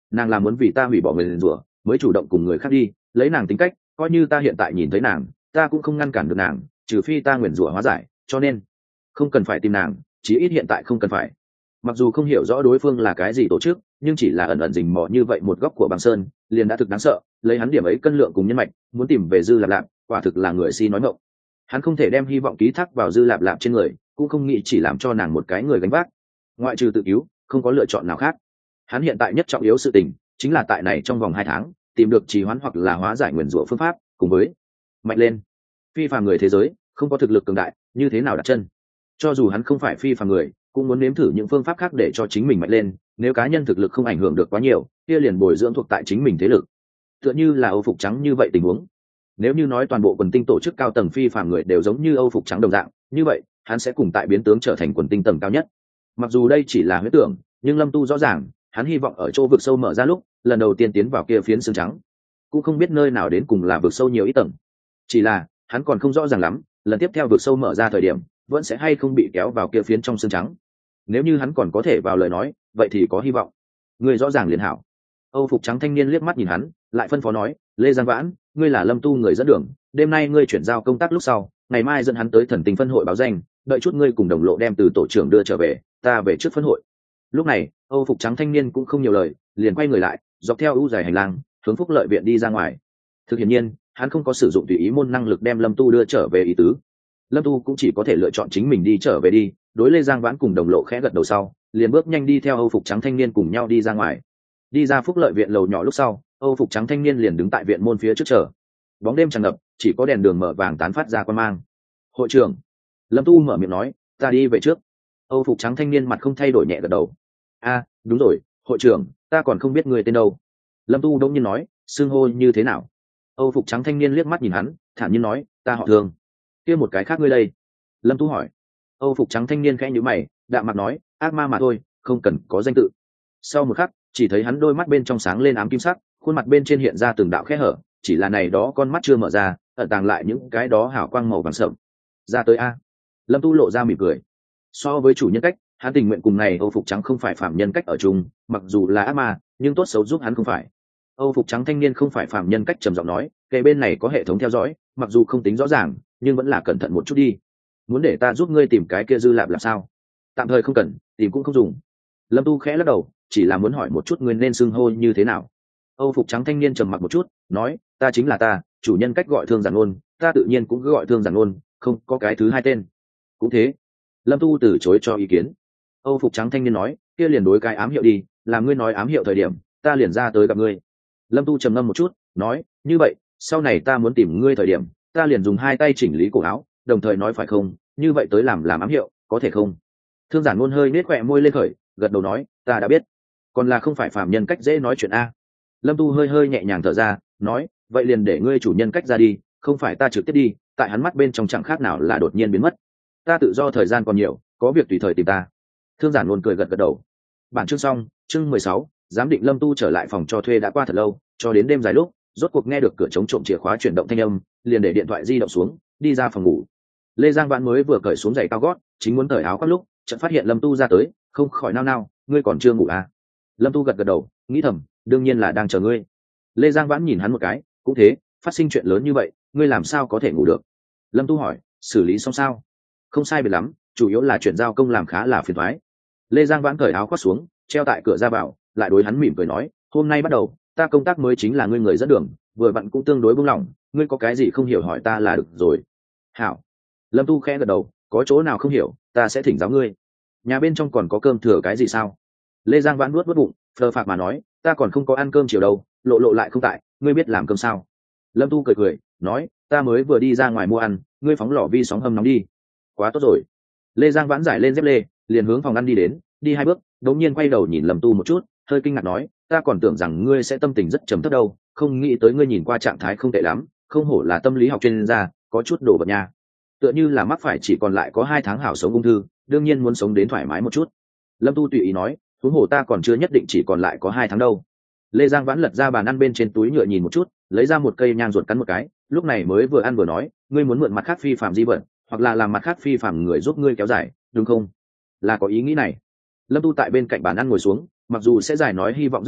nàng là muốn vì ta hủy bỏ người liền rủa mới chủ động cùng người khác đi, lấy nàng tính cách coi như ta hiện tại nhìn thấy nàng ta cũng không ngăn cản được nàng, trừ phi ta nguyền rủa hóa giải, cho nên không cần phải tìm nàng, chí ít hiện tại không cần phải. Mặc dù không hiểu rõ đối phương là cái gì tổ chức, nhưng chỉ là ẩn ẩn rình mò như vậy một góc của băng sơn liền đã thực đáng sợ, lấy hắn điểm ấy cân lượng cùng nhân mạch muốn tìm về dư lạp lạp quả thực là người si nói mộng. Hắn không thể đem hy vọng ký thác vào dư lạp lạp trên người, cũng không nghĩ chỉ làm cho nàng một cái người gánh vác, ngoại trừ tự cứu không có lựa chọn nào khác. Hắn hiện tại nhất trọng yếu sự tình chính là tại này trong vòng hai tháng tìm được trì hoãn hoặc là hóa giải nguyền rủa phương pháp, cùng với mạnh lên. Phi phàm người thế giới không có thực lực cường đại như thế nào đặt chân, cho dù hắn không phải phi phàm người cũng muốn nếm thử những phương pháp khác để cho chính mình mạnh lên. Nếu cá nhân thực lực không ảnh hưởng được quá nhiều kia liền bồi dưỡng thuộc tại chính mình thế lực, tựa như là Âu Phục Trắng như vậy tình huống. Nếu như nói toàn bộ quần tinh tổ chức cao tầng phi phàm người đều giống như Âu Phục Trắng đồng dạng, như vậy hắn sẽ cùng tại biến tướng trở thành quần tinh tầng cao nhất. Mặc dù đây chỉ là huyễn tưởng, nhưng Lâm Tu rõ ràng hắn hy vọng ở chỗ vực sâu mở ra lúc lần đầu tiên tiến vào kia phiến xương trắng, cũng không biết nơi nào đến cùng là vực sâu nhiều ít tầng. Chỉ là hắn còn không rõ ràng lắm lần tiếp theo vực sâu mở ra thời điểm vẫn sẽ hay không bị kéo vào kia phiến trong xương trắng. Nếu như hắn còn có thể vào lời nói vậy thì có hy vọng. Người rõ ràng liền hảo. Âu Phục Trắng thanh niên liếc mắt nhìn hắn lại phân phó nói, Lê Giang Vãn, ngươi là Lâm Tu người dẫn đường, đêm nay ngươi chuyển giao công tác lúc sau ngày mai dẫn hắn tới thần tinh phân hội báo danh, đợi chút ngươi cùng đồng lộ đem từ tổ trưởng đưa trở về, ta về trước phân hội. Lúc này Âu Phục Trắng thanh niên cũng không nhiều lời, liền quay người lại dọc theo ưu dài hành lang hướng Phúc Lợi viện đi ra ngoài. Thực hiện nhiên hắn không có sử dụng tùy ý môn năng lực đem Lâm Tu đưa trở về ý tứ. Lâm Tu cũng chỉ có thể lựa chọn chính mình đi trở về đi. Đối Lê Giang Vãn cùng đồng lộ khẽ gật đầu sau liền bước nhanh đi theo Âu Phục Trắng thanh niên cùng nhau đi ra ngoài. Đi ra Phúc Lợi viện lầu nhỏ lúc sau, Âu Phục Trắng thanh niên liền đứng tại viện môn phía trước chờ. Bóng đêm tràn ngập, chỉ có đèn đường mở vàng tán phát ra quan mang. Hội trưởng, Lâm Tu mở miệng nói, ta đi về trước. Âu Phục Trắng thanh niên mặt không thay đổi nhẹ gật đầu. A, đúng rồi, hội trưởng, ta còn không biết người tên đâu. Lâm Tu đống nhiên nói, xưng hô như thế nào? Âu Phục Trắng thanh niên liếc mắt nhìn hắn, thản nhiên nói, ta họ Thương. Kia một cái khác ngươi đây? Lâm Tu hỏi. Âu Phục Trắng thanh niên khẽ nhíu mày, đạm mặt nói, ác ma mà thôi, không cần có danh tự. Sau một khắc, chỉ thấy hắn đôi mắt bên trong sáng lên ám kim sắc, khuôn mặt bên trên hiện ra từng đạo khe hở, chỉ là này đó con mắt chưa mở ra, ẩn tàng lại những cái đó hào quang màu vàng sậm. Ra tới a. Lâm Tu lộ ra mỉm cười. So với chủ nhân cách, hắn tình nguyện cùng này Âu Phục Trắng không phải phạm nhân cách ở chung, mặc dù là ác ma, nhưng tốt xấu giúp hắn không phải. Âu Phục Trắng thanh niên không phải phạm nhân cách trầm giọng nói, kề bên này có hệ thống theo dõi, mặc dù không tính rõ ràng, nhưng vẫn là cẩn thận một chút đi. Muốn để ta giúp ngươi tìm cái kia dư lạp làm sao? Tạm thời không cần, tìm cũng không dùng. Lâm Tu khẽ lắc đầu, chỉ là muốn hỏi một chút ngươi nên xưng hô như thế nào. Âu Phục Trắng thanh niên trầm mặc một chút, nói, ta chính là ta, chủ nhân cách gọi Thương Giản Ôn, ta tự nhiên cũng cứ gọi Thương Giản Ôn, không có cái thứ hai tên. Cũng thế. Lâm Tu từ chối cho ý kiến. Âu Phục Trắng thanh niên nói, kia liền đối cái ám hiệu đi, làm ngươi nói ám hiệu thời điểm ta liền ra tới gặp ngươi. Lâm Tu trầm ngâm một chút, nói, như vậy sau này ta muốn tìm ngươi thời điểm ta liền dùng hai tay chỉnh lý cổ áo, đồng thời nói phải không, như vậy tới làm làm ám hiệu, có thể không? Thương Giản Ngôn hơi nết khỏe môi lên khởi, gật đầu nói, ta đã biết. Còn là không phải phàm nhân cách dễ nói chuyện a. Lâm Tu hơi hơi nhẹ nhàng thở ra, nói, vậy liền để ngươi chủ nhân cách ra đi, không phải ta trực tiếp đi. Tại hắn mắt bên trong chẳng khác nào là đột nhiên biến mất. Ta tự do thời gian còn nhiều, có việc tùy thời tìm ta. Thương Giản Ngôn cười gật gật đầu. Bản chương xong, chương mười sáu, giám định Lâm Tu trở lại phòng cho thuê đã qua thật lâu, cho đến đêm dài lúc rốt cuộc nghe được cửa chống trộm chìa khóa chuyển động thanh âm, liền để điện thoại di động xuống, đi ra phòng ngủ. Lê Giang Vãn mới vừa cởi xuống giày cao gót, chính muốn cởi áo khoác lúc chợt phát hiện Lâm Tu ra tới, không khỏi nao nao, ngươi còn chưa ngủ à? Lâm Tu gật gật đầu, nghĩ thầm, đương nhiên là đang chờ ngươi. Lê Giang Vãn nhìn hắn một cái, cũng thế, phát sinh chuyện lớn như vậy ngươi làm sao có thể ngủ được? Lâm Tu hỏi, xử lý xong sao? Không sai biệt lắm, chủ yếu là chuyển giao công làm khá là phiền toái. Lê Giang Vãn cởi áo khoác xuống, treo tại cửa ra vào, lại đối hắn mỉm cười nói, hôm nay bắt đầu ta công tác mới chính là ngươi người dẫn đường, vừa vặn cũng tương đối buông lỏng, ngươi có cái gì không hiểu hỏi ta là được rồi. Hảo. Lâm Tu khẽ gật đầu, có chỗ nào không hiểu ta sẽ thỉnh giáo ngươi. Nhà bên trong còn có cơm thừa cái gì sao? Lê Giang Vãn nuốt nuốt bụng, phờ phạc mà nói, ta còn không có ăn cơm chiều đâu, lộ lộ lại không tại, ngươi biết làm cơm sao? Lâm Tu cười cười, nói, ta mới vừa đi ra ngoài mua ăn, ngươi phóng lò vi sóng hâm nóng đi. Quá tốt rồi. Lê Giang Vãn giải lên dép lê, liền hướng phòng ăn đi đến, đi hai bước, đột nhiên quay đầu nhìn Lâm Tu một chút, hơi kinh ngạc nói, ta còn tưởng rằng ngươi sẽ tâm tình rất trầm thấp đâu, không nghĩ tới ngươi nhìn qua trạng thái không tệ lắm, không hổ là tâm lý học chuyên gia, có chút đồ vật nha. Tựa như là mắc phải chỉ còn lại có hai tháng hảo sống ung thư, đương nhiên muốn sống đến thoải mái một chút. Lâm Tu tùy ý nói, huống hồ ta còn chưa nhất định chỉ còn lại có hai tháng đâu. Lê Giang Vãn lật ra bàn ăn bên trên túi nhựa nhìn một chút, lấy ra một cây nhang ruột cắn một cái, lúc này mới vừa ăn vừa nói, ngươi muốn mượn mặt khác phi phạm di vật, hoặc là làm mặt khác phi phạm người giúp ngươi kéo dài, đúng không? Là có ý nghĩ này. Lâm Tu tại bên cạnh bàn ăn ngồi xuống, mặc dù sẽ giải nói hy vọng rất nhỏ,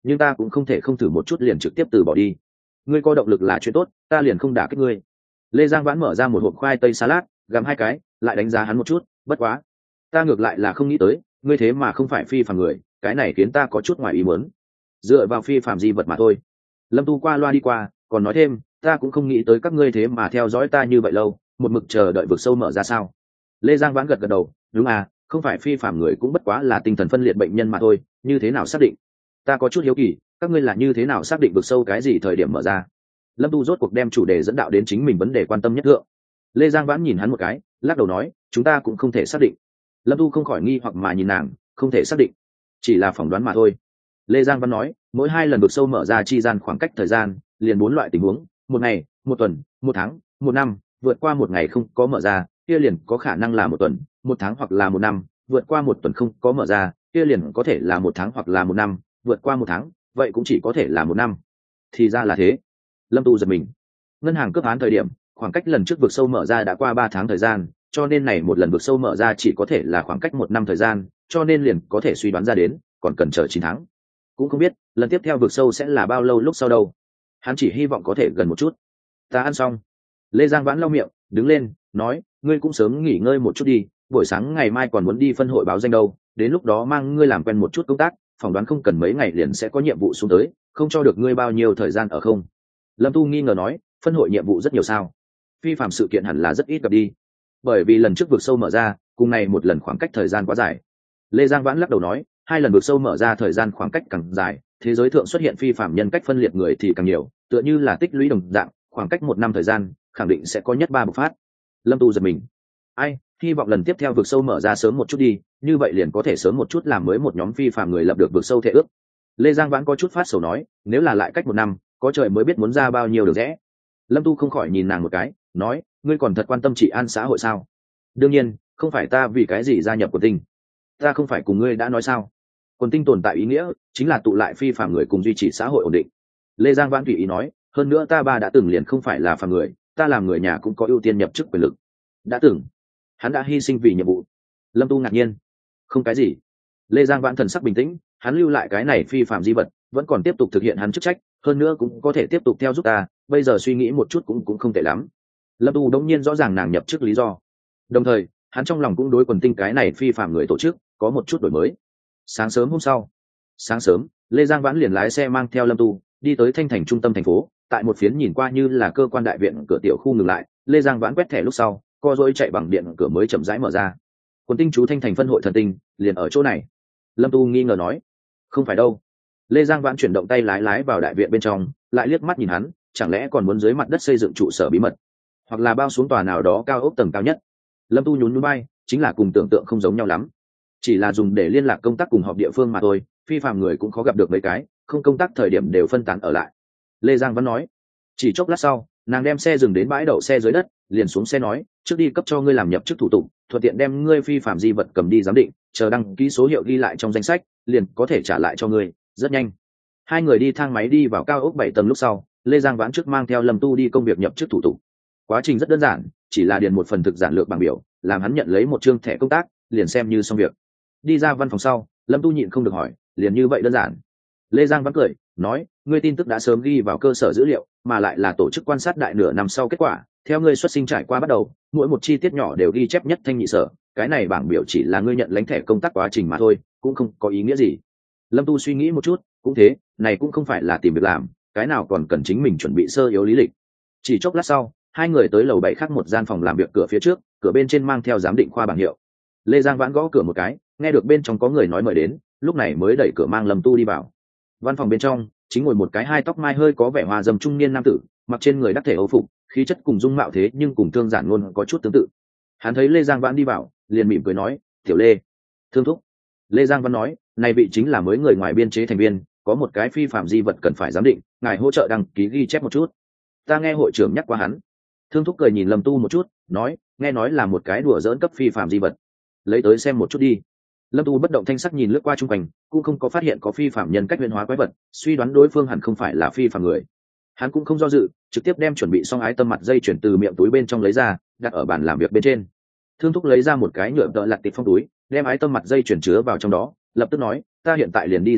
nhưng ta cũng không thể không thử một chút liền trực tiếp từ bỏ đi. Ngươi có động lực là chuyện tốt, ta liền không đả kích ngươi. Lê Giang Vãn mở ra một hộp khoai tây salad, gặm hai cái, lại đánh giá hắn một chút, bất quá, ta ngược lại là không nghĩ tới, ngươi thế mà không phải phi phàm người, cái này khiến ta có chút ngoài ý muốn. Dựa vào phi phàm di vật mà thôi. Lâm Tu qua loa đi qua, còn nói thêm, ta cũng không nghĩ tới các ngươi thế mà theo dõi ta như vậy lâu, một mực chờ đợi vực sâu mở ra sao? Lê Giang Vãn gật gật đầu, đúng à, không phải phi phàm người cũng bất quá là tinh thần phân liệt bệnh nhân mà thôi, như thế nào xác định? Ta có chút hiếu kỳ, các ngươi là như thế nào xác định vực sâu cái gì thời điểm mở ra? Lâm Tu rốt cuộc đem chủ đề dẫn đạo đến chính mình vấn đề quan tâm nhất thượng. Lê Giang Vãn nhìn hắn một cái, lắc đầu nói, chúng ta cũng không thể xác định. Lâm Tu không khỏi nghi hoặc mà nhìn nàng, không thể xác định, chỉ là phỏng đoán mà thôi. Lê Giang Vãn nói, mỗi hai lần vực sâu mở ra chi gian khoảng cách thời gian, liền bốn loại tình huống, một ngày, một tuần, một tháng, một năm, vượt qua một ngày không có mở ra, kia liền có khả năng là một tuần, một tháng hoặc là một năm, vượt qua một tuần không có mở ra, kia liền có thể là một tháng hoặc là một năm, vượt qua một tháng, vậy cũng chỉ có thể là một năm. Thì ra là thế. Lâm Tu giật mình. Ngân hàng cướp án thời điểm, khoảng cách lần trước vực sâu mở ra đã qua ba tháng thời gian, cho nên này một lần vực sâu mở ra chỉ có thể là khoảng cách một năm thời gian, cho nên liền có thể suy đoán ra đến, còn cần chờ chín tháng. Cũng không biết, lần tiếp theo vực sâu sẽ là bao lâu lúc sau đâu. Hắn chỉ hy vọng có thể gần một chút. Ta ăn xong. Lê Giang Vãn lau miệng, đứng lên, nói, ngươi cũng sớm nghỉ ngơi một chút đi, buổi sáng ngày mai còn muốn đi phân hội báo danh đâu, đến lúc đó mang ngươi làm quen một chút công tác, phỏng đoán không cần mấy ngày liền sẽ có nhiệm vụ xuống tới, không cho được ngươi bao nhiêu thời gian ở không? Lâm Tu nghi ngờ nói, phân hội nhiệm vụ rất nhiều sao? Phi phạm sự kiện hẳn là rất ít gặp đi. Bởi vì lần trước vực sâu mở ra, cùng này một lần khoảng cách thời gian quá dài. Lê Giang Vãn lắc đầu nói, hai lần vực sâu mở ra thời gian khoảng cách càng dài, thế giới thượng xuất hiện phi phạm nhân cách phân liệt người thì càng nhiều, tựa như là tích lũy đồng dạng, khoảng cách một năm thời gian, khẳng định sẽ có nhất ba bộc phát. Lâm Tu giật mình. Ai, hy vọng lần tiếp theo vực sâu mở ra sớm một chút đi, như vậy liền có thể sớm một chút làm mới một nhóm phi phạm người lập được vực sâu thể ước. Lê Giang Vãn có chút phát sầu nói, nếu là lại cách một năm, có trời mới biết muốn ra bao nhiêu được rẽ. Lâm Tu không khỏi nhìn nàng một cái, nói, ngươi còn thật quan tâm trị an xã hội sao? Đương nhiên, không phải ta vì cái gì gia nhập quần tinh. Ta không phải cùng ngươi đã nói sao? Quần tinh tồn tại ý nghĩa chính là tụ lại phi phàm người cùng duy trì xã hội ổn định. Lê Giang Vãn tùy ý nói, hơn nữa ta ba đã từng liền không phải là phàm người, ta làm người nhà cũng có ưu tiên nhập chức quyền lực. Đã từng, hắn đã hy sinh vì nhiệm vụ. Lâm Tu ngạc nhiên, không cái gì. Lê Giang Vãn thần sắc bình tĩnh, hắn lưu lại cái này phi phàm di vật, vẫn còn tiếp tục thực hiện hắn chức trách, hơn nữa cũng có thể tiếp tục theo giúp ta, bây giờ suy nghĩ một chút cũng cũng không tệ lắm. Lâm Tu đống nhiên rõ ràng nàng nhập chức lý do, đồng thời hắn trong lòng cũng đối quần tinh cái này phi phàm người tổ chức có một chút đổi mới. Sáng sớm hôm sau, sáng sớm Lê Giang Vãn liền lái xe mang theo Lâm Tu đi tới Thanh Thành trung tâm thành phố, tại một phiến nhìn qua như là cơ quan đại viện cửa tiểu khu ngừng lại. Lê Giang Vãn quét thẻ lúc sau, co dối chạy bằng điện cửa mới chậm rãi mở ra. Quần tinh chú Thanh Thành phân hội thần tinh liền ở chỗ này. Lâm Tu nghi ngờ nói, không phải đâu. Lê Giang Vãn chuyển động tay lái lái vào đại viện bên trong, lại liếc mắt nhìn hắn, chẳng lẽ còn muốn dưới mặt đất xây dựng trụ sở bí mật, hoặc là bao xuống tòa nào đó cao ốc tầng cao nhất? Lâm Tu nhún nhún bay, chính là cùng tưởng tượng không giống nhau lắm, chỉ là dùng để liên lạc công tác cùng họp địa phương mà thôi, phi phàm người cũng khó gặp được mấy cái, không công tác thời điểm đều phân tán ở lại. Lê Giang Vãn nói. Chỉ chốc lát sau, nàng đem xe dừng đến bãi đậu xe dưới đất, liền xuống xe nói, trước đi cấp cho ngươi làm nhập chức thủ tục, thuận tiện đem ngươi phi phàm di vật cầm đi giám định, chờ đăng ký số hiệu ghi lại trong danh sách, liền có thể trả lại cho ngươi, rất nhanh. Hai người đi thang máy đi vào cao ốc bảy tầng lúc sau, Lê Giang Vãn trước mang theo Lâm Tu đi công việc nhập chức thủ tục. Quá trình rất đơn giản, chỉ là điền một phần thực giản lược bảng biểu, làm hắn nhận lấy một chương thẻ công tác, liền xem như xong việc. Đi ra văn phòng sau, Lâm Tu nhịn không được hỏi, liền như vậy đơn giản? Lê Giang Vãn cười, nói, ngươi tin tức đã sớm ghi vào cơ sở dữ liệu, mà lại là tổ chức quan sát đại nửa năm sau kết quả, theo ngươi xuất sinh trải qua bắt đầu, mỗi một chi tiết nhỏ đều ghi chép nhất thanh nhị sở, cái này bảng biểu chỉ là ngươi nhận lãnh thẻ công tác quá trình mà thôi, cũng không có ý nghĩa gì. Lâm Tu suy nghĩ một chút, cũng thế, này cũng không phải là tìm việc làm, cái nào còn cần chính mình chuẩn bị sơ yếu lý lịch. Chỉ chốc lát sau, hai người tới lầu bảy khác một gian phòng làm việc cửa phía trước, cửa bên trên mang theo giám định khoa bảng hiệu. Lê Giang Vãn gõ cửa một cái, nghe được bên trong có người nói mời đến, lúc này mới đẩy cửa mang Lâm Tu đi vào. Văn phòng bên trong chính ngồi một cái hai tóc mai hơi có vẻ hoa dâm trung niên nam tử, mặc trên người đắc thể âu phục, khí chất cùng dung mạo thế nhưng cùng Thương Giản luôn có chút tương tự. Hắn thấy Lê Giang Vãn đi vào, liền mỉm cười nói, "Tiểu Lê." "Thương thúc." Lê Giang Vãn nói, "Này vị chính là mới người ngoài biên chế thành viên, có một cái phi phạm di vật cần phải giám định, ngài hỗ trợ đăng ký ghi chép một chút." "Ta nghe hội trưởng nhắc qua hắn." Thương thúc cười nhìn Lâm Tu một chút, nói, "Nghe nói là một cái đùa dỡn cấp phi phạm di vật, lấy tới xem một chút đi." Lâm Tu bất động thanh sắc nhìn lướt qua chung quanh, cũng không có phát hiện có phi phạm nhân cách huyền hóa quái vật, suy đoán đối phương hẳn không phải là phi phạm người. Hắn cũng không do dự, trực tiếp đem chuẩn bị xong ái tâm mặt dây chuyển từ miệng túi bên trong lấy ra, đặt ở bàn làm việc bên trên. Thương thúc lấy ra một cái nhựa đỡ lặt tiệp phong túi, đem ái tâm mặt dây chuyển chứa vào trong đó, lập tức nói, "Ta hiện tại liền đi giám định,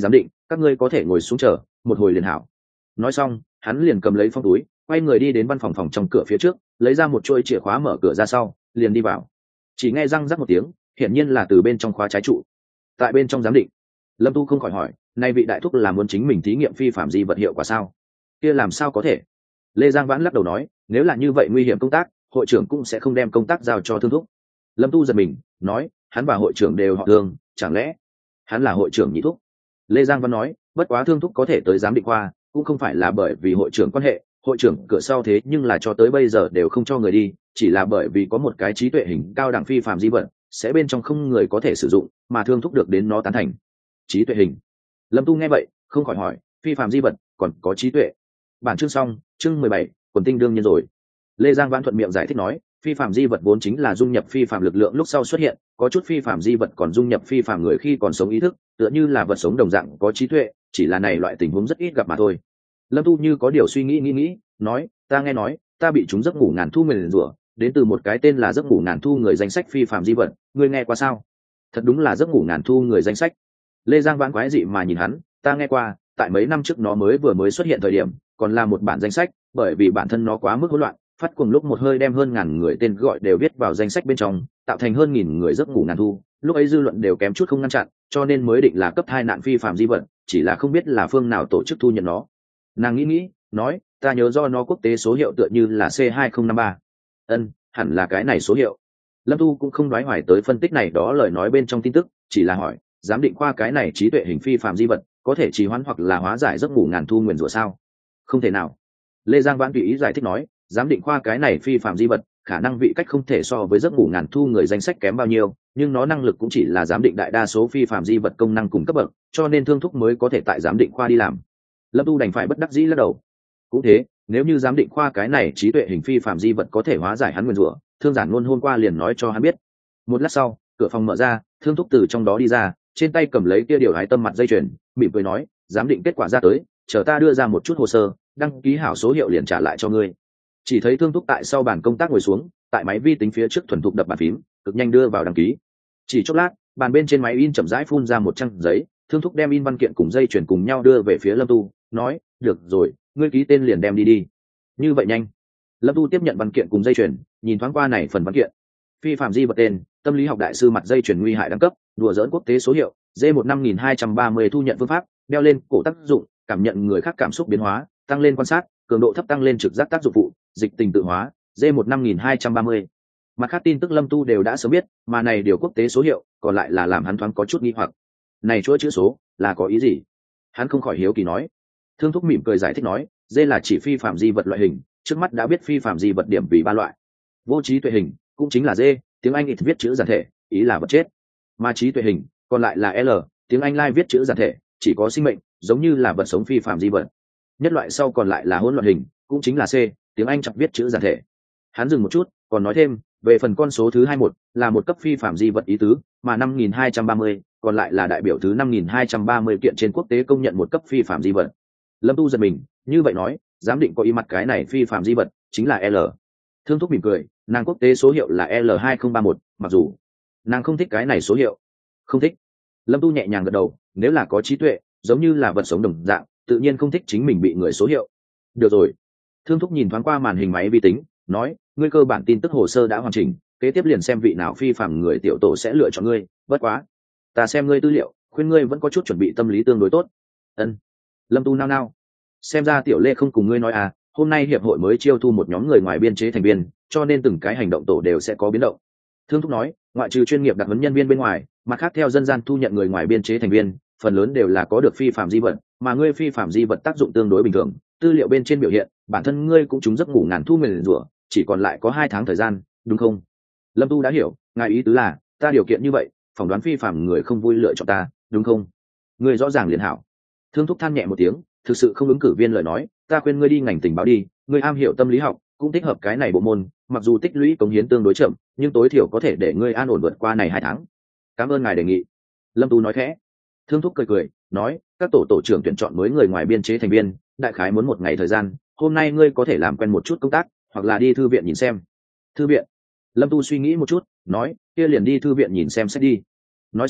các ngươi có thể ngồi xuống chờ một hồi liền hảo. Nói xong hắn liền cầm lấy phong túi, quay người đi đến văn phòng phòng trong cửa phía trước, lấy ra một chuôi chìa khóa mở cửa ra sau liền đi vào. Chỉ nghe răng rắc một tiếng, hiển nhiên là từ bên trong khóa trái trụ. Tại bên trong giám định, Lâm Tu không khỏi hỏi, nay vị đại thúc là muốn chính mình thí nghiệm phi phạm di vật hiệu quả sao? Kia làm sao có thể? Lê Giang Vãn lắc đầu nói, nếu là như vậy nguy hiểm công tác, hội trưởng cũng sẽ không đem công tác giao cho Thương thúc. Lâm Tu giật mình nói, hắn và hội trưởng đều họ Thương, chẳng lẽ hắn là hội trưởng nhị thúc? Lê Giang Văn nói, bất quá Thương thúc có thể tới giám định khoa cũng không phải là bởi vì hội trưởng quan hệ, hội trưởng cửa sau thế nhưng là cho tới bây giờ đều không cho người đi, chỉ là bởi vì có một cái trí tuệ hình cao đẳng phi phạm di vật sẽ bên trong không người có thể sử dụng, mà Thương thúc được đến nó tán thành. Trí tuệ hình. Lâm Tu nghe vậy không khỏi hỏi, phi phạm di vật còn có trí tuệ? Bản chương xong, chương mười bảy, quần tinh đương nhiên rồi. Lê Giang Vãn thuận miệng giải thích nói, phi phạm di vật vốn chính là dung nhập phi phạm lực lượng lúc sau xuất hiện, có chút phi phạm di vật còn dung nhập phi phạm người khi còn sống ý thức, tựa như là vật sống đồng dạng có trí tuệ, chỉ là này loại tình huống rất ít gặp mà thôi. Lâm Tu như có điều suy nghĩ nghĩ nghĩ, nói, ta nghe nói, ta bị chúng giấc ngủ ngàn thu nguyền rủa, đến từ một cái tên là giấc ngủ ngàn thu người danh sách phi phạm di vật, ngươi nghe qua sao? Thật đúng là giấc ngủ ngàn thu người danh sách. Lê Giang Vãn quái dị mà nhìn hắn, ta nghe qua, tại mấy năm trước nó mới vừa mới xuất hiện thời điểm, còn là một bản danh sách, bởi vì bản thân nó quá mức hỗn loạn, phát cuồng lúc một hơi đem hơn ngàn người tên gọi đều viết vào danh sách bên trong, tạo thành hơn nghìn người giấc ngủ ngàn thu, lúc ấy dư luận đều kém chút không ngăn chặn, cho nên mới định là cấp hai nạn phi phạm di vật, chỉ là không biết là phương nào tổ chức thu nhận nó. Nàng nghĩ nghĩ, nói, ta nhớ do nó quốc tế số hiệu tựa như là C hai không năm ba. Ân, hẳn là cái này số hiệu. Lâm Tu cũng không đoái hoài tới phân tích này đó lời nói bên trong tin tức, chỉ là hỏi, giám định khoa cái này trí tuệ hình phi phạm di vật có thể trì hoãn hoặc là hóa giải giấc ngủ ngàn thu nguyền rủa sao? Không thể nào. Lê Giang Vãn tùy ý giải thích nói, giám định khoa cái này phi phạm di vật khả năng vị cách không thể so với giấc ngủ ngàn thu người danh sách kém bao nhiêu, nhưng nó năng lực cũng chỉ là giám định đại đa số phi phạm di vật công năng cùng cấp bậc, cho nên Thương thúc mới có thể tại giám định khoa đi làm. Lâm Tu đành phải bất đắc dĩ lắc đầu. Cũng thế, nếu như giám định khoa cái này trí tuệ hình phi phạm di vật có thể hóa giải hắn nguyền rủa, Thương giản luôn hôm qua liền nói cho hắn biết. Một lát sau, cửa phòng mở ra, Thương thúc từ trong đó đi ra, trên tay cầm lấy kia điều hái tâm mặt dây chuyền, mỉm cười nói, giám định kết quả ra tới, chờ ta đưa ra một chút hồ sơ, đăng ký hảo số hiệu liền trả lại cho ngươi. Chỉ thấy Thương thúc tại sau bàn công tác ngồi xuống, tại máy vi tính phía trước thuần thục đập bàn phím, cực nhanh đưa vào đăng ký. Chỉ chốc lát, bàn bên trên máy in chậm rãi phun ra một trang giấy, Thương thúc đem in văn kiện cùng dây chuyền cùng nhau đưa về phía Lâm Tu, nói, được rồi, ngươi ký tên liền đem đi đi. Như vậy nhanh. Lâm Tu tiếp nhận văn kiện cùng dây chuyền, nhìn thoáng qua này phần văn kiện. Phi phạm di vật tên, tâm lý học đại sư mặt dây chuyền nguy hại đẳng cấp, đùa dỡn quốc tế số hiệu D một năm nghìn hai trăm ba mươi thu nhận phương pháp, đeo lên cổ tác dụng, cảm nhận người khác cảm xúc biến hóa, tăng lên quan sát, cường độ thấp tăng lên trực giác tác dụng phụ, dịch tình tự hóa, D một năm nghìn hai trăm ba mươi. Mặt khác tin tức Lâm Tu đều đã sớm biết, mà này điều quốc tế số hiệu, còn lại là làm hắn thoáng có chút nghi hoặc. Này chuỗi chữ số, là có ý gì? Hắn không khỏi hiếu kỳ nói. Thương thúc mỉm cười giải thích nói, D là chỉ phi phạm di vật loại hình, trước mắt đã biết phi phạm di vật điểm vì ba loại. Vô trí tuệ hình, cũng chính là D, tiếng Anh ít viết chữ giản thể, ý là vật chết. Mà trí tuệ hình, còn lại là L, tiếng Anh lai viết chữ giản thể, chỉ có sinh mệnh, giống như là vật sống phi phạm di vật. Nhất loại sau còn lại là hỗn loạn hình, cũng chính là C, tiếng Anh chặt viết chữ giản thể. Hắn dừng một chút, còn nói thêm, về phần con số thứ hai một là một cấp phi phạm di vật ý tứ, mà năm nghìn hai trăm ba mươi còn lại là đại biểu thứ năm nghìn hai trăm ba mươi kiện trên quốc tế công nhận một cấp phi phạm di vật. Lâm Tu giật mình, như vậy nói, giám định có ý mặt cái này phi phạm di vật chính là L. Thương thúc mỉm cười, nàng quốc tế số hiệu là L hai không ba một, mặc dù nàng không thích cái này số hiệu. Không thích. Lâm Tu nhẹ nhàng gật đầu, nếu là có trí tuệ, giống như là vật sống đồng dạng, tự nhiên không thích chính mình bị người số hiệu. Được rồi. Thương thúc nhìn thoáng qua màn hình máy vi tính, nói, ngươi cơ bản tin tức hồ sơ đã hoàn chỉnh, kế tiếp liền xem vị nào phi phạm người tiểu tổ sẽ lựa chọn ngươi, bất quá ta xem ngươi tư liệu, khuyên ngươi vẫn có chút chuẩn bị tâm lý tương đối tốt. Ân. Lâm Tu nao nao. Xem ra tiểu Lê không cùng ngươi nói à, hôm nay hiệp hội mới chiêu thu một nhóm người ngoài biên chế thành viên, cho nên từng cái hành động tổ đều sẽ có biến động. Thương thúc nói, ngoại trừ chuyên nghiệp đặc huấn nhân viên bên ngoài, mặt khác theo dân gian thu nhận người ngoài biên chế thành viên, phần lớn đều là có được phi phạm di vật, mà ngươi phi phạm di vật tác dụng tương đối bình thường, tư liệu bên trên biểu hiện, bản thân ngươi cũng trúng giấc ngủ ngàn thu nguyền rủa, chỉ còn lại có hai tháng thời gian, đúng không? Lâm Tu đã hiểu, ngài ý tứ là, ta điều kiện như vậy, phỏng đoán phi phạm người không vui lựa chọn ta, đúng không? Ngươi rõ ràng liền hảo. Thương thúc than nhẹ một tiếng, thực sự không ứng cử viên lời nói, ta khuyên ngươi đi ngành tình báo đi, ngươi am hiểu tâm lý học, cũng thích hợp cái này bộ môn, mặc dù tích lũy cống hiến tương đối chậm, nhưng tối thiểu có thể để ngươi an ổn vượt qua này hai tháng. Cảm ơn ngài đề nghị. Lâm Tu nói khẽ. Thương thúc cười cười, nói, các tổ tổ trưởng tuyển chọn mới người ngoài biên chế thành viên, đại khái muốn một ngày thời gian, hôm nay ngươi có thể làm quen một chút công tác, hoặc là đi thư viện nhìn xem. Thư viện? Lâm Tu suy nghĩ một chút, nói, kia liền đi thư viện nhìn xem xét đi. Nói xong,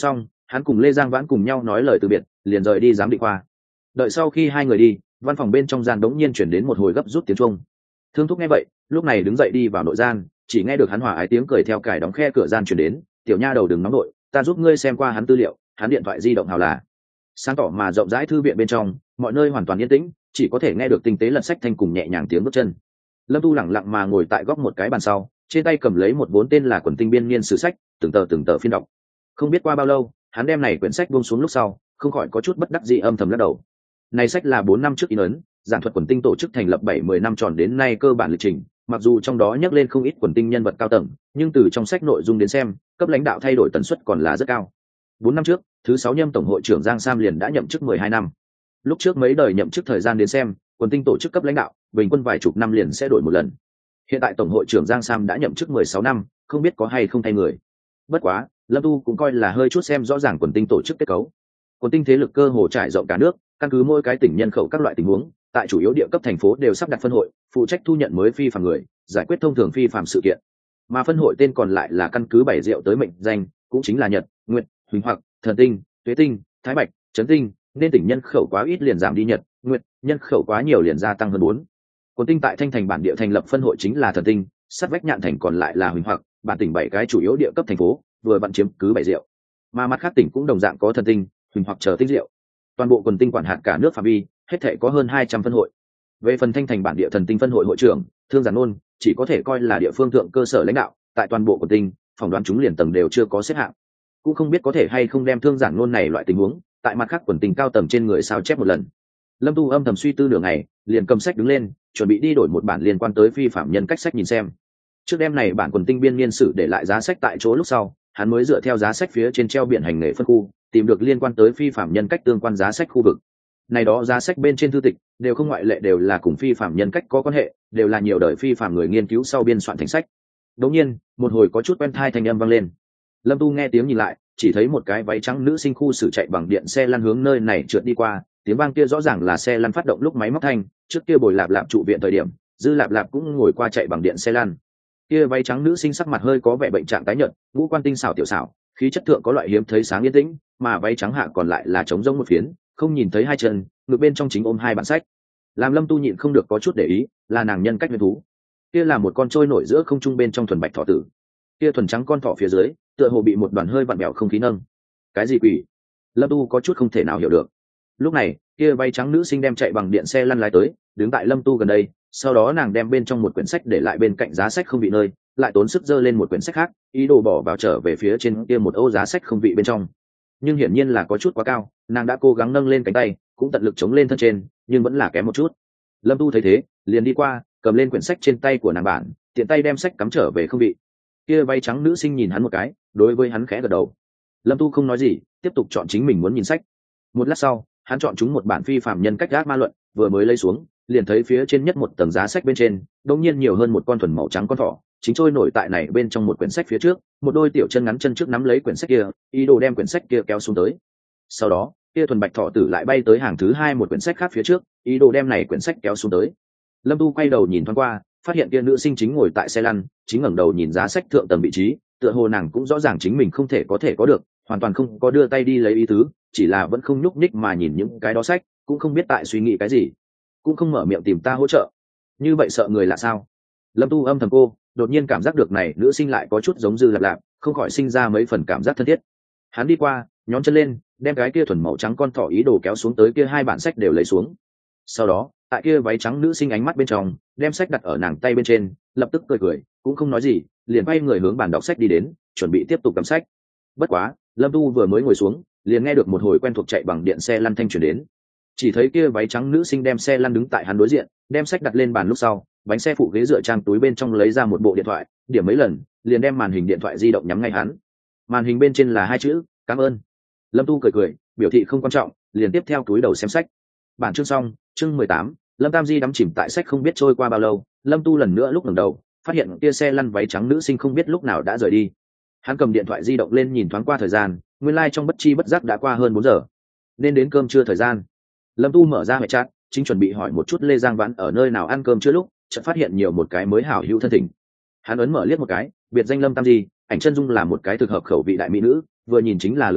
hắn cùng Lê Giang Vãn cùng nhau nói lời từ biệt, liền rời đi giám định khoa. Đợi sau khi hai người đi, văn phòng bên trong gian đống nhiên chuyển đến một hồi gấp rút tiếng chuông. Thương Thúc nghe vậy, lúc này đứng dậy đi vào nội gian, chỉ nghe được hắn hòa ái tiếng cười theo cài đóng khe cửa gian chuyển đến. Tiểu nha đầu đừng nóng nội, ta giúp ngươi xem qua hắn tư liệu, hắn điện thoại di động hào là. Sáng tỏ mà rộng rãi thư viện bên trong, mọi nơi hoàn toàn yên tĩnh, chỉ có thể nghe được tinh tế lật sách thanh cùng nhẹ nhàng tiếng bước chân. Lâm Tu lẳng lặng mà ngồi tại góc một cái bàn sau, trên tay cầm lấy một vốn tên là Quần Tinh Biên Niên Sử sách, từng tờ từng tờ phiên đọc. Không biết qua bao lâu, hắn đem này quyển sách buông xuống lúc sau, không khỏi có chút bất đắc dĩ âm thầm lắc đầu. Này sách là bốn năm trước in ấn, giảng thuật Quần Tinh tổ chức thành lập bảy mươi năm tròn đến nay cơ bản lịch trình, mặc dù trong đó nhắc lên không ít Quần Tinh nhân vật cao tầng, nhưng từ trong sách nội dung đến xem, cấp lãnh đạo thay đổi tần suất còn là rất cao. Bốn năm trước, thứ sáu nhâm tổng hội trưởng Giang Sam liền đã nhậm chức mười hai năm. Lúc trước mấy đời nhậm chức thời gian đến xem, Quần Tinh tổ chức cấp lãnh đạo, bình quân vài chục năm liền sẽ đổi một lần. Hiện tại tổng hội trưởng Giang Sam đã nhậm chức mười sáu năm, không biết có hay không thay người. Bất quá, Lâm Tu cũng coi là hơi chút xem rõ ràng Quần Tinh tổ chức kết cấu. Quần Tinh thế lực cơ hồ trải rộng cả nước, căn cứ mỗi cái tỉnh nhân khẩu các loại tình huống, tại chủ yếu địa cấp thành phố đều sắp đặt phân hội, phụ trách thu nhận mới phi phàm người, giải quyết thông thường phi phàm sự kiện. Mà phân hội tên còn lại là căn cứ bảy diệu tới mệnh danh, cũng chính là Nhật, Nguyệt, Huỳnh Hoặc, Thần Tinh, Tuế Tinh, Thái Bạch, Trấn Tinh, nên tỉnh nhân khẩu quá ít liền giảm đi Nhật, Nguyệt, nhân khẩu quá nhiều liền gia tăng hơn bốn. Quần Tinh tại Thanh Thành bản địa thành lập phân hội chính là Thần Tinh, sát vách Nhạn Thành còn lại là Huỳnh Hoặc, bản tỉnh bảy cái chủ yếu địa cấp thành phố, vừa vặn chiếm cứ bảy diệu. Mà mặt khác tỉnh cũng đồng dạng có Thần Tinh, Huỳnh Hoặc chờ tinh diệu. Toàn bộ Quần Tinh quản hạt cả nước phạm vi, hết thảy có hơn hai trăm phân hội. Về phần Thanh Thành bản địa Thần Tinh phân hội hội trưởng, Thương Giản Nôn, chỉ có thể coi là địa phương thượng cơ sở lãnh đạo, tại toàn bộ Quần Tinh, phỏng đoán chúng liền tầng đều chưa có xếp hạng. Cũng không biết có thể hay không đem Thương Giản Nôn này loại tình huống, tại mặt khác Quần Tinh cao tầng trên người sao chép một lần. Lâm Tu âm thầm suy tư nửa ngày, liền cầm sách đứng lên, chuẩn bị đi đổi một bản liên quan tới phi phạm nhân cách sách nhìn xem. Trước đêm này bản Quần Tinh Biên Niên Sử để lại giá sách tại chỗ lúc sau, hắn mới dựa theo giá sách phía trên treo biển hành nghề phân khu, tìm được liên quan tới phi phạm nhân cách tương quan giá sách khu vực. Này đó giá sách bên trên thư tịch đều không ngoại lệ đều là cùng phi phạm nhân cách có quan hệ, đều là nhiều đời phi phạm người nghiên cứu sau biên soạn thành sách. Đống nhiên, một hồi có chút quen thai thanh âm vang lên. Lâm Tu nghe tiếng nhìn lại, chỉ thấy một cái váy trắng nữ sinh khu xử chạy bằng điện xe lăn hướng nơi này trượt đi qua, tiếng vang kia rõ ràng là xe lăn phát động lúc máy móc thanh, trước kia bồi lạp lạp trụ viện thời điểm, dư lạp lạp cũng ngồi qua chạy bằng điện xe lăn. Kia váy trắng nữ sinh sắc mặt hơi có vẻ bệnh trạng tái nhợt, ngũ quan tinh xảo tiểu xảo, khí chất thượng có loại hiếm thấy sáng yên tĩnh, mà váy trắng hạ còn lại là trống rỗng một phiến, không nhìn thấy hai chân, ngực bên trong chính ôm hai bản sách. Làm Lâm Tu nhịn không được có chút để ý, là nàng nhân cách nguyên thú. Kia là một con trôi nổi giữa không trung bên trong thuần bạch thỏ tử. Kia thuần trắng con thỏ phía dưới, tựa hồ bị một đoàn hơi vặn bẹo không khí nâng. Cái gì quỷ? Lâm Tu có chút không thể nào hiểu được. Lúc này, kia váy trắng nữ sinh đem chạy bằng điện xe lăn lái tới, đứng tại Lâm Tu gần đây, sau đó nàng đem bên trong một quyển sách để lại bên cạnh giá sách không vị nơi, lại tốn sức dơ lên một quyển sách khác, ý đồ bỏ vào trở về phía trên kia một ô giá sách không vị bên trong. Nhưng hiển nhiên là có chút quá cao, nàng đã cố gắng nâng lên cánh tay, cũng tận lực chống lên thân trên, nhưng vẫn là kém một chút. Lâm Tu thấy thế, liền đi qua, cầm lên quyển sách trên tay của nàng bản, tiện tay đem sách cắm trở về không vị. Kia váy trắng nữ sinh nhìn hắn một cái, đối với hắn khẽ gật đầu. Lâm Tu không nói gì, tiếp tục chọn chính mình muốn nhìn sách. Một lát sau, hắn chọn chúng một bản phi phạm nhân cách gác ma luận, vừa mới lấy xuống, liền thấy phía trên nhất một tầng giá sách bên trên, đột nhiên nhiều hơn một con thuần màu trắng con thỏ, chính trôi nổi tại này bên trong một quyển sách phía trước, một đôi tiểu chân ngắn chân trước nắm lấy quyển sách kia, ý đồ đem quyển sách kia kéo xuống tới. Sau đó, kia thuần bạch thỏ tử lại bay tới hàng thứ hai một quyển sách khác phía trước, ý đồ đem này quyển sách kéo xuống tới. Lâm Tu quay đầu nhìn thoáng qua, phát hiện kia nữ sinh chính ngồi tại xe lăn, chính ngẩng đầu nhìn giá sách thượng tầng vị trí, tựa hồ nàng cũng rõ ràng chính mình không thể có thể có được, hoàn toàn không có đưa tay đi lấy ý tứ, chỉ là vẫn không nhúc nhích mà nhìn những cái đó sách, cũng không biết tại suy nghĩ cái gì, cũng không mở miệng tìm ta hỗ trợ. Như vậy sợ người là sao? Lâm Tu âm thầm cô, đột nhiên cảm giác được này nữ sinh lại có chút giống Dư Lạp Lạp, không khỏi sinh ra mấy phần cảm giác thân thiết. Hắn đi qua, nhón chân lên, đem cái kia thuần màu trắng con thỏ ý đồ kéo xuống tới kia hai bản sách đều lấy xuống. Sau đó, tại kia váy trắng nữ sinh ánh mắt bên trong, đem sách đặt ở nàng tay bên trên, lập tức cười cười, cũng không nói gì, liền quay người hướng bàn đọc sách đi đến, chuẩn bị tiếp tục cầm sách. Bất quá, Lâm Tu vừa mới ngồi xuống, liền nghe được một hồi quen thuộc chạy bằng điện xe lăn thanh truyền đến. Chỉ thấy kia váy trắng nữ sinh đem xe lăn đứng tại hắn đối diện, đem sách đặt lên bàn lúc sau, bánh xe phụ ghế dựa trang túi bên trong lấy ra một bộ điện thoại, điểm mấy lần, liền đem màn hình điện thoại di động nhắm ngay hắn. Màn hình bên trên là hai chữ, cảm ơn. Lâm Tu cười cười, biểu thị không quan trọng, liền tiếp theo túi đầu xem sách. Bản chương xong, chương mười tám, Lâm Tam Di đắm chìm tại sách không biết trôi qua bao lâu, Lâm Tu lần nữa lúc ngẩng đầu, phát hiện kia xe lăn váy trắng nữ sinh không biết lúc nào đã rời đi. Hắn cầm điện thoại di động lên nhìn thoáng qua thời gian, nguyên lai like trong bất chi bất giác đã qua hơn bốn giờ, nên đến cơm trưa thời gian. Lâm Tu mở ra hệ chat, chính chuẩn bị hỏi một chút Lê Giang Vãn ở nơi nào ăn cơm chưa lúc, chợt phát hiện nhiều một cái mới hảo hữu thân thỉnh. Hắn ấn mở liếc một cái, biệt danh Lâm Tam Di, ảnh chân dung là một cái thực hợp khẩu vị đại mỹ nữ, vừa nhìn chính là lưới đồ,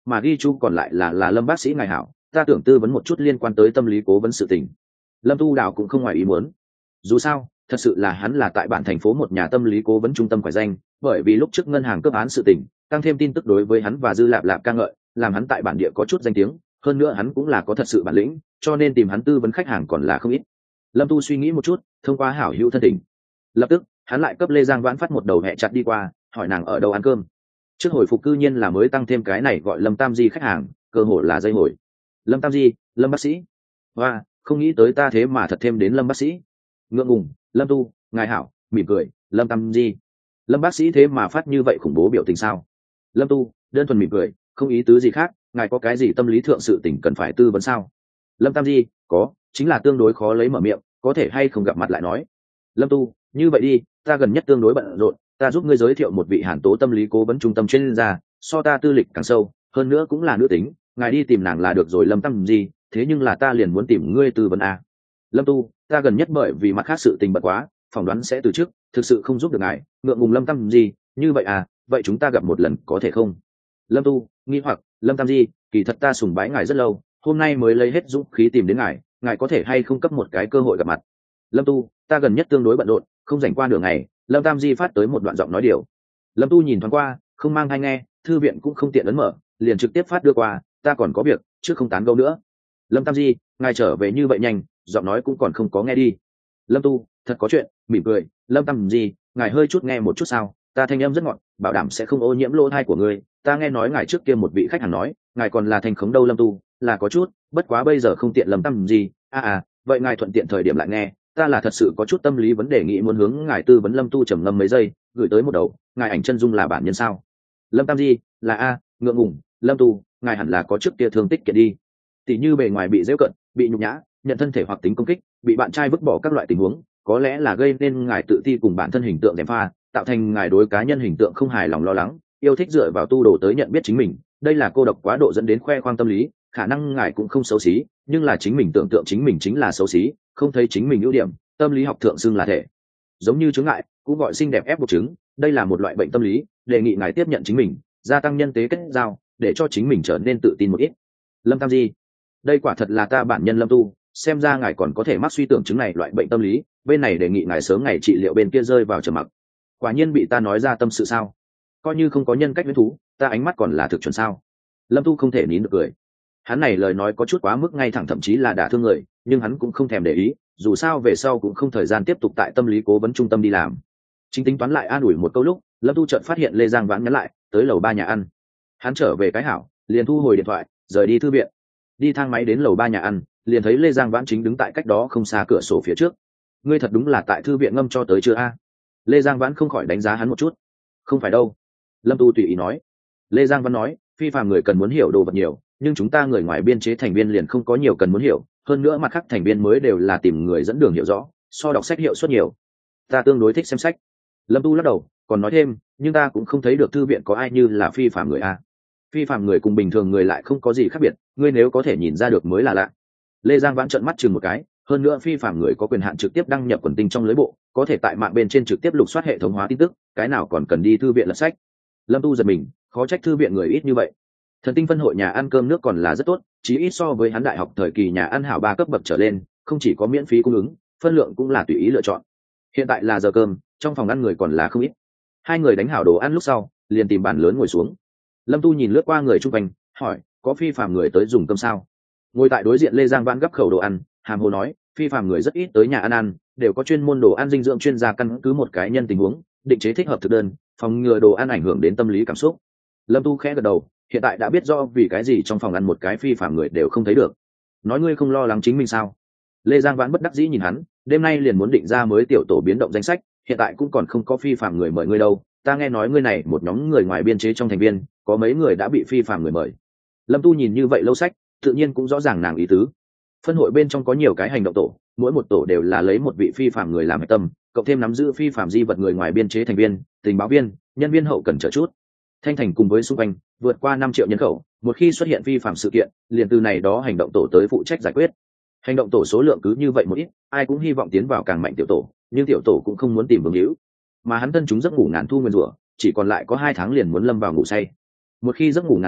mà ghi chú còn lại là là Lâm bác sĩ ngài hảo, ta tưởng tư vấn một chút liên quan tới tâm lý cố vấn sự tình. Lâm Tu Đào cũng không ngoài ý muốn, dù sao thật sự là hắn là tại bản thành phố một nhà tâm lý cố vấn trung tâm quải danh, bởi vì lúc trước ngân hàng cướp án sự tình tăng thêm tin tức đối với hắn và Dư Lạp Lạp ca ngợi, làm hắn tại bản địa có chút danh tiếng, hơn nữa hắn cũng là có thật sự bản lĩnh, cho nên tìm hắn tư vấn khách hàng còn là không ít. Lâm Tu suy nghĩ một chút, thông qua hảo hữu thân tình, lập tức hắn lại cấp Lê Giang Vãn phát một đầu hẹ chặt đi qua, hỏi nàng ở đâu ăn cơm. Trước hồi phục cư nhiên là mới tăng thêm cái này gọi Lâm Tam Di khách hàng, cơ hội là dây hồi. Lâm Tam Di, Lâm bác sĩ. Và không nghĩ tới ta thế mà thật thêm đến Lâm bác sĩ. Ngượng ngùng, Lâm Tu, ngài hảo, mỉm cười, Lâm Tam Di. Lâm bác sĩ thế mà phát như vậy khủng bố biểu tình sao? Lâm Tu đơn thuần mỉm cười, không ý tứ gì khác, ngài có cái gì tâm lý thượng sự tình cần phải tư vấn sao? Lâm Tam Di, có, chính là tương đối khó lấy mở miệng, có thể hay không gặp mặt lại nói. Lâm Tu, như vậy đi, ta gần nhất tương đối bận rộn, ta giúp ngươi giới thiệu một vị Hàn Tố tâm lý cố vấn trung tâm chuyên gia, so ta tư lịch càng sâu, hơn nữa cũng là nữ tính, ngài đi tìm nàng là được rồi. Lâm Tam Di, thế nhưng là ta liền muốn tìm ngươi tư vấn a. Lâm Tu, ta gần nhất bởi vì mặt khác sự tình bận quá, phỏng đoán sẽ từ chức, thực sự không giúp được ngài. Ngượng ngùng Lâm Tam Di, như vậy à, vậy chúng ta gặp một lần có thể không? Lâm Tu nghi hoặc, Lâm Tam Di, kỳ thật ta sùng bái ngài rất lâu, hôm nay mới lấy hết dũng khí tìm đến ngài, ngài có thể hay không cấp một cái cơ hội gặp mặt? Lâm Tu, ta gần nhất tương đối bận rộn, không rảnh qua nửa ngày. Lâm Tam Di phát tới một đoạn giọng nói điều. Lâm Tu nhìn thoáng qua, không mang hay nghe, thư viện cũng không tiện ấn mở, liền trực tiếp phát đưa qua, ta còn có việc, chứ không tán gẫu nữa. Lâm Tam Di, ngài trở về như vậy nhanh, giọng nói cũng còn không có nghe đi. Lâm Tu thật có chuyện, mỉm cười, Lâm Tam Di, ngài hơi chút nghe một chút sao, ta thanh âm rất ngọt, bảo đảm sẽ không ô nhiễm lỗ tai của ngươi. Ta nghe nói ngài trước kia một vị khách hàng nói, ngài còn là thành khống đâu. Lâm Tu, là có chút, bất quá bây giờ không tiện. Lâm Tam Di, à à, vậy ngài thuận tiện thời điểm lại nghe, ta là thật sự có chút tâm lý vấn đề nghĩ muốn hướng ngài tư vấn. Lâm Tu trầm ngâm mấy giây, gửi tới một đầu, ngài ảnh chân dung là bản nhân sao? Lâm Tam Di, là a. Ngượng ngùng, Lâm Tu, ngài hẳn là có trước kia thương tích kiện đi, tỉ như bề ngoài bị giễu cận, bị nhục nhã, nhận thân thể hoặc tính công kích, bị bạn trai vứt bỏ các loại tình huống, có lẽ là gây nên ngài tự ti cùng bản thân hình tượng gièm pha, tạo thành ngài đối cá nhân hình tượng không hài lòng, lo lắng, yêu thích dựa vào tu đồ tới nhận biết chính mình. Đây là cô độc quá độ dẫn đến khoe khoang tâm lý, khả năng ngài cũng không xấu xí, nhưng là chính mình tưởng tượng chính mình chính là xấu xí, không thấy chính mình ưu điểm. Tâm lý học thượng xưng là thể giống như chứng ngại, cũng gọi xinh đẹp ép buộc chứng. Đây là một loại bệnh tâm lý, đề nghị ngài tiếp nhận chính mình, gia tăng nhân tế kết giao, để cho chính mình trở nên tự tin một ít. Lâm Tam Di, đây quả thật là ta bản nhân Lâm Tu, xem ra ngài còn có thể mắc suy tưởng chứng này loại bệnh tâm lý, bên này đề nghị ngài sớm ngày trị liệu, bên kia rơi vào trầm mặc. Quả nhiên bị ta nói ra tâm sự sao? Coi như không có nhân cách huyễn thú, ta ánh mắt còn là thực chuẩn sao? Lâm Tu không thể nín được cười. Hắn này lời nói có chút quá mức ngay thẳng, thậm chí là đả thương người, nhưng hắn cũng không thèm để ý, dù sao về sau cũng không thời gian tiếp tục tại tâm lý cố vấn trung tâm đi làm. Chính tính toán lại an ủi một câu lúc, Lâm Tu chợt phát hiện Lê Giang Vãn nhắn lại, tới lầu ba nhà ăn. Hắn trở về cái hảo, liền thu hồi điện thoại, rời đi thư viện. Đi thang máy đến lầu ba nhà ăn, liền thấy Lê Giang Vãn chính đứng tại cách đó không xa cửa sổ phía trước. Ngươi thật đúng là tại thư viện ngâm cho tới chưa a? Lê Giang Vãn không khỏi đánh giá hắn một chút. Không phải đâu. Lâm Tu tùy ý nói. Lê Giang Vãn nói, phi phàm người cần muốn hiểu đồ vật nhiều, nhưng chúng ta người ngoài biên chế thành viên liền không có nhiều cần muốn hiểu, hơn nữa mặt khác thành viên mới đều là tìm người dẫn đường hiểu rõ, so đọc sách hiệu suất nhiều. Ta tương đối thích xem sách. Lâm Tu lắc đầu, còn nói thêm, nhưng ta cũng không thấy được thư viện có ai như là phi phàm người a. Phi phàm người cùng bình thường người lại không có gì khác biệt, ngươi nếu có thể nhìn ra được mới là lạ. Lê Giang Vãn trợn mắt chừng một cái, hơn nữa phi phàm người có quyền hạn trực tiếp đăng nhập quần tinh trong lưới bộ, có thể tại mạng bên trên trực tiếp lục soát hệ thống hóa tin tức, cái nào còn cần đi thư viện lật sách. Lâm Tu giật mình, khó trách thư viện người ít như vậy. Thần tinh phân hội nhà ăn cơm nước còn là rất tốt, chí ít so với hắn đại học thời kỳ nhà ăn hảo ba cấp bậc trở lên, không chỉ có miễn phí cung ứng, phân lượng cũng là tùy ý lựa chọn. Hiện tại là giờ cơm, trong phòng ăn người còn là không ít. Hai người đánh hảo đồ ăn lúc sau, liền tìm bàn lớn ngồi xuống. Lâm Tu nhìn lướt qua người chung quanh, hỏi, có phi phàm người tới dùng cơm sao? Ngồi tại đối diện Lê Giang Vãn gấp khẩu đồ ăn, hàm hồ nói, phi phàm người rất ít tới nhà ăn ăn, đều có chuyên môn đồ ăn dinh dưỡng chuyên gia căn cứ một cái nhân tình huống, định chế thích hợp thực đơn, phòng ngừa đồ ăn ảnh hưởng đến tâm lý cảm xúc. Lâm Tu khẽ gật đầu, hiện tại đã biết rõ vì cái gì trong phòng ăn một cái phi phàm người đều không thấy được. Nói ngươi không lo lắng chính mình sao? Lê Giang Vãn bất đắc dĩ nhìn hắn, đêm nay liền muốn định ra mới tiểu tổ biến động danh sách, hiện tại cũng còn không có phi phàm người mời ngươi đâu. Ta nghe nói ngươi này một nhóm người ngoài biên chế trong thành viên, có mấy người đã bị phi phàm người mời. Lâm Tu nhìn như vậy lâu sách, tự nhiên cũng rõ ràng nàng ý tứ. Phân hội bên trong có nhiều cái hành động tổ, mỗi một tổ đều là lấy một vị phi phàm người làm hệ tâm, cộng thêm nắm giữ phi phàm di vật người ngoài biên chế thành viên, tình báo viên, nhân viên hậu cần trợ chút. Thanh thành cùng với xung quanh vượt qua năm triệu nhân khẩu, một khi xuất hiện phi phàm sự kiện, liền từ này đó hành động tổ tới phụ trách giải quyết. Hành động tổ số lượng cứ như vậy một ít, ai cũng hy vọng tiến vào càng mạnh tiểu tổ, nhưng tiểu tổ cũng không muốn tìm vương hữu. Mà hắn thân chúng giấc ngủ ngàn thu nguyên rủa, chỉ còn lại có hai tháng liền muốn lâm vào ngủ say. Một khi giấc ngủ ngàn thu,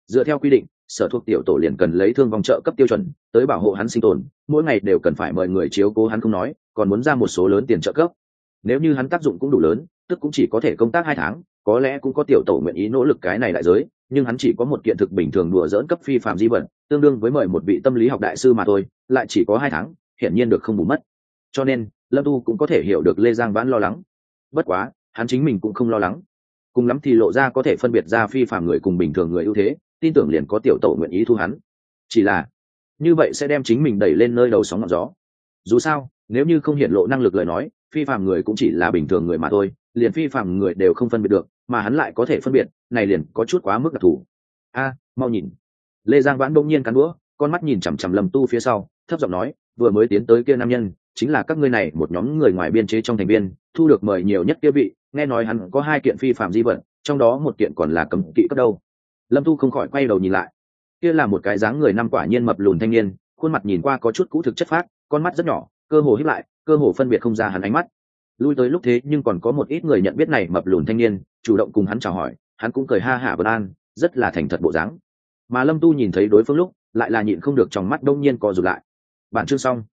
dựa theo quy định sở thuộc tiểu tổ liền cần lấy thương vong trợ cấp tiêu chuẩn tới bảo hộ hắn sinh tồn, mỗi ngày đều cần phải mời người chiếu cố hắn không nói, còn muốn ra một số lớn tiền trợ cấp. Nếu như hắn tác dụng cũng đủ lớn, tức cũng chỉ có thể công tác hai tháng, có lẽ cũng có tiểu tổ nguyện ý nỗ lực cái này đại giới, nhưng hắn chỉ có một kiện thực bình thường đùa dỡn cấp phi phạm di vật, tương đương với mời một vị tâm lý học đại sư mà thôi, lại chỉ có hai tháng, hiển nhiên được không bù mất. Cho nên Lâm Tu cũng có thể hiểu được Lê Giang Vãn lo lắng. Bất quá hắn chính mình cũng không lo lắng, cùng lắm thì lộ ra có thể phân biệt ra phi phạm người cùng bình thường người ưu thế, tin tưởng liền có tiểu tổ nguyện ý thu hắn. Chỉ là như vậy sẽ đem chính mình đẩy lên nơi đầu sóng ngọn gió. Dù sao nếu như không hiện lộ năng lực lời nói, phi phạm người cũng chỉ là bình thường người mà thôi, liền phi phạm người đều không phân biệt được, mà hắn lại có thể phân biệt, này liền có chút quá mức đặc thù. A, mau nhìn. Lê Giang Vãn bỗng nhiên cắn đũa, con mắt nhìn chằm chằm Lâm Tu phía sau, thấp giọng nói, vừa mới tiến tới kia nam nhân chính là các ngươi này một nhóm người ngoài biên chế trong thành viên, thu được mời nhiều nhất kia vị, nghe nói hắn có hai kiện phi phạm di vật, trong đó một kiện còn là cấm kỵ cấp đâu. Lâm Tu không khỏi quay đầu nhìn lại, kia là một cái dáng người năm quả nhiên mập lùn thanh niên, khuôn mặt nhìn qua có chút cũ thực chất phác, con mắt rất nhỏ, cơ hồ híp lại, cơ hồ phân biệt không ra hắn ánh mắt. Lui tới lúc thế nhưng còn có một ít người nhận biết này mập lùn thanh niên, chủ động cùng hắn chào hỏi, hắn cũng cười ha hả vân an, rất là thành thật bộ dáng. Mà Lâm Tu nhìn thấy đối phương lúc, lại là nhịn không được trong mắt đông nhiên co rụt lại. Bản chương xong.